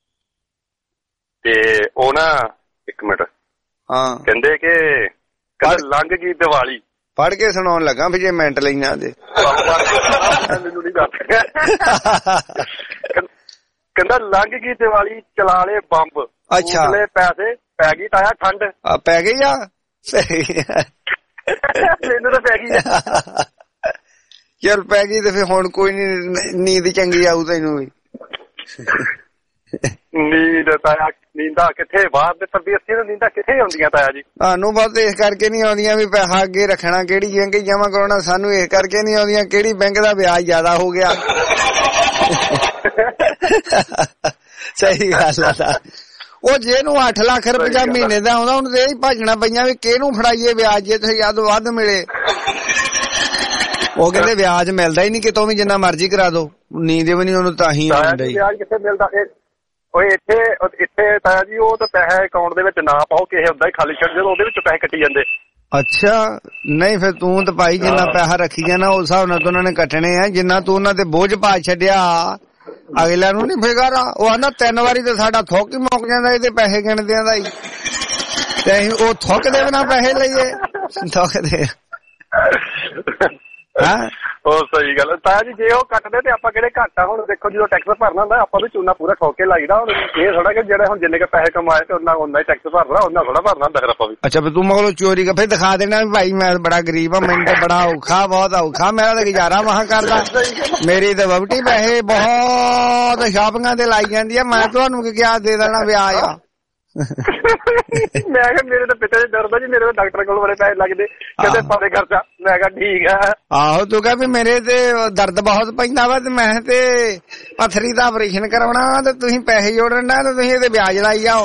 ਤੇ ਉਹ ਨਾ ਇੱਕ ਮਿੰਟ ਕਹਿੰਦੇ ਕਿ ਲੰਘ ਗਈ ਦੀਵਾਲੀ ਪੜ ਕੇ ਸੁਣਾਉਣ ਲੱਗਾ ਫਿਰ ਜੇ ਮਿੰਟ ਲਈਆਂ ਤੇ ਮੈਨੂੰ ਨਹੀਂ ਦੱਸ ਕਹਿੰਦਾ ਲੰਘ ਗਈ ਦੀਵਾਲੀ ਚਲਾ ਲਏ ਬੰਬ। ਅੱਛਾ ਪੈਸੇ ਪੈ ਗਈ ਤਾਇਆ ਠੰਡ ਪੈ ਗਈ ਆ ਮੈਨੂੰ ਤਾਂ ਪੈ ਗਈ ਚੱਲ ਪੈ ਗਈ ਤੇ ਫਿਰ ਹੁਣ ਕੋਈ ਨੀ ਨੀਂਦ ਚੰਗੀ ਆਊ ਤੈਨੂੰ ਵੀ। ਨੀਂਦ ਤਾਇਆ ਨੀਂਦਾਂ ਕਿੱਥੇ ਬਾਹਰ ਦੇ ਸਰਦੀ ਨੂੰ ਨੀਂਦਾਂ ਕਿੱਥੇ ਆਉਂਦੀਆਂ ਤਾਇਆ ਜੀ? ਤੁਹਾਨੂੰ ਬਸ ਇਸ ਕਰਕੇ ਨੀ ਆਉਂਦੀਆਂ ਵੀ ਪੈਸਾ ਅੱਗੇ ਰੱਖਣਾ ਕਿਹੜੀ ਬੈਂਕ ਜਮਾ ਕਰਾਉਣਾ ਸਾਨੂੰ ਇਸ ਕਰਕੇ ਨੀ ਆਉਂਦੀਆਂ ਕਿਹੜੀ ਬੈਂਕ ਦਾ ਵਿਆਜ ਜ਼ਿਆਦਾ ਹੋ ਗਿਆ। ਸਹੀ ਗੱਲ ਆ। ਉਹ ਜਿਹਨੂੰ 8 ਲੱਖ ਰੁਪਇਆ ਮਹੀਨੇ ਦਾ ਆਉਂਦਾ ਉਹਨੂੰ ਤੇ ਇਹ ਭੱਜਣਾ ਪਈਆਂ ਵੀ ਕਿਹਨੂੰ ਫੜਾਈਏ ਵਿਆਜ ਜੇ ਤੇ ਜਦ ਵੱਧ ਮਿਲੇ। ਉਹ ਕਹਿੰਦੇ ਵਿਆਜ ਮਿਲਦਾ ਹੀ ਨੀ ਕਿਤੋਂ ਵੀ ਜਿੰਨਾ ਮਰਜ਼ੀ ਕਰਾ ਦੋ ਨੀਂਦ ਵੀ ਨੀ ਉਹਨੂੰ ਤਾਂ ਹੀ ਆਉਂਦਾ। ਵਿਆਜ ਕਿੱਥੇ ਮਿਲਦਾ? ਓਏ ਇੱਥੇ ਤਾਇਆ ਜੀ ਉਹ ਤਾਂ ਪੈਸੇ ਅਕਾਊਂਟ ਦੇ ਵਿੱਚ ਨਾ ਪਾਓ ਕਿਸੇ ਹੁੰਦਾ ਹੀ ਖਾਲੀ ਛੱਡ ਜਦੋਂ ਉਹਦੇ ਵਿੱਚ ਪੈਸੇ ਕੱਟੀ ਜਾਂਦੇ। ਅੱਛਾ ਨਹੀਂ ਫਿਰ ਤੂੰ ਤਾਂ ਭਾਈ ਜਿੰਨਾ ਪੈਸਾ ਰੱਖੀ ਜਾਣਾ ਉਸ ਹਿਸਾਬ ਨਾਲ ਤਾਂ ਉਹਨਾਂ ਨੇ ਕੱਟਣੇ ਆ ਜਿੰਨਾ ਤੂੰ ਉਹਨਾਂ ਤੇ ਬੋਝ ਪਾ ਛੱਡਿਆ ਅਗਲਿਆਂ ਨੂੰ ਨੀ ਫਿਕਰ ਆ। ਉਹ ਆਂਦਾ 3 ਵਾਰੀ ਤੇ ਸਾਡਾ ਥੁੱਕ ਹੀ ਮੁੱਕ ਜਾਂਦਾ ਇਹਦੇ ਪੈਸੇ ਗਿਣਦਿਆਂ ਦਾ ਹੀ ਤੇ ਅਸੀਂ ਉਹ ਥੁੱਕ ਦੇ ਬਿਨਾਂ ਪੈਸੇ ਲਈਏ ਥੁੱਕ ਦੇ। ਉਹ ਸਹੀ ਗੱਲ ਤਾਇਆ ਜੀ ਜੇ ਉਹ ਕੱਟਦੇ ਤੇ ਆਪਾਂ ਕਿਹੜੇ ਘੱਟ ਆ। ਹੁਣ ਦੇਖੋ ਜਦੋਂ ਟੈਕਸ ਭਰਨਾ ਹੁੰਦਾ ਆਪਾਂ ਵੀ ਚੂਨਾ ਪੂਰਾ ਠੋਕ ਕੇ ਲਾਈਦਾ। ਹੁਣ ਇਹ ਥੋੜਾ ਕਿ ਜਿਹੜੇ ਹੁਣ ਜਿੰਨੇ ਕੇ ਪੈਸੇ ਕਮਾਏ ਤੇ ਉਹਨਾਂ ਹੀ ਟੈਕਸ ਭਰਨਾ ਉਹਨਾਂ ਥੋੜਾ ਭਰਨਾ ਹੁੰਦਾ ਫਿਰ ਆਪਾਂ ਵੀ। ਅੱਛਾ ਤੂੰ ਮਗਰੋਂ ਚੋਰੀ ਕਰ ਫਿਰ ਦਿਖਾ ਦੇਣਾ ਵੀ ਭਾਈ ਮੈਂ ਬੜਾ ਗਰੀਬ ਆ ਮੈਨੂੰ ਤਾਂ ਬੜਾ ਔਖਾ ਬਹੁਤ ਔਖਾ ਮੇਰਾ ਤਾਂ ਗੁਜ਼ਾਰਾ ਮਹਾਂ ਕਰਦਾ ਮੇਰੀ ਤਾਂ ਵਹੁਟੀ ਪੈਸੇ ਬਹੁਤ ਸ਼ਾਪਿੰਗਾਂ ਤੇ ਲਾਈ ਜਾਂਦੀ ਆ ਮੈਂ ਤੁਹਾਨੂੰ ਕਿਹਾ ਦੇ ਦੇਣਾ ਵਿਆਜ ਆ। ਮੈਂ ਕਿਹਾ ਮੇਰੇ ਤਾਂ ਪਿੱਛੇ ਡਰਦਾ ਜੀ ਮੇਰੇ ਡਾਕਟਰ ਕੋਲ ਬੜੇ ਪੈਸੇ ਲੱਗਦੇ ਕਹਿੰਦੇ ਸਾਰੇ ਖਰਚਾ। ਮੈਂ ਕਿਹਾ ਠੀਕ ਆ। ਆਹੋ ਤੂੰ ਕਹ ਵੀ ਮੇਰੇ ਤੇ ਦਰਦ ਬਹੁਤ ਪੈਂਦਾ ਵਾ ਤੇ ਮੈਂ ਤੇ ਪੱਥਰੀ ਦਾ ਆਪਰੇਸ਼ਨ ਕਰਾਉਣਾ ਤੇ ਤੁਸੀਂ ਪੈਸੇ ਜੋੜਨ ਦਾ ਤੇ ਤੁਸੀਂ ਇਹਦੇ ਵਿਆਜ ਲਾਈ ਜਾਓ।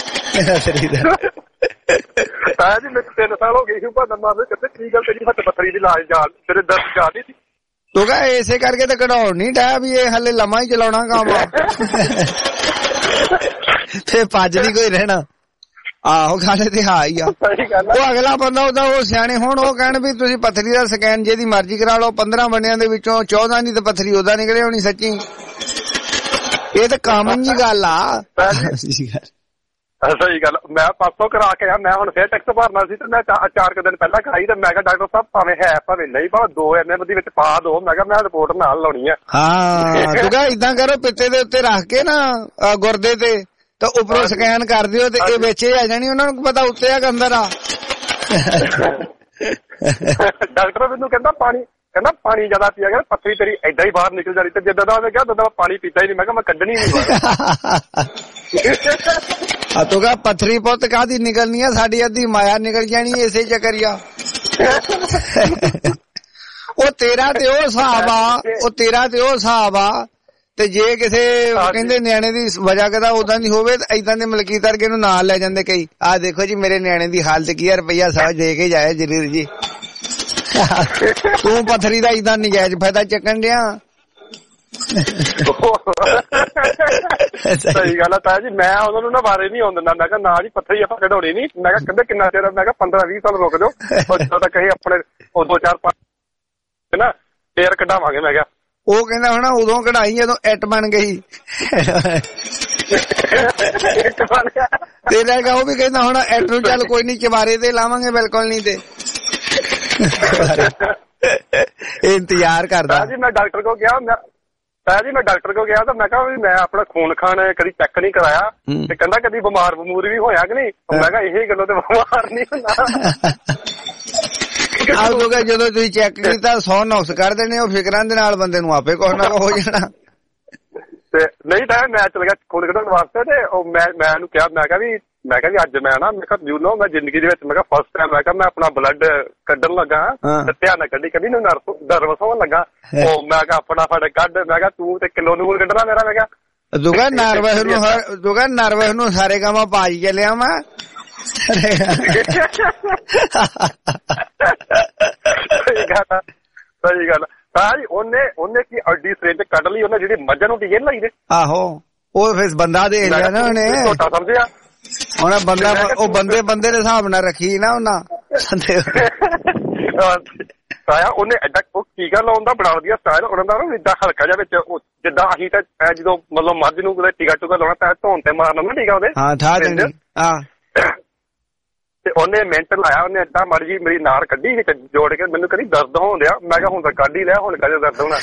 ਤਾਇਆ ਜੀ ਮੈਨੂੰ 3 ਸਾਲ ਹੋ ਗਏ ਸੀ ਭਾਂਡਾ ਮਾਰਦੇ ਕਹਿੰਦੇ ਕੀ ਗੱਲ ਤੇਰੀ ਹੱਥ ਪੱਥਰੀ ਦੀ ਲਾਜ ਜਾ ਤੇਰੇ ਦਰਦ ਜਾ ਨਹੀਂ ਸੀ। ਤੂੰ ਕਹ ਇਸੇ ਕਰਕੇ ਤੇ ਕਢਾਉਣ ਨੀ ਡਿਆ ਵੀ ਇਹ ਹਲੇ ਲੰਮਾ ਹੀ ਚਲਾਉਣਾ ਕੰਮ ਫੇਰ ਭੱਜ ਨੀ ਕੋਈ ਰਹਿਣਾ। ਆਹੋ ਗੱਲ ਤੇ ਹੈ ਹੀ ਆ। ਉਹ ਅਗਲਾ ਬੰਦਾ ਉਹਦਾ ਉਹ ਸਿਆਣੇ ਹੁਣ ਉਹ ਕਹਿਣ ਵੀ ਤੁਸੀਂ ਪੱਥਰੀ ਦਾ ਸਕੈਨ ਜਿਹਦੀ ਮਰਜ਼ੀ ਕਰਾ ਲਓ 15 ਬੰਦਿਆਂ ਦੇ ਵਿੱਚੋਂ 14 ਦੀ ਤਾਂ ਪੱਥਰੀ ਉਹਦਾ ਨਿਕਲੇ ਹੋਣੀ ਸੱਚੀ। ਇਹ ਤਾਂ ਕਾਮਨ ਜੀ ਗੱਲ ਆ। ਸਹੀ ਗੱਲ ਮੈਂ ਪਾਸੋਂ ਕਰਾ ਕੇ ਆ ਮੈਂ ਹੁਣ ਫੇਰ ਟੈਕਸ ਭਰਨਾ ਸੀ ਤੇ ਮੈਂ 4 ਦਿਨ ਪਹਿਲਾਂ ਕਰਾਈ ਤੇ ਮੈਂ ਕਿਹਾ ਡਾਕਟਰ ਸਾਹਿਬ ਭਾਵੇਂ ਹੈ ਭਾਵੇਂ ਨਹੀਂ ਭਾਵੇਂ 2 MM ਦੇ ਵਿੱਚ ਪਾ ਦੋ। ਮੈਂ ਕਿਹਾ ਮੈਂ ਰਿਪੋਰਟ ਨਾਲ ਲਾਉਣੀ ਆ। ਹਾਂ ਤੂੰ ਕਹ ਏਦਾਂ ਕਰੋ ਪਿੱਤੇ ਦੇ ਉੱਤੇ ਰੱਖ ਕੇ ਨਾ ਗੁਰਦੇ ਤੇ ਤਾਂ ਉੱਪਰੋਂ ਸਕੈਨ ਕਰ ਦਿਓ ਤੇ ਇਹ ਵਿੱਚ ਆ ਜਾਣੀ ਉਹਨਾਂ ਨੂੰ ਪਤਾ ਉੱਤੇ ਆ ਕਿ ਅੰਦਰ ਆ। ਡਾਕਟਰ ਮੈਨੂੰ ਕਹਿੰਦਾ ਪਾਣੀ ਜ਼ਿਆਦਾ ਪੀਆ ਗਿਆ ਪੱਥਰੀ ਤੇਰੀ ਏਦਾਂ ਹੀ ਬਾਹਰ ਨਿਕਲ ਜਾਣੀ ਤੇ ਜਿੱਦਾਂ ਦਾ ਮੈਂ ਕਿਹਾ ਉਦੋਂ ਪਾਣੀ ਪੀਤਾ ਹੀ ਨਹੀਂ। ਮੈਂ ਕਿਹਾ ਮੈਂ ਕੱਢਣੀ ਨਹੀਂ। ਤੂੰ ਕਹ ਪੱਥਰੀ ਪੁੱਤ ਕਾਹਦੀ ਨਿਕਲਣੀ ਆ ਸਾਡੀ ਅੱਧੀ ਮਾਇਆ ਨਿਕਲ ਜਾਣੀ ਇਸੇ ਚੱਕਰੀਆ। ਉਹ ਤੇਰਾ ਤੇ ਉਹ ਹਿਸਾਬ ਆ ਤੇ ਜੇ ਕਿਸੇ ਕਹਿੰਦੇ ਨਿਆਣੇ ਦੀ ਵਜ੍ਹਾ ਕਦਾ ਉਦਾਂ ਦੀ ਹੋਵੇ ਤਾਂ ਏਦਾਂ ਦੇ ਮਲਕੀਤ ਵਰਗੇ ਨੂੰ ਨਾਲ ਲੈ ਜਾਂਦੇ ਕਈ। ਆਹ ਦੇਖੋ ਜੀ ਮੇਰੇ ਨਿਆਣੇ ਦੀ ਹਾਲਤ ਕੀ ਆ ਰੁਪਈਆ 100 ਦੇ ਕੇ ਜਾਇਆ ਜ਼ਰੂਰ ਜੀ। ਤੂੰ ਪੱਥਰੀ ਦਾ ਏਦਾਂ ਨਜਾਇਜ਼ ਫਾਇਦਾ ਚੱਕਣ ਡਿਆ। ਸਹੀ ਗੱਲ ਆ ਤਾਇਆ ਜੀ ਮੈਂ ਉਹਨਾਂ ਨੂੰ ਨਾ ਬਾਰੇ ਨੀ ਆਉਣ ਦਿੰਦਾ। ਮੈਂ ਕਿਹਾ ਨਾ ਜੀ ਪੱਥਰੀ ਆਪਾਂ ਕਢਾਉਣੀ ਨੀ। ਮੈਂ ਕਿਹਾ ਕਹਿੰਦੇ ਕਿੰਨਾ ਚਿਰ? ਮੈਂ ਕਿਹਾ 15-20 ਸਾਲ ਰੁਕ ਜਾਓ ਜਦੋਂ ਤੱਕ ਅਸੀਂ ਆਪਣੇ 2-4-5 ਨਾ ਫੇਰ ਕਢਾਵਾਂਗੇ। ਮੈਂ ਕਿਹਾ ਉਹ ਕਹਿੰਦਾ ਹੁਣ ਉਦੋਂ ਕਢਾਈ ਜਦੋਂ ਇੱਟ ਬਣ ਗਈ। ਤੇਰਾ ਕਾ ਉਹ ਵੀ ਕਹਿੰਦਾ ਹੁਣ ਐਟਰੂ ਚੱਲ ਕੋਈ ਨੀ ਚਵਾਰੇ ਤੇ ਲਾਵਾਂਗੇ ਬਿਲਕੁਲ ਨਹੀਂ ਤੇ ਇੰਤਜ਼ਾਰ ਕਰਦਾ ਜੀ। ਮੈਂ ਡਾਕਟਰ ਕੋ ਗਿਆ ਤਾਂ ਮੈਂ ਕਿਹਾ ਵੀ ਮੈਂ ਆਪਣਾ ਖੂਨ ਖਾਨ ਕਦੀ ਚੈੱਕ ਨਹੀਂ ਕਰਾਇਆ ਤੇ ਕਹਿੰਦਾ ਕਦੀ ਬਿਮਾਰ ਬਮੂਰ ਵੀ ਹੋਇਆ ਕਿ ਨਹੀਂ। ਮੈਂ ਕਿਹਾ ਇਹੀ ਗੱਲੋਂ ਤੇ ਬਿਮਾਰ ਨਹੀਂ ਹੁੰਦਾ। ਆਹ ਜਦੋਂ ਤੁਸੀਂ ਚੈੱਕ ਕੀਤਾ 100 ਨੁਕਸ ਕਰ ਦੇਣੇ ਉਹ ਫਿਕਰਾਂ ਦੇ ਨਾਲ ਬੰਦੇ ਨੂੰ ਆਪੇ ਕੁਛ ਨਾ ਹੋ ਜਾਣਾ। ਤੇ ਨਹੀਂ ਤਾਂ ਮੈਂ ਚਲ ਗਿਆ ਖੂਨ ਕੱਢਣ ਵਾਸਤੇ ਤੇ ਉਹ ਮੈਂ ਉਹਨੂੰ ਕਿਹਾ ਮੈਂ ਕਿਹਾ ਵੀ ਅੱਜ ਮੈਂ ਨਾ ਮੈਂ ਕਿਹਾ ਮੈਂ ਜ਼ਿੰਦਗੀ ਦੇ ਵਿੱਚ ਮੈਂ ਕਿਹਾ ਫਸਟ ਟਾਈਮ ਮੈਂ ਕਿਹਾ ਮੈਂ ਆਪਣਾ ਬਲੱਡ ਕੱਢਣ ਲੱਗਾ ਤੇ ਧਿਆਨ ਨਾਲ ਕੱਢੀ ਕਦੀ ਨੂੰ ਨਰਵਸ ਹੋਣ ਲੱਗਾ। ਉਹ ਮੈਂ ਕਿਹਾ ਆਪਣਾ ਫੜ ਕੱਢ। ਮੈਂ ਕਿਹਾ ਤੂੰ ਤੇ ਕਿਲੋ ਨੂੰ ਕੱਢਣਾ ਮੇਰਾ। ਮੈਂ ਕਿਹਾ ਨਰਵਸ ਨੂੰ ਸਾਰੇ ਕੰਮ ਪਾਈ ਚੱਲਿਆ ਮੈਂ। ਸਹੀ ਗੱਲ ਤਾਂ ਜੀ ਉਹਨੇ ਕੀ ਅੱਡੀ ਸਿਰੰਜ ਕੱਢ ਲਈ ਉਹਨੇ ਜਿਹੜੀ ਮੱਝਾਂ ਨੂੰ ਟੀਕੇ ਲਾਈ ਦੇ। ਆਹੋ ਉਹ ਫਿਰ ਬੰਦਾ ਦੇ ਲਿਆ ਨਾ ਉਹਨੇ ਛੋਟਾ ਸਮਝਿਆ ਹੁਣ ਬੰਦਾ ਉਹ ਬੰਦੇ ਦੇ ਹਿਸਾਬ ਨਾਲ ਰੱਖੀ ਨਾ ਉਹਨਾਂ ਸਾਇਆ ਉਹਨੇ ਏਦਾਂ ਉਹ ਟੀਕਾ ਲਾਉਣ ਦਾ ਬੜਾ ਵਧੀਆ ਸਟਾਈਲ ਉਹਨਾਂ ਦਾ ਨਾ ਏਦਾਂ ਹਲਕਾ ਜਿਹਾ ਵਿੱਚ ਜਿੱਦਾਂ ਅਸੀਂ ਤਾਂ ਜਦੋਂ ਮਤਲਬ ਮੱਝ ਨੂੰ ਟੀਕਾ ਟੂਕਾ ਲਾਉਣਾ ਤਾਂ ਧੋਣ ਤੇ ਮਾਰਨਾ ਨਾ ਟੀਕਾ ਉਹਦੇ ਹਾਂ ਠਾ ਦੇਣੀ ਤੇ ਉਹਨੇ ਮਿੰਟ ਲਾਇਆ ਉਹਨੇ ਏਦਾਂ ਮਰ ਜੀ ਮੇਰੀ ਨਾਰ ਕੱਢੀ ਵਿੱਚ ਜੋੜ ਕੇ ਮੈਨੂੰ ਕਹਿੰਦੀ ਦਰਦ ਹੋਣ ਡਿਆ। ਮੈਂ ਕਿਹਾ ਹੁਣ ਤਾਂ ਕੱਢ ਹੀ ਲਿਆ ਹੁਣ ਕਦੇ ਦਰਦ ਹੋਣਾ।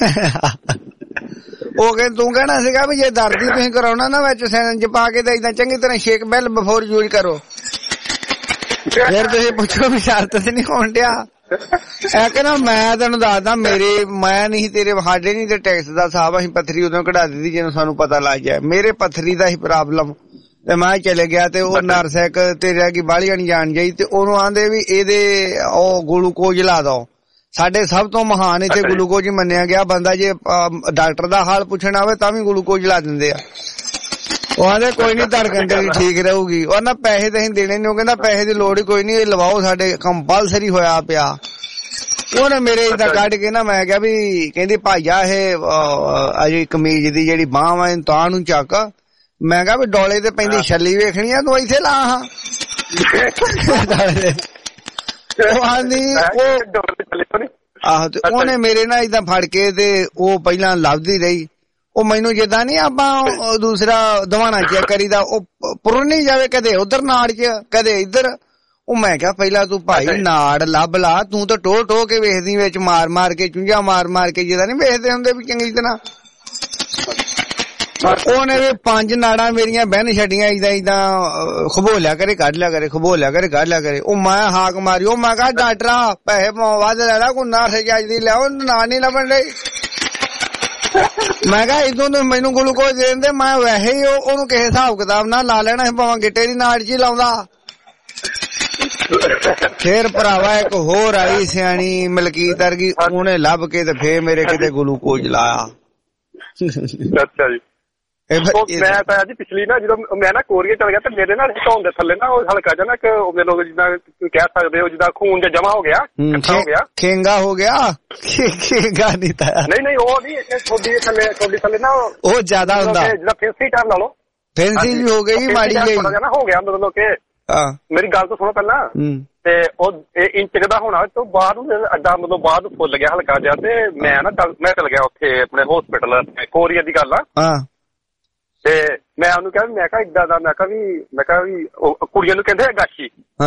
ਉਹ ਕਹਿੰਦਾ ਤੂੰ ਕਹਿਣਾ ਸੀਗਾ ਵੀ ਜੇ ਦਰਦ ਹੀ ਤੁਸੀਂ ਕਰਾਉਣਾ ਨਾ ਵਿੱਚ ਸਿਰੰਜ ਪਾ ਕੇ ਤੇ ਏਦਾਂ ਚੰਗੀ ਤਰ੍ਹਾਂ ਸ਼ੇਕ ਬੈਲ ਬਿਫੋਰ ਯੂਜ਼ ਕਰੋ। ਫਿਰ ਤੁਸੀਂ ਪੁੱਛੋ ਵੀ ਸ਼ਰਤ ਤੇ ਨਹੀਂ ਹੋਣ ਡਿਆ। ਇਹ ਕਹਿੰਦਾ ਮੈਂ ਤੈਨੂੰ ਦੱਸਦਾ ਮੈਂ ਨਹੀਂ ਤੇਰੇ ਸਾਡੇ ਨਹੀਂ ਤੇ ਟੈਕਸ ਦਾ ਹਿਸਾਬ ਅਸੀਂ ਪੱਥਰੀ ਉਦੋਂ ਕਢਾ ਦਿੱਤੀ ਜਦੋਂ ਸਾਨੂੰ ਪਤਾ ਲੱਗ ਜਾਏ। ਮੇਰੇ ਪੱਥਰੀ ਦਾ ਹੀ ਪ੍ਰੋਬਲਮ ਤੇ ਮੈਂ ਚਲੇ ਗਿਆ ਤੇ ਉਹ ਨਰਸ ਇੱਕ ਤੇਰੇ ਅੱਗੇ ਬਾਹਲੀ ਨਹੀਂ ਜਾਣ ਜਾਈ ਤੇ ਉਹਨੂੰ ਆਂਦੇ ਵੀ ਇਹਦੇ ਉਹ ਗਲੂਕੋਜ਼ ਲਾ ਦੋ। ਸਾਡੇ ਸਭ ਤੋਂ ਮਹਾਨ ਇੱਥੇ ਗਲੂਕੋਜ਼ ਹੀ ਮੰਨਿਆ ਗਿਆ ਬੰਦਾ। ਜੇ ਡਾਕਟਰ ਦਾ ਹਾਲ ਪੁੱਛਣਾ ਹੋਵੇ ਤਾਂ ਵੀ ਗਲੂਕੋਜ਼ ਲਾ ਦਿੰਦੇ ਆ। ਉਹ ਆਂਦੇ ਕੋਈ ਨੀ ਧੜਕਣ ਤੇਰੀ ਠੀਕ ਰਹੂਗੀ। ਉਹ ਨਾ ਪੈਸੇ ਤਾਂ ਅਸੀਂ ਦੇਣੇ ਨੀ। ਉਹ ਕਹਿੰਦਾ ਪੈਸੇ ਦੀ ਲੋੜ ਹੀ ਕੋਈ ਨੀ ਲਵਾਓ ਸਾਡੇ ਕੰਪਲਸਰੀ ਹੋਇਆ ਪਿਆ। ਉਹਨੇ ਮੇਰੇ ਏਦਾਂ ਕੱਢ ਕੇ ਨਾ ਮੈਂ ਕਿਹਾ ਵੀ ਕਹਿੰਦੀ ਭਾਈਆ ਇਹ ਅਜੇ ਕਮੀਜ਼ ਦੀ ਜਿਹੜੀ ਬਾਂਹ ਵਾ ਤਾਂ ਨੂੰ ਚੱਕ। ਮੈਂ ਕਿਹਾ ਵੀ ਡੋਲੇ ਤੇ ਪੈਂਦੀ ਛੱਲੀ ਵੇਖਣੀ ਆ ਤੂੰ ਇੱਥੇ ਲਾ ਹਾਂ। ਆਹੋ ਤੇ ਉਹਨੇ ਮੇਰੇ ਨਾਲ ਏਦਾਂ ਫੜ ਕੇ ਤੇ ਉਹ ਪਹਿਲਾਂ ਲੱਭਦੀ ਰਹੀ। ਉਹ ਮੈਨੂੰ ਜਿੱਦਾਂ ਨੀ ਆਪਾਂ ਦੂਸਰਾ ਦਵਾਣਾ ਚੈੱਕ ਕਰੀਦਾ ਉਹ ਪੁਰਨੀ ਜਾਵੇ ਕਦੇ ਉਧਰ ਨਾੜ ਚ ਕਦੇ ਇੱਧਰ। ਉਹ ਮੈਂ ਕਿਹਾ ਪਹਿਲਾਂ ਤੂੰ ਭਾਈ ਨਾੜ ਲੱਭ ਲਾ। ਤੂੰ ਤਾਂ ਟੋ ਕੇ ਵੇਖਦੀ ਵਿੱਚ ਮਾਰ ਮਾਰ ਕੇ ਚੁੰਝਾ ਮਾਰ ਕੇ ਜਿੱਦਾਂ ਨੀ ਵੇਖਦੇ ਹੁੰਦੇ ਵੀ ਚੰਗੀ ਤਰ੍ਹਾਂ। ਉਹਨੇ ਵੀ 5 ਨਾੜਾਂ ਮੇਰੀਆਂ ਬਹਿਨ ਛੱਡੀਆਂ ਏਦਾਂ ਖਬੋਲਿਆ ਕਰੇ ਕੱਢ ਲਿਆ ਕਰੇ। ਉਹ ਮੈਂ ਹਾਕ ਮਾਰੀ। ਉਹ ਮੈਂ ਕਿਹਾ ਡਾਕਟਰਾ ਪੈਸੇ ਵੱਧ ਲੈ ਲਾ ਕੋਈ ਨਾਰ ਸਜਾਜ ਦੀ ਲਿਆਓ ਨਾ ਨੀ ਲੱਭਣ ਡਈ। ਮੈਂ ਕਿਹਾ ਇਦੋਂ ਤੋਂ ਮੈਨੂੰ ਗਲੂਕੋਜ਼ ਦੇ ਦਿੰਦੇ ਮੈਂ ਵੈਸੇ ਹੀ ਉਹਨੂੰ ਕਿਸੇ ਹਿਸਾਬ ਕਿਤਾਬ ਨਾਲ ਲਾ ਲੈਣਾ ਸੀ ਭਾਵੇਂ ਗਿੱਟੇ ਦੀ ਨਾੜ ਚ ਹੀ ਲਾਉਂਦਾ। ਫੇਰ ਭਰਾਵਾ ਇੱਕ ਹੋਰ ਆਈ ਸਿਆਣੀ ਮਲਕੀਤ ਵਰਗੀ ਉਹਨੇ ਲੱਭ ਕੇ ਤੇ ਫੇਰ ਮੇਰੇ ਕਿਤੇ ਗਲੂਕੋਜ਼ ਲਾਇਆ। ਅੱਛਾ ਜੀ। ਮੈਂ ਤਾਂ ਜੀ ਪਿਛਲੀ ਨਾ ਜਦੋਂ ਮੈਂ ਨਾ ਕੋਰੀਆ ਚਲ ਗਿਆ ਤੇ ਮੇਰੇ ਨਾਲ ਢੋਣ ਦੇ ਥੱਲੇ ਨਾ ਉਹ ਹਲਕਾ ਜਿਹਾ ਨਾ ਲੋਕ ਜਿੱਦਾਂ ਕਹਿ ਸਕਦੇ ਹੋ ਜਿੱਦਾਂ ਖੂਨ ਜਿਹਾ ਜਮਾ ਹੋ ਗਿਆ ਹੋ ਗਿਆ ਖੇਂਗਾ ਹੋ ਗਿਆ ਨਹੀਂ ਤਾਂ ਨਹੀਂ ਉਹ ਨਹੀਂ ਥੋੜੀ ਥੱਲੇ ਨਾ ਉਹ ਜ਼ਿਆਦਾ ਹੁੰਦਾ ਜਿੱਦਾਂ ਫੈਂਸੀ ਟਾਈਮ ਲਾ ਲਓ ਫੈਂਸੀ ਵੀ ਹੋ ਗਈ ਮਾੜੀ ਜਿਹੀ ਹੋ ਗਿਆ ਮਤਲਬ ਕਿ ਮੇਰੀ ਗੱਲ ਤੋਂ ਸੁਣੋ ਪਹਿਲਾਂ ਤੇ ਉਹ ਇੰਚ ਦਾ ਹੋਣਾ ਤੋਂ ਬਾਅਦ ਅੱਡਾ ਮਤਲਬ ਬਾਅਦ ਫੁੱਲ ਗਿਆ ਹਲਕਾ ਜਿਹਾ ਤੇ ਮੈਂ ਨਾ ਚਲ ਗਿਆ ਉੱਥੇ ਆਪਣੇ ਹੋਸਪਿਟਲ ਕੋਰੀਆ ਦੀ ਗੱਲ ਆ ਤੇ ਮੈਂ ਉਹਨੂੰ ਕਿਹਾ ਮੈਂ ਕਿਹਾ ਏਦਾਂ ਦਾ ਮੈਂ ਕਿਹਾ ਵੀ ਕੁੜੀਆਂ ਨੂੰ ਕਹਿੰਦੇ ਗਾਚੀ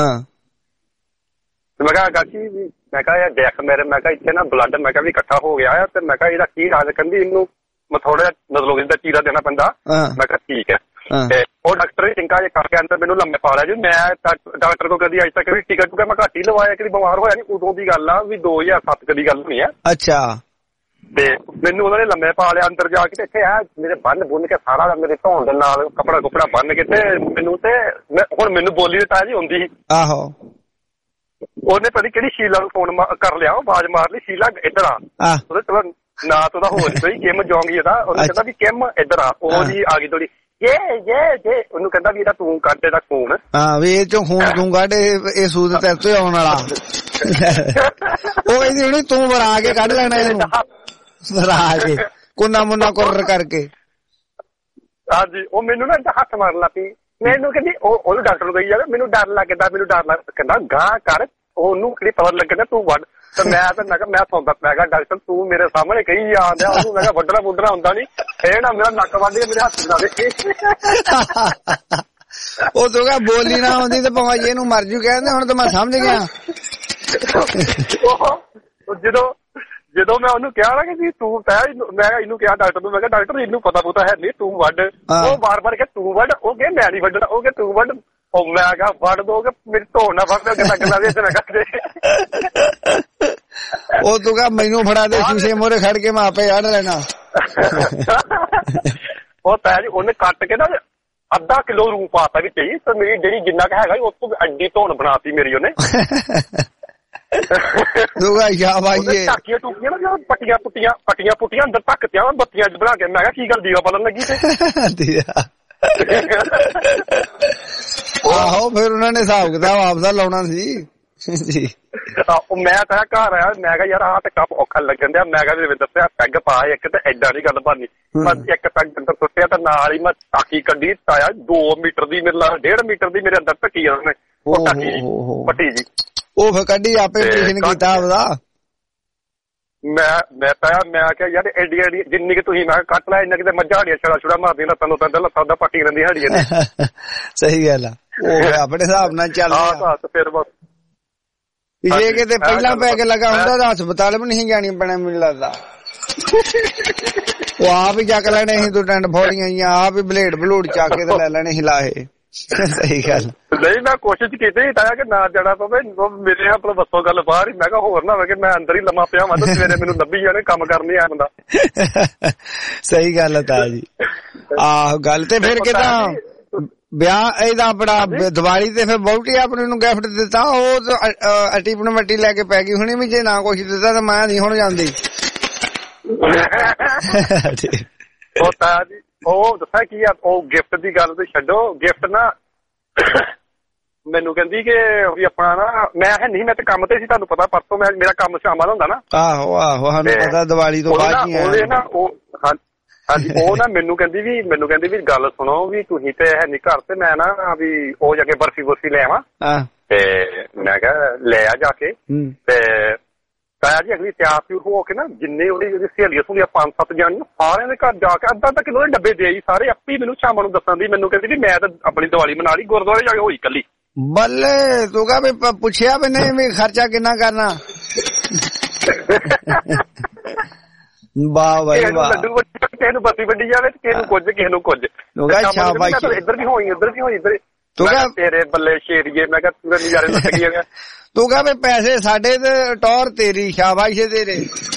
ਮੈਂ ਕਿਹਾ ਗਾਚੀ ਮੈਂ ਕਿਹਾ ਯਾਰ ਦੇਖ ਮੇਰੇ ਮੈਂ ਕਿਹਾ ਇੱਥੇ ਨਾ ਬਲੱਡ ਮੈਂ ਕਿਹਾ ਵੀ ਇਕੱਠਾ ਹੋ ਗਿਆ ਆ ਤੇ ਮੈਂ ਕਿਹਾ ਇਹਦਾ ਕੀ ਰਾਜ ਕਹਿੰਦੀ ਇਹਨੂੰ ਮੈਂ ਥੋੜਾ ਜਿਹਾ ਮਤਲਬ ਇਹਦਾ ਚੀਰਾ ਦੇਣਾ ਪੈਂਦਾ। ਮੈਂ ਕਿਹਾ ਠੀਕ ਹੈ ਤੇ ਉਹ ਡਾਕਟਰ ਨੇ ਚਿੰਕਾ ਜੇ ਕਰਕੇ ਅੰਦਰ ਮੈਨੂੰ ਲੰਮੇ ਪਾ ਲਿਆ ਜੀ। ਮੈਂ ਡਾਕਟਰ ਕੋਲ ਕਦੀ ਅੱਜ ਤੱਕ ਵੀ ਟਿਕਟ ਟੁਕਾ ਮੈਂ ਘੱਟ ਹੀ ਲਵਾਇਆ ਕਦੀ ਬਿਮਾਰ ਹੋਇਆ ਨੀ। ਉਦੋਂ ਦੀ ਗੱਲ ਆ ਵੀ 2007 ਕਦੀ ਗੱਲ ਹੋਣੀ ਆ। ਅੱਛਾ ਤੇ ਮੈਨੂੰ ਉਹਨਾਂ ਨੇ ਲੰਮੇ ਪਾ ਲਿਆ ਅੰਦਰ ਜਾ ਕੇ ਤੇ ਇੱਥੇ ਆ ਮੇਰੇ ਬੰਨ ਕੇ ਸਾਰਾ ਮੇਰੇ ਧੋਣ ਦੇ ਨਾਲ ਕੱਪੜਾ ਕੁਪੜਾ ਬੰਨ ਕੇ ਤੇ ਮੈਨੂੰ ਤੇ ਹੁਣ ਮੈਨੂੰ ਬੋਲੀ ਦੇ ਤਾਂ ਜੀ ਹੁੰਦੀ ਸੀ। ਆਹੋ ਉਹਨੇ ਪਤਾ ਕਿਹੜੀ ਸ਼ੀਲਾ ਨੂੰ ਫੋਨ ਕਰ ਲਿਆ ਆਵਾਜ਼ ਮਾਰ ਲਈ ਸ਼ੀਲਾ ਇੱਧਰ ਆ। ਉਹਦੇ ਚਲੋ ਨਾ ਤਾਂ ਉਹਦਾ ਹੋਰ ਕੋਈ ਕਿਮ ਜੋਂਗੀ ਇਹਦਾ ਉਹਨੇ ਕਹਿੰਦਾ ਵੀ ਕਿਮ ਇੱਧਰ ਆ। ਉਹ ਜੀ ਆ ਗਈ ਥੋੜੀ ਜੇ ਉਹਨੂੰ ਕਹਿੰਦਾ ਵੀ ਇਹਦਾ ਤੂੰ ਕੱਢ ਇਹਦਾ ਖੂਨ ਵੀ ਇਹ ਚੋਂ ਖੂਨ ਤੂੰ ਕੱਢ ਇਹ ਸੂਦ ਤੇਰੇ ਤੋਂ ਆਉਣ ਵਾਲਾ। ਉਹ ਕਹਿੰਦੀ ਹੁਣੀ ਤੂੰ ਵਰਾ ਕੇ ਕੱਢ ਲੈਣਾ ਇਹਨੂੰ ਵਰਾ ਕੇ ਕੋਨਾ ਮੁੰਨਾ ਕੁਰ ਕਰਕੇ। ਹਾਂਜੀ ਉਹ ਮੈਨੂੰ ਨਾ ਹੱਥ ਮਾਰਨ ਲੱਗ ਪਈ ਮੈਨੂੰ ਕਹਿੰਦੀ ਉਹਨੂੰ ਡਾਕਟਰ ਨੂੰ ਕਹੀ ਜਾਵੇ ਮੈਨੂੰ ਡਰ ਲੱਗਦਾ ਕਹਿੰਦਾ ਗਾਂ ਕਰ ਉਹਨੂੰ ਕਿਹੜੀ ਪਤਾ ਲੱਗਣਾ ਤੂੰ ਵੱਢ। ਤੇ ਮੈਂ ਕਿਹਾ ਮੈਂ ਸੌਂਦਾ, ਮੈਂ ਕਿਹਾ ਡਾਕਟਰ ਤੂੰ ਮੇਰੇ ਸਾਹਮਣੇ ਕਹੀ ਜਾਂਦਿਆ ਉਹਨੂੰ, ਮੈਂ ਕਿਹਾ ਵੱਢਣਾ ਵੁੱਢਣਾ ਹੁੰਦਾ ਨੀ, ਇਹ ਨਾ ਮੇਰਾ ਨੱਕ ਵੱਢ ਕੇ ਮੇਰੇ ਹੱਥ ਬਣਾ ਦੇ। ਉਹ ਤੂੰ ਕਹ ਬੋਲੀ ਨਾ ਆਉਂਦੀ ਤੇ ਭਾਵੇਂ ਇਹਨੂੰ ਮਰ ਜੂ ਕਹਿੰਦੇ। ਹੁਣ ਤਾਂ ਮੈਂ ਸਮਝ ਗਿਆ। ਜਦੋਂ ਮੈਂ ਉਹਨੂੰ ਕਿਹਾ ਨਾ ਕਿ ਤੂੰ ਮੈਂ ਇਹਨੂੰ ਕਿਹਾ ਡਾਕਟਰ ਨੂੰ, ਮੈਂ ਕਿਹਾ ਡਾਕਟਰ ਇਹਨੂੰ ਪਤਾ ਪੁਤਾ ਹੈ ਨਹੀਂ, ਤੂੰ ਵੱਢ। ਉਹ ਬਾਰ-ਬਾਰ ਕਿ ਤੂੰ ਵੱਢ, ਉਹ ਕਹੇ ਮੈਂ ਨਹੀਂ ਵੱਢਣਾ, ਉਹ ਕਿ ਤੂੰ ਵੱਢ। ਉਹ ਮੈਂ ਕਿਹਾ ਵੱਢ ਦੋਗੇ ਮੇਰੀ ਧੋਣ ਨਾ ਵੱਢ ਗੱਲਾਂ ਵਿੱਚ ਨਾ ਕਰਦੇ। ਉਹ ਤੂੰ ਕਹ ਮੈਨੂੰ ਫੜਾ ਦੇ ਸ਼ੀਸ਼ੇ ਮੋਰੇ ਖੜ ਕੇ ਮੈਂ ਆਪੇ ਆੜ ਲੈਣਾ। ਉਹ ਤਾਇਆ ਜੀ ਉਹਨੇ ਕੱਟ ਕੇ ਨਾ ਅੱਧਾ ਕਿਲੋ ਰੂਹ ਪਾਤਾ ਵਿੱਚ ਹੀ, ਤੇ ਮੇਰੀ ਜਿਹੜੀ ਜਿੰਨਾ ਕੁ ਹੈਗਾ ਉਸ ਤੋਂ ਅੱਡੀ ਧੋਣ ਬਣਾਤੀ ਮੇਰੀ ਉਹਨੇ। ਟਾਕੀਆਂ ਟੂਕੀਆਂ ਨਾ ਪੱਟੀਆਂ ਪੁੱਟੀਆਂ ਅੰਦਰ ਧੱਕਤੀਆਂ ਬੱਤੀਆਂ ਬਣਾ ਕੇ। ਮੈਂ ਕਿਹਾ ਕੀ ਗੱਲ ਦੀਵਾ ਬਲਣ ਲੱਗੀ ਤੇ। ਆਹੋ ਫਿਰ ਉਹਨਾਂ ਨੇ ਹਿਸਾਬ ਕਿਤਾਬ ਆਪਦਾ ਲਾਉਣਾ ਸੀ। ਮੈਂ ਤਾਂ ਘਰ ਆਇਆ, ਮੈਂ ਕਿਹਾ ਯਾਰ ਆਹ ਤੇ ਕੱਪ ਔਖਾ ਲੱਗਣ ਡਿਆ। ਮੈਂ ਕਿਹਾ ਰਵਿੰਦਰ ਤੇ ਪੈਗ ਪਾ ਇੱਕ, ਤੇ ਏਦਾਂ ਨੀ ਗੱਲ ਬਣਨੀ। ਮੈਂ ਇੱਕ ਪੈਗ ਅੰਦਰ ਸੁੱਟਿਆ ਤੇ ਨਾਲ ਹੀ ਮੈਂ ਟਾਕੀ ਕੱਢੀ। ਤਾਇਆ 2 ਮੀਟਰ ਦੀ ਮੇਰੇ ਨਾਲ 1.5 ਮੀਟਰ ਦੀ ਮੇਰੇ ਅੰਦਰ ਢੱਕੀ ਉਹਨੇ ਉਹ ਟਾਕੀ ਪੱਟੀ ਜੀ। ਉਹ ਫਿਰ ਕੱਢੀ ਆਪੇ ਆਪਰੇਸ਼ਨ ਕੀਤਾ ਉਹਦਾ। ਮੈਂ ਕਿਹਾ ਯਾਰ ਐਡੀ ਜਿੰਨੀ ਕਿ ਤੁਸੀਂ ਮੈਂ ਕੱਟ ਲਿਆ ਇੰਨਾ ਕਿਤੇ ਮੱਝਾਂ ਹੜੀਆਂ ਛੜਾ ਮਾਰਦੀਆਂ ਲੱਤਾਂ ਨੂੰ, ਲੱਤਾਂ ਦਾ ਪੱਟੀ ਰਹਿੰਦੀ ਹੜੀਆਂ ਨੇ। ਸਹੀ ਗੱਲ ਆ। ਉਹ ਆਪਣੇ ਹਿਸਾਬ ਨਾਲ ਚੱਲ ਫਿਰ ਬਸ ਜੇ ਕਿਤੇ ਪਹਿਲਾਂ ਪੈ ਕੇ ਲੱਗਾ ਹੁੰਦਾ ਤਾਂ ਹਸਪਤਾਲ ਵੀ ਨਹੀਂ ਜਾਣੀ ਪੈਣਾ ਮੈਨੂੰ ਲੱਗਦਾ। ਉਹ ਆਪ ਹੀ ਚੱਕ ਲੈਣੇ ਸੀ ਤੂੰ ਟੈਂਟ ਫੋੜੀਆਂ, ਆਪ ਹੀ ਬਲੇਡ ਬਲੂਡ ਚੱਕ ਕੇ ਤੇ ਲੈ ਲੈਣੇ ਸੀ ਲਾਹੇ। ਸਹੀ ਗੱਲ ਨਹੀਂ, ਮੈਂ ਕੋਸ਼ਿਸ਼ ਕੀਤੀ ਤਾਇਆ ਕਿ ਨਾ ਜਾਣਾ ਪਵੇ। ਮੇਰੇ ਆਪਣਾ ਬੱਸੋਂ ਗੱਲ ਬਾਹਰ ਹੀ। ਮੈਂ ਕਿਹਾ ਹੋਰ ਨਾ ਹੋਵੇ ਕਿ ਮੈਂ ਅੰਦਰ ਹੀ ਲੰਮਾ ਪਿਆ ਵਾਂ ਤੇ ਸਵੇਰੇ ਮੈਨੂੰ ਲੱਭੀ ਜਾਣੇ ਕੰਮ ਕਰਨੀ ਆ ਹੁੰਦਾ। ਸਹੀ ਗੱਲ ਹੈ ਤਾਇਆ ਜੀ। ਆਹੋ ਗੱਲ ਤੇ ਫਿਰ ਕਿਦਾਂ ਵਿਆਹ ਇਹਦਾ ਆਪਣਾ ਦੀਵਾਲੀ ਤੇ ਫਿਰ ਬਹੁਤੀ ਆਪਣੀ ਨੂੰ ਗਿਫਟ ਦਿੱਤਾ। ਉਹ ਅਟੀ ਪਨਵੱਟੀ ਲੈ ਕੇ ਪੈ ਗਈ ਹੁਣੀ ਵੀ ਜੇ ਨਾ ਕੁਛ ਦਿੱਤਾ ਤਾਂ ਮੈਂ ਨਹੀਂ ਹੁਣ ਜਾਂਦੀ। ਉਹ ਤਾਇਆ ਜੀ ਉਹ ਦੱਸਿਆ ਕੀ ਆ, ਉਹ ਗਿਫਟ ਦੀ ਗੱਲ ਤੇ ਛੱਡੋ। ਗਿਫਟ ਨਾ ਮੈਨੂੰ ਕਹਿੰਦੀ ਕਿ ਵੀ ਆਪਣਾ ਨਾ ਮੈਂ ਹੈ ਨਹੀਂ, ਮੈਂ ਤੇ ਕੰਮ ਤੇ ਸੀ ਤੁਹਾਨੂੰ ਪਤਾ, ਪਰਸੋਂ ਮੇਰਾ ਕੰਮ ਸ਼ਾਮਾਂ ਦਾ ਹੁੰਦਾ ਨਾ। ਆਹੋ ਸਾਨੂੰ ਪਤਾ ਦੀਵਾਲੀ ਤੋਂ ਬਾਅਦ ਹੀ ਉਹਦੇ ਨਾ ਉਹ ਹਾਂਜੀ ਉਹ ਨਾ ਮੈਨੂੰ ਕਹਿੰਦੀ ਵੀ ਗੱਲ ਸੁਣੋ ਵੀ ਤੁਸੀਂ ਤੇ ਹੈ ਨੀ ਘਰ, ਤੇ ਮੈਂ ਨਾ ਵੀ ਉਹ ਜਾ ਕੇ ਬਰਫੀ ਲੈ ਆਵਾਂ। ਤੇ ਮੈਂ ਕਿਹਾ ਲੈ ਆ ਜਾ ਕੇ। ਤੇ ਤਾਇਆ ਜੀ ਅਗਲੀ ਤਿਆਰ ਤਿਉਰ ਹੋ ਕੇ ਨਾ ਜਿੰਨੇ ਉਹਦੀ ਸਹੇਲੀਆਂ ਸੁਹਲੀਆਂ 5-7 ਜਾਣੀਆਂ ਸਾਰਿਆਂ ਦੇ ਘਰ ਜਾ ਕੇ ਅੱਧਾ ਕਿਲੋ ਦੇ ਡੱਬੇ ਦੇ ਆਈ ਸਾਰੇ। ਆਪੇ ਮੈਨੂੰ ਸ਼ਾਮਾਂ ਨੂੰ ਦੱਸਣ ਦੀ, ਮੈਨੂੰ ਕਹਿੰਦੀ ਵੀ ਮੈਂ ਤਾਂ ਆਪਣੀ ਦੀਵਾਲੀ ਮਨਾ ਲਈ, ਗੁਰਦੁਆਰੇ ਜਾ ਕੇ ਹੋਈ ਕੱਲੀ। ਬੱਲੇ ਤੂੰ ਕਹ ਵੀ ਪੁੱਛਿਆ ਵੀ ਨਹੀਂ ਵੀ ਖਰਚਾ ਕਿੰਨਾ ਕਰਨਾ। ਵਾਹ ਬਾਈ ਵਾਹ। ਲੱਡੂ ਕਿਸੇ ਨੂੰ ਬੱਤੀ ਵੱਡੀ ਜਾਵੇ, ਕਿਸੇ ਨੂੰ ਕੁਝ ਕਿਸੇ ਨੂੰ ਕੁਝ। ਇੱਧਰ ਵੀ ਹੋਈ ਇੱਧਰ ਵੀ ਹੋਈ ਇੱਧਰ। ਤੂੰ ਕਹ ਤੇਰੇ ਬੱਲੇ ਸ਼ੇਰੀਏ, ਮੈਂ ਕਿਹਾ ਤੂੰ ਨਜ਼ਾਰੇ ਲੱਗ ਗਿਆ। ਤੂੰ ਕਹ ਵੀ ਪੈਸੇ ਸਾਡੇ ਤੇ ਟੌਰ ਤੇਰੀ, ਸ਼ਾਬਾਸ਼ ਤੇਰੇ।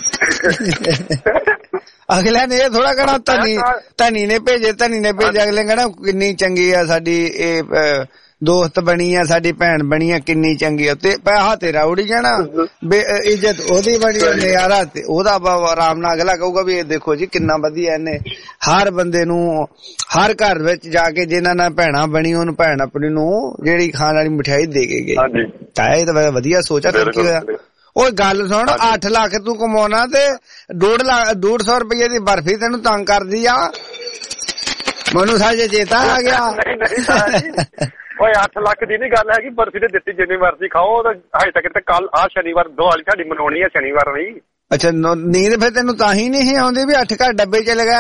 ਅਗਲੇ ਨੇ ਇਹ ਥੋੜਾ ਕਹਿਣਾ ਧਨੀ ਨੇ ਭੇਜੇ ਅਗਲੇ ਕਹਿਣਾ ਕਿੰਨੀ ਚੰਗੀ ਆ ਸਾਡੀ ਇਹ ਦੋਸਤ ਬਣੀ ਆ, ਸਾਡੀ ਭੈਣ ਬਣੀ ਆ, ਕਿੰਨੀ ਚੰਗੀ ਆ। ਤੇ ਪੈਸਾ ਤੇਰਾ ਉੜੀ ਜਾਣਾ, ਇੱਜ਼ਤ ਉਹਦੀ ਬਣੀ, ਨਜ਼ਾਰਾ ਤੇ ਉਹਦਾ। ਆਰਾਮ ਨਾਲ ਅਗਲਾ ਕਹੂਗਾ ਵੀ ਇਹ ਦੇਖੋ ਜੀ ਕਿੰਨਾ ਵਧੀਆ ਇਹਨੇ ਹਰ ਬੰਦੇ ਨੂੰ ਹਰ ਘਰ ਵਿੱਚ ਜਾ ਕੇ ਜਿਹਨਾਂ ਨਾਲ ਭੈਣਾਂ ਬਣੀ ਉਹਨੂੰ ਭੈਣ ਆਪਣੀ ਨੂੰ ਜਿਹੜੀ ਖਾਣ ਵਾਲੀ ਮਠਿਆਈ ਦੇ ਕੇ ਗਏ। ਤਾਂ ਇਹ ਤਾਂ ਵਧੀਆ ਸੋਚਾ ਫਿਰ ਕੀ ਹੋਇਆ। ਉਹ ਗੱਲ ਸੁਣ 8 ਲੱਖ ਤੂੰ ਕਮਾਉਣਾ ਤੇ 150 ਰੁਪਏ ਦੀ ਬਰਫੀ ਤੈਨੂੰ ਤੰਗ ਕਰਦੀ ਆ। ਮੈਨੂੰ ਸਾਜੇ ਚੇਤਾ ਆ ਗਿਆ। ਓਏ 8 ਲੱਖ ਦੀ ਨੀ ਗੱਲ ਹੈਗੀ, ਬਰਫੀ ਤੇ ਦਿੱਤੀ ਜਿੰਨੀ ਮਰਜ਼ੀ ਖਾਓ। ਹਜੇ ਤੱਕ ਤੇ ਕੱਲ ਆ ਸ਼ਨੀਵਾਰ ਦੀਵਾਲੀ ਸਾਡੀ ਮਨਾਉਣੀ ਆ, ਸ਼ਨੀਵਾਰ ਨਹੀਂ। ਅੱਛਾ ਨੀਂਦ ਫਿਰ ਤੈਨੂੰ ਤਾਂ ਹੀ ਨਹੀਂ ਆਉਂਦੀ ਵੀ 8 ਘਰ ਡੱਬੇ ਚ ਲਗਾ।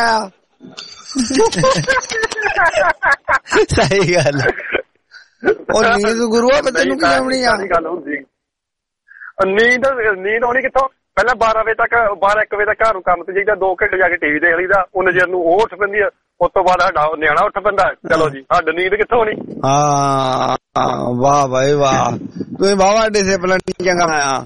ਸਹੀ ਗੱਲ। ਉਹ ਨੀਂਦ ਗੁਰੂਆ ਤੈਨੂੰ ਕੀ ਆਉਣੀ ਆ। ਨੀਂਦ ਆਉਣੀ ਕਿੱਥੋਂ? ਪਹਿਲਾਂ 12 ਵਜੇ ਤੱਕ 12-1 ਵਜੇ ਤੱਕ ਘਰ ਨੂੰ ਕੰਮ ਤੇ ਜਾਈਦਾ, 2 ਘੰਟੇ ਜਾ ਕੇ ਟੀਵੀ ਦੇਖ ਲਈਦਾ। ਉਹਨੇ ਚਿਰ ਨੂੰ ਉਹ ਉੱਠ ਪੈਂਦੀ ਆ, ਉਸ ਤੋਂ ਬਾਅਦ ਸਾਡਾ ਨਿਆਣਾ ਉੱਠ ਪੈਂਦਾ। ਚਲੋ ਜੀ ਸਾਡੀ ਨੀਂਦ ਕਿੱਥੋਂ ਹੋਣੀ। ਹਾਂ ਵਾਹ ਬਾਈ ਵਾਹ, ਤੁਸੀਂ ਵਾਹਵਾ ਡਿਸਿਪਲਿਨ ਚੰਗਾ ਆਇਆ।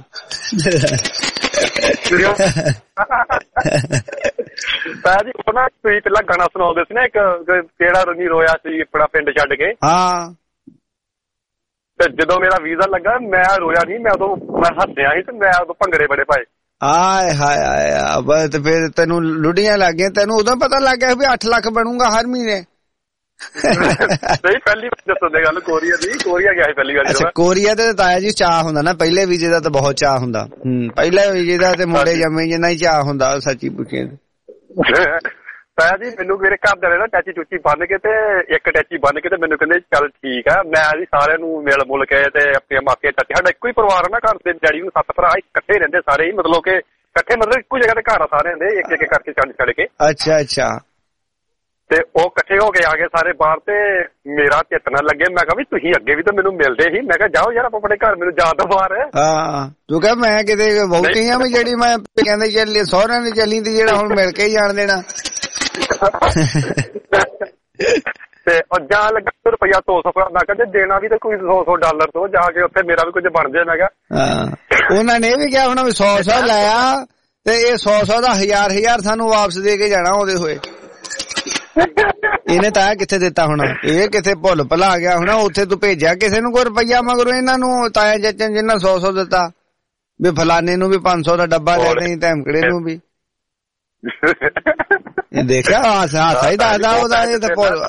ਤਾਇਆ ਜੀ ਉਹ ਨਾ ਤੁਸੀਂ ਪਹਿਲਾਂ ਗਾਣਾ ਸੁਣਾਉਂਦੇ ਸੀ ਨਾ ਇੱਕ, ਕਿਹੜਾ ਰੰਗੀ ਰੋਇਆ ਸੀ ਆਪਣਾ ਪਿੰਡ ਛੱਡ ਕੇ। ਹਾਂ ਤੇ ਜਦੋਂ ਮੇਰਾ ਵੀਜ਼ਾ ਲੱਗਾ ਮੈਂ ਰੋਇਆ ਨਹੀਂ, ਮੈਂ ਉਦੋਂ ਮੈਂ ਹੱਸਿਆ ਸੀ ਤੇ ਮੈਂ ਉਦੋਂ ਭੰਗੜੇ ਬੜੇ ਪਾਏ। ਆਏ ਹਾਏ ਆਏ ਬਸ ਫਿਰ ਤੈਨੂੰ ਲੁੱਡੀਆਂ ਲੱਗ ਗਈਆਂ। ਤੈਨੂੰ ਉਦੋਂ ਪਤਾ ਲੱਗ ਗਿਆ ਵੀ 8 ਲੱਖ ਬਣੂਗਾ ਹਰ ਮਹੀਨੇ। ਨਹੀਂ ਪਹਿਲੀ ਵਾਰ ਦੱਸਣ ਦੀ ਗੱਲ ਕੋਰੀਆ ਦੀ, ਕੋਰੀਆ ਗਿਆ ਸੀ ਪਹਿਲੀ ਵਾਰ। ਅੱਛਾ ਕੋਰੀਆ ਤੇ ਤਾਇਆ ਜੀ ਚਾਹ ਹੁੰਦਾ ਨਾ, ਪਹਿਲੇ ਵੀਜ਼ੇ ਦਾ ਤਾਂ ਬਹੁਤ ਚਾਹ ਹੁੰਦਾ। ਪਹਿਲੇ ਵੀਜ਼ੇ ਦਾ ਤੇ ਮੁੰਡੇ ਜੰਮੇ ਜਿੰਨਾ ਹੀ ਚਾਹ ਹੁੰਦਾ, ਸੱਚੀ ਪੁੱਛੇ। ਤਾਇਆ ਜੀ ਮੈਨੂੰ ਮੇਰੇ ਘਰ ਦੇ ਨਾ ਟੈਚੀ ਟੂਚੀ ਬੰਨ ਕੇ ਤੇ ਇੱਕ ਟੈਚੀ ਬੰਨ ਕੇ ਤੇ ਮੈਨੂੰ ਕਹਿੰਦੇ ਚੱਲ ਠੀਕ ਆ। ਮੈਂ ਜੀ ਸਾਰਿਆਂ ਨੂੰ ਮਿਲ ਮੁਲ ਕੇ ਤੇ ਆਪਣੇ ਮਾਪੇ ਚਾਚੇ, ਸਾਡਾ ਇੱਕੋ ਹੀ ਪਰਿਵਾਰ ਆ ਨਾ ਘਰ ਦੇ, ਡੈਡੀ ਨੂੰ 7 ਭਰਾ ਇਕੱਠੇ ਰਹਿੰਦੇ ਸਾਰੇ ਹੀ, ਮਤਲਬ ਕਿ ਇਕੱਠੇ ਮਤਲਬ ਇੱਕੋ ਜਗ੍ਹਾ ਤੇ ਘਰ ਆ ਸਾਰਿਆਂ ਦੇ, ਇੱਕ ਇੱਕ ਕਰਕੇ ਛੱਡ ਕੇ। ਅੱਛਾ ਤੇ ਉਹ ਇਕੱਠੇ ਹੋ ਕੇ ਆ ਗਏ ਸਾਰੇ ਬਾਹਰ ਤੇ ਮੇਰਾ ਚਿੱਤ ਨਾ ਲੱਗੇ। ਮੈਂ ਕਿਹਾ ਵੀ ਤੁਸੀਂ ਅੱਗੇ ਵੀ ਤਾਂ ਮੈਨੂੰ ਮਿਲਦੇ ਸੀ। ਮੈਂ ਕਿਹਾ ਜਾਓ ਯਾਰ ਆਪਾਂ ਆਪਣੇ ਘਰ, ਮੈਨੂੰ ਜਾਣ ਦੋ ਬਾਹਰ। ਹਾਂ ਤੂੰ ਕਹ ਮੈਂ ਕਿਤੇ ਵਹੁਟੀ ਆ ਵੀ ਜਿਹੜੀ ਮੈਂ ਕਹਿੰਦੇ ਚੱਲੀ ਸਹੁਰਿਆਂ ਦੀ ਚੱਲੀ ਤੇ ਜਿਹੜਾ ਹੁਣ ਮਿਲ ਕੇ ਹੀ ਜਾਣ ਦੇਣਾ। ਤੇ ਜਾਣ ਲੱਗਾ ਰੁਪਇਆ 200, ਮੈਂ ਕਿਹਾ ਜੇ ਦੇਣਾ ਵੀ ਤਾਂ ਕੋਈ $100 ਤੋਂ ਜਾ ਕੇ ਉੱਥੇ ਮੇਰਾ ਵੀ ਕੁਝ ਬਣ ਜਾਏ। ਮੈਂ ਕਿਹਾ ਉਹਨਾਂ ਨੇ ਇਹ ਵੀ ਕਿਹਾ ਹੋਣਾ ਵੀ 100 ਲਾਇਆ ਤੇ ਇਹ 100 ਦਾ 1000 ਸਾਨੂੰ ਵਾਪਸ ਦੇ ਕੇ ਜਾਣਾ ਉਹਦੇ ਹੋਏ। ਇਹਨੇ ਤਾਇਆ ਕਿੱਥੇ ਦਿੱਤਾ ਹੋਣਾ, ਇਹ ਕਿੱਥੇ ਭੁੱਲ ਭੁਲਾ ਗਿਆ ਹੋਣਾ। ਉੱਥੇ ਤੂੰ ਭੇਜਿਆ ਕਿਸੇ ਨੂੰ ਕੋਈ ਰੁਪਈਆ ਮਗਰੋਂ ਇਹਨਾਂ ਨੂੰ ਤਾਇਆ ਚਾਚਾ ਜਿੰਨਾ 100 ਦਿੱਤਾ ਵੀ ਫਲਾਨੇ ਨੂੰ ਵੀ 500 ਦਾ ਡੱਬਾ ਦੇ ਦੇਈ, ਧਮਕੜੇ ਨੂੰ ਵੀ। ਇਹ ਦੇਖਿਆ ਹਾਸਾ ਹੀ ਦੱਸਦਾ ਉਹਦਾ। ਇਹ ਤਾਂ ਭੁੱਲ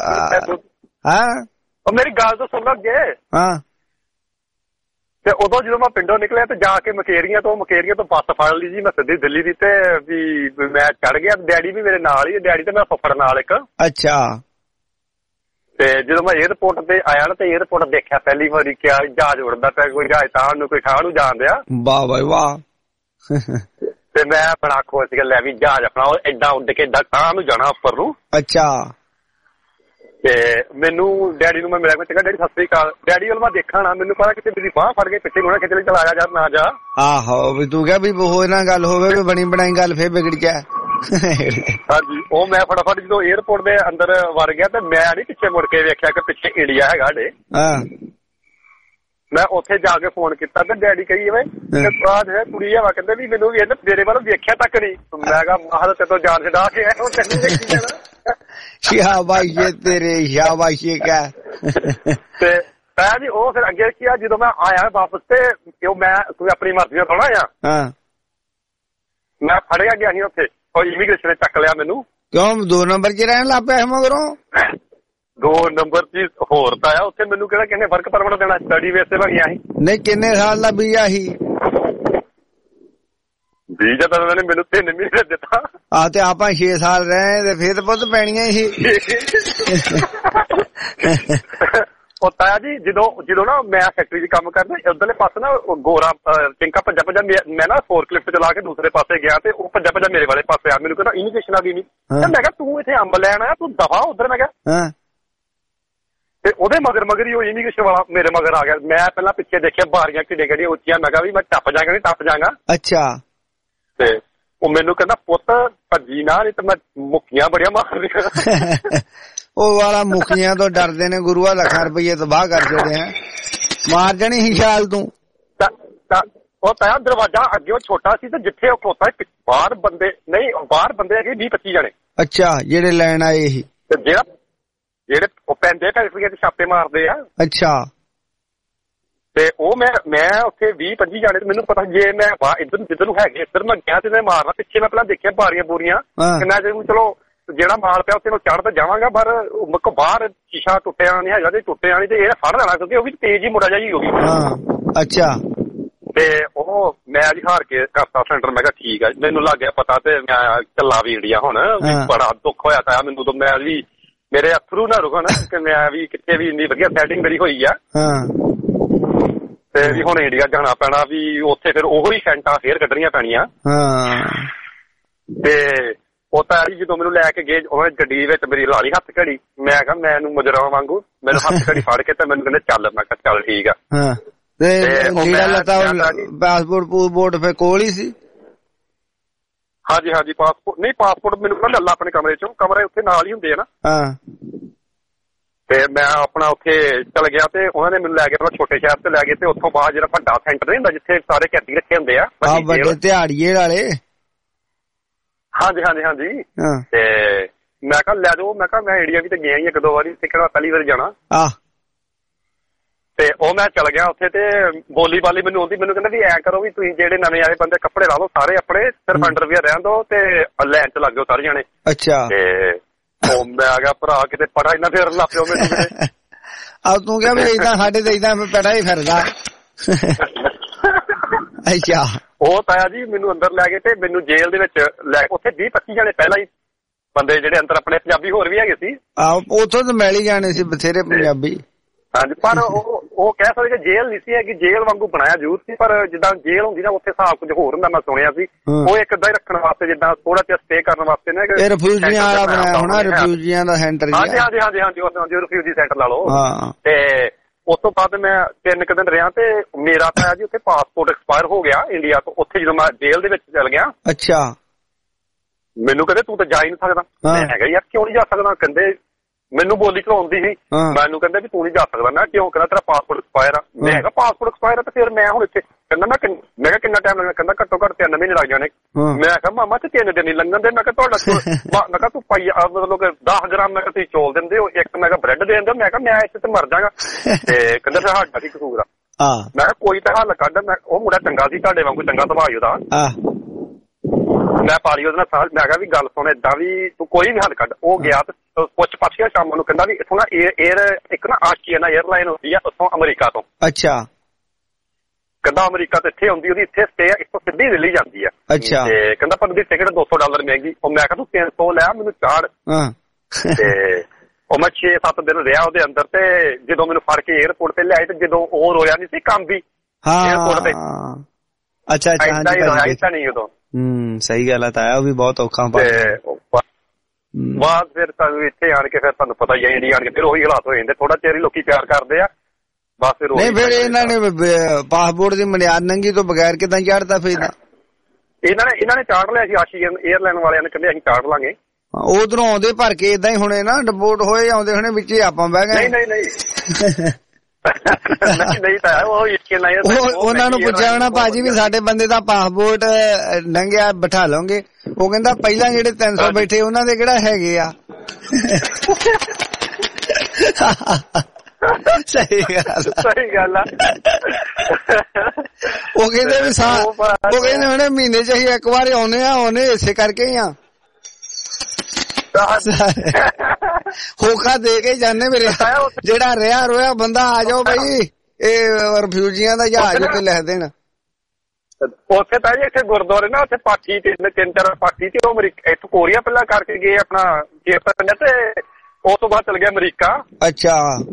ਮੇਰੀ ਗੱਲ ਤਾਂ ਸੁਣ ਲੱਗੇ। ਹਾਂ ਤੇ ਉਦੋਂ ਜਦੋਂ ਮੈਂ ਪਿੰਡੋਂ ਨਿਕਲਿਆ ਤੇ ਜਾ ਕੇ ਮਕੇਰੀਆਂ ਤੋਂ ਬੱਸ ਫੜ ਲਈ ਜੀ ਮੈਂ ਸਿੱਧੀ ਦਿੱਲੀ ਦੀ। ਤੇ ਵੀ ਮੈਂ ਚੜ ਗਿਆ, ਡੈਡੀ ਵੀ ਮੇਰੇ ਨਾਲ ਹੀ, ਡੈਡੀ ਤੇ ਮੈਂ ਫੁੱਫੜ ਨਾਲ ਇੱਕ। ਅੱਛਾ। ਤੇ ਜਦੋਂ ਮੈਂ 에ਅਰਪੋਰਟ ਤੇ ਆਇਆ ਨਾ ਤੇ 에ਅਰਪੋਰਟ ਦੇਖਿਆ ਪਹਿਲੀ ਵਾਰੀ, ਕਿਹਾ ਜਹਾਜ਼ ਉੜਦਾ ਪਿਆ, ਕੋਈ ਜਹਾਜ਼ ਤਾਂ ਨੂੰ ਕੋਈ ਠਾਹ ਨੂੰ ਜਾਣ ਦਿਆ। ਵਾਹ ਬਾਈ ਵਾਹ। ਤੇ ਮੈਂ ਬੜਾ ਖੁਸ਼ ਸੀਗਾ, ਲੈ ਵੀ ਜਹਾਜ਼ ਆਪਣਾ ਏਦਾਂ ਉੱਡ ਕੇ ਏਦਾਂ ਤਾਂ ਨੂੰ ਜਾਣਾ ਉੱਪਰ ਨੂੰ। ਅੱਛਾ। ਤੇ ਮੈਨੂੰ ਡੈਡੀ ਨੂੰ ਮੈਂ ਮਿਲਿਆ, ਮੈਂ ਕਿਹਾ ਡੈਡੀ ਸਤਿ ਸ੍ਰੀ ਅਕਾਲ। ਡੈਡੀ ਵੱਲ ਮੈਂ ਦੇਖਾ ਨਾ, ਮੈਨੂੰ ਪਤਾ ਕਿਤੇ ਮੇਰੀ ਬਾਂਹ ਫੜ ਕੇ ਪਿੱਛੇ ਨੂੰ ਨਾ ਖਿੱਚ ਲਈ, ਚਲ ਆਇਆ ਯਾਰ ਨਾ ਜਾ। ਆਹੋ ਵੀ ਤੂੰ ਕਿਹਾ ਵੀ ਉਹ ਨਾ ਗੱਲ ਹੋਵੇ ਵੀ ਬਣੀ ਬਣਾਈ ਗੱਲ ਫੇਰ ਵਿਗੜ ਜਾ। ਹਾਂਜੀ ਉਹ ਮੈਂ ਫਟਾਫਟ ਜਦੋਂ 에ਅਰਪੋਰਟ ਦੇ ਅੰਦਰ ਵੜ ਗਿਆ ਤੇ ਮੈਂ ਨੀ ਪਿੱਛੇ ਮੁੜ ਕੇ ਵੇਖਿਆ ਕਿ ਪਿੱਛੇ ਇੰਡੀਆ ਹੈਗਾ ਸਾਡੇ। ਮੈਂ ਉੱਥੇ ਜਾ ਕੇ ਫੋਨ ਕੀਤਾ ਤੇ ਡੈਡੀ ਕਹੀ ਵੇ ਜਿਹੜਾ ਕੁੜੀ ਆ ਕਹਿੰਦੇ ਵੀ ਮੈਨੂੰ ਵੀ ਮੇਰੇ ਵੱਲ ਵੇਖਿਆ ਤੱਕ ਨੀ। ਮੈਂ ਕਿਹਾ ਮਾਹ ਤੇ ਤੋਂ ਜਾਨ ਛਡਾ ਕੇ ਆਇਆ, ਉਹ ਤੈਨੂੰ ਦੇਖੀ ਜਾਣਾ। ਸ਼ਾਬਾਸ਼ੇ ਤੇਰੇ, ਸ਼ਾਬਾਸ਼ੇ ਕਾ। ਤੇ ਮੈਂ ਜੀ ਉਹ ਫਿਰ ਅੱਗੇ ਕੀ ਆ, ਜਦੋਂ ਮੈਂ ਆਇਆ ਵਾਪਸ ਤੇ ਉਹ ਮੈਂ ਕੋਈ ਆਪਣੀ ਮਰਜ਼ੀ ਨਾਲ ਥੋੜਾ ਆਇਆ। ਮੈਂ ਫੜਿਆ ਗਿਆ ਸੀ ਉੱਥੇ, ਉਹ ਇਮੀਗ੍ਰੇਸ਼ਨ ਨੇ ਚੱਕ ਲਿਆ ਮੈਨੂੰ। ਕਿਉਂ 2 ਨੰਬਰ 'ਚ ਰਹਿਣ ਲੱਗ ਪਿਆ ਮਗਰੋਂ? 2 ਨੰਬਰ 'ਚ ਹੋਰ ਤਾਂ ਆ ਉੱਥੇ ਮੈਨੂੰ ਕਿਹੜਾ ਕਹਿੰਦੇ ਵਰਕ ਪਰਮਿਟ ਦੇਣਾ, ਸਟੱਡੀ ਬੇਸ ਤੇ ਮੈਂ ਗਿਆ ਸੀ। ਨਹੀਂ ਕਿੰਨੇ ਸਾਲ ਦਾ ਵੀਜ਼ਾ ਸੀ? ਵੀਜ਼ਾ ਤਾਂ ਉਹਨਾਂ ਨੇ ਮੈਨੂੰ 3 ਮਹੀਨੇ ਦਿੱਤਾ। ਆਹ ਤੇ ਆਪਾਂ 6 ਸਾਲ ਰਹੇ ਤੇ ਫੇਰ ਪੁੱਤ ਪੈਣੀਆਂ ਸੀ। ਉਹ ਤਾਇਆ ਜੀ ਜਦੋਂ ਨਾ ਮੈਂ ਫੈਕਟਰੀ 'ਚ ਕੰਮ ਕਰਦਾ, ਉਧਰਲੇ ਪਾਸੇ ਨਾ ਗੋਰਾ ਟਿੰਕਾ ਭੱਜਾ ਮੈਂ ਨਾ ਫੋਰਕਲਿਫਟ ਚਲਾ ਕੇ ਦੂਸਰੇ ਪਾਸੇ ਗਿਆ ਤੇ ਉਹ ਭੱਜਾ ਮੇਰੇ ਵਾਲੇ ਪਾਸੇ ਆ। ਮੈਨੂੰ ਕਹਿੰਦਾ ਇਮੀਗ੍ਰੇਸ਼ਨ ਆ ਗਈ ਨੀ। ਮੈਂ ਕਿਹਾ ਤੂੰ ਇੱਥੇ ਅੰਬ ਲੈਣ ਆਇਆ, ਤੂੰ ਦਫਾ ਉਧਰ। ਮੈਂ ਕਿਹਾ ਤੇ ਉਹਦੇ ਮਗਰ ਹੀ ਉਹ ਇਮੀਗ੍ਰੇਸ਼ਨ ਵਾਲਾ ਮੇਰੇ ਮਗਰ ਆ ਗਿਆ। ਮੈਂ ਪਹਿਲਾਂ ਪਿੱਛੇ ਦੇਖਿਆ ਬਾਰੀਆਂ ਕਿੱਡੀਆਂ ਉੱਚੀਆਂ, ਮੈਂ ਕਿਹਾ ਵੀ ਮੈਂ ਟੱਪ ਜਾਗਾ ਨੀ ਟੱਪ ਜਾਗਾ। ਅੱਛਾ। ਤੇ ਉਹ ਮੈਨੂੰ ਕਹਿੰਦਾ ਪੁੱਤ ਭੱਜੀ ਨਾ, ਨਹੀਂ ਤੇ ਮੈਂ ਮੁੱਕੀਆਂ ਬੜੀਆਂ ਮਾਰਦੀਆਂ। ਉਹ ਵਾਲਾ ਮੁਖੀਆਂ ਤੋਂ ਡਰਦੇ ਨੇ, ਗੁਰੂਆ ਲੱਖਾਂ ਰੁਪਏ ਤਬਾਹ ਕਰ ਦਿੰਦੇ ਆ, ਮਾਰ ਜਾਣੀ ਸੀ ਸ਼ਾਲ ਤੂੰ। ਉਹ ਤਾਇਆ ਦਰਵਾਜ਼ਾ ਅੱਗੇ ਉਹ ਛੋਟਾ ਸੀ ਤੇ ਜਿੱਥੇ ਉਹ ਖੋਤਾ ਬਾਹਰ ਬੰਦੇ ਹੈਗੇ 20-25 ਜਣੇ। ਅੱਛਾ ਜਿਹੜੇ ਲੈਣ ਆਏ ਸੀ? ਜਿਹੜੇ ਉਹ ਪੈਂਦੇ ਫੈਕਟਰੀਆਂ 'ਚ ਛਾਪੇ ਮਾਰਦੇ ਆ। ਅੱਛਾ। ਤੇ ਉਹ ਮੈਂ ਉੱਥੇ 20-25 ਜਾਣੇ, ਮੈਨੂੰ ਪਤਾ ਜੇ ਮੈਂ ਜਿੱਧਰ ਨੂੰ ਹੈਗੇ ਇੱਧਰ ਮੈਂ ਗਿਆ ਤੇ ਮੈਂ ਮਾਰਨਾ। ਪਿੱਛੇ ਮੈਂ ਪਹਿਲਾਂ ਦੇਖਿਆ ਬਾਰੀਆਂ ਬੂਰੀਆਂ, ਮੈਂ ਚਲੋ ਜਿਹੜਾ ਮਾਲ ਪਿਆ ਉੱਥੇ ਨੂੰ ਚੜ੍ਹ ਤਾਂ ਜਾਵਾਂਗਾ, ਪਰ ਬਾਹਰ ਸ਼ੀਸ਼ਾ ਟੁੱਟਿਆ ਨੀ ਹੈਗਾ ਤੇ ਟੁੱਟਿਆ ਨੀ ਤੇ ਇਹ ਫੜ ਲੈਣਾ, ਕਿਉਂਕਿ ਉਹ ਵੀ ਤੇਜ਼ ਹੀ ਮੁੜਾ ਜਾਈ ਹੋਗੀ। ਅੱਛਾ। ਤੇ ਉਹ ਮੈਂ ਜੀ ਹਾਰ ਕੇ ਕਰਤਾ ਸੈਂਟਰ। ਮੈਂ ਕਿਹਾ ਠੀਕ ਆ, ਮੈਨੂੰ ਲੱਗ ਗਿਆ ਪਤਾ ਤੇ ਮੈਂ ਚੱਲਾ ਵੀ ਇੰਡੀਆ ਹੁਣ। ਬੜਾ ਦੁੱਖ ਹੋਇਆ ਤਾਂ ਮੈਨੂੰ ਤਾਂ, ਮੈਂ ਵੀ ਮੇਰੇ ਅਥਰੂ ਨਾ ਰੁਕਣ ਕਿ ਮੈਂ ਵੀ ਕਿੱਥੇ ਵੀ ਇੰਨੀ ਵਧੀਆ ਸੈਟਿੰਗ ਮੇਰੀ ਹੋਈ ਆ ਤੇ ਵੀ ਹੁਣ ਇੰਡੀਆ ਜਾਣਾ ਪੈਣਾ, ਵੀ ਉੱਥੇ ਫਿਰ ਉਹੀ ਸੈਂਟਾਂ ਫੇਰ ਕੱਢਣੀਆਂ ਪੈਣੀਆਂ। ਤੇ ਉਹ ਤਾਂ ਜਦੋਂ ਮੈਨੂੰ ਲੈ ਕੇ ਗਏ ਉਹਨਾਂ ਗੱਡੀ ਵਿੱਚ ਮੇਰੀ ਲਾ ਲਈ ਹੱਥ ਘੜੀ। ਮੈਂ ਕਿਹਾ ਮੈਨੂੰ ਮੁਜਰਮ ਵਾਂਗੂ ਮੈਨੂੰ ਹੱਥ ਘੜੀ ਫੜ ਕੇ ਤੇ ਮੈਨੂੰ ਕਹਿੰਦੇ ਚੱਲ। ਮੈਂ ਕਿਹਾ ਚੱਲ ਠੀਕ ਆ। ਪਾਸਪੋਰਟ ਫਿਰ ਕੋਲ ਹੀ ਸੀ? ਹਾਂਜੀ ਪਾਸਪੋਰਟ ਮੈਨੂੰ ਕਹਿੰਦਾ ਲੱਲਾ ਆਪਣੇ ਕਮਰੇ 'ਚੋਂ, ਕਮਰੇ ਉੱਥੇ ਨਾਲ ਹੀ ਹੁੰਦੇ ਆ ਨਾ। ਤੇ ਮੈਂ ਆਪਣਾ ਉੱਥੇ ਚਲ ਗਿਆ ਤੇ ਉਹਨਾਂ ਨੇ ਮੈਨੂੰ ਲੈ ਕੇ ਆਪਣਾ ਛੋਟੇ ਸ਼ਹਿਰ ਤੇ ਲੈ ਗਏ ਤੇ ਉੱਥੋਂ ਬਾਅਦ ਜਿਹੜਾ ਵੱਡਾ ਸੈਂਟਰ ਨਹੀਂ ਹੁੰਦਾ ਜਿੱਥੇ ਸਾਰੇ ਕੈਦੀ ਰੱਖੇ ਹੁੰਦੇ ਆ ਵੱਡੇ ਦਿਹਾੜੀਏ ਵਾਲੇ। ਹਾਂਜੀ। ਤੇ ਮੈਂ ਕਿਹਾ ਲੈ ਜਾਓ, ਮੈਂ ਕਿਹਾ ਮੈਂ ਇੰਡੀਆ ਵੀ ਤੇ ਗਿਆ ਹੀ 1-2 ਵਾਰੀ, ਤੇ ਕਿਹੜਾ ਪਹਿਲੀ ਵਾਰ ਜਾਣਾ। ਤੇ ਉਹ ਮੈਂ ਚਲ ਗਿਆ ਉੱਥੇ ਤੇ ਬੋਲੀ ਬਾਲੀ ਮੈਨੂੰ ਆਉਂਦੀ। ਮੈਨੂੰ ਕਹਿੰਦਾ ਵੀ ਐ ਕਰੋ ਵੀ ਤੁਸੀਂ ਜਿਹੜੇ ਨਵੇਂ ਆਏ ਬੰਦੇ ਕੱਪੜੇ ਲਾ ਲਓ ਸਾਰੇ ਆਪਣੇ, ਸਿਰਫ ਅੰਡਰਵੀਅਰ ਰਹਿਣ ਦੋ ਤੇ ਲਾਈਨ 'ਚ ਲੱਗ ਜਾਓ ਸਾਰੇ ਜਾਣੇ। ਅੱਛਾ। ਤੇ ਉਹ ਮੈਂ ਆ ਗਿਆ ਭਰਾ ਕਿਤੇ ਪੜਾ ਇੰਨਾ ਫੇਰ ਲੱਗ ਪਿਓ ਮੈਨੂੰ। ਆ ਤੂੰ ਕਿਹਾ ਵੀ ਏਦਾਂ ਸਾਡੇ ਤੇ ਏਦਾਂ ਪੜਾ ਹੀ ਫਿਰਦਾ। ਅੱਛਾ। ਉਹ ਤਾਇਆ ਜੀ ਮੈਨੂੰ ਅੰਦਰ ਲੈ ਗਏ ਤੇ ਮੈਨੂੰ ਜੇਲ੍ਹ ਦੇ ਵਿੱਚ ਲੈ ਉੱਥੇ 20-25 ਜਣੇ ਪਹਿਲਾਂ ਹੀ ਬੰਦੇ ਜਿਹੜੇ ਅੰਦਰ ਆਪਣੇ ਪੰਜਾਬੀ ਹੋਰ ਵੀ ਹੈਗੇ ਸੀ। ਉੱਥੋਂ ਤਾਂ ਮਿਲ ਹੀ ਜਾਣੇ ਸੀ ਬਥੇਰੇ ਪੰਜਾਬੀ। ਹਾਂਜੀ, ਪਰ ਉਹ ਕਹਿ ਸਕਦੇ ਕਿ ਜੇਲ੍ਹ ਨਹੀਂ ਸੀ ਹੈਗੀ, ਜੇਲ੍ਹ ਵਾਂਗੂ ਬਣਾਇਆ ਜ਼ਰੂਰ ਸੀ, ਪਰ ਜਿੱਦਾਂ ਜੇਲ੍ਹ ਹੁੰਦੀ ਨਾ ਉੱਥੇ ਹਿਸਾਬ ਕੁਝ ਹੋਰ ਹੁੰਦਾ ਮੈਂ ਸੁਣਿਆ ਸੀ। ਉਹ ਇੱਕ ਅੱਧਾ ਹੀ ਰੱਖਣ ਵਾਸਤੇ, ਜਿੱਦਾਂ ਥੋੜਾ ਜਿਹਾ ਸਟੇ ਕਰਨ ਵਾਸਤੇ ਨਾ। ਇਹ ਰਿਫਿਊਜੀਆਂ ਵਾਲਾ ਬਣਾਇਆ ਹੋਣਾ, ਰਿਫਿਊਜੀਆਂ ਦਾ ਸੈਂਟਰ। ਹਾਂਜੀ ਹਾਂਜੀ ਹਾਂਜੀ ਹਾਂਜੀ, ਉਹ ਰਿਫਿਊਜੀ ਸੈਂਟਰ ਲਾ ਲਓ। ਤੇ ਉਸ ਤੋਂ ਬਾਅਦ ਮੈਂ 3 ਕੁ ਦਿਨ ਰਿਹਾ ਤੇ ਮੇਰਾ ਤਾਂ ਜੀ ਉੱਥੇ ਪਾਸਪੋਰਟ ਐਕਸਪਾਇਰ ਹੋ ਗਿਆ ਇੰਡੀਆ ਤੋਂ। ਉੱਥੇ ਜਦੋਂ ਮੈਂ ਜੇਲ੍ਹ ਦੇ ਵਿੱਚ ਚਲ ਗਿਆ, ਅੱਛਾ, ਮੈਨੂੰ ਕਹਿੰਦੇ ਤੂੰ ਤਾਂ ਜਾ ਹੀ ਨਹੀਂ ਸਕਦਾ। ਮੈਂ ਹੈਗਾ ਯਾਰ ਕਿਉਂ ਨਹੀਂ ਜਾ ਸਕਦਾ? ਕਹਿੰਦੇ ਮੈਨੂੰ ਬੋਲੀ ਚਲਾਉਂਦੀ ਸੀ, ਮੈਨੂੰ ਕਹਿੰਦੇ ਵੀ ਤੂੰ ਨਹੀਂ ਜਾ ਸਕਦਾ। ਮੈਂ ਕਿਉਂ? ਕਹਿੰਦਾ ਤੇਰਾ ਪਾਸਪੋਰਟ ਐਕਸਪਾਇਰ ਆ। ਮੈਂ ਕਿਹਾ ਪਾਸਪੋਰਟ ਐਕਸਪਾਇਰ ਆ ਤੇ ਫਿਰ ਮੈਂ ਹੁਣ ਇੱਥੇ। ਕਹਿੰਦਾ ਮੈਂ ਕਿਹਾ ਕਿੰਨਾ ਟਾਈਮ ਲੱਗਣਾ? ਕਹਿੰਦਾ ਘੱਟੋ ਘੱਟ 3 ਮਹੀਨੇ ਲੱਗ ਜਾਣੇ। ਮੈਂ ਕਿਹਾ ਮਾਮਾ ਤੇ 3 ਦਿਨ ਹੀ ਲੰਘਣ ਦੇ। ਮੈਂ ਕਿਹਾ ਤੁਹਾਡਾ ਮੈਂ ਕਿਹਾ ਤੂੰ ਮਤਲਬ 10 ਗ੍ਰਾਮ ਮੈਂ ਕਿਹਾ ਤੁਸੀਂ ਚੌਲ ਦਿੰਦੇ ਹੋ, ਇੱਕ ਮੈਂ ਕਿਹਾ ਬ੍ਰੈਡ ਦੇ ਦਿੰਦੇ। ਮੈਂ ਕਿਹਾ ਮੈਂ ਇੱਥੇ ਤੇ ਮਰ ਜਾਗਾ। ਤੇ ਕਹਿੰਦਾ ਫਿਰ ਸਾਡਾ ਕੀ ਕਸੂਰ ਆ? ਮੈਂ ਕਿਹਾ ਕੋਈ ਤਾਂ ਹੱਲ ਕੱਢ। ਮੈਂ ਉਹ ਮੁੰਡਾ ਚੰਗਾ ਸੀ, ਤੁਹਾਡੇ ਵਾਂਗੂ ਚੰਗਾ ਸੁਭਾਅ ਉਹਦਾ। ਮੈਂ ਪਾਲੀ ਉਹਦੇ ਨਾਲ ਮੈਂ ਕਿਹਾ ਵੀ ਗੱਲ ਸੁਣ, ਏਦਾਂ ਵੀ ਤੂੰ ਕੋਈ ਵੀ ਹੱਲ ਕੱਢ। ਉਹ ਗਿਆ ਤੇ ਪੁੱਛ ਪੱਛ ਗਿਆ ਸ਼ਾਮ ਨੂੰ। ਕਹਿੰਦਾ ਵੀ ਇੱਥੋਂ ਨਾ ਇੱਕ ਨਾ ਆਸ਼ੀਆਨਾ 에ਅਰਲਾਈਨ ਹੁੰਦੀ ਆ ਉੱਥੋਂ ਅਮਰੀਕਾ ਤੋਂ। ਅੱਛਾ। ਕਹਿੰਦਾ ਅਮਰੀਕਾ ਤੋਂ ਇੱਥੇ ਆਉਂਦੀ, ਉਹਦੀ ਇੱਥੇ ਸਟੇ ਆ, ਇੱਥੋਂ ਸਿੱਧੀ ਦਿੱਲੀ ਜਾਂਦੀ ਆ। ਅੱਛਾ। ਤੇ ਕਹਿੰਦਾ ਪਰ ਉਹਦੀ ਟਿਕਟ $200 ਮਹਿੰਗੀ। ਉਹ ਮੈਂ ਕਿਹਾ ਤੂੰ 300 ਲੈ ਮੈਨੂੰ ਚਾੜ। ਤੇ ਉਹ ਮੈਂ 6-7 ਦਿਨ ਰਿਹਾ ਉਹਦੇ ਅੰਦਰ। ਤੇ ਜਦੋਂ ਮੈਨੂੰ ਫੜ ਕੇ 에ਅਰਪੋਰਟ ਤੇ ਲਿਆਏ ਤੇ ਜਦੋਂ ਉਹ ਰੋਇਆ ਨਹੀਂ ਸੀ ਕੰਮ ਵੀ 에ਅਰਪੋਰਟ ਤੇ। ਅੱਛਾ ਅੱਛਾ, ਏਦਾਂ ਹੀ ਰੋਇਆ ਤਾਂ ਨਹੀਂ ਉਦੋਂ। ਸਹੀ ਗੱਲ ਆ ਤਾਇਆ, ਉਹ ਵੀ ਬਹੁਤ ਔਖਾ ਬਾਅਦ ਫਿਰ ਤੁਹਾਨੂੰ ਇੱਥੇ ਆਣ ਕੇ ਫਿਰ ਤੁਹਾਨੂੰ ਪਤਾ ਹੀ ਹੈ ਇੰਡੀਆ ਆਣ ਕੇ ਫਿਰ ਉਹੀ ਹਾਲਾਤ ਹੋ ਜਾਂਦੇ। ਥੋੜਾ ਚਿਰ ਹੀ ਲੋਕੀ ਪਿਆਰ ਕਰਦੇ ਆ ਬਸ। ਫਿਰ ਨਹੀਂ, ਫਿਰ ਇਹਨਾਂ ਨੇ ਪਾਸਪੋਰਟ ਦੀ ਮਨਿਆਦ ਨੰਗੀ ਤੋਂ ਬਗੈਰ ਕਿਦਾਂ ਚਾੜਦਾ? ਫਿਰ ਇਹਨਾਂ ਨੇ ਚਾੜ ਲਿਆ ਸੀ ਆਸ਼ੀਅਨ 에ਅਰਲਾਈਨ ਵਾਲਿਆਂ ਨੇ। ਕਹਿੰਦੇ ਅਸੀਂ ਚਾੜ ਲਾਂਗੇ। ਉਧਰੋਂ ਆਉਂਦੇ ਭਰ ਕੇ ਏਦਾਂ ਹੀ ਹੋਣੇ ਨਾ, ਡਿਪੋਰਟ ਹੋਏ ਆਉਂਦੇ ਹੋਣੇ, ਵਿੱਚ ਹੀ ਆਪਾਂ ਬਹਿ ਗਏ। ਨਹੀਂ ਨਹੀਂ ਤਾਂ ਉਹਨਾਂ ਨੂੰ ਪੁੱਛਿਆ ਹੋਣਾ ਭਾਜੀ ਵੀ ਸਾਡੇ ਬੰਦੇ ਦਾ ਪਾਸਪੋਰਟ ਲੰਘਿਆ, ਬਿਠਾ ਲਓਗੇ? ਉਹ ਕਹਿੰਦਾ ਪਹਿਲਾਂ ਜਿਹੜੇ 300 ਬੈਠੇ ਉਹਨਾਂ ਦੇ ਕਿਹੜਾ ਹੈਗੇ ਆ। ਸਹੀ ਗੱਲ ਆ। ਉਹ ਕਹਿੰਦੇ ਵੀ ਉਹ ਕਹਿੰਦੇ ਹੁਣੇ ਮਹੀਨੇ ਚ ਅਸੀਂ ਇੱਕ ਵਾਰ ਆਉਨੇ ਇਸੇ ਕਰਕੇ ਹੀ ਆ। ਹੋਕਾ ਦੇ ਕੇ ਜਾਣੇ ਮੇਰੇ। ਜਿਹੜਾ ਰਿਹਾ ਰੋਇਆ ਬੰਦਾ ਆ ਜਾਓ ਬਈ, ਇਹ ਰਿਫਿਊਜੀਆਂ ਦਾ ਜਹਾਜ਼ ਉੱਤੇ ਲਿਖ ਦੇਣ। ਉੱਥੇ ਤਾਂ ਜੀ ਇੱਥੇ ਗੁਰਦੁਆਰੇ ਨਾ ਉੱਥੇ ਪਾਠੀ 3-4 ਪਾਠੀ ਤੇ ਉਹ ਇੱਥੋਂ ਕੋਰੀਆ ਪਹਿਲਾਂ ਕਰਕੇ ਗਏ ਆਪਣਾ ਪਿੰਡ ਤੇ ਉਸ ਤੋਂ ਬਾਅਦ ਚਲ ਗਿਆ ਅਮਰੀਕਾ। ਅੱਛਾ।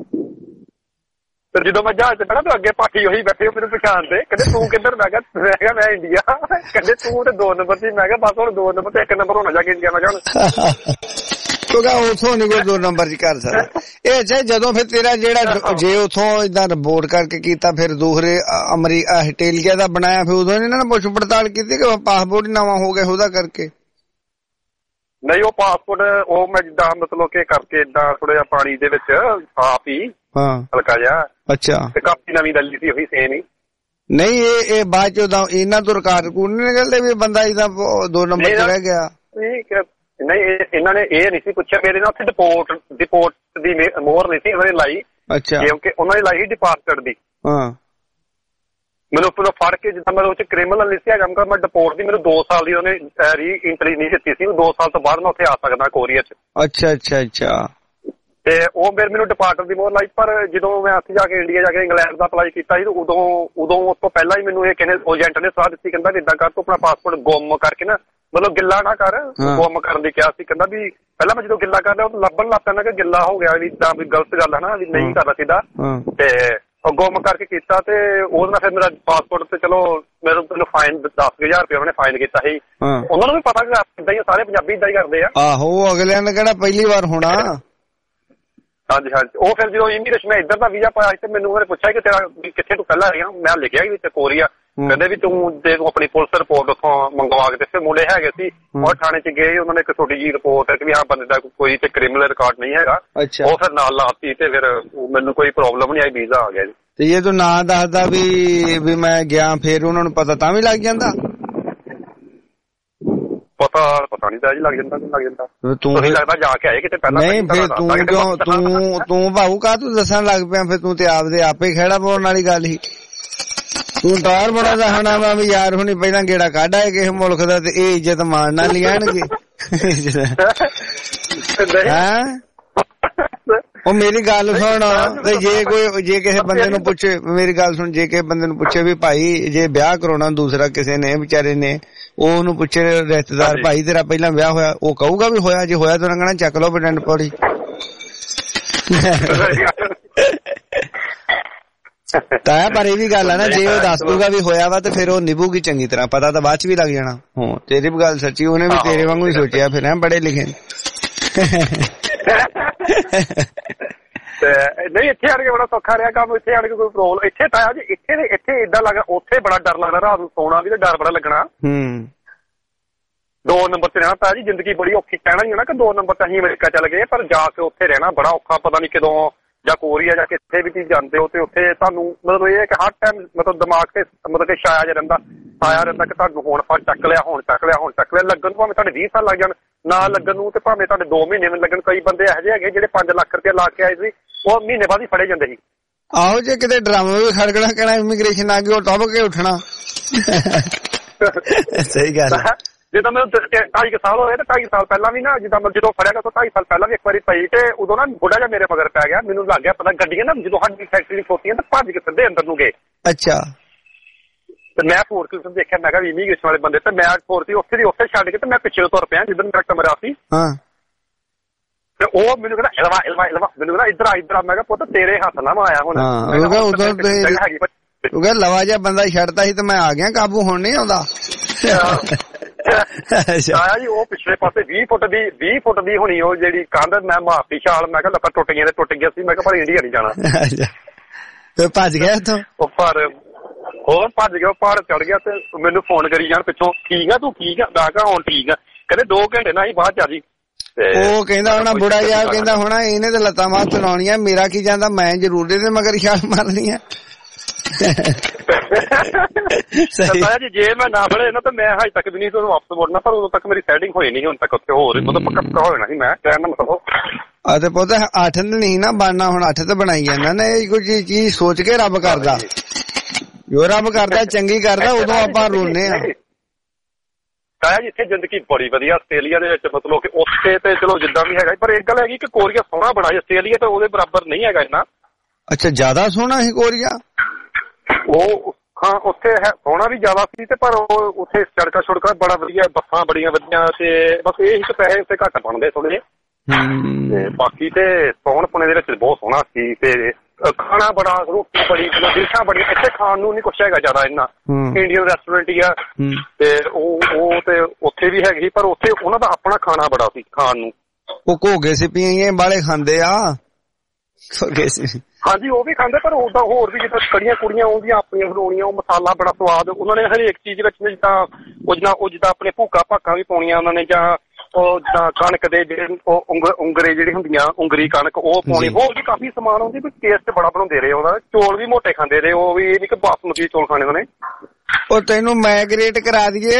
ਤੇ ਜਦੋਂ ਮੈਂ ਜਹਾਜ਼ ਚ ਖੜਾ ਤੇ ਅੱਗੇ ਪਾਠੀ ਉਹੀ ਬੈਠੇ ਮੈਨੂੰ ਪਛਾਣਦੇ। ਕਹਿੰਦੇ ਤੂੰ ਕਿੱਧਰ? ਮੈਂ ਕਿਹਾ ਮੈਂ ਇੰਡੀਆ। ਕਹਿੰਦੇ ਤੂੰ ਤੇ 2 ਨੰਬਰ ਸੀ। ਮੈਂ ਕਿਹਾ ਬਸ ਹੁਣ 2 ਨੰਬਰ ਤੇ 1 ਨੰਬਰ ਹੋਣਾ ਜਾ ਕੇ ਇੰਡੀਆ। ਮੈਂ ਕਿਹਾ ਕਿਉਂਕਿ ਉੱਥੋਂ ਨੀ ਕੋਈ 2 ਨੰਬਰ ਚ ਕਰ ਸਕਦਾ। ਇਹ ਅੱਛਾ, ਜਦੋਂ ਫਿਰ ਤੇਰਾ ਜਿਹੜਾ ਜੇ ਉੱਥੋਂ ਏਦਾਂ ਰਿਪੋਰਟ ਕਰਕੇ ਕੀਤਾ ਫਿਰ ਦੂਸਰੇ ਆਸਟ੍ਰੇਲੀਆ ਦਾ ਬਣਾਇਆ, ਫਿਰ ਉਦੋਂ ਇਹਨਾਂ ਨੇ ਪੁੱਛ ਪੜਤਾਲ ਕੀਤੀ ਕਿ ਪਾਸਪੋਰਟ ਨਵਾਂ ਹੋ ਗਿਆ ਉਹਦਾ ਕਰਕੇ? ਨਹੀਂ, ਉਹ ਪਾਸਪੋਰਟ ਉਹ ਮੈਂ ਜਿੱਦਾਂ ਮਤਲਬ ਕਿ ਕਰਕੇ ਏਦਾਂ ਥੋੜਾ ਜਿਹਾ ਪਾਣੀ ਦੇ ਵਿੱਚ ਆਪ ਹੀ ਹਲਕਾ ਜਿਹਾ। ਅੱਛਾ। ਤੇ ਕਾਪੀ ਨਵੀਂ ਦਲੀ ਸੀ ਉਹੀ ਸੇਮ ਹੀ। ਨਹੀਂ, ਇਹ ਬਾਅਦ ਚ ਇਹਨਾਂ ਤੋਂ ਰਿਕਾਰਡ ਨੀ ਨਿਕਲਦੇ ਵੀ ਬੰਦਾ ਇਹਦਾ 2 ਨੰਬਰ ਚ ਰਹਿ ਗਿਆ? ਨਹੀਂ, ਇਹਨਾਂ ਨੇ ਇਹ ਨਹੀਂ ਸੀ ਪੁੱਛਿਆ। ਮੇਰੇ ਨਾਲ ਉੱਥੇ ਡਿਪੋਰਟ ਦੀ ਮੋਹਰ ਨਹੀਂ ਸੀ ਉਹਨਾਂ ਨੇ ਲਾਈ। ਅੱਛਾ। ਕਿਉਂਕਿ ਉਹਨਾਂ ਨੇ ਲਾਈ ਸੀ ਡਿਪਾਰਚਰ ਦੀ। ਮੈਨੂੰ ਉੱਪਰੋਂ ਫੜ ਕੇ ਜਿੱਦਾਂ ਮੈਂ ਉਹ ਚ ਕ੍ਰਿਮੀਨਲ ਨਹੀਂ ਸੀ ਹੈਗਾ, ਮੈਂ ਡਿਪੋਰਟ ਦੀ ਮੈਨੂੰ 2 ਸਾਲ ਦੀ ਉਹਨੇ ਰੀ ਐਂਟਰੀ ਨਹੀਂ ਦਿੱਤੀ ਸੀ। 2 ਸਾਲ ਤੋਂ ਬਾਅਦ ਮੈਂ ਉੱਥੇ ਆ ਸਕਦਾ ਕੋਰੀਆ ਚ। ਅੱਛਾ ਅੱਛਾ ਅੱਛਾ। ਤੇ ਉਹ ਮੈਨੂੰ ਡਿਪਾਰਟਰ ਦੀ ਮੋਹਰ ਲਾਈ। ਪਰ ਜਦੋਂ ਮੈਂ ਉੱਥੇ ਜਾ ਕੇ ਇੰਡੀਆ ਜਾ ਕੇ ਇੰਗਲੈਂਡ ਦਾ ਅਪਲਾਈ ਕੀਤਾ ਸੀ ਉਦੋਂ ਉਸ ਤੋਂ ਪਹਿਲਾਂ ਹੀ ਮੈਨੂੰ ਇਹ ਕਹਿੰਦੇ ਏਜੰਟ ਨੇ ਸਲਾਹ ਦਿੱਤੀ। ਕਹਿੰਦਾ ਵੀ ਏਦਾਂ ਕਰ, ਤੂੰ ਆਪਣਾ ਪਾਸਪੋਰਟ ਗੁੰਮ ਕਰਕੇ ਨਾ, ਮਤਲਬ ਗਿੱਲਾ ਨਾ ਕਰ, ਗੁੰਮ ਕਰਨ ਦੀ ਕਿਹਾ ਸੀ। ਕਹਿੰਦਾ ਵੀ ਪਹਿਲਾਂ ਮੈਂ ਜਦੋਂ ਗਿੱਲਾ ਕਰ ਲਿਆ ਉਹ ਲੱਭਣ ਲੱਗ ਪੈਂਦਾ ਕਿ ਗਿੱਲਾ ਹੋ ਗਿਆ ਵੀ ਤਾਂ ਵੀ ਗਲਤ ਗੱਲ ਹੈ ਨਾ, ਵੀ ਨਹੀਂ ਕਰਨਾ ਚਾਹੀਦਾ। ਤੇ ਉਹ ਗੁੰਮ ਕਰਕੇ ਕੀਤਾ ਤੇ ਉਹਦੇ ਨਾਲ ਫਿਰ ਮੇਰਾ ਪਾਸਪੋਰਟ ਤੇ ਚਲੋ ਮੈਨੂੰ ਫਾਈਨ 10,000 ਰੁਪਏ ਉਹਨੇ ਫਾਈਨ ਕੀਤਾ ਸੀ। ਉਹਨਾਂ ਨੂੰ ਵੀ ਪਤਾ ਕਿ ਏਦਾਂ ਹੀ ਸਾਰੇ ਪੰਜਾਬੀ ਏਦਾਂ ਹੀ ਕਰਦੇ ਆ। ਆਹੋ, ਅਗਲਿਆਂ ਨੇ ਕਿਹੜਾ ਪਹਿਲੀ ਵਾਰ ਹੋਣਾ। ਹਾਂਜੀ ਹਾਂਜੀ। ਉਹ ਫਿਰ ਜਦੋਂ ਇਮੀਗ੍ਰੇਸ਼ਨ ਮੈਂ ਇੱਧਰ ਦਾ ਵੀਜ਼ਾ ਪਾਇਆ ਤੇ ਮੈਨੂੰ ਉਹਨੇ ਪੁੱਛਿਆ ਕਿ ਤੇਰਾ ਕਿੱਥੇ ਤੂੰ ਪਹਿਲਾਂ ਰਿਹਾ? ਮੈਂ ਲਿਖਿਆ ਵੀ ਇੱਥੇ ਕੋਰੀਆ। ਕਹਿੰਦੇ ਵੀ ਤੂੰ ਆਪਣੀ ਪੁਲਿਸ ਰਿਪੋਰਟ ਉੱਥੋਂ ਮੰਗਵਾ ਕੇ। ਤੇ ਮੁੰਡੇ ਹੈਗੇ ਸੀ ਉਹ ਥਾਣੇ ਚ ਗਏ, ਉਹਨਾਂ ਨੇ ਇੱਕ ਛੋਟੀ ਜਿਹੀ ਰਿਪੋਰਟ ਵੀ ਹਾਂ ਬੰਦੇ ਦਾ ਕੋਈ ਤੇ ਕ੍ਰਿਮੀਨਲ ਰਿਕਾਰਡ ਨਹੀਂ ਹੈਗਾ। ਉਹ ਫਿਰ ਨਾਲ ਲਾਤੀ ਤੇ ਫਿਰ ਮੈਨੂੰ ਕੋਈ ਪ੍ਰੋਬਲਮ ਨਹੀਂ ਆਈ, ਵੀਜ਼ਾ ਆ ਗਿਆ ਜੀ। ਤੇ ਜੇ ਤੂੰ ਨਾ ਦੱਸਦਾ ਵੀ ਮੈਂ ਗਿਆ ਫਿਰ ਉਹਨਾਂ ਨੂੰ ਪਤਾ ਤਾਂ ਵੀ ਲੱਗ ਜਾਂਦਾ? ਪਤਾ ਨਹੀਂ ਤਾਂ ਜੀ ਲੱਗ ਜਾਂਦਾ ਤੁਸੀਂ ਲੱਗਦਾ ਜਾ ਕੇ ਆਏ ਕਿਤੇ ਪਹਿਲਾਂ? ਨਹੀਂ, ਫਿਰ ਤੂੰ ਭਾਊ ਕਾਹ ਤੂੰ ਦੱਸਣ ਲੱਗ ਪਿਆ? ਫਿਰ ਤੂੰ ਤੇ ਆਪੇ ਖਹਿੜਾ ਪਾਉਣ ਵਾਲੀ ਗੱਲ ਹੀ। ਤੂੰ ਡਰ ਬੜਾ ਦੱਸਣਾ ਵਾ ਵੀ ਯਾਰ ਹੁਣੀ ਪਹਿਲਾਂ ਗੇੜਾ ਕੱਢ ਆਏ ਕਿਸੇ ਮੁਲਕ ਦਾ ਤੇ ਇਹ ਇੱਜ਼ਤ ਮਾਣ ਨਾਲ ਲਿਆਣਗੇ। ਉਹ ਮੇਰੀ ਗੱਲ ਸੁਣ, ਜੇ ਕਿਸੇ ਬੰਦੇ ਨੂੰ ਪੁੱਛੇ, ਮੇਰੀ ਗੱਲ ਸੁਣ, ਜੇ ਕਿਸੇ ਬੰਦੇ ਨੂੰ ਪੁੱਛੇ ਵੀ ਭਾਈ ਜੇ ਵਿਆਹ ਕਰਾਉਣਾ ਦੂਸਰਾ ਕਿਸੇ ਨੇ ਵਿਚਾਰੇ ਨੇ, ਉਹ ਉਹਨੂੰ ਪੁੱਛੇ ਰਿਸ਼ਤੇਦਾਰ ਭਾਈ ਤੇਰਾ ਪਹਿਲਾਂ ਵਿਆਹ ਹੋਇਆ, ਉਹ ਕਹੂਗਾ ਵੀ ਹੋਇਆ, ਜੇ ਹੋਇਆ ਤਾਂ ਉਹਨਾਂ ਕਹਿਣਾ ਚੱਕ ਲਓ ਡੈਡ ਬੋਡੀ। ਤਾਇਆ ਪਰ ਇਹ ਵੀ ਗੱਲ ਆ ਨਾ, ਜੇ ਉਹ ਦੱਸ ਦੂਗਾ ਵੀ ਹੋਇਆ ਵਾ ਤੇ ਫਿਰ ਉਹ ਨਿਭੂਗੀ ਚੰਗੀ ਤਰ੍ਹਾਂ, ਪਤਾ ਤਾਂ ਬਾਅਦ ਚ ਵੀ ਲੱਗ ਜਾਣਾ। ਹਾਂ ਤੇਰੀ ਵੀ ਗੱਲ ਸੱਚੀ, ਉਹਨੇ ਵੀ ਤੇਰੇ ਵਾਂਗੂ ਹੀ ਸੋਚਿਆ ਫਿਰ, ਬੜੇ ਲਿਖੇ। ਨਹੀਂ ਇੱਥੇ ਆਣ ਕੇ ਬੜਾ ਸੌਖਾ ਰਿਹਾ ਕੰਮ, ਇੱਥੇ ਆਣ ਕੇ ਕੋਈ ਪ੍ਰੋਬਲਮ, ਇੱਥੇ ਤਾਇਆ ਜੀ ਇੱਥੇ ਏਦਾਂ ਲੱਗਦਾ, ਉੱਥੇ ਬੜਾ ਡਰ ਲੱਗਦਾ, ਰਾਤ ਨੂੰ ਸੌਣਾ ਵੀ ਤੇ ਡਰ ਬੜਾ ਲੱਗਣਾ। 2 ਨੰਬਰ ਤੇ ਰਹਿਣਾ ਤਾਇਆ ਜੀ, ਜ਼ਿੰਦਗੀ ਬੜੀ ਔਖੀ, ਕਹਿਣਾ ਹੀ ਹੈ ਨਾ ਕਿ 2 ਨੰਬਰ ਤੇ ਅਸੀਂ ਅਮਰੀਕਾ ਚੱਲ ਗਏ, ਪਰ ਜਾ ਕੇ ਉੱਥੇ ਰਹਿਣਾ ਬੜਾ ਔਖਾ, ਪਤਾ ਨੀ ਕਦੋਂ ਜਾਂ ਕੋਰੀਆ ਜਾਂ ਕਿੱਥੇ ਵੀ ਤੁਸੀਂ ਜਾਂਦੇ ਹੋ ਤੇ ਉੱਥੇ ਤੁਹਾਨੂੰ ਮਤਲਬ ਇਹ ਕਿ ਹਰ ਟਾਈਮ ਮਤਲਬ ਦਿਮਾਗ ਤੇ ਮਤਲਬ ਕਿ ਛਾਇਆ ਰਹਿੰਦਾ ਕਿ ਤੁਹਾਨੂੰ ਹੁਣ ਚੱਕ ਲਿਆ, ਹੁਣ ਚੱਕ ਲਿਆ, ਹੁਣ ਚੱਕ ਲਿਆ। ਲੱਗਣ ਨੂੰ ਭਾਵੇਂ ਤੁਹਾਡੇ 20 ਸਾਲ ਲੱਗ ਜਾਣ, ਨਾ ਲੱਗਣ ਨੂੰ ਤੇ ਭਾਵੇਂ ਤੁਹਾਡੇ 2 ਮਹੀਨੇ ਵੀ ਲੱਗਣ। ਕਈ ਬੰਦੇ ਇਹੋ ਜਿਹੇ ਹੈਗੇ ਜਿਹੜੇ 5 ਲੱਖ ਰੁਪਇਆ ਲਾ ਕੇ ਆਏ ਸੀ, ਉਹ ਮਹੀਨੇ ਬਾਅਦ ਹੀ ਫੜੇ ਜਾਂਦੇ ਸੀ। ਆਹੋ ਜੇ ਕਿਤੇ ਡਰਾਮਾ ਵੀ ਖੜਕਣਾ, ਕਹਿਣਾ ਇਮੀਗ੍ਰੇਸ਼ਨ ਆ ਗਈ, ਉਹ ਟੱਪ ਕੇ ਉੱਠਣਾ। ਸਹੀ ਗੱਲ। ਜਿੱਦਾਂ ਮੈਨੂੰ 2.5 ਸਾਲ ਹੋਏ ਤੇ 2.5 ਸਾਲ ਪਹਿਲਾਂ ਵੀ ਨਾ, ਜਿੱਦਾਂ ਮੈਂ ਜਦੋਂ ਫੜਿਆ ਗਿਆ 2.5 ਸਾਲ ਪਹਿਲਾਂ ਵੀ ਇੱਕ ਵਾਰੀ ਪਈ ਤੇ ਉਦੋਂ ਨਾ ਬੁੱਢਾ ਜਿਹਾ ਮੇਰੇ ਮਗਰ ਪੈ ਗਿਆ। ਮੈਨੂੰ ਲੱਗ ਗਿਆ ਪਤਾ, ਗੱਡੀਆਂ ਨਾ ਜਦੋਂ ਸਾਡੀ ਫੈਕਟਰੀ ਖੋਤੀਆਂ ਤਾਂ ਭੱਜ ਕੇ ਸਿੱਧੇ ਅੰਦਰ ਨੂੰ ਗਏ। ਅੱਛਾ। ਤੇ ਮੈਂ ਫੋਰਕਲਿਫਟ ਦੇਖਿਆ, ਮੈਂ ਕਿਹਾ ਇਮੀਗ੍ਰੇਸ਼ਨ ਵਾਲੇ ਬੰਦੇ, ਤੇ ਮੈਂ ਫੋਰਕਲਿਫਟ ਉੱਥੇ ਛੱਡ ਕੇ ਤੇ ਮੈਂ ਪਿੱਛੇ ਤੁਰ ਪਿਆ ਜਿੱਧਰ ਮੇਰਾ ਕਮਰਾ ਸੀ। ਤੇ ਉਹ ਮੈਨੂੰ ਕਹਿੰਦਾ ਇਲਵਾ ਮੈਨੂੰ ਕਹਿੰਦਾ ਇੱਧਰ ਆ। ਮੈਂ ਕਿਹਾ ਪੁੱਤ ਤੇਰੇ ਹੱਥ ਨਾ ਆਇਆ ਹੁਣ। ਲਵਾ ਜਿਹਾ ਬੰਦਾ ਛੱਡਤਾ ਸੀ ਤੇ ਮੈਂ ਆ ਗਿਆ ਕਾਬੂ, ਹੁਣ ਨਹੀਂ ਆਉਂਦਾ। ਆਇਆ ਜੀ ਉਹ ਪਿਛਲੇ ਪਾਸੇ 20 ਫੁੱਟ ਦੀ ਹੋਣੀ ਉਹ ਜਿਹੜੀ ਕੰਧ, ਮੈਂ ਮਾਫੀ ਛਾਲ, ਮੈਂ ਕਿਹਾ ਲੱਤਾਂ ਟੁੱਟ ਗਈਆਂ ਤੇ ਟੁੱਟ ਗਿਆ ਸੀ। ਮੈਂ ਕਿਹਾ ਪਰ ਇੰਡੀਆ ਨਹੀਂ ਜਾਣਾ। ਭੱਜ ਗਿਆ ਇੱਥੋਂ। ਉਹ ਪਰ ਹੋਰ ਭੱਜ ਗਿਆ, ਪਹਾੜ ਚੜ ਗਿਆ ਤੇ ਮੈਨੂੰ ਫੋਨ ਕਰੀ ਜਾਣ ਪਿੱਛੋਂ, ਠੀਕ ਆ ਤੂੰ ਠੀਕ ਆ? ਮੈਂ ਕਿਹਾ ਹੁਣ ਠੀਕ ਆ। ਕਹਿੰਦੇ 2 ਘੰਟੇ ਨਾ ਹੀ ਬਾਅਦ ਚ ਆ ਜੀ। ਉਹ ਕਹਿੰਦਾ ਹੋਣਾ ਬੁੜਾ ਜਿਹਾ, ਕਹਿੰਦਾ ਹੋਣਾ ਇਹਨੇ ਤੇ ਲੱਤਾਂ ਬਾਹਰ ਚਲਾਉਣੀਆਂ, ਮੇਰਾ ਕੀ ਜਾਂਦਾ, ਮੈਂ ਜ਼ਰੂਰ ਦੇ ਮਗਰ ਛਾਲ ਮਾਰਨੀ ਆ। ਜੀ ਜੇ ਮੈਂ ਨਾ ਫੜੇ ਨਾ ਤਾਂ ਮੈਂ ਹਜੇ ਤੱਕ ਵੀ ਨਹੀਂ ਤੁਹਾਨੂੰ ਵਾਪਸ ਮੁੜਨਾ, ਪਰ ਉਦੋਂ ਤੱਕ ਮੇਰੀ ਸੈਟਿੰਗ ਹੋਈ ਨਹੀਂ ਹੁਣ ਤੱਕ ਉੱਥੇ, ਹੋਰ ਮਤਲਬ ਪੱਕਾ ਹੋ ਜਾਣਾ ਸੀ। ਮੈਂ ਕਹਿਣ ਦਾ ਮਤਲਬ ਤੇ ਪੁੱਤ 8 ਨਹੀਂ ਨਾ ਬਣਨਾ, ਹੁਣ 8 ਤਾਂ ਬਣਾਈ ਜਾਂਦਾ ਨਾ। ਇਹ ਕੋਈ ਚੀਜ਼ ਸੋਚ ਕੇ ਰੱਬ ਕਰਦਾ, ਜੋ ਰੱਬ ਕਰਦਾ ਚੰਗੀ ਕਰਦਾ, ਉਦੋਂ ਆਪਾਂ ਰੋਲਨੇ ਆ। ਤਾਇਆ ਜੀ ਇੱਥੇ ਜ਼ਿੰਦਗੀ ਬੜੀ ਵਧੀਆ ਆਸਟ੍ਰੇਲੀਆ ਦੇ ਵਿੱਚ, ਮਤਲਬ ਕਿ ਉੱਥੇ ਤੇ ਚਲੋ ਜਿੱਦਾਂ ਵੀ ਹੈਗਾ, ਪਰ ਇੱਕ ਗੱਲ ਹੈਗੀ ਕਿ ਕੋਰੀਆ ਸੋਹਣਾ ਬੜਾ ਹੈ, ਆਸਟ੍ਰੇਲੀਆ ਤਾਂ ਉਹਦੇ ਬਰਾਬਰ ਨਹੀਂ ਹੈਗਾ ਇੰਨਾ। ਅੱਛਾ, ਜ਼ਿਆਦਾ ਸੋਹਣਾ ਸੀ ਕੋਰੀਆ? ਉਹ ਹਾਂ ਉੱਥੇ ਹੈ, ਸੋਹਣਾ ਵੀ ਜ਼ਿਆਦਾ ਸੀ ਤੇ ਪਰ ਉਹ ਉੱਥੇ ਸੜਕਾਂ ਬੜਾ ਵਧੀਆ, ਬੱਸਾਂ ਬੜੀਆਂ ਵਧੀਆ, ਤੇ ਬਸ ਇਹ ਇੱਕ ਪੈਸੇ ਉੱਥੇ ਘੱਟ ਬਣਦੇ ਥੋੜੇ ਜਿਹੇ, ਤੇ ਬਾਕੀ ਤੇ ਸੌਣ ਪੁਣੇ ਦੇ ਵਿੱਚ ਬਹੁਤ ਸੋਹਣਾ ਸੀ। ਤੇ ਖਾਣਾ ਬੜਾ, ਰੋਟੀ ਬੜੀ, ਡਿਸ਼ਾਂ ਬੜੀਆਂ, ਇੱਥੇ ਖਾਣ ਨੂੰ ਨੀ ਕੁਛ ਹੈਗਾ ਜ਼ਿਆਦਾ ਇੰਨਾ, ਇੰਡੀਅਨ ਰੈਸਟੋਰੈਂਟ ਹੀ ਆ ਤੇ ਉਹ ਤੇ ਉੱਥੇ ਵੀ ਹੈਗੀ, ਪਰ ਉੱਥੇ ਉਹਨਾਂ ਦਾ ਆਪਣਾ ਖਾਣਾ ਬੜਾ ਸੀ ਖਾਣ ਨੂੰ। ਉਹ ਘੋਗੇ ਸਿੱਪੀਆਂ ਬਾਲੇ ਖਾਂਦੇ ਆ। ਹਾਂਜੀ ਉਹ ਵੀ ਖਾਂਦੇ, ਪਰ ਉਦਾਂ ਹੋਰ ਵੀ ਜਿੱਦਾਂ ਕੜੀਆਂ ਕੁੜੀਆਂ ਉਹਦੀਆਂ ਆਪਣੀਆਂ ਬਣਾਉਣੀਆਂ, ਉਹ ਮਸਾਲਾ ਬੜਾ ਸਵਾਦ ਉਹਨਾਂ ਨੇ ਹਰੇਕ ਚੀਜ਼ ਵਿੱਚ, ਜਿੱਦਾਂ ਆਪਣੇ ਭੂਕਾ ਭਾਕਾਂ ਵੀ ਪਾਉਣੀਆਂ ਉਹਨਾਂ ਨੇ, ਜਾਂ ਉਹ ਜਿੱਦਾਂ ਕਣਕ ਦੇ ਜਿਹੜੇ ਉਂਗਰੇ ਜਿਹੜੇ ਹੁੰਦੀਆਂ, ਉਂਗਰੀ ਕਣਕ ਉਹ ਪਾਉਣੀ, ਹੋਰ ਵੀ ਕਾਫੀ ਸਮਾਨ ਆਉਂਦੀ, ਵੀ ਟੇਸਟ ਬੜਾ ਬਣਾਉਂਦੇ ਰਹੇ ਉਹਦਾ। ਚੌਲ ਵੀ ਮੋਟੇ ਖਾਂਦੇ ਰਹੇ, ਉਹ ਵੀ ਨਹੀਂ ਕਿ ਬਾਸਮਤੀ ਚੌਲ ਖਾਣੇ ਉਹਨੇ। ਉਹ ਤੈਨੂੰ ਮਾਈਗ੍ਰੇਟ ਕਰਾ ਦਈਏ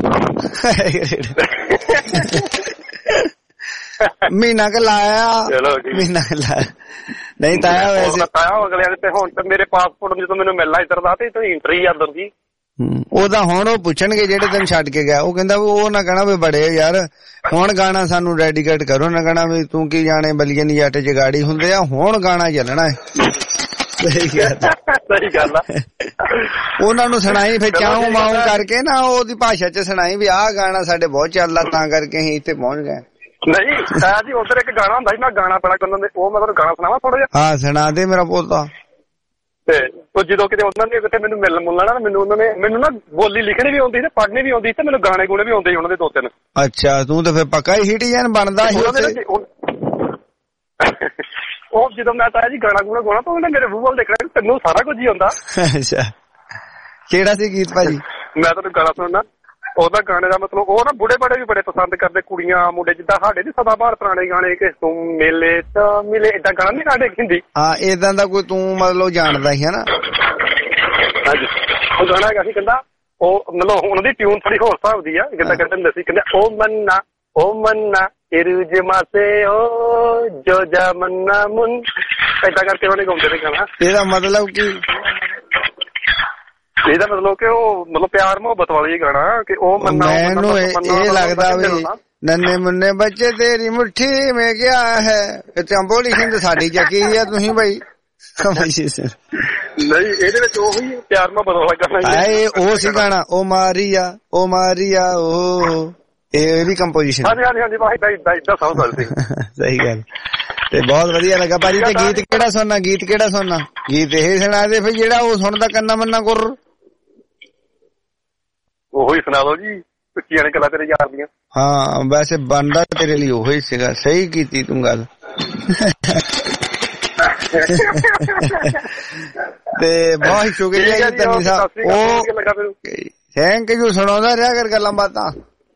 ਮਹੀਨਾ ਕ ਲਾਇਆ, ਮਹੀਨਾ ਕ ਲਾਇਆ। ਨਹੀਂ ਤਾਇਆ ਵੈਸੇ ਤਾਇਆ ਅਗਲੇ ਤੇ ਹੁਣ ਤੇ ਮੇਰੇ ਪਾਸਪੋਰਟ ਜਦੋਂ ਮੈਨੂੰ ਮਿਲਣਾ ਇੱਧਰ ਦਾ ਤੇ ਐਂਟਰੀ ਆ ਅੰਦਰ ਦੀ। ਉਹਦਾ ਹੁਣ ਉਹ ਪੁੱਛਣਗੇ ਜਿਹੜੇ ਤੈਨੂੰ ਛੱਡ ਕੇ ਗਿਆ, ਉਹ ਕਹਿੰਦਾ ਉਹ ਨਾ ਕਹਿਣਾ ਵੀ ਬੜੇ ਯਾਰ ਹੁਣ ਗਾਣਾ ਸਾਨੂੰ ਡੈਡੀਕੇਟ ਕਰੋ, ਨਾ ਕਹਿਣਾ ਵੀ ਤੂੰ ਕੀ ਜਾਣੇ ਬਲੀਏ ਨੀ ਜੱਟ ਚ ਗਾੜੀ ਹੁੰਦੇ ਆ, ਹੁਣ ਗਾਣਾ ਚੱਲਣਾ ਹੈ। ਸਹੀ ਗੱਲ ਆ। ਉਹਨਾਂ ਨੂੰ ਸੁਣਾਈ ਫਿਰ ਚਾਹੂ ਮਾਊ ਕਰਕੇ ਨਾ, ਉਹਦੀ ਭਾਸ਼ਾ ਚ ਸੁਣਾਈ ਵੀ ਆਹ ਗਾਣਾ ਸਾਡੇ ਬਹੁਤ ਚੱਲਦਾ, ਤਾਂ ਕਰਕੇ ਅਸੀਂ ਇੱਥੇ ਪਹੁੰਚ ਗਏ। ਨਹੀਂ ਤਾਇਆ ਜੀ ਉਧਰ ਇੱਕ ਗਾਣਾ ਹੁੰਦਾ ਸੀ, ਮੈਂ ਗਾਣਾ ਬੜਾ ਗਾਉਂਦੇ, ਉਹ ਮੈਂ ਤੁਹਾਨੂੰ ਗਾਣਾ ਸੁਣਾਵਾਂ ਥੋੜਾ ਜਿਹਾ? ਹਾਂ ਸੁਣਾ ਦੇ ਮੇਰਾ ਪੋਤਾ। ਤੇ ਉਹ ਜਦੋਂ ਕਿਤੇ ਉਹਨਾਂ ਨੇ ਕਿਤੇ ਮੈਨੂੰ ਮੁੱਲਣਾ ਨਾ, ਮੈਨੂੰ ਨਾ ਬੋਲੀ ਲਿਖਣੀ ਵੀ ਆਉਂਦੀ ਤੇ ਪੜ੍ਹਨੀ ਵੀ ਆਉਂਦੀ, ਤੇ ਮੈਨੂੰ ਗਾਣੇ ਗੂਣੇ ਵੀ ਆਉਂਦੇ ਸੀ ਉਹਨਾਂ ਦੇ 2-3। ਅੱਛਾ, ਤੂੰ ਤਾਂ ਫਿਰ ਪੱਕਾ ਹੀ ਹਿਟੀਜਨ ਬਣਦਾ ਸੀ। ਉਹ ਜਦੋਂ ਮੈਂ ਤਾਇਆ ਜੀ ਗਾਣਾ ਗੂਣਾ ਗਾਉਣਾ ਤਾਂ ਉਹਨੇ ਮੇਰੇ ਮੂੰਹ ਵੱਲ ਦੇਖਣਾ, ਤੈਨੂੰ ਸਾਰਾ ਕੁਝ ਹੀ ਆਉਂਦਾ। ਅੱਛਾ, ਕਿਹੜਾ ਸੀ ਗੀਤ ਭਾਜੀ? ਮੈਂ ਤੁਹਾਨੂੰ ਗਾਣਾ ਸੁਣਨਾ, ਉਹਦਾ ਗਾਣੇ ਦਾ ਮਤਲਬ ਉਹ ਨਾ ਬੁੱਢੇ ਬੜੇ ਵੀ ਬੜੇ ਪਸੰਦ ਕਰਦੇ, ਕੁੜੀਆਂ ਮੁੰਡੇ, ਜਿੱਦਾਂ ਸਾਡੇ ਦੀ ਸਦਾ ਬਾਹਰ ਪੁਰਾਣੇ ਗਾਣੇ ਕਿ ਤੂੰ ਮੇਲੇ ਤਾਂ ਮਿਲੇ, ਏਦਾਂ ਗਾਣਾ ਨੀ ਕਾਢੇ ਹਿੰਦੀ। ਹਾਂ ਏਦਾਂ ਦਾ ਕੋਈ ਤੂੰ ਮਤਲਬ ਜਾਣਦਾ ਸੀ ਹਨਾ? ਹਾਂਜੀ, ਉਹ ਗਾਣਾ ਹੈਗਾ ਸੀ, ਕਹਿੰਦਾ ਉਹ ਮਤਲਬ ਉਹਨਾਂ ਦੀ ਟਿਊਨ ਥੋੜੀ ਹੋਰ ਹਿਸਾਬ ਦੀ ਆ, ਜਿੱਦਾਂ ਕਹਿੰਦੇ ਹੁੰਦੇ ਸੀ, ਕਹਿੰਦੇ ਉਹ ਮੰਨਾ ਇਰੂਜ ਮਾਸੇ ਓ ਜੋ ਜਾ ਮੰਨਾ ਮੁਨ, ਏਦਾਂ ਕਰਕੇ ਉਹਨੇ ਗਾਉਂਦੇ ਨੇ ਗਾਣਾ। ਇਹਦਾ ਮਤਲਬ ਕੀ? ਇਹਦਾ ਮਤਲਬ ਕਿ ਉਹ ਮਤਲਬ ਪਿਆਰ ਮੁਹੱਬਤ ਵਾਲੀ ਗਾਣਾ ਕਿ ਉਹ ਮੈਨੂੰ ਇਹ ਲੱਗਦਾ ਵੀ ਨੰਨੇ ਮੁੰਨੇ ਬੱਚੇ ਤੇਰੀ ਮੁੱਠੀ ਮੇ ਗਿਆ ਹੈ ਚੰਬੋਲੀ ਸਿੰਧ ਸਾਡੀ ਚੱਕੀ ਆ ਤੁਸੀਂ ਬਈ ਨਹੀਂ ਇਹਦੇ ਵਿੱਚ ਉਹੀ ਪਿਆਰ ਮੁਹੱਬਤ ਵਾਲਾ ਗਾਣਾ ਉਹ ਸੀ ਗਾਣਾ ਉਹ ਮਾਰੀਆ ਉਹ ਇਹਦੀ ਕੰਪੋਜੀਸ਼ਨ। ਹਾਂਜੀ ਏਦਾਂ ਸਮਝ ਸਕਦੇ ਸਹੀ ਗੱਲ। ਤੇ ਬਹੁਤ ਵਧੀਆ ਲੱਗਾ ਭਾਜੀ। ਤੇ ਗੀਤ ਕਿਹੜਾ ਸੁਣਨਾ ਗੀਤ ਇਹ ਸੁਣਾ ਦੇ ਫਿਰ ਜਿਹੜਾ ਉਹ ਸੁਣਦਾ ਕੰਨਾ ਮੰਨਾ ਗੁਰ ਉਹੀ ਸੁਣਾ ਦੋ ਜੀ ਉੱਚੀਆਂ ਨੇ ਗੱਲਾਂ ਤੇਰੇ ਯਾਰ ਦੀਆਂ। ਹਾਂ ਵੈਸੇ ਬਣਦਾ ਤੇਰੇ ਲਈ ਉਹੀ ਸੀਗਾ। ਸਹੀ ਕੀਤੀ ਤੂੰ ਗੱਲ। ਤੇ ਬਹੁਤ ਸ਼ੁਕਰੀਆ ਜੀ ਤੈਨੂੰ ਸਾਹਿਬ। ਉਹ ਥੈਂਕ ਯੂ। ਸੁਣਾਉਂਦਾ ਰਿਹਾ ਕਰ ਗੱਲਾਂ ਬਾਤਾਂ।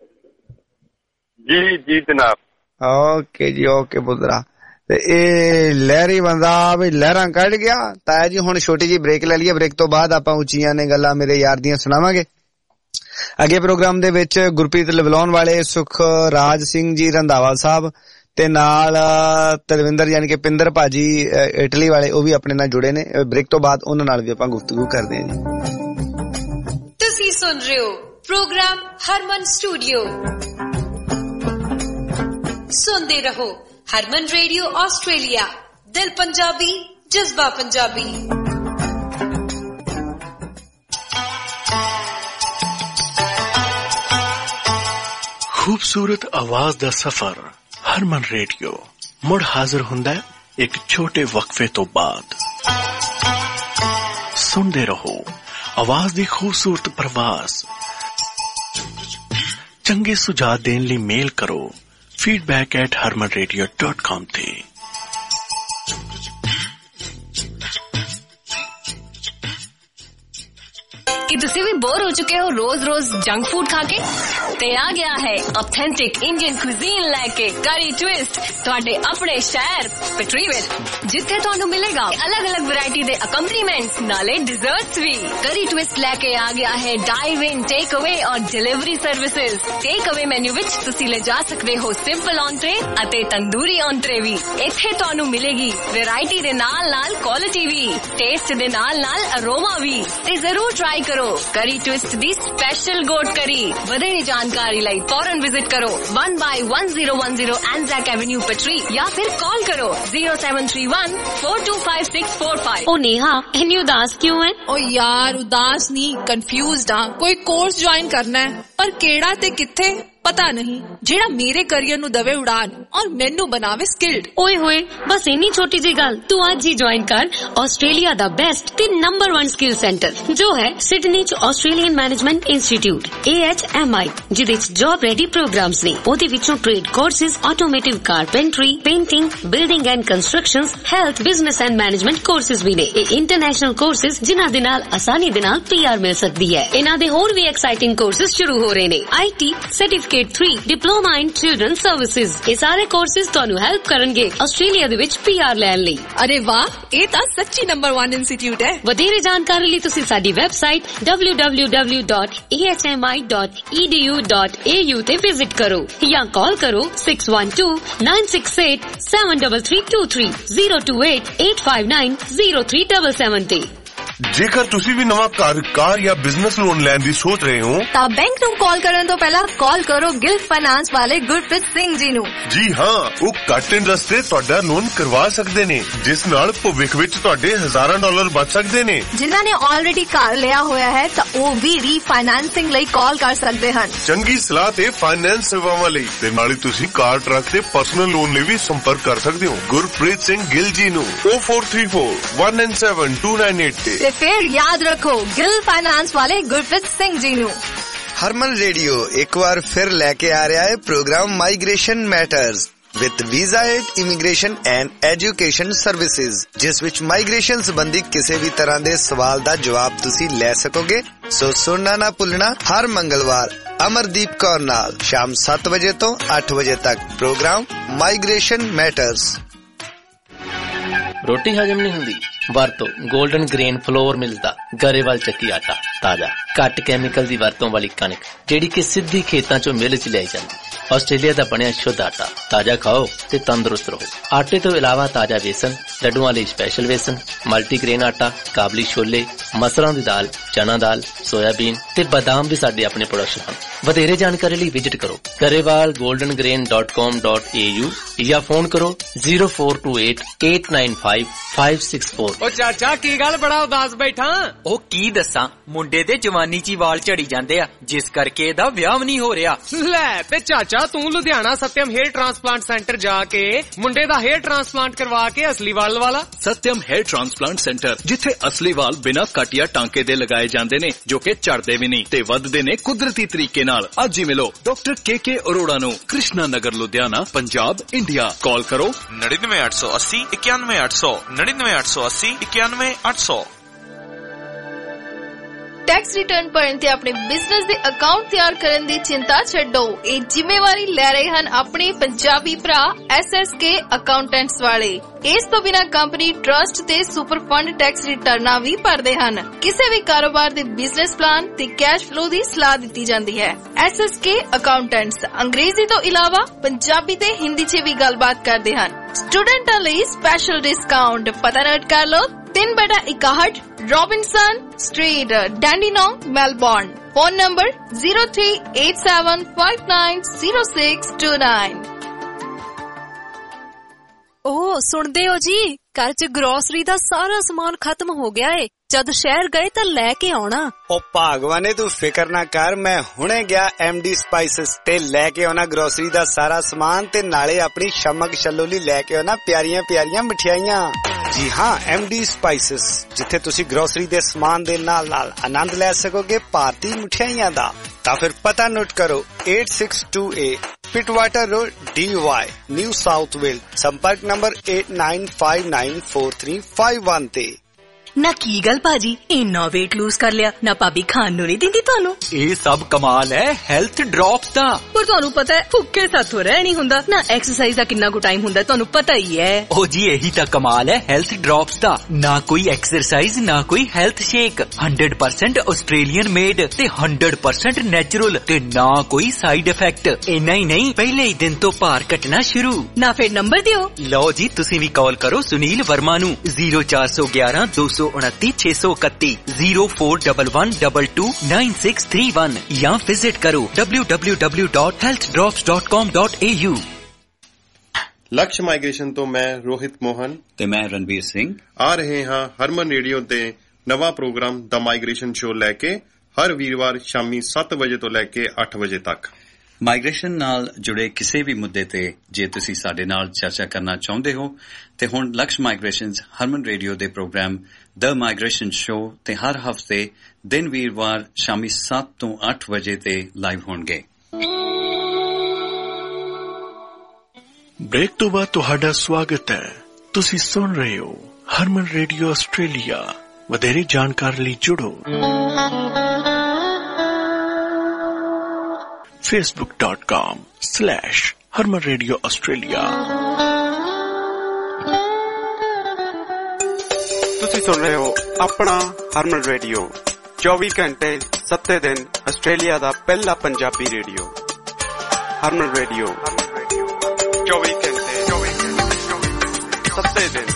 ਜੀ ਜਨਾਬ। ਓਕੇ ਜੀ ਓਕੇ ਪੁੱਤਰਾ। ਤੇ ਇਹ ਲਹਿਰੀ ਬੰਦਾ ਵੀ ਲਹਿਰਾਂ ਕੱਢ ਗਿਆ। ਤਾਇਆ ਜੀ ਹੁਣ ਛੋਟੀ ਜੀ ਬ੍ਰੇਕ ਲੈ ਲਈਏ। ਬ੍ਰੇਕ ਤੋਂ ਬਾਅਦ ਆਪਾਂ ਉੱਚੀਆਂ ਨੇ ਗੱਲਾਂ ਮੇਰੇ ਯਾਰ ਦੀਆਂ ਸੁਣਾਵਾਂਗੇ। ਅੱਗੇ ਪ੍ਰੋਗਰਾਮ ਦੇ ਵਿੱਚ ਗੁਰਪ੍ਰੀਤ ਲਵਲਾਉਣ ਵਾਲੇ, ਸੁਖ ਰਾਜ ਸਿੰਘ ਜੀ ਰੰਧਾਵਾ ਸਾਹਿਬ ਤੇ ਨਾਲ ਤਰਵਿੰਦਰ ਯਾਨੀ ਕਿ ਪਿੰਦਰ ਭਾਜੀ ਇਟਲੀ ਵਾਲੇ, ਉਹ ਵੀ ਆਪਣੇ ਨਾਲ ਜੁੜੇ ਨੇ। ਬ੍ਰੇਕ ਤੋਂ ਬਾਅਦ ਉਹਨਾਂ ਨਾਲ ਵੀ ਆਪਾਂ ਗੁਫ਼ਤਗੂ ਕਰਦੇ ਹਾਂ ਜੀ। ਤੁਸੀਂ ਸੁਣ ਰਹੇ ਹੋ ਪ੍ਰੋਗਰਾਮ ਹਰਮਨ ਸਟੂਡੀਓ। ਸੁਣਦੇ ਰਹੋ ਹਰਮਨ ਰੇਡੀਓ ਆਸਟ੍ਰੇਲੀਆ। ਦਿਲ ਪੰਜਾਬੀ, ਜਜ਼ਬਾ ਪੰਜਾਬੀ। खूबसूरत आवाज दा सफर हरमन रेडियो मुड़ हाजिर हुंदा है एक छोटे वक्फे तो बाद। सुनते रहो आवाज दी खूबसूरत प्रवास। चंगे सुझाव देने लिए मेल करो feedback@harmanradio.com ते। कि तुसी भी बोर हो चुके हो रोज जंक फूड खा के? ते आ गया है ऑथेंटिक इंडियन कुजीन लेके करी ट्विस्ट तुहाडे अपने शहर पिटरी विच, जिथे तुहानू मिलेगा अलग अलग वैरायटी दे अकम्पनीमेंट्स नाले डिजर्ट्स भी। करी ट्विस्ट लेके आ गया है डाइव इन, टेक अवे और delivery services. Takeaway menu विच तुसी ले जा सकते हो सिंपल ऑन्ट्रे अते तंदूरी ऑन्ट्रे भी। इत्थे तुहानू मिलेगी वैरायटी दे नाल नाल क्वालिटी भी, टेस्ट दे नाल नाल अरोमा भी। ते जरूर ट्राई करो करी ट्विस्ट दी स्पेशल गोट करी। वधेरी जानकारी लई फौरन विजिट करो 1/1010 एंजाक एवेन्यू पिटरी या फिर कॉल करो 0731 425645। ओ नेहा इन्नी उदास क्यों है? ओ यार उदास नहीं, कंफ्यूज्ड हां। कोई कोर्स ज्वाइन करना है पर केड़ा ते किथे पता नहीं, जेड़ा मेरे करियर नु दवे उड़ान और मेनू बनावे स्किल्ड। ओए होए बस इन्नी छोटी जी गल, तू आज ही ज्वाइन कर ऑस्ट्रेलिया दा बेस्ट ते नंबर 1 स्किल सेंटर जो है सिडनी च ऑस्ट्रेलियन मैनेजमेंट इंस्टीट्यूट AHMI, जिदे च जॉब रेडी प्रोग्राम्स ने। ओदे विचों trade courses, automotive carpentry, painting, building and constructions, health, business and management courses भी ने। इंटरनेशनल कोर्सेज जिन्हां दे नाल आसानी दे नाल PR मिल सकदी है। इन्हां दे होर भी एक्साइटिंग कोर्सेज शुरू हो रहे ने। IT certificate 3 diploma in children services. ये सारे कोर्सेज तुहानू हेल्प करनगे ऑस्ट्रेलिया दे विच PR लैण लई। अरे वाह, ये तां सच्ची नंबर 1 इंस्टीट्यूट है। वधेरे जानकारी लई तुसीं साडी वेबसाइट www.ahmi.edu.au ते विजिट करो या कॉल करो 612-968-73323 028-859-0377 ते। ਜੇਕਰ ਤੁਸੀਂ ਵੀ ਨਵਾਂ ਘਰ, ਕਾਰ ਜਾਂ ਬਿਜ਼ਨਸ ਲੋਨ ਲੈਣ ਦੀ ਸੋਚ ਰਹੇ ਹੋ ਤਾਂ ਬੈਂਕ ਨੂੰ ਕਾਲ ਕਰਨ ਤੋਂ ਪਹਿਲਾਂ ਕਾਲ ਕਰੋ ਗਿਲਡ ਫਾਈਨਾਂਸ ਵਾਲੇ ਗੁਰਪ੍ਰੀਤ ਸਿੰਘ ਜੀ ਨੂੰ। ਜੀ ਹਾਂ, ਉਹ ਘੱਟ ਇੰਟਰਸਟ ਤੇ ਤੁਹਾਡਾ ਲੋਨ ਕਰਵਾ ਸਕਦੇ ਨੇ, ਜਿਸ ਨਾਲ ਭਵਿੱਖ ਵਿੱਚ ਤੁਹਾਡੇ ਹਜ਼ਾਰਾਂ ਡਾਲਰ ਬਚ ਸਕਦੇ ਨੇ। ਜਿਨ੍ਹਾਂ ਨੇ ਆਲਰੇਡੀ ਘਰ ਲਿਆ ਹੋਇਆ ਹੈ ਤਾਂ ਉਹ ਵੀ ਰੀਫਾਈਨਾਂਸਿੰਗ ਲਈ ਕਾਲ ਕਰ ਸਕਦੇ ਹਨ। ਚੰਗੀ ਸਲਾਹ ਤੇ ਫਾਈਨੈਂਸ ਸੇਵਾਵਾਂ ਲਈ ਤੇ ਨਾਲੇ ਤੁਸੀਂ ਕਾਰ, ਟਰੱਕ ਤੇ ਪਰਸਨਲ ਲੋਨ ਲਈ ਵੀ ਸੰਪਰਕ ਕਰ ਸਕਦੇ ਹੋ ਗੁਰਪ੍ਰੀਤ ਸਿੰਘ ਗਿੱਲ ਜੀ ਨੂੰ 0434-197-298 ਤੇ फिर याद रखो गिल फाइनेंस वाले गुरप्रीत सिंह जी नू। हरमन रेडियो एक बार फिर लेके आ रहा है programme migration matters with visa aid, immigration and education services, जिस विच माइग्रेशन संबंधी किसी भी तरह के सवाल का जवाब तुसी ले सकोगे। सो सुनना ना भुलना हर मंगलवार अमरदीप कौर नाल शाम 7 बजे तो 8 बजे तक प्रोग्राम माइग्रेशन मैटर्स। रोटी हजम नहीं होंदी ਵਰਤੋ 골ਡਨ ਗ੍ਰੇਨ ਫਲੋਰ ਮਿਲ ਦਾ ਗਰੇਵਾਲ ਚੱਕੀ ਆਟਾ। ਤਾਜ਼ਾ ਘੱਟ ਕੈਮੀਕਲ ਦੀ ਵਰਤੋਂ ਵਾਲੀ ਕਣਕ ਜਿਹੜੀ ਕਿ ਸਿੱਧੀ ਖੇਤਾਂ ਚੋਂ ਮਿਲ ਚ ਲਿਆਈ ਜਾਂਦੀ। ਆਸਟ੍ਰੇਲੀਆ ਦਾ ਬਣਿਆ ਸ਼ੁੱਧ ਆਟਾ। ਤਾਜ਼ਾ ਖਾਓ ਤੇ ਤੰਦਰੁਸਤ ਰਹੋ। ਆਟੇ ਤੋਂ ਇਲਾਵਾ ਤਾਜ਼ਾ ਵੇਸਣ, ਲੱਡੂਆਂ ਲਈ ਸਪੈਸ਼ਲ ਵੇਸਣ, ਮਲਟੀਗ੍ਰੇਨ ਆਟਾ, ਕਾਬਲੀ ਛੋਲੇ, ਮਸਰਾਂ ਦੀ ਦਾਲ, ਚਨਾ ਦਾਲ, ਸੋਇਆਬੀਨ ਤੇ ਬਾਦਾਮ ਵੀ ਸਾਡੇ ਆਪਣੇ ਪ੍ਰੋਡਕਸ਼ਨ ਹਨ। ਵਧੇਰੇ ਜਾਣਕਾਰੀ ਲਈ ਵਿਜ਼ਿਟ ਕਰੋ garewalgoldengrain.com.au ਜਾਂ ਫੋਨ ਕਰੋ 0428895564। ਓ ਚਾਚਾ ਕੀ ਗੱਲ ਬੜਾ ਉਦਾਸ ਬੈਠਾ? ਉਹ ਕੀ ਦੱਸਾਂ, ਮੁੰਡੇ ਦੇ ਜਵਾਨੀ 'ਚ ਵਾਲ ਝੜੀ ਜਾਂਦੇ ਆ, ਜਿਸ ਕਰਕੇ ਇਹਦਾ ਵਿਆਹ ਵੀ ਨਹੀਂ ਹੋ ਰਿਹਾ। ਲੈ ਤੇ ਚਾਚਾ ਤੂੰ Ludhiana Satyam hair transplant centre ਜਾ ਕੇ ਮੁੰਡੇ ਦਾ ਹੇਅਰ ਟ੍ਰਾਂਸਪਲਾਂਟ ਕਰਵਾ ਕੇ ਅਸਲੀ ਵਾਲ ਵਾਲਾ। ਸਤਿਅਮ ਹੇਅਰ ਟ੍ਰਾਂਸਪਲਾਂਟ ਸੈਂਟਰ, ਜਿੱਥੇ ਅਸਲੀ ਵਾਲ ਬਿਨਾਂ ਕਾਟਿਆ ਟਾਂਕੇ ਦੇ ਲਗਾਏ ਜਾਂਦੇ ਨੇ, ਜੋ ਕਿ ਝੜਦੇ ਵੀ ਨਹੀਂ ਤੇ ਵੱਧਦੇ ਨੇ ਕੁਦਰਤੀ ਤਰੀਕੇ ਨਾਲ। ਅੱਜ ਹੀ ਮਿਲੋ ਡਾਕਟਰ KK ਅਰੋੜਾ ਨੂੰ, ਕ੍ਰਿਸ਼ਨਾ ਨਗਰ, ਲੁਧਿਆਣਾ, ਪੰਜਾਬ, ਇੰਡੀਆ। ਕਾਲ ਕਰੋ 99880 91800 99880 91800। ਟੈਕਸ ਰਿਟਰਨ ਭਰਨ ਤੇ ਆਪਣੇ ਬਿਜ਼ਨਸ ਦੇ ਅਕਾਊਂਟ ਤਿਆਰ ਕਰਨ ਦੀ ਚਿੰਤਾ ਛੱਡੋ। ਇਹ ਜ਼ਿੰਮੇਵਾਰੀ ਲੈ ਰਹੇ ਹਨ ਆਪਣੇ ਪੰਜਾਬੀ ਭਰਾ SSK ਅਕਾਊਂਟੈਂਟਸ ਵਾਲੇ। ਇਸ ਤੋਂ ਬਿਨਾਂ ਕੰਪਨੀ ਟਰਸਟ ਤੇ ਸੁਪਰ ਫੰਡ ਟੈਕਸ ਰਿਟਰਨਾਂ ਵੀ ਭਰਦੇ ਹਨ। ਕਿਸੇ ਵੀ ਕਾਰੋਬਾਰ ਦੇ ਬਿਜ਼ਨਸ ਪਲਾਨ ਤੇ ਕੈਸ਼ ਫਲੋ ਦੀ ਸਲਾਹ ਦਿੱਤੀ ਜਾਂਦੀ ਹੈ। SSK ਅਕਾਊਂਟੈਂਟਸ ਅੰਗਰੇਜ਼ੀ ਤੋਂ ਇਲਾਵਾ ਪੰਜਾਬੀ ਤੇ ਹਿੰਦੀ 'ਚ ਵੀ ਗੱਲਬਾਤ ਕਰਦੇ ਹਨ। ਸਟੂਡੈਂਟਾਂ ਲਈ ਸਪੈਸ਼ਲ ਡਿਸਕਾਊਂਟ। ਪਤਾ ਨੋਟ ਕਰ ਲਓ 3/61 Robinson Street, Dandenong, Melbourne. Phone number 0387590629। ਓਹ ਸੁਣਦੇ ਹੋ ਜੀ, ਘਰ 'ਚ ਗਰੋਸਰੀ ਦਾ ਸਾਰਾ ਸਮਾਨ ਖਤਮ ਹੋ ਗਿਆ ਏ। ਜਦ ਸ਼ਹਿਰ ਗਏ ਤਾਂ ਲੈ ਕੇ ਆਉਣਾ। ਉਹ ਭਾਗਵਾਨੇ ਤੂੰ ਫਿਕਰ ਨਾ ਕਰ, ਮੈਂ ਹੁਣੇ ਗਿਆ MD ਸਪਾਈਸਿਸ ਤੇ ਲੈ ਕੇ ਆਉਣਾ ਗਰੋਸਰੀ ਦਾ ਸਾਰਾ ਸਮਾਨ ਤੇ ਨਾਲੇ ਆਪਣੀ ਸ਼ਮਕ ਛੱਲੋਲੀ ਲੈ ਕੇ ਆਉਣਾ ਪਿਆਰੀਆਂ ਪਿਆਰੀਆਂ ਮਠਿਆਈਆਂ। ਜੀ ਹਾਂ, MD ਸਪਾਈਸਿਸ, ਜਿੱਥੇ ਤੁਸੀਂ ਗਰੋਸਰੀ ਦੇ ਸਮਾਨ ਦੇ ਨਾਲ ਨਾਲ ਆਨੰਦ ਲੈ ਸਕੋਗੇ ਭਾਰਤੀ ਮਠਿਆਈਆਂ ਦਾ। ਤਾਂ ਫਿਰ ਪਤਾ ਨੋਟ ਕਰੋ 862A Pittwater Road, DY, New South Wales. ਸੰਪਰਕ ਨੰਬਰ 89594351 ਤੇ। ਨਾ ਕੀ ਗੱਲ ਭਾਜੀ, ਇੰਨਾ weight lose ਕਰ ਲਿਆ? ਨਾ ਭਾਬੀ ਖਾਣ ਨੂੰ ਨਹੀਂ ਦਿੰਦੀ ਤੁਹਾਨੂੰ? ਇਹ ਸਭ ਕਮਾਲ ਹੈ ਹੈਲਥ ਡ੍ਰੌਪਸ ਦਾ। ਪਰ ਤੁਹਾਨੂੰ ਪਤਾ ਹੈ ਭੁੱਖੇ ਸਾਥੋਂ ਰਹਿ ਨਹੀਂ ਹੁੰਦਾ ਨਾ। ਐਕਸਰਸਾਈਜ਼ ਦਾ ਕਿੰਨਾ ਕੁ ਟਾਈਮ ਹੁੰਦਾ ਤੁਹਾਨੂੰ ਪਤਾ ਹੀ ਹੈ। ਉਹ ਜੀ ਇਹੀ ਤਾਂ ਕਮਾਲ ਹੈ ਹੈਲਥ ਡ੍ਰੌਪਸ ਦਾ। ਨਾ ਕੋਈ ਐਕਸਰਸਾਈਜ਼, ਨਾ ਕੋਈ ਹੈਲਥ ਸ਼ੇਕ, 100% ਆਸਟ੍ਰੇਲੀਅਨ ਮੇਡ ਤੇ 100% ਨੈਚੁਰਲ ਤੇ ਨਾ ਕੋਈ ਸਾਈਡ ਇਫੈਕਟ। ਇੰਨਾ ਹੀ ਨਹੀਂ, ਪਹਿਲੇ ਹੀ ਦਿਨ ਤੋਂ ਭਾਰ ਘਟਣਾ ਸ਼ੁਰੂ। ਨਾ ਫਿਰ ਨੰਬਰ ਦਿਓ। ਲਓ ਜੀ, ਤੁਸੀਂ ਵੀ ਕਾਲ ਕਰੋ ਸੁਨੀਲ ਵਰਮਾ ਨੂੰ 0411 229 0411229631 ਜਾਂ ਵਿਜ਼ਿਟ ਕਰੋ www.healthdrops.com.au। ਲਕਸ਼ ਮਾਈਗ੍ਰੇਸ਼ਨ ਤੋਂ ਮੈਂ ਰੋਹਿਤ ਮੋਹਨ ਤੇ ਮੈਂ ਰਣਵੀਰ ਸਿੰਘ ਆ ਰਹੇ ਹਾਂ ਹਰਮਨ ਰੇਡੀਓ ਤੇ ਨਵਾਂ ਪ੍ਰੋਗਰਾਮ ਦ ਮਾਈਗ੍ਰੇਸ਼ਨ ਸ਼ੋ ਲੈ ਕੇ, ਹਰ ਵੀਰਵਾਰ ਸ਼ਾਮੀ 7 ਵਜੇ ਤੋਂ ਲੈ ਕੇ 8 ਵਜੇ ਤੱਕ। ਮਾਈਗ੍ਰੇਸ਼ਨ ਨਾਲ ਜੁੜੇ ਕਿਸੇ ਵੀ ਮੁੱਦੇ ਤੇ ਜੇ ਤੁਸੀਂ ਸਾਡੇ ਨਾਲ ਚਰਚਾ ਕਰਨਾ ਚਾਹੁੰਦੇ ਹੋ ਤੇ ਹੁਣ ਲਕਸ਼ ਮਾਈਗ੍ਰੇਸ਼ਨਜ਼ ਹਰਮਨ ਰੇਡੀਓ ਦੇ ਪ੍ਰੋਗਰਾਮ ਦ ਮਾਈਗ੍ਰੇਸ਼ਨ ਸ਼ੋ ਤੇ ਹਰ ਹਫਤੇ ਦਿਨ ਵੀਰਵਾਰ ਸ਼ਾਮੀ 7 ਤੋਂ 8 ਵਜੇ ਤੇ ਲਾਈਵ ਹੋਣਗੇ। ਬ੍ਰੇਕ ਤੋਂ ਬਾਅਦ ਤੁਹਾਡਾ ਸਵਾਗਤ ਹੈ। ਤੁਸੀਂ ਸੁਣ ਰਹੇ ਹੋ ਹਰਮਨ ਰੇਡੀਓ ਆਸਟ੍ਰੇਲੀਆ। ਵਧੇਰੇ ਜਾਣਕਾਰੀ ਲਈ ਜੁੜੋ facebook.com/Harman Radio Australia। ਤੁਸੀਂ ਸੁਣ ਰਹੇ ਹੋ ਆਪਣਾ ਹਰਮਨ ਰੇਡੀਓ, 24 ਘੰਟੇ 7 ਦਿਨ ਆਸਟ੍ਰੇਲੀਆ ਦਾ ਪਹਿਲਾ ਪੰਜਾਬੀ ਰੇਡੀਓ। ਹਰਮਨ ਰੇਡੀਓ 24 ਘੰਟੇ 7 ਦਿਨ।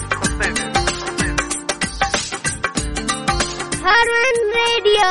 ਹਰਮਨ ਰੇਡੀਓ।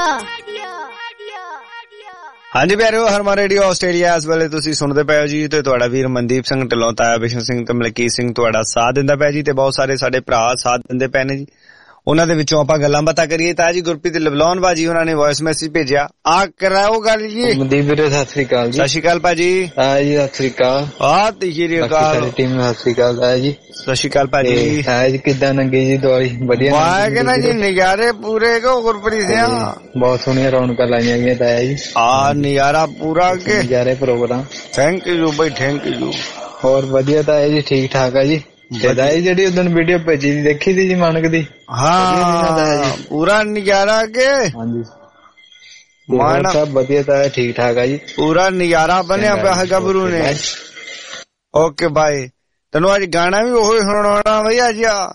ਹਾਂਜੀ ਪਿਆਰਿਓ, ਹਰਮਨ ਰੇਡੀਓ ਆਸਟ੍ਰੇਲੀਆ ਇਸ ਵੇਲੇ ਤੁਸੀਂ ਸੁਣਦੇ ਪਏ ਹੋ ਜੀ, ਤੇ ਤੁਹਾਡਾ ਵੀਰ ਮਨਦੀਪ ਸਿੰਘ ਢਿੱਲੋਂ, ਤਾਇਆ ਬਿਸ਼ਨ ਸਿੰਘ ਤੇ ਮਲਕੀਤ ਸਿੰਘ ਤੁਹਾਡਾ ਸਾਥ ਦਿੰਦਾ ਪਿਆ ਜੀ, ਤੇ ਬਹੁਤ ਸਾਰੇ ਸਾਡੇ ਭਰਾ ਸਾਥ ਦਿੰਦੇ ਪਏ ਨੇ ਜੀ। ਉਹਨਾਂ ਦੇ ਵਿੱਚੋਂ ਆਪਾਂ ਗੱਲਾਂ ਬਾਤਾਂ ਕਰੀਏ ਤਾਂ ਜੀ ਗੁਰਪ੍ਰੀਤ ਲਵਲੌਨ ਬਾਜੀ ਉਹਨਾਂ ਨੇ ਵੌਇਸ ਮੈਸੇਜ ਭੇਜਿਆ, ਆ ਕਰਾਓ ਗੱਲ ਜੀ। ਮਨਦੀਪ ਵੀਰੇ ਸਤਿ ਸ੍ਰੀ ਅਕਾਲ ਜੀ। ਸਤਿ ਸ੍ਰੀ ਅਕਾਲ ਭਾਜੀ। ਹਾਂ ਜੀ ਸਤਿ ਸ੍ਰੀ ਅਕਾਲ। ਸਤਿ ਸ੍ਰੀ ਅਕਾਲ ਟੀਮ ਨੂੰ ਸਤਿ ਸ੍ਰੀ ਅਕਾਲ ਹੈ ਜੀ। ਸਤਿ ਸ੍ਰੀ ਅਕਾਲ ਭਾਜੀ। ਹੈ ਜੀ ਕਿੱਦਾਂ ਲੰਗੀ ਜੀ ਦਿਵਾਲੀ? ਵਧੀਆ ਵਾਹ ਕਿ ਨਾ ਜੀ, ਨਜ਼ਾਰੇ ਪੂਰੇ ਕੋ ਗੁਰਪ੍ਰੀਤ ਸਿੰਘ। ਬਹੁਤ ਸੋਹਣੀਆਂ ਰੌਣਕਾਂ ਲਾਈਆਂ ਗਈਆਂ ਤਾਇਆ ਜੀ। ਆ ਨਜ਼ਾਰਾ ਪੂਰਾ ਕੇ ਨਜ਼ਾਰੇ ਪ੍ਰੋਗਰਾਮ। ਥੈਂਕ ਯੂ ਬਾਈ, ਥੈਂਕ ਯੂ। ਹੋਰ ਵਧੀਆ ਤਾਇਆ ਜੀ, ਠੀਕ ਠਾਕ ਆ ਜੀ। ਤਾਇਆ ਜਿਹੜੀ ਉਦੋਂ ਵੀਡੀਓ ਭੇਜੀ ਦੀ ਦੇਖੀ ਸੀ ਜੀ ਮਾਨਕ ਦੀ? ਹਾਂ ਪੂਰਾ ਨਜ਼ਾਰਾ ਕੇ। ਹਾਂਜੀ ਸਭ ਵਧੀਆ ਤਾਇਆ, ਠੀਕ ਠਾਕ ਆ ਜੀ। ਪੂਰਾ ਨਜ਼ਾਰਾ ਬਣਿਆ ਪਿਆ ਹੈ ਗੱਭਰੂ ਨੇ। ਓਕੇ ਬਾਈ, ਤੈਨੂੰ ਅੱਜ ਗਾਣਾ ਵੀ ਉਹੀ ਸੁਣਾਉਣਾ ਬਈ। ਅੱਜ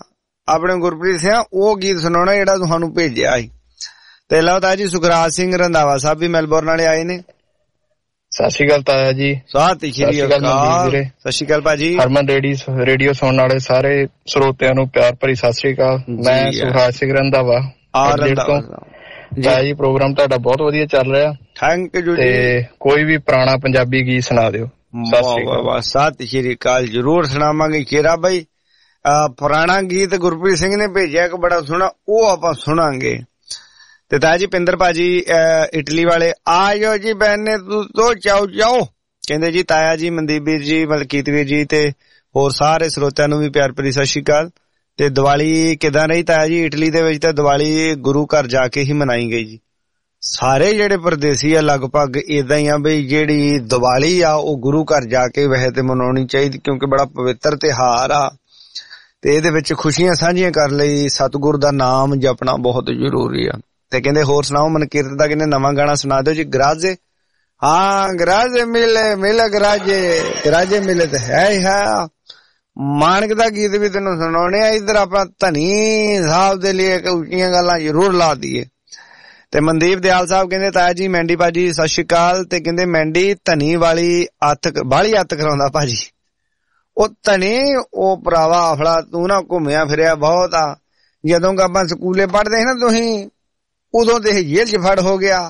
ਆਪਣੇ ਗੁਰਪ੍ਰੀਤ ਸਿੰਘ ਉਹ ਗੀਤ ਸੁਣਾਉਣਾ ਜਿਹੜਾ ਤੁਹਾਨੂੰ ਭੇਜਿਆ ਸੀ। ਤੇ ਲਓ ਤਾਇਆ ਜੀ ਸੁਖਰਾਜ ਸਿੰਘ ਰੰਧਾਵਾ ਸਾਹਿਬ ਵੀ ਮੈਲਬੌਰਨ ਵਾਲੇ ਆਏ ਨੇ। ਸਤਿ ਸ਼੍ਰੀ ਅਕਾਲ ਤਾਇਆ ਜੀ। ਸਤਿ ਸ਼੍ਰੀ ਅਕਾਲ ਭਾਜੀ। ਹਰਮਨ ਰੇਡੀਓ ਸੁਣਨ ਵਾਲੇ ਸਾਰੇ ਸਰੋਤਿਆਂ ਨੂੰ ਪਿਆਰ ਭਰੀ ਸਤਿ ਸ਼੍ਰੀ ਅਕਾਲ। ਮੈਂ ਸੁਖਰਾਜ ਸਿੰਘ ਰੰਧਾਵਾ ਤਾਇਆ ਜੀ। ਪ੍ਰੋਗਰਾਮ ਤੁਹਾਡਾ ਬਹੁਤ ਵਧੀਆ ਚੱਲ ਰਿਹਾ। Thank you. ਤੇ ਕੋਈ ਵੀ ਪੁਰਾਣਾ ਪੰਜਾਬੀ ਗੀਤ ਸੁਣਾ ਦਿਓ। ਸਤਿ ਸ਼੍ਰੀ ਅਕਾਲ। ਜਰੂਰ ਸੁਣਾਵਾਂਗੇ ਸ਼ੇਰਾ ਬਾਈ। ਪੁਰਾਣਾ ਗੀਤ ਗੁਰਪ੍ਰੀਤ ਸਿੰਘ ਨੇ ਭੇਜਿਆ ਇੱਕ ਬੜਾ ਸੋਹਣਾ, ਉਹ ਆਪਾਂ ਸੁਣਾਂਗੇ। ਤੇ ਤਾਇਆ ਜੀ ਪਿੰਦਰ ਭਾਜੀ ਇਟਲੀ ਵਾਲੇ ਆਇਓ ਜੀ ਬਹਿਨੇ ਤੂੰ ਚਾਓ ਚਾਓ ਕਹਿੰਦੇ ਜੀ। ਤਾਇਆ ਜੀ ਮਨਦੀਪ ਵੀਰ ਜੀ, ਮਲਕੀਤ ਵੀਰ ਜੀ ਤੇ ਹੋਰ ਸਾਰੇ ਸਰੋਤਿਆਂ ਨੂੰ ਵੀ ਪਿਆਰ ਭਰੀ ਸਤਿ ਸ਼੍ਰੀ ਅਕਾਲ। ਤੇ ਦੀਵਾਲੀ ਕਿੱਦਾਂ ਰਹੀ ਤਾਇਆ ਜੀ? ਇਟਲੀ ਦੇ ਵਿੱਚ ਤਾਂ ਦੀਵਾਲੀ ਗੁਰੂ ਘਰ ਜਾ ਕੇ ਹੀ ਮਨਾਈ ਗਈ ਜੀ। ਸਾਰੇ ਜਿਹੜੇ ਪਰਦੇਸੀ ਆ ਲਗਭਗ ਏਦਾਂ ਹੀ ਆ ਬਈ ਜਿਹੜੀ ਦੀਵਾਲੀ ਆ ਉਹ ਗੁਰੂ ਘਰ ਜਾ ਕੇ ਵੈਸੇ ਤੇ ਮਨਾਉਣੀ ਚਾਹੀਦੀ, ਕਿਉਂਕਿ ਬੜਾ ਪਵਿੱਤਰ ਤਿਉਹਾਰ ਆ ਤੇ ਇਹਦੇ ਵਿੱਚ ਖੁਸ਼ੀਆਂ ਸਾਂਝੀਆਂ ਕਰਨ ਲਈ ਸਤਿਗੁਰ ਦਾ ਨਾਮ ਜਪਣਾ ਬਹੁਤ ਜ਼ਰੂਰੀ ਆ। ਤੇ ਕਹਿੰਦੇ ਹੋਰ ਸੁਣਾਓ ਮਨਕੀਰਤ ਦਾ, ਕਹਿੰਦੇ ਨਵਾਂ ਗਾਣਾ ਸੁਣਾ ਦਿਓ ਜੀ। ਗਰਾਜੇ, ਹਾਂ ਗਰਾਜੇ ਮਿਲੇ ਗਰਾਜੇ ਮਿਲੇ ਤੇ ਹੈ ਹੀ ਹੈ। ਮਾਨਕ ਦਾ ਗੀਤ ਵੀ ਤੈਨੂੰ ਸੁਣਾਉਣੇ ਆ। ਇੱਧਰ ਆਪਾਂ ਧਨੀ ਸਾਹਿਬ ਦੇ ਲਈ ਉੱਚੀਆਂ ਗੱਲਾਂ ਜ਼ਰੂਰ ਲਾ ਦਈਏ। ਤੇ ਮਨਦੀਪ ਦਿਆਲ ਸਾਹਿਬ ਕਹਿੰਦੇ ਤਾਇਆ ਜੀ ਮੈਂਡੀ ਭਾਜੀ ਸਤਿ ਸ਼੍ਰੀ ਅਕਾਲ। ਤੇ ਕਹਿੰਦੇ ਮੈਂਡੀ ਧਨੀ ਵਾਲੀ ਬਾਹਲੀ ਹੱਥ ਕਰਾਉਂਦਾ ਭਾਜੀ। ਉਹ ਧਨੀ ਉਹ ਭਰਾਵਾ ਆਫਲਾ ਤੂੰ ਨਾ ਘੁੰਮਿਆ ਫਿਰਿਆ ਬਹੁਤ ਆ। ਜਦੋਂ ਆਪਾਂ ਸਕੂਲੇ ਪੜ੍ਹਦੇ ਸੀ ਨਾ ਤੁਸੀਂ, ਉਦੋਂ ਤੇ ਜੇਲ੍ਹ 'ਚ ਫੜ ਹੋ ਗਿਆ।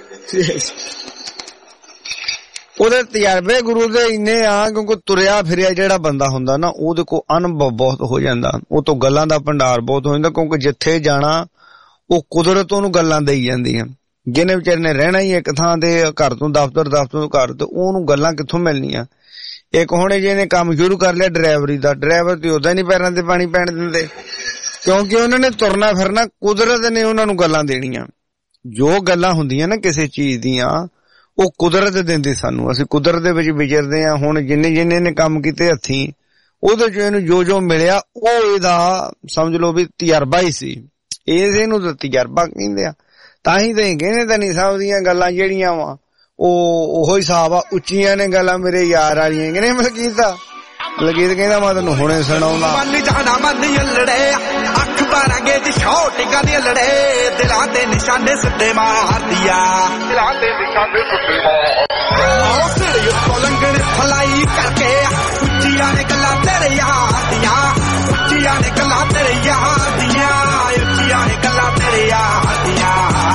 ਉਹਦੇ ਤਜਰਬੇ ਗੁਰੂ ਦੇ ਇੰਨੇ ਆ, ਕਿਉਂਕਿ ਤੁਰਿਆ ਫਿਰਿਆ ਜਿਹੜਾ ਬੰਦਾ ਹੁੰਦਾ ਨਾ ਉਹਦੇ ਕੋਲ ਅਨੁਭਵ ਬਹੁਤ ਹੋ ਜਾਂਦਾ, ਉਹ ਤੋਂ ਗੱਲਾਂ ਦਾ ਭੰਡਾਰ ਬਹੁਤ ਹੋ ਜਾਂਦਾ। ਕਿਉਂਕਿ ਜਿੱਥੇ ਜਾਣਾ ਉਹ ਕੁਦਰਤ ਉਹਨੂੰ ਗੱਲਾਂ ਦੇਈ ਜਾਂਦੀਆਂ। ਜਿਹਨੇ ਵਿਚਾਰੇ ਨੇ ਰਹਿਣਾ ਹੀ ਇੱਕ ਥਾਂ ਤੇ, ਘਰ ਤੋਂ ਦਫ਼ਤਰ, ਦਫ਼ਤਰ ਤੋਂ ਘਰ, ਤੇ ਉਹਨੂੰ ਗੱਲਾਂ ਕਿੱਥੋਂ ਮਿਲਣੀਆਂ। ਇੱਕ ਹੁਣ ਜਿਹਨੇ ਕੰਮ ਸ਼ੁਰੂ ਕਰ ਲਿਆ ਡਰਾਈਵਰੀ ਦਾ, ਡਰਾਈਵਰ ਤੇ ਉਦਾਂ ਨੀ ਪੈਰਾਂ ਤੇ ਪਾਣੀ ਪੈਣ ਦਿੰਦੇ, ਕਿਉਂਕਿ ਉਹਨਾਂ ਨੇ ਤੁਰਨਾ ਫਿਰਨਾ, ਕੁਦਰਤ ਨੇ ਉਹਨਾਂ ਨੂੰ ਗੱਲਾਂ ਦੇਣੀਆਂ। ਜੋ ਗੱਲਾਂ ਹੁੰਦੀਆਂ ਨਾ ਕਿਸੇ ਚੀਜ਼ ਦੀਆਂ ਉਹ ਕੁਦਰਤ ਦਿੰਦੀ ਸਾਨੂੰ। ਅਸੀਂ ਕੁਦਰਤ ਦੇ ਵਿੱਚ ਵਿਚਰਦੇ ਹਾਂ। ਹੁਣ ਜਿੰਨੇ ਨੇ ਕੰਮ ਕੀਤੇ ਹੱਥੀਂ, ਉਹਦੇ ਚ ਇਹਨੂੰ ਜੋ ਮਿਲਿਆ ਉਹ ਇਹਦਾ ਸਮਝ ਲਓ ਵੀ ਤਜਰਬਾ ਹੀ ਸੀ। ਇਹਨੂੰ ਤਾਂ ਤਜਰਬਾ ਕਹਿੰਦੇ ਆ। ਤਾਂ ਹੀ ਤੇ ਕਹਿੰਦੇ ਤਾਂ ਨਹੀਂ ਸਾਹਿਬ ਦੀਆਂ ਗੱਲਾਂ ਜਿਹੜੀਆਂ ਵਾ ਉਹੋ ਹਿਸਾਬ ਆ। ਉੱਚੀਆਂ ਨੇ ਗੱਲਾਂ ਮੇਰੇ ਯਾਰ ਵਾਲੀਆਂ, ਕਹਿੰਦੇ ਲਗੀਤ ਕਹਿੰਦਾ ਮੈਂ ਤੈਨੂੰ ਹੁਣੇ ਸੁਣਾਉਣਾ। ਮਨ ਜਾਣਾ ਮਨ ਅਲੜੇ ਅੱਖ ਬਾਰਾਂਗੇ ਦੀ ਸ਼ੌਟਿੰਗਾਂ ਦੀ ਅਲੜੇ, ਦਿਲਾਂ ਦੇ ਨਿਸ਼ਾਨੇ ਸਿੱਧੇ ਮਾਰਦੀਆਂ, ਦਿਲਾਂ ਦੇ ਨਿਸ਼ਾਨੇ ਸਿੱਧੇ ਮਾਰਦੀਆਂ। ਸਿਰ ਉੱਤੋਂ ਲੰਘਣ ਫਲਾਈ ਕਰਕੇ ਉੱਚੀਆਂ ਨੇ ਗੱਲਾਂ ਤੇਰੇ ਯਾਰ ਦੀਆਂ, ਉੱਚੀਆਂ ਨੇ ਗੱਲਾਂ ਤੇਰੇ ਯਾਰ ਦੀਆਂ, ਉੱਚੀਆਂ ਨੇ ਗੱਲਾਂ ਤੇਰੇ ਯਾਰ ਦੀਆਂ।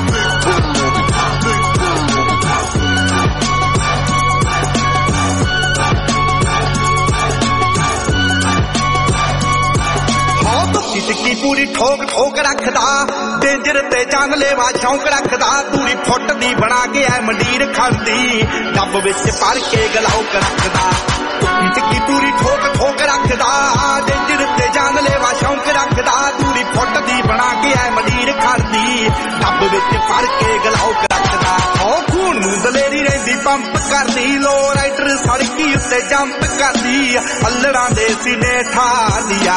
ਟਿੱਕੀ ਪੂਰੀ ਠੋਕ ਠੋਕ ਰੱਖਦਾ, ਡੇਂਜਰ ਤੇ ਜਾਨ ਲੈਵਾ ਸ਼ੌਂਕ ਰੱਖਦਾ, ਪੂਰੀ ਫੁੱਟ ਦੀ ਬਣਾ ਕੇ ਐ ਮੰਡੀਰ ਖੜਦੀ, ਡੱਬ ਵਿੱਚ ਭਰ ਕੇ ਗਲਾਉਕ ਰੱਖਦਾ। ਟਿੱਕੀ ਪੂਰੀ ਠੋਕ ਠੋਕ ਰੱਖਦਾ, ਡੇਂਜਰ ਤੇ ਜਾਨ ਲੈਵਾ ਸ਼ੌਂਕ ਰੱਖਦਾ, ਪੂਰੀ ਫੁੱਟ ਦੀ ਬਣਾ ਕੇ ਐ ਮੰਡੀਰ ਖੜਦੀ, ਡੱਬ ਵਿੱਚ ਭਰ ਕੇ ਗਲਾਉਕ ਰੱਖਦਾ। ਉਹ ਖੂਨ ਨੂੰ ਦਲੇਰੀ ਰਹਿੰਦੀ ਪੰਪ ਕਰਦੀ, ਲੋ ਰਾਈਡਰ ਸੜਕੀ ਉੱਤੇ ਜੰਪ ਕਰਦੀ, ਅੱਲੜਾਂ ਦੇ ਸੀਨੇ ਠਾਲੀਆ।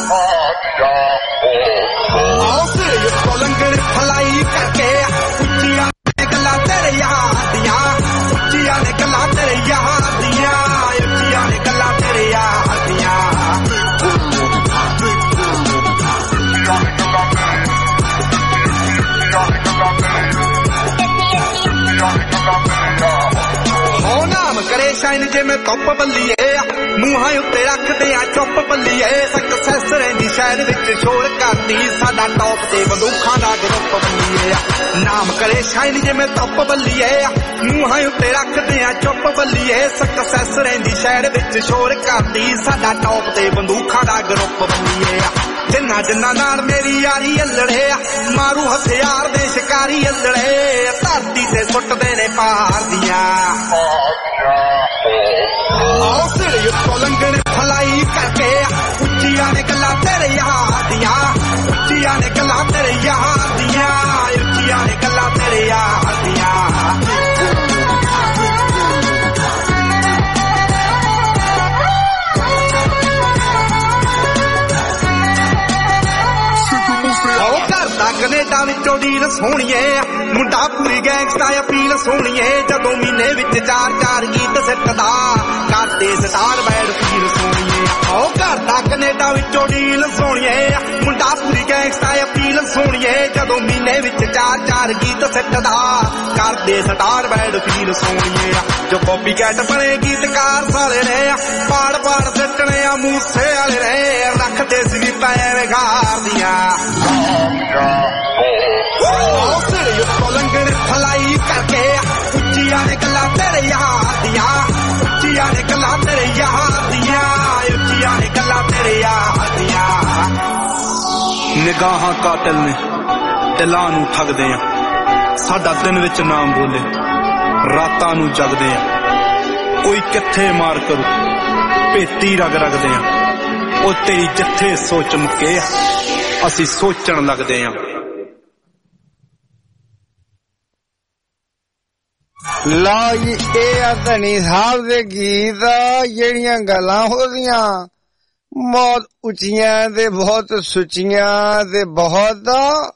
ਆਓ ਸਿਰ ਉੱਤੋਂ ਲੰਘਣ ਫਲਾਈ ਕਰਕੇ ਉੱਚੀਆਂ ਨੇ ਗੱਲਾਂ ਤੇਰੇ ਯਾਰ ਦੀਆਂ, ਉੱਚੀਆਂ ਨੇ ਗੱਲਾਂ ਤੇਰੇ ਯਾਰ ਦੀਆਂ, ਉੱਚੀਆਂ ਨੇ ਗੱਲਾਂ ਤੇਰੇ ਯਾਰ ਦੀਆਂ। ਹੋ ਨਾਮ ਕਰੇ ਸ਼ਾਇਨ ਜਿਵੇਂ ਧੁੱਪ ਬੱਲੀਏ, ਮੂੰਹਾਂ ਉੱਤੇ ਰੱਖਦੇ ਆ ਚੁੱਪ ਬੱਲੀਏ, ਸਕਸੈਸ ਰਹਿੰਦੀ ਸ਼ਹਿਰ ਵਿੱਚ ਸ਼ੋਰ ਕਰਦੀ, ਸਾਡਾ ਟੌਪ ਤੇ ਬੰਦੂਖਾਂ ਦਾ ਗਰੁੱਪ ਬੱਲੀਏ। ਨਾਮ ਕਰੇ ਸ਼ਾਇਨ ਜਿਵੇਂ ਧੁੱਪ ਬੱਲੀਏ, ਮੂੰਹਾਂ ਉੱਤੇ ਰੱਖਦੇ ਆ ਚੁੱਪ ਬੱਲੀਏ, ਸਕਸੈਸ ਰਹਿੰਦੀ ਸ਼ਹਿਰ ਵਿੱਚ ਸ਼ੋਰ ਕਰਦੀ, ਸਾਡਾ ਟੌਪ ਤੇ ਬੰਦੂਖਾਂ ਦਾ ਗਰੁੱਪ ਬੱਲੀਏ। ਜਿੰਨਾ ਨਾਲ ਮੇਰੀ ਯਾਰੀ ਅਲੜੇ, ਮਾਰੂ ਹਥਿਆਰ ਦੇ ਸ਼ਿਕਾਰੀ ਅਲੜੇ, ਧਰਤੀ ਤੇ ਸੁੱਟਦੇ ਨੇ ਪਾਰ ਦੀਆਂ। ਆਓ ਸਿਰ ਉੱਤੋਂ ਲੰਘਣ ਫਲਾਈ ਕਰਕੇ ਉੱਚੀਆਂ ਨੇ ਗੱਲਾਂ ਤੇਰੇ ਯਾਰ ਦੀਆਂ, ਉੱਚੀਆਂ ਨੇ ਗੱਲਾਂ ਤੇਰੇ ਯਾਰ ਦੀਆਂ, ਉੱਚੀਆਂ ਨੇ ਗੱਲਾਂ ਤੇਰੇ ਯਾਰ ਦੀਆਂ। ਉਹ ਘਰ ਦਾ ਕਨੇਡਾ ਵਿੱਚੋਂ ਦੀ ਡੀਲ ਸੋਹਣੀਏ ਮੁੰਡਾ ਪੂਰੀ ਗੈਂਗਸਟਾ ਅਪੀਲ ਸੋਹਣੀਏ ਜਦੋਂ ਮਹੀਨੇ ਵਿੱਚ 4-4 ਗੀਤ ਸਿੱਟਦਾ ਕਰਦੇ ਸਟਾਰ ਬੈਡ ਫੀਲ ਸੋਹਣੀਏ ਉਹ ਘਰ ਦਾ ਕੈਨੇਡਾ ਵਿੱਚੋਂ ਡੀਲ ਸੋਹਣੀਏ ਮੁੰਡਾ ਪੂਰੀ ਗੈਂਗਸਟਾ ਅਪੀਲ ਸੋਹਣੀਏ ਜਦੋਂ ਮਹੀਨੇ ਵਿੱਚ 4-4 ਗੀਤ ਸਿੱਟਦਾ ਕਰਦੇ ਸਟਾਰ ਬੈਡ ਫੀਲ ਸੋਹਣੀਏ ਜੋ ਕਾਪੀ ਕੈਟ ਬਣੇ ਗੀਤਕਾਰ ਸਾਲੇ ਨੇ ਪਾੜ ਸਿੱਟਣੇ ਆ ਮੂਸੇ ਵਾਲੇ ਨੇ ਰੱਖਦੇ ਸੀ ਪੈਰ ਗਾਰਦੀਆਂ ਸਿਰੇ ਉੱਤੋਂ ਲੰਗੜ ਫਲਾਈ ਕਰਕੇ ਉੱਚੀਆਂ ਨੇ ਗੱਲਾਂ ਤੇਰੇ ਯਾਰ ਦੀਆਂ ਉੱਚੀਆਂ ਨੇ ਗੱਲਾਂ ਤੇਰੇ ਯਾਰ ਦੀਆਂ ਉੱਚੀਆਂ ਨੇ ਗੱਲਾਂ ਤੇਰੇ ਯਾਰ ਦੀਆਂ ਨਿਗਾਹਾਂ ਕਾਤਲ ਨੇ ਦਿਲਾਂ ਨੂੰ ਠੱਗਦੇ ਆ ਸਾਡਾ ਦਿਨ ਵਿੱਚ ਨਾਮ ਬੋਲੇ ਰਾਤਾਂ ਨੂੰ ਜਗਦੇ ਆ ਕੋਈ ਕਿੱਥੇ ਮਾਰ ਕਰੂ ਭੇਤੀ ਰਗਦੇ ਆ ਉਹ ਤੇਰੀ ਜਿੱਥੇ ਸੋਚ ਮੁੱਕੇ ਅਸੀਂ ਸੋਚਣ ਲੱਗਦੇ ਆ ਲਓ ਜੀ ਇਹ ਆ ਧਨੀ ਸਾਹਿਬ ਦੇ ਗੀਤ ਜਿਹੜੀਆਂ ਗੱਲਾਂ ਹੋਦੀਆਂ ਬਹੁਤ ਉੱਚੀਆਂ ਤੇ ਬਹੁਤ ਸੁੱਚੀਆਂ ਤੇ ਬਹੁਤ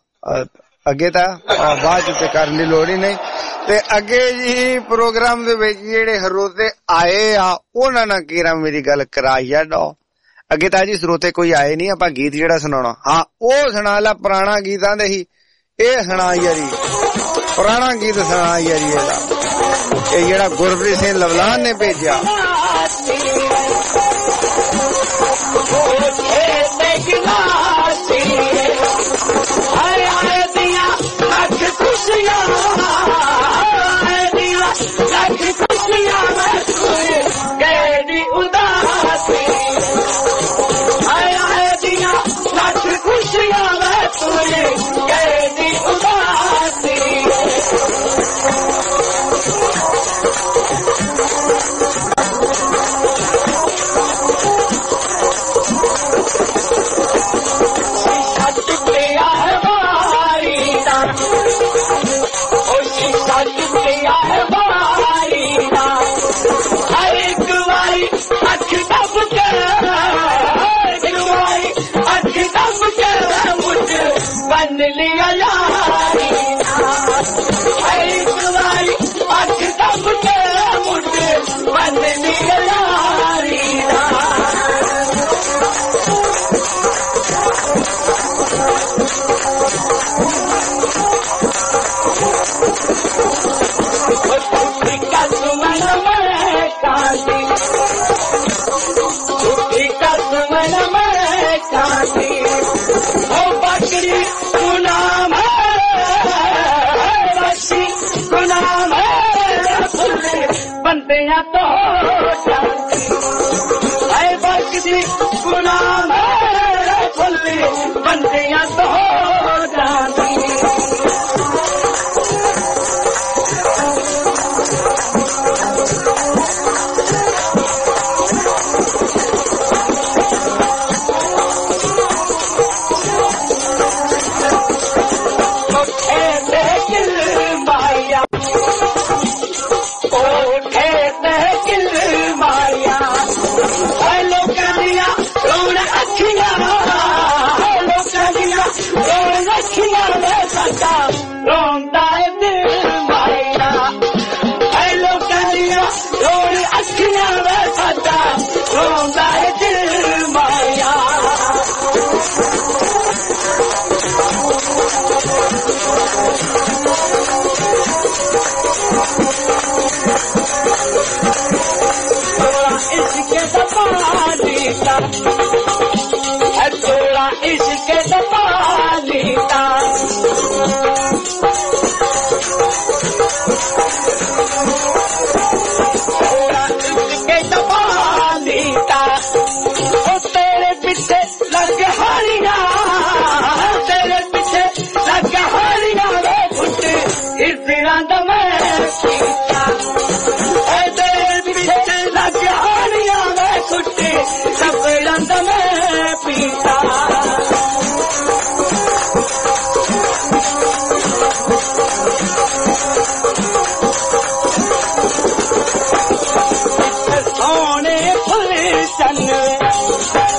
ਅੱਗੇ ਤਾਂ ਬਾਅਦ ਚ ਕਰਨ ਦੀ ਲੋੜ ਹੀ ਨਹੀਂ ਤੇ ਅੱਗੇ ਜੀ ਪ੍ਰੋਗਰਾਮ ਦੇ ਵਿੱਚ ਜਿਹੜੇ ਸਰੋਤੇ ਆਏ ਆ ਉਹਨਾਂ ਨਾਲ ਕਿਹੜਾ ਮੇਰੀ ਗੱਲ ਕਰਾਈ ਆ ਡੋ ਅੱਗੇ ਤਾਂ ਜੀ ਸਰੋਤੇ ਕੋਈ ਆਏ ਨਹੀਂ ਆਪਾਂ ਗੀਤ ਜਿਹੜਾ ਸੁਣਾਉਣਾ ਹਾਂ ਉਹ ਸੁਣਾ ਲਾ ਪੁਰਾਣਾ ਗੀਤਾਂ ਦੇ ਹੀ ਇਹ ਸੁਣਾ ਯਾਰੀ ਪੁਰਾਣਾ ਗੀਤ ਸੁਣਾ ਯਾਰੀ ਇਹਦਾ ਇਹ ਜਿਹੜਾ ਗੁਰਪ੍ਰੀਤ ਸਿੰਘ ਲਵਲਾਨ ਨੇ ਭੇਜਿਆ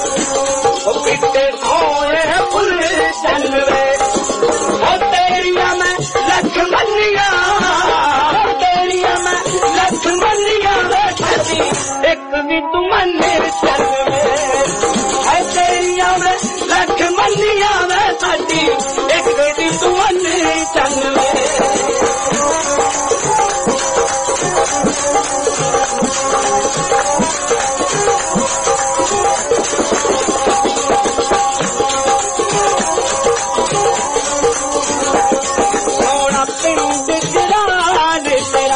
Oh, दी तू मन चल है तेरिया में लख मनिया में साडी एक दी तू मन चल सोना पिंड जरान तेरा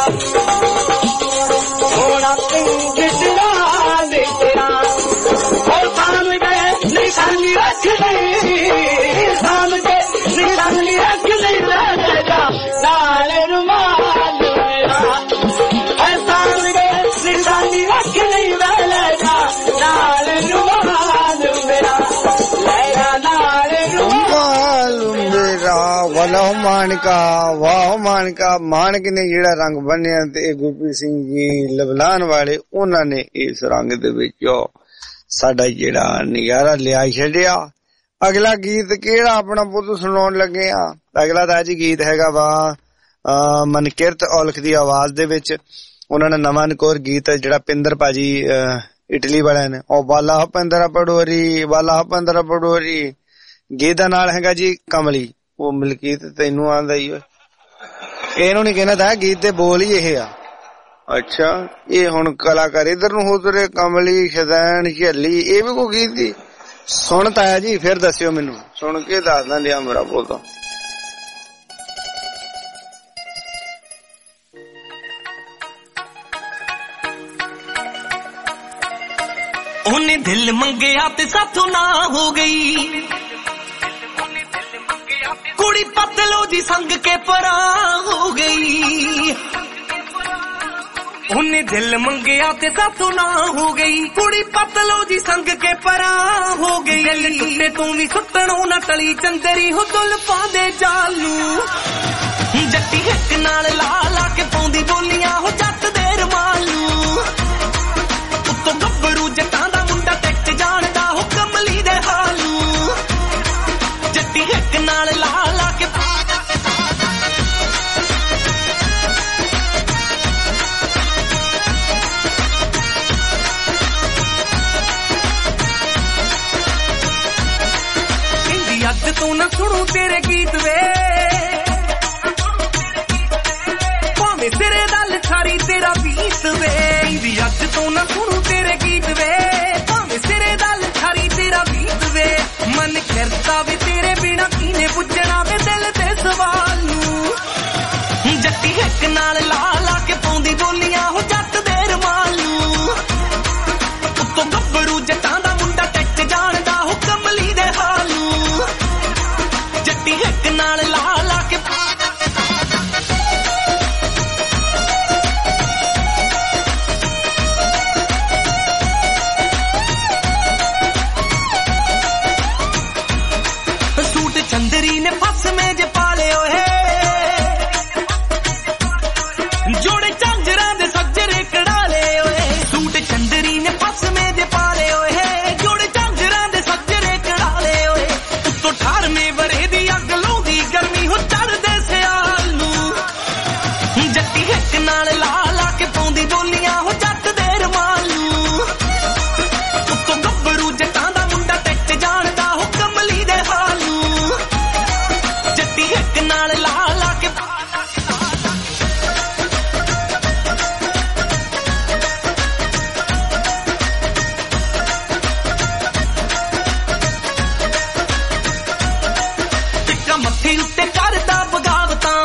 सोना पिंड जरान तेरा और सामने निशानी रख नहीं सामने निशानी रख नहीं रहेगा लाल रुमाल मेरा है सामने निशानी रख नहीं रहेगा लाल रुमाल मेरा लेगा लाल रुमाल मेरा वाला ਵਾਹ ਮਾਨਕਾ ਮਾਨਕ ਨੇ ਜਿਹੜਾ ਰੰਗ ਬੰਨਿਆ ਤੇ ਗੁਰਪ੍ਰੀਤ ਸਿੰਘ ਜੀ ਲਬਲਾਨ ਵਾਲੇ ਉਹਨਾਂ ਨੇ ਇਸ ਰੰਗ ਦੇ ਵਿੱਚੋਂ ਸਾਡਾ ਜਿਹੜਾ ਨਜ਼ਾਰਾ ਲਿਆ ਛੱਡਿਆ। ਅਗਲਾ ਗੀਤ ਕਿਹੜਾ ਆਪਣਾ ਪੁੱਤ ਸੁਣਾਉਣ ਲੱਗੇ ਆ? ਅਗਲਾ ਤਾਂ ਜੀ ਗੀਤ ਹੈਗਾ ਵਾ ਮਨਕਿਰਤ ਔਲਖ ਦੀ ਆਵਾਜ਼ ਦੇ ਵਿੱਚ। ਉਹਨਾਂ ਨੇ ਨਵਾਂ ਨਕੋਰ ਗੀਤ ਜਿਹੜਾ ਪਿੰਦਰ ਭਾਜੀ ਇਟਲੀ ਵਾਲਿਆਂ ਨੇ ਉਹ ਵਾਲਾ ਪਿੰਦਰ ਪੜੋਰੀ ਗੀਤ ਦਾ ਨਾਲ ਹੈਗਾ ਜੀ ਕਮਲੀ। ਉਹ ਮਲਕੀਤ ਤੈਨੂੰ ਆਂਦਾ ਹੀ ਇਹਨੂੰ ਨੀ ਕਹਿਣਾ ਤਾਂ ਗੀਤ ਦੇ ਬੋਲ ਹੀ ਇਹ ਆ। ਅੱਛਾ ਇਹ ਹੁਣ ਕਲਾਕਾਰ ਇਧਰ ਨੂੰ ਹੋ ਤੁਰੇ ਕਮਲੀ ਸ਼ਦੈਨ ਝੱਲੀ ਇਹ ਵੀ ਕੋਈ ਗੀਤ ਦੀ ਸੁਣ ਤਾਇਆ ਜੀ ਫਿਰ ਦੱਸਿਓ ਮੈਨੂੰ ਸੁਣ ਕੇ ਦੱਸਦਾ ਲਿਆ ਮੇਰਾ ਬੋਲਦਾ। ਉਹਨੇ ਦਿਲ ਮੰਗਿਆ ਤੇ ਸਾਥੋਂ ਨਾ ਹੋ ਗਈ ਕੁੜੀ ਪਤਲੋ ਜੀ ਸੰਗ ਕੇ ਪਰਾਂ ਹੋ ਗਈ। ਉਹਨੇ ਦਿਲ ਮੰਗਿਆ ਤੇ ਸਾਥੋਂ ਨਾ ਹੋ ਗਈ ਕੁੜੀ ਪਤਲੋ ਜੀ ਸੰਗ ਕੇ ਪਰਾਂ ਹੋ ਗਈ। ਦਿਲ ਟੁੱਟੇ ਤੂੰ ਵੀ ਸੁੱਟਣੋਂ ਨਾ ਟਲੀ ਚੰਦਰੀ ਹੋ ਦੁੱਲ ਪਾਉਂਦੇ ਜਾਲੂ ਜੱਟੀ ਹਿੱਕ ਨਾਲ ਲਾ ਲਾ ਕੇ ਪਾਉਂਦੀ ਬੋਲੀਆਂ ਹੋ ਜੱਟ ਦੇ ਰਮਾਲੂ ਉੱਤੋਂ ਗੱਭਰੂ ਜੱਟਾਂ ਦਾ ਮੁੰਡਾ ਟਿਕ ਜਾਣਦਾ ਹੋ ਕਮਲੀ ਦੇ ਹਾਲੂ ਜੱਟੀ ਹਿੱਕ ਨਾਲ ਲਾ ਲਾ ਕੇ ਕਹਿੰਦੀ ਅੱਜ ਤੂੰ ਨਾ ਸੁਣੂ ਤੇਰੇ ਗੀਤ ਵੇ ਭਾਵੇਂ ਸਿਰੇ ਦਾ ਲਛਾਰੀ ਤੇਰਾ ਬੀਤ ਵੇ ਕਹਿੰਦੀ ਅੱਜ ਤੂੰ ਨਾ ਸੁਣੂ ਤੇਰੇ ਗੀਤ ਵੇ ਭਾਵੇਂ ਸਿਰੇ ਦਾ ਲਛਾਰੀ ਤੇਰਾ ਬੀਤ ਵੇ ਮਨ ਕਰਦਾ ਵੇ ਤੇਰੇ ਬਿਨਾ ਕੀਨੇ ਪੁੱਛਣਾ ਵੇ ਦਿਲ ਦੇ ਸਵਾਲ ਨੂੰ ਜੱਟੀ ਹਿੱਕ ਨਾਲ ਲਾ ਲਾ ਕੇ ਪਾਉਂਦੀ ਬੋਲੀਆਂ ਹੋ ਜੱਟ ਦੇ ਰਮਾਲੂ ਉੱਤੋਂ ਗੱਭਰੂ ਜੱਟਾਂ ਦਾ ਮੁੰਡਾ ਟਿਕ ਜਾਣਦਾ ਹੋ ਕਮਲੀ ਦੇ ਹਾਲੂ ਜੱਟੀ ਹਿੱਕ ਨਾਲ ਲਾ ਲਾ ਕੇ ਸੂਟ ਚੰਦਰੀ ਨੇ ਫਸ ਮੇਜ ਪਾ ਲਿਓ ਹੈ ਜੋੜੇ ਝਾਂਜਰਾਂ ਦੇ ਸੱਜਰੇ ਕਢਾ ਲਏ ਓਏ ਸੂਟ ਚੰਦਰੀ ਨੇ ਫਸ ਮੇਜ ਪਾ ਲਏ ਓਏ ਜੋੜੇ ਝਾਂਜਰਾਂ ਦੇ ਸੱਜਰੇ ਕਢਾ ਲਏ ਓਏ ਉੱਤੋਂ 18ਵੇਂ ਵਰੇ ਦੀ ਅੱਗ ਲਾਉਂਦੀ ਗਰਮੀ ਹੋ ਚੜਦੇ ਸਿਆਲ ਨੂੰ ਜੱਟੀ ਹਿੱਕ ਨਾਲ ਲਾ ਲਾ ਕੇ ਪਾਉਂਦੀ ਬੋਲੀਆਂ ਹੋ ਜੱਟ ਦੇ ਰਮਾਲੂ ਉੱਤੋਂ ਗੱਭਰੂ ਜੱਟਾਂ ਦਾ ਮੁੰਡਾ ਟਿਕ ਜਾਣਦਾ ਹੋ ਕਮਲੀ ਦੇ ਹਾਲੂ ਜੱਟੀ ਹਿੱਕ ਨਾਲ ਲਾ ਲਾ ਕੇ ਟਿੱਕਾ ਮੱਥੇ ਉੱਤੇ ਕਰਦਾ ਬਗਾਵਤਾਂ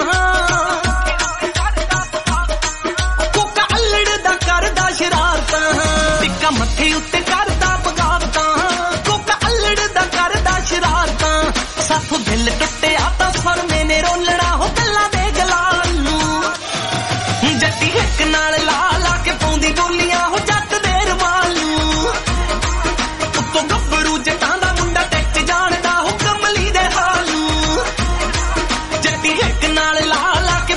ਕੋਕਾ ਅਲੜ ਦਾ ਕਰਦਾ ਸ਼ਰਾਰਤਾਂ ਟਿੱਕਾ ਮੱਥੇ ਉੱਤੇ ਕਰਦਾ ਬਗਾਵਤਾਂ ਕੋਕਾ ਅਲੜ ਦਾ ਕਰਦਾ ਸ਼ਰਾਰਤਾਂ ਸਾਥੋਂ ਦਿਲ ਟੁੱਟਿਆ ਤਾਂ ਫਰਮੇ ਨੇ ਰੋਲਣਾ ਹੋ ਗੱਲਾਂ ਦੇ ਗਲਾਲ ਨੂੰ ਜੱਟੀ ਹਿੱਕ ਨਾਲ ਲਾ ਲਾ ਕੇ ਪਾਉਂਦੀ ਬੋਲੀਆਂ ਹੋ ਜੱਟ ਦੇ ਰਮਾਲੂ ਉੱਤੋਂ ਗੱਭਰੂ ਜੱਟਾਂ ਦਾ ਮੁੰਡਾ ਟਿਕ ਜਾਣਦਾ ਹੋ ਕਮਲੀ ਦੇ ਹਾਲੂ ਜੱਟੀ ਹਿੱਕ ਨਾਲ ਲਾ ਲਾ ਕੇ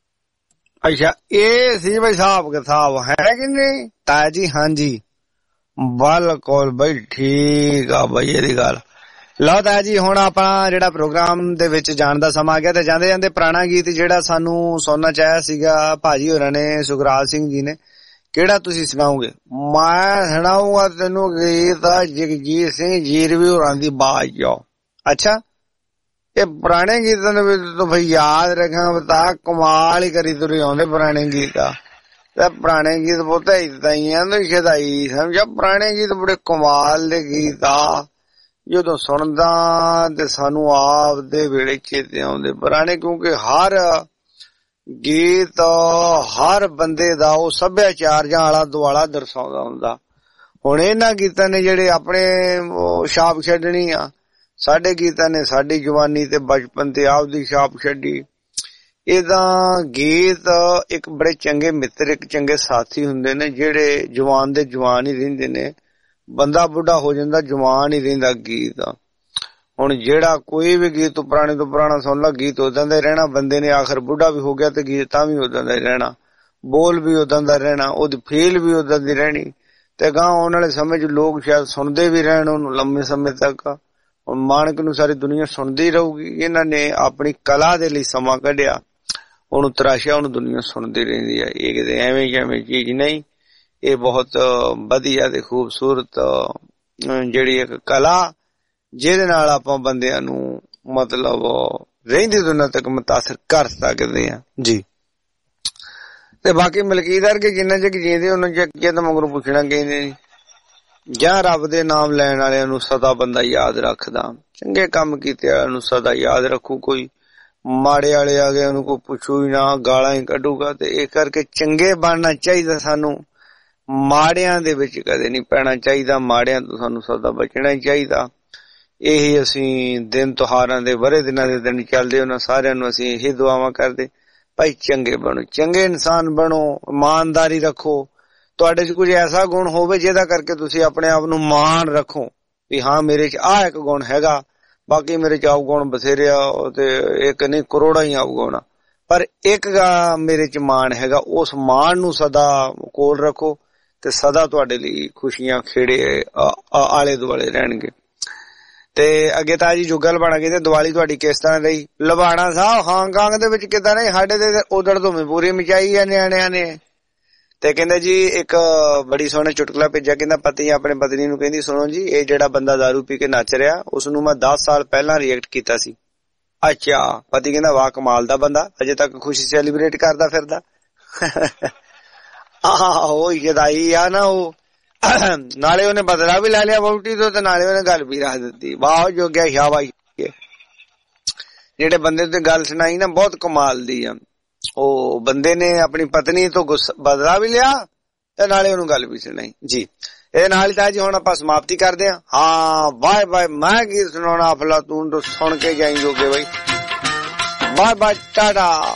ਅੱਛਾ ਇਹ ਸੀ ਬਈ ਹਿਸਾਬ ਕਿਤਾਬ ਹੈ ਕਿ ਨਹੀਂ ਤਾਇਆ ਜੀ? ਹਾਂਜੀ ਬਿਲਕੁਲ ਬਈ ਠੀਕ ਆ ਬਈ ਇਹਦੀ ਗੱਲ। ਲਓ ਤਾਂ ਜੀ ਹੁਣ ਆਪਾਂ ਜਿਹੜਾ ਪ੍ਰੋਗਰਾਮ ਦੇ ਵਿੱਚ ਜਾਣ ਦਾ ਸਮਾਂ ਆ ਗਿਆ ਤੇ ਜਾਂਦੇ ਜਾਂਦੇ ਪੁਰਾਣਾ ਗੀਤ ਜਿਹੜਾ ਸਾਨੂੰ ਸੁਣਨਾ ਚਾਹਿਆ ਸੀਗਾ ਭਾਜੀ ਹੋਰਾਂ ਨੇ, ਸੁਖਰਾਜ ਸਿੰਘ ਜੀ ਨੇ, ਕਿਹੜਾ ਤੁਸੀਂ ਸੁਣਾਓਗੇ? ਮੈਂ ਸੁਣਾਊਗਾ ਤੈਨੂੰ ਗੀਤ ਜਗਜੀਤ ਸਿੰਘ ਜੀਰਵੀ ਹੋਰਾਂ ਦੀ ਬਾਜ ਜੋ। ਅੱਛਾ, ਇਹ ਪੁਰਾਣੇ ਗੀਤਾਂ ਦੇ ਵਿੱਚ ਤੂੰ ਬਈ ਯਾਦ ਰੱਖਾਂ ਬਤਾ ਕਮਾਲ ਹੀ ਕਰੀ ਤੁਰੇ ਆਉਂਦੇ ਪੁਰਾਣੇ ਗੀਤ ਆ। ਤੇ ਪੁਰਾਣੇ ਗੀਤ ਬਹੁਤ ਏਦਾਂ ਹੀ ਆ ਸ਼ਦਾਈ ਸਮਝਾ, ਪੁਰਾਣੇ ਗੀਤ ਬੜੇ ਕਮਾਲ ਦੇ ਗੀਤ ਆ। ਜਦੋਂ ਸੁਣਦਾ ਤੇ ਸਾਨੂੰ ਆਪ ਦੇ ਵੇਲੇ ਚੇਤੇ ਆਉਂਦੇ ਪੁਰਾਣੇ, ਕਿਉਂਕਿ ਹਰ ਗੀਤ ਹਰ ਬੰਦੇ ਦਾ ਉਹ ਸੱਭਿਆਚਾਰ ਜਾਂ ਆਲਾ ਦੁਆਲਾ ਦਰਸਾਉਂਦਾ ਹੁੰਦਾ। ਹੁਣ ਇਹਨਾਂ ਗੀਤਾਂ ਨੇ ਜਿਹੜੇ ਆਪਣੇ ਛਾਪ ਛੱਡਣੀ ਆ, ਸਾਡੇ ਗੀਤਾਂ ਨੇ ਸਾਡੀ ਜਵਾਨੀ ਤੇ ਬਚਪਨ ਤੇ ਆਪ ਦੀ ਛਾਪ ਛੱਡੀ। ਇਹਦਾ ਗੀਤ ਇੱਕ ਬੜੇ ਚੰਗੇ ਮਿੱਤਰ, ਇੱਕ ਚੰਗੇ ਸਾਥੀ ਹੁੰਦੇ ਨੇ ਜਿਹੜੇ ਜਵਾਨ ਦੇ ਜਵਾਨ ਹੀ ਰਹਿੰਦੇ ਨੇ। ਬੰਦਾ ਬੁੱਢਾ ਹੋ ਜਾਂਦਾ, ਜਵਾਨ ਹੀ ਰਹਿੰਦਾ ਗੀਤ। ਹੁਣ ਜਿਹੜਾ ਕੋਈ ਵੀ ਗੀਤ ਪੁਰਾਣੇ ਤੋਂ ਪੁਰਾਣਾ ਸੁਣ ਲਾ, ਗੀਤ ਉਦਾਂ ਦਾ ਹੀ ਰਹਿਣਾ। ਬੰਦੇ ਨੇ ਆਖਰ ਬੁੱਢਾ ਵੀ ਹੋ ਗਿਆ ਤੇ ਗੀਤ ਤਾਂ ਵੀ ਉਦਾਂ ਦਾ ਹੀ ਰਹਿਣਾ, ਬੋਲ ਵੀ ਉਦਾਂ ਦਾ ਰਹਿਣਾ, ਉਹਦੀ ਫੀਲ ਵੀ ਉਦਾਂ ਦੀ ਰਹਿਣੀ। ਤੇ ਗਾਂ ਆਉਣ ਵਾਲੇ ਸਮੇਂ 'ਚ ਲੋਕ ਸ਼ਾਇਦ ਸੁਣਦੇ ਵੀ ਰਹਿਣ ਉਹਨੂੰ ਲੰਮੇ ਸਮੇਂ ਤੱਕ। ਹੁਣ ਮਾਣਕ ਨੂੰ ਸਾਰੀ ਦੁਨੀਆ ਸੁਣਦੀ ਰਹੂਗੀ। ਇਹਨਾਂ ਨੇ ਆਪਣੀ ਕਲਾ ਦੇ ਲਈ ਸਮਾਂ ਕੱਢਿਆ, ਉਹਨੂੰ ਤਰਾਸ਼ਿਆ, ਉਹਨੂੰ ਦੁਨੀਆ ਸੁਣਦੀ ਰਹਿੰਦੀ ਹੈ। ਇਹ ਕਿਤੇ ਐਵੇਂ ਜਿਵੇਂ ਚੀਜ਼ ਨਹੀਂ, ਇਹ ਬਹੁਤ ਵਧੀਆ ਤੇ ਖੂਬਸੂਰਤ ਜਿਹੜੀ ਇੱਕ ਕਲਾ ਜਿਹਦੇ ਨਾਲ ਆਪਾਂ ਬੰਦਿਆਂ ਨੂੰ ਮਤਲਬ ਰਹਿੰਦੀ ਦੁਨੀਆ ਤੱਕ ਮੁਤਾਸਰ ਕਰ ਸਕਦੇ ਆ ਜੀ। ਤੇ ਬਾਕੀ ਮਲਕੀਦਾਰ ਕੇ ਜਿੰਨਾ ਚਿਰ ਜੀਂਦੇ ਉਹਨਾਂ ਚਿਰ ਤਾਂ ਮਗਰੋਂ ਪੁੱਛਣਾ ਕਹਿੰਦੇ ਨੀ। ਜਾਂ ਰੱਬ ਦੇ ਨਾਮ ਲੈਣ ਵਾਲਿਆਂ ਨੂੰ ਸਦਾ ਬੰਦਾ ਯਾਦ ਰੱਖਦਾ, ਚੰਗੇ ਕੰਮ ਕੀਤੇ ਵਾਲਿਆਂ ਨੂੰ ਸਦਾ ਯਾਦ ਰੱਖੂ। ਕੋਈ ਮਾੜੇ ਵਾਲੇ ਆ ਗਏ ਉਹਨੂੰ ਕੋਈ ਪੁੱਛੂ ਹੀ ਨਾ, ਗਾਲਾਂ ਹੀ ਕੱਢੂਗਾ। ਤੇ ਇਹ ਕਰਕੇ ਚੰਗੇ ਬਣਨਾ ਚਾਹੀਦਾ ਸਾਨੂੰ, ਮਾੜਿਆਂ ਦੇ ਵਿੱਚ ਕਦੇ ਨਹੀਂ ਪੈਣਾ ਚਾਹੀਦਾ, ਮਾੜਿਆਂ ਤੋਂ ਸਾਨੂੰ ਸਦਾ ਬਚਣਾ ਹੀ ਚਾਹੀਦਾ। ਇਹੀ ਅਸੀਂ ਦਿਨ ਤਿਉਹਾਰਾਂ ਦੇ ਵਰੇ ਦਿਨਾਂ ਦੇ ਦਿਨ ਚੱਲਦੇ ਉਹਨਾਂ ਸਾਰਿਆਂ ਨੂੰ ਅਸੀਂ ਇਹੀ ਦੁਆਵਾਂ ਕਰਦੇ, ਭਾਈ ਚੰਗੇ ਬਣੋ, ਚੰਗੇ ਇਨਸਾਨ ਬਣੋ, ਇਮਾਨਦਾਰੀ ਰੱਖੋ। ਤੁਹਾਡੇ 'ਚ ਕੁਝ ਐਸਾ ਗੁਣ ਹੋਵੇ ਜਿਹਦਾ ਕਰਕੇ ਤੁਸੀਂ ਆਪਣੇ ਆਪ ਨੂੰ ਮਾਣ ਰੱਖੋ ਵੀ ਹਾਂ ਮੇਰੇ 'ਚ ਆਹ ਇੱਕ ਗੁਣ ਹੈਗਾ, ਬਾਕੀ ਮੇਰੇ 'ਚ ਆਉਗੁਣ ਬਥੇਰੇ ਆ ਤੇ ਇੱਕ ਨਹੀਂ ਕਰੋੜਾਂ ਹੀ ਆਉਗੁਣ, ਪਰ ਇੱਕ ਮੇਰੇ 'ਚ ਮਾਣ ਹੈਗਾ। ਉਸ ਮਾਣ ਨੂੰ ਸਦਾ ਕੋਲ ਰੱਖੋ ਤੇ ਸਦਾ ਤੁਹਾਡੇ ਲਈ ਖੁਸ਼ੀਆਂ ਖੇੜੇ ਆਲੇ ਦੁਆਲੇ ਰਹਿਣਗੇ। ਤੇ ਅੱਗੇ ਤਾਂ ਜੀ ਜੁਗਲ ਬਣ ਗਈ ਤੇ ਦੀਵਾਲੀ ਤੁਹਾਡੀ ਕਿਸ ਤਰ੍ਹਾਂ ਰਹੀ? ਲੁਬਾਣਾ ਸਾਹਿਬ ਹਾਂਗਕਾਂਗ ਦੇ ਵਿੱਚ ਕਿੱਦਾਂ ਰਹੀ? ਸਾਡੇ ਤੇ ਉਧੜ ਧੁੰਮੀ ਪੂਰੀ ਮਚਾਈ ਆ ਨਿਆਣਿਆਂ ਨੇ। ਤੇ ਕਹਿੰਦੇ ਜੀ ਇੱਕ ਬੜੀ ਸੋਹਣਾ ਚੁਟਕਲਾ ਭੇਜਿਆ, ਕਹਿੰਦਾ ਪਤੀ ਆਪਣੇ ਪਤਨੀ ਨੂੰ ਕਹਿੰਦੀ ਸੁਣੋ ਜੀ ਇਹ ਜਿਹੜਾ ਬੰਦਾ ਦਾਰੂ ਪੀ ਕੇ ਨੱਚ ਰਿਹਾ ਉਸਨੂੰ ਮੈਂ 10 ਸਾਲ ਪਹਿਲਾਂ ਰਿਐਕਟ ਕੀਤਾ ਸੀ। ਅੱਛਾ, ਪਤੀ ਕਹਿੰਦਾ ਵਾਹ ਕਮਾਲ ਦਾ ਬੰਦਾ, ਅਜੇ ਤੱਕ ਖੁਸ਼ੀ ਸੈਲੀਬ੍ਰੇਟ ਕਰਦਾ ਫਿਰਦਾ। ਆਹੋ ਜਦਾਈ ਆ ਨਾ ਉਹ, ਨਾਲੇ ਉਹਨੇ ਬਦਲਾ ਵੀ ਲੈ ਲਿਆ ਵਹੁਟੀ ਤੋਂ ਤੇ ਨਾਲੇ ਉਹਨੇ ਗੱਲ ਵੀ ਰੱਖ ਦਿੱਤੀ। ਵਾਹ ਜੋਗਿਆ ਸ਼ਾਬਾਸ਼। ਜਿਹੜੇ ਬੰਦੇ ਤੇ ਗੱਲ ਸੁਣਾਈ ਨਾ ਬਹੁਤ ਕਮਾਲ ਦੀ ਆ। ਉਹ ਬੰਦੇ ਨੇ ਆਪਣੀ ਪਤਨੀ ਤੋਂ ਬਦਲਾ ਵੀ ਲਿਆ ਤੇ ਨਾਲੇ ਉਹਨੂੰ ਗੱਲ ਵੀ ਸੁਣਾਈ ਜੀ। ਇਹ ਨਾਲ ਹੀ ਤਾਂ ਜੀ ਹੁਣ ਆਪਾਂ ਸਮਾਪਤੀ ਕਰਦੇ ਹਾਂ। ਹਾਂ ਬਾਏ ਬਾਏ। ਮੈਂ ਕੀ ਸੁਣਾਉਣਾ ਅਫਲਾਤੂਨ ਤੋਂ ਸੁਣ ਕੇ ਜਾਈ ਜੋਗੇ ਬਾਈ। Bye bye, Tata.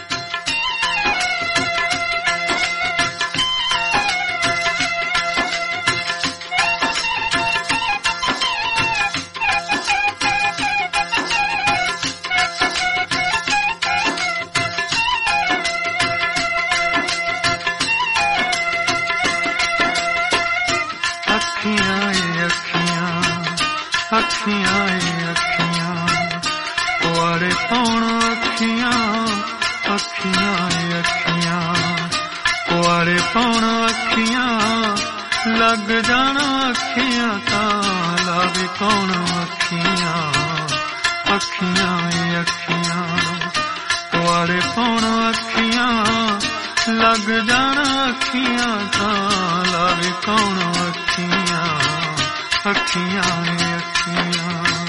ਅੱਖੀਆਂ ਅੱਖੀਆਂ ਕੁਆਰੇ ਪਾਉਣ ਅੱਖੀਆਂ, ਅੱਖੀਆਂ ਅੱਖੀਆਂ ਕੁਆਰੇ ਪਾਉਣ ਅੱਖੀਆਂ, ਲੱਗ ਜਾਣਾ ਅੱਖੀਆਂ ਤਾਂ ਲਾ ਵੀ ਕੌਣ ਅੱਖੀਆਂ, ਅੱਖੀਆਂ ਅੱਖੀਆਂ ਕੁਆਰੇ ਪਾਉਣ ਅੱਖੀਆਂ, ਲੱਗ ਜਾਣਾ ਅੱਖੀਆਂ ਤਾਂ ਲਾ ਵੀ ਕੌਣ ਅੱਖੀਆਂ, ਅੱਖੀਆਂ ਅੱਖੀਆਂ।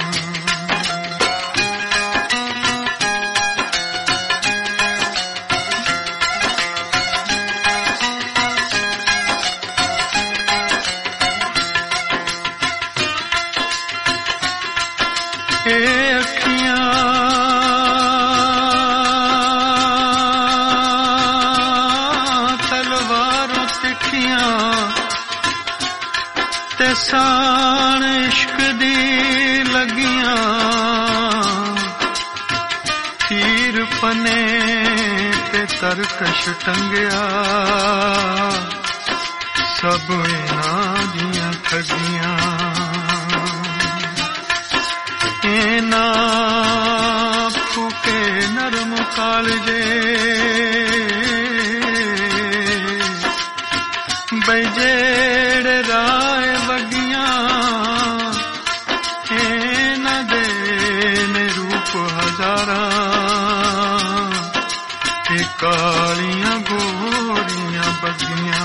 ਇਹ ਅੱਖੀਆਂ ਤਲਵਾਰਾਂ ਤਿੱਖੀਆਂ ਤੇ ਸਾਣ ਇਸ਼ਕ ਦੀ ਲੱਗੀਆਂ, ਤੀਰ ਪਨੇ ਤੇ ਤਰਕਸ਼ ਟੰਗਿਆ, ਸਭ ਇਹਨਾਂ ਦੀਆਂ ठगियां ना फूके नरम कालजे बई जेड़े राय वगियां न देने रूप हजारा कालियां गोरियां बगियां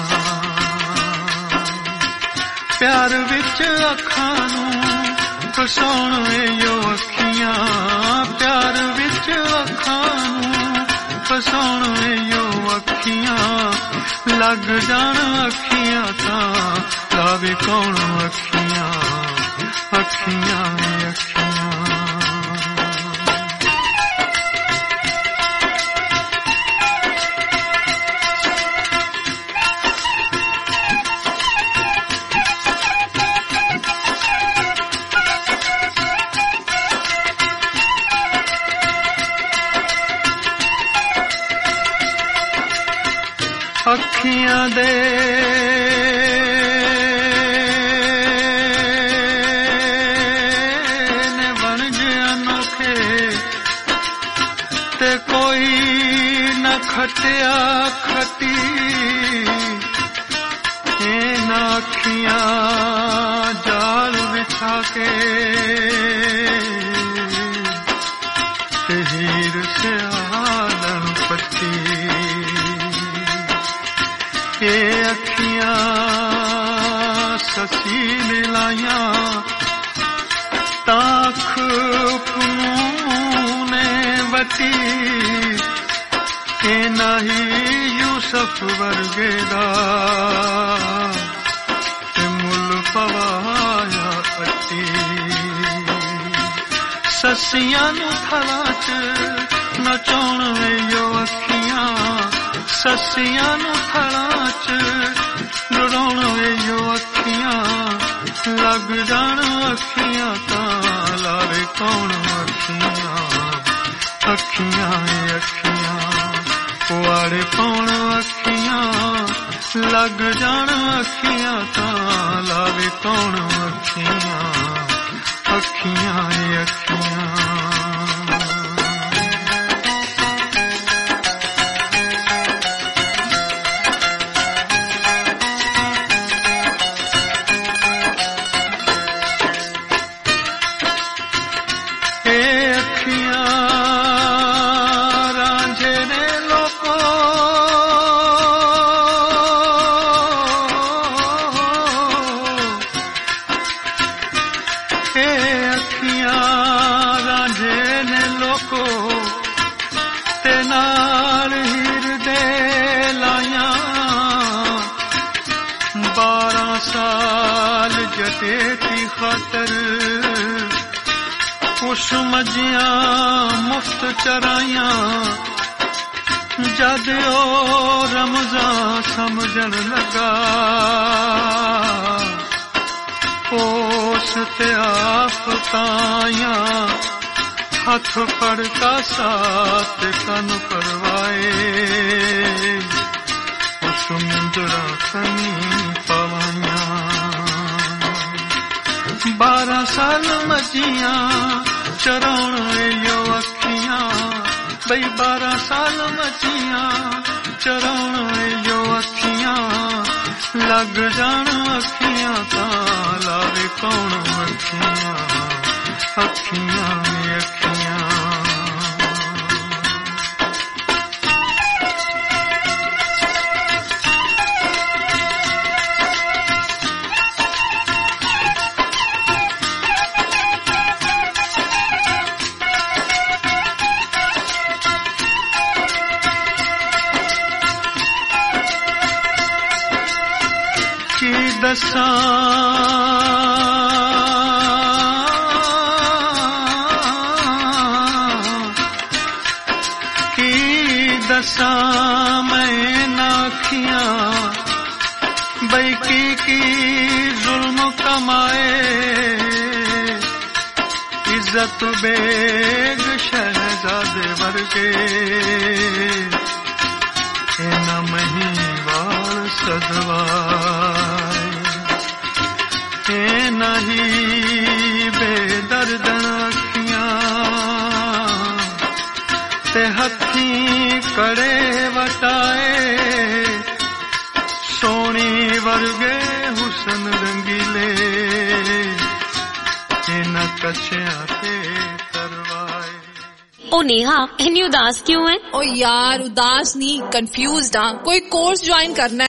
प्यार विच अखां नूं फसाउण यो अखियां प्यार विच अखां नूं फसाउण यो अखियां लग जाण अखियां तां लावे कौन अखियां अखियां अखियां अखियां दे ने वणज अनोखे ते कोई न खटिया खटी न अखियां जाल बिछा के ते हीर से आदन पट्टी ये अखियां ससी मिलाया ताख ने वती के नहीं यूसुफ वर्गे दा मुल पवाया अटी ससियां नू थला च नचाउण यो अखियां ससियां नू थला च लड़ाउण यो अखियां लग जाण अखियां तां लावे कौन अखियां अखियां अखियां पुआड़े पाउण अखियां लग जाण अखियां तां लावे कौन अखियां अखियां अखियां खुश मजियां मुफ्त चराइयां जद ओ रमजान समझण लगा ओस ते आफतायां हथ फड़का साथ कन परवाए उस मुंदरा कनी पवाइयां 12 साल मजियां चराउण यो अखियां बई 12 साल मजियां चराउण यो अखियां लग जाण अखियां तां लावे कौन अखियां अखियां अखियां दसां की दसां मैं नाखियां बई की जुल्म कमाए इज्जत बेग शहजादे वर्गे न महीवाल सदवाए नेहा इतनी उदास क्यों है? ओ यार उदास नहीं, कंफ्यूज्ड हां। कोई कोर्स ज्वाइन करना है।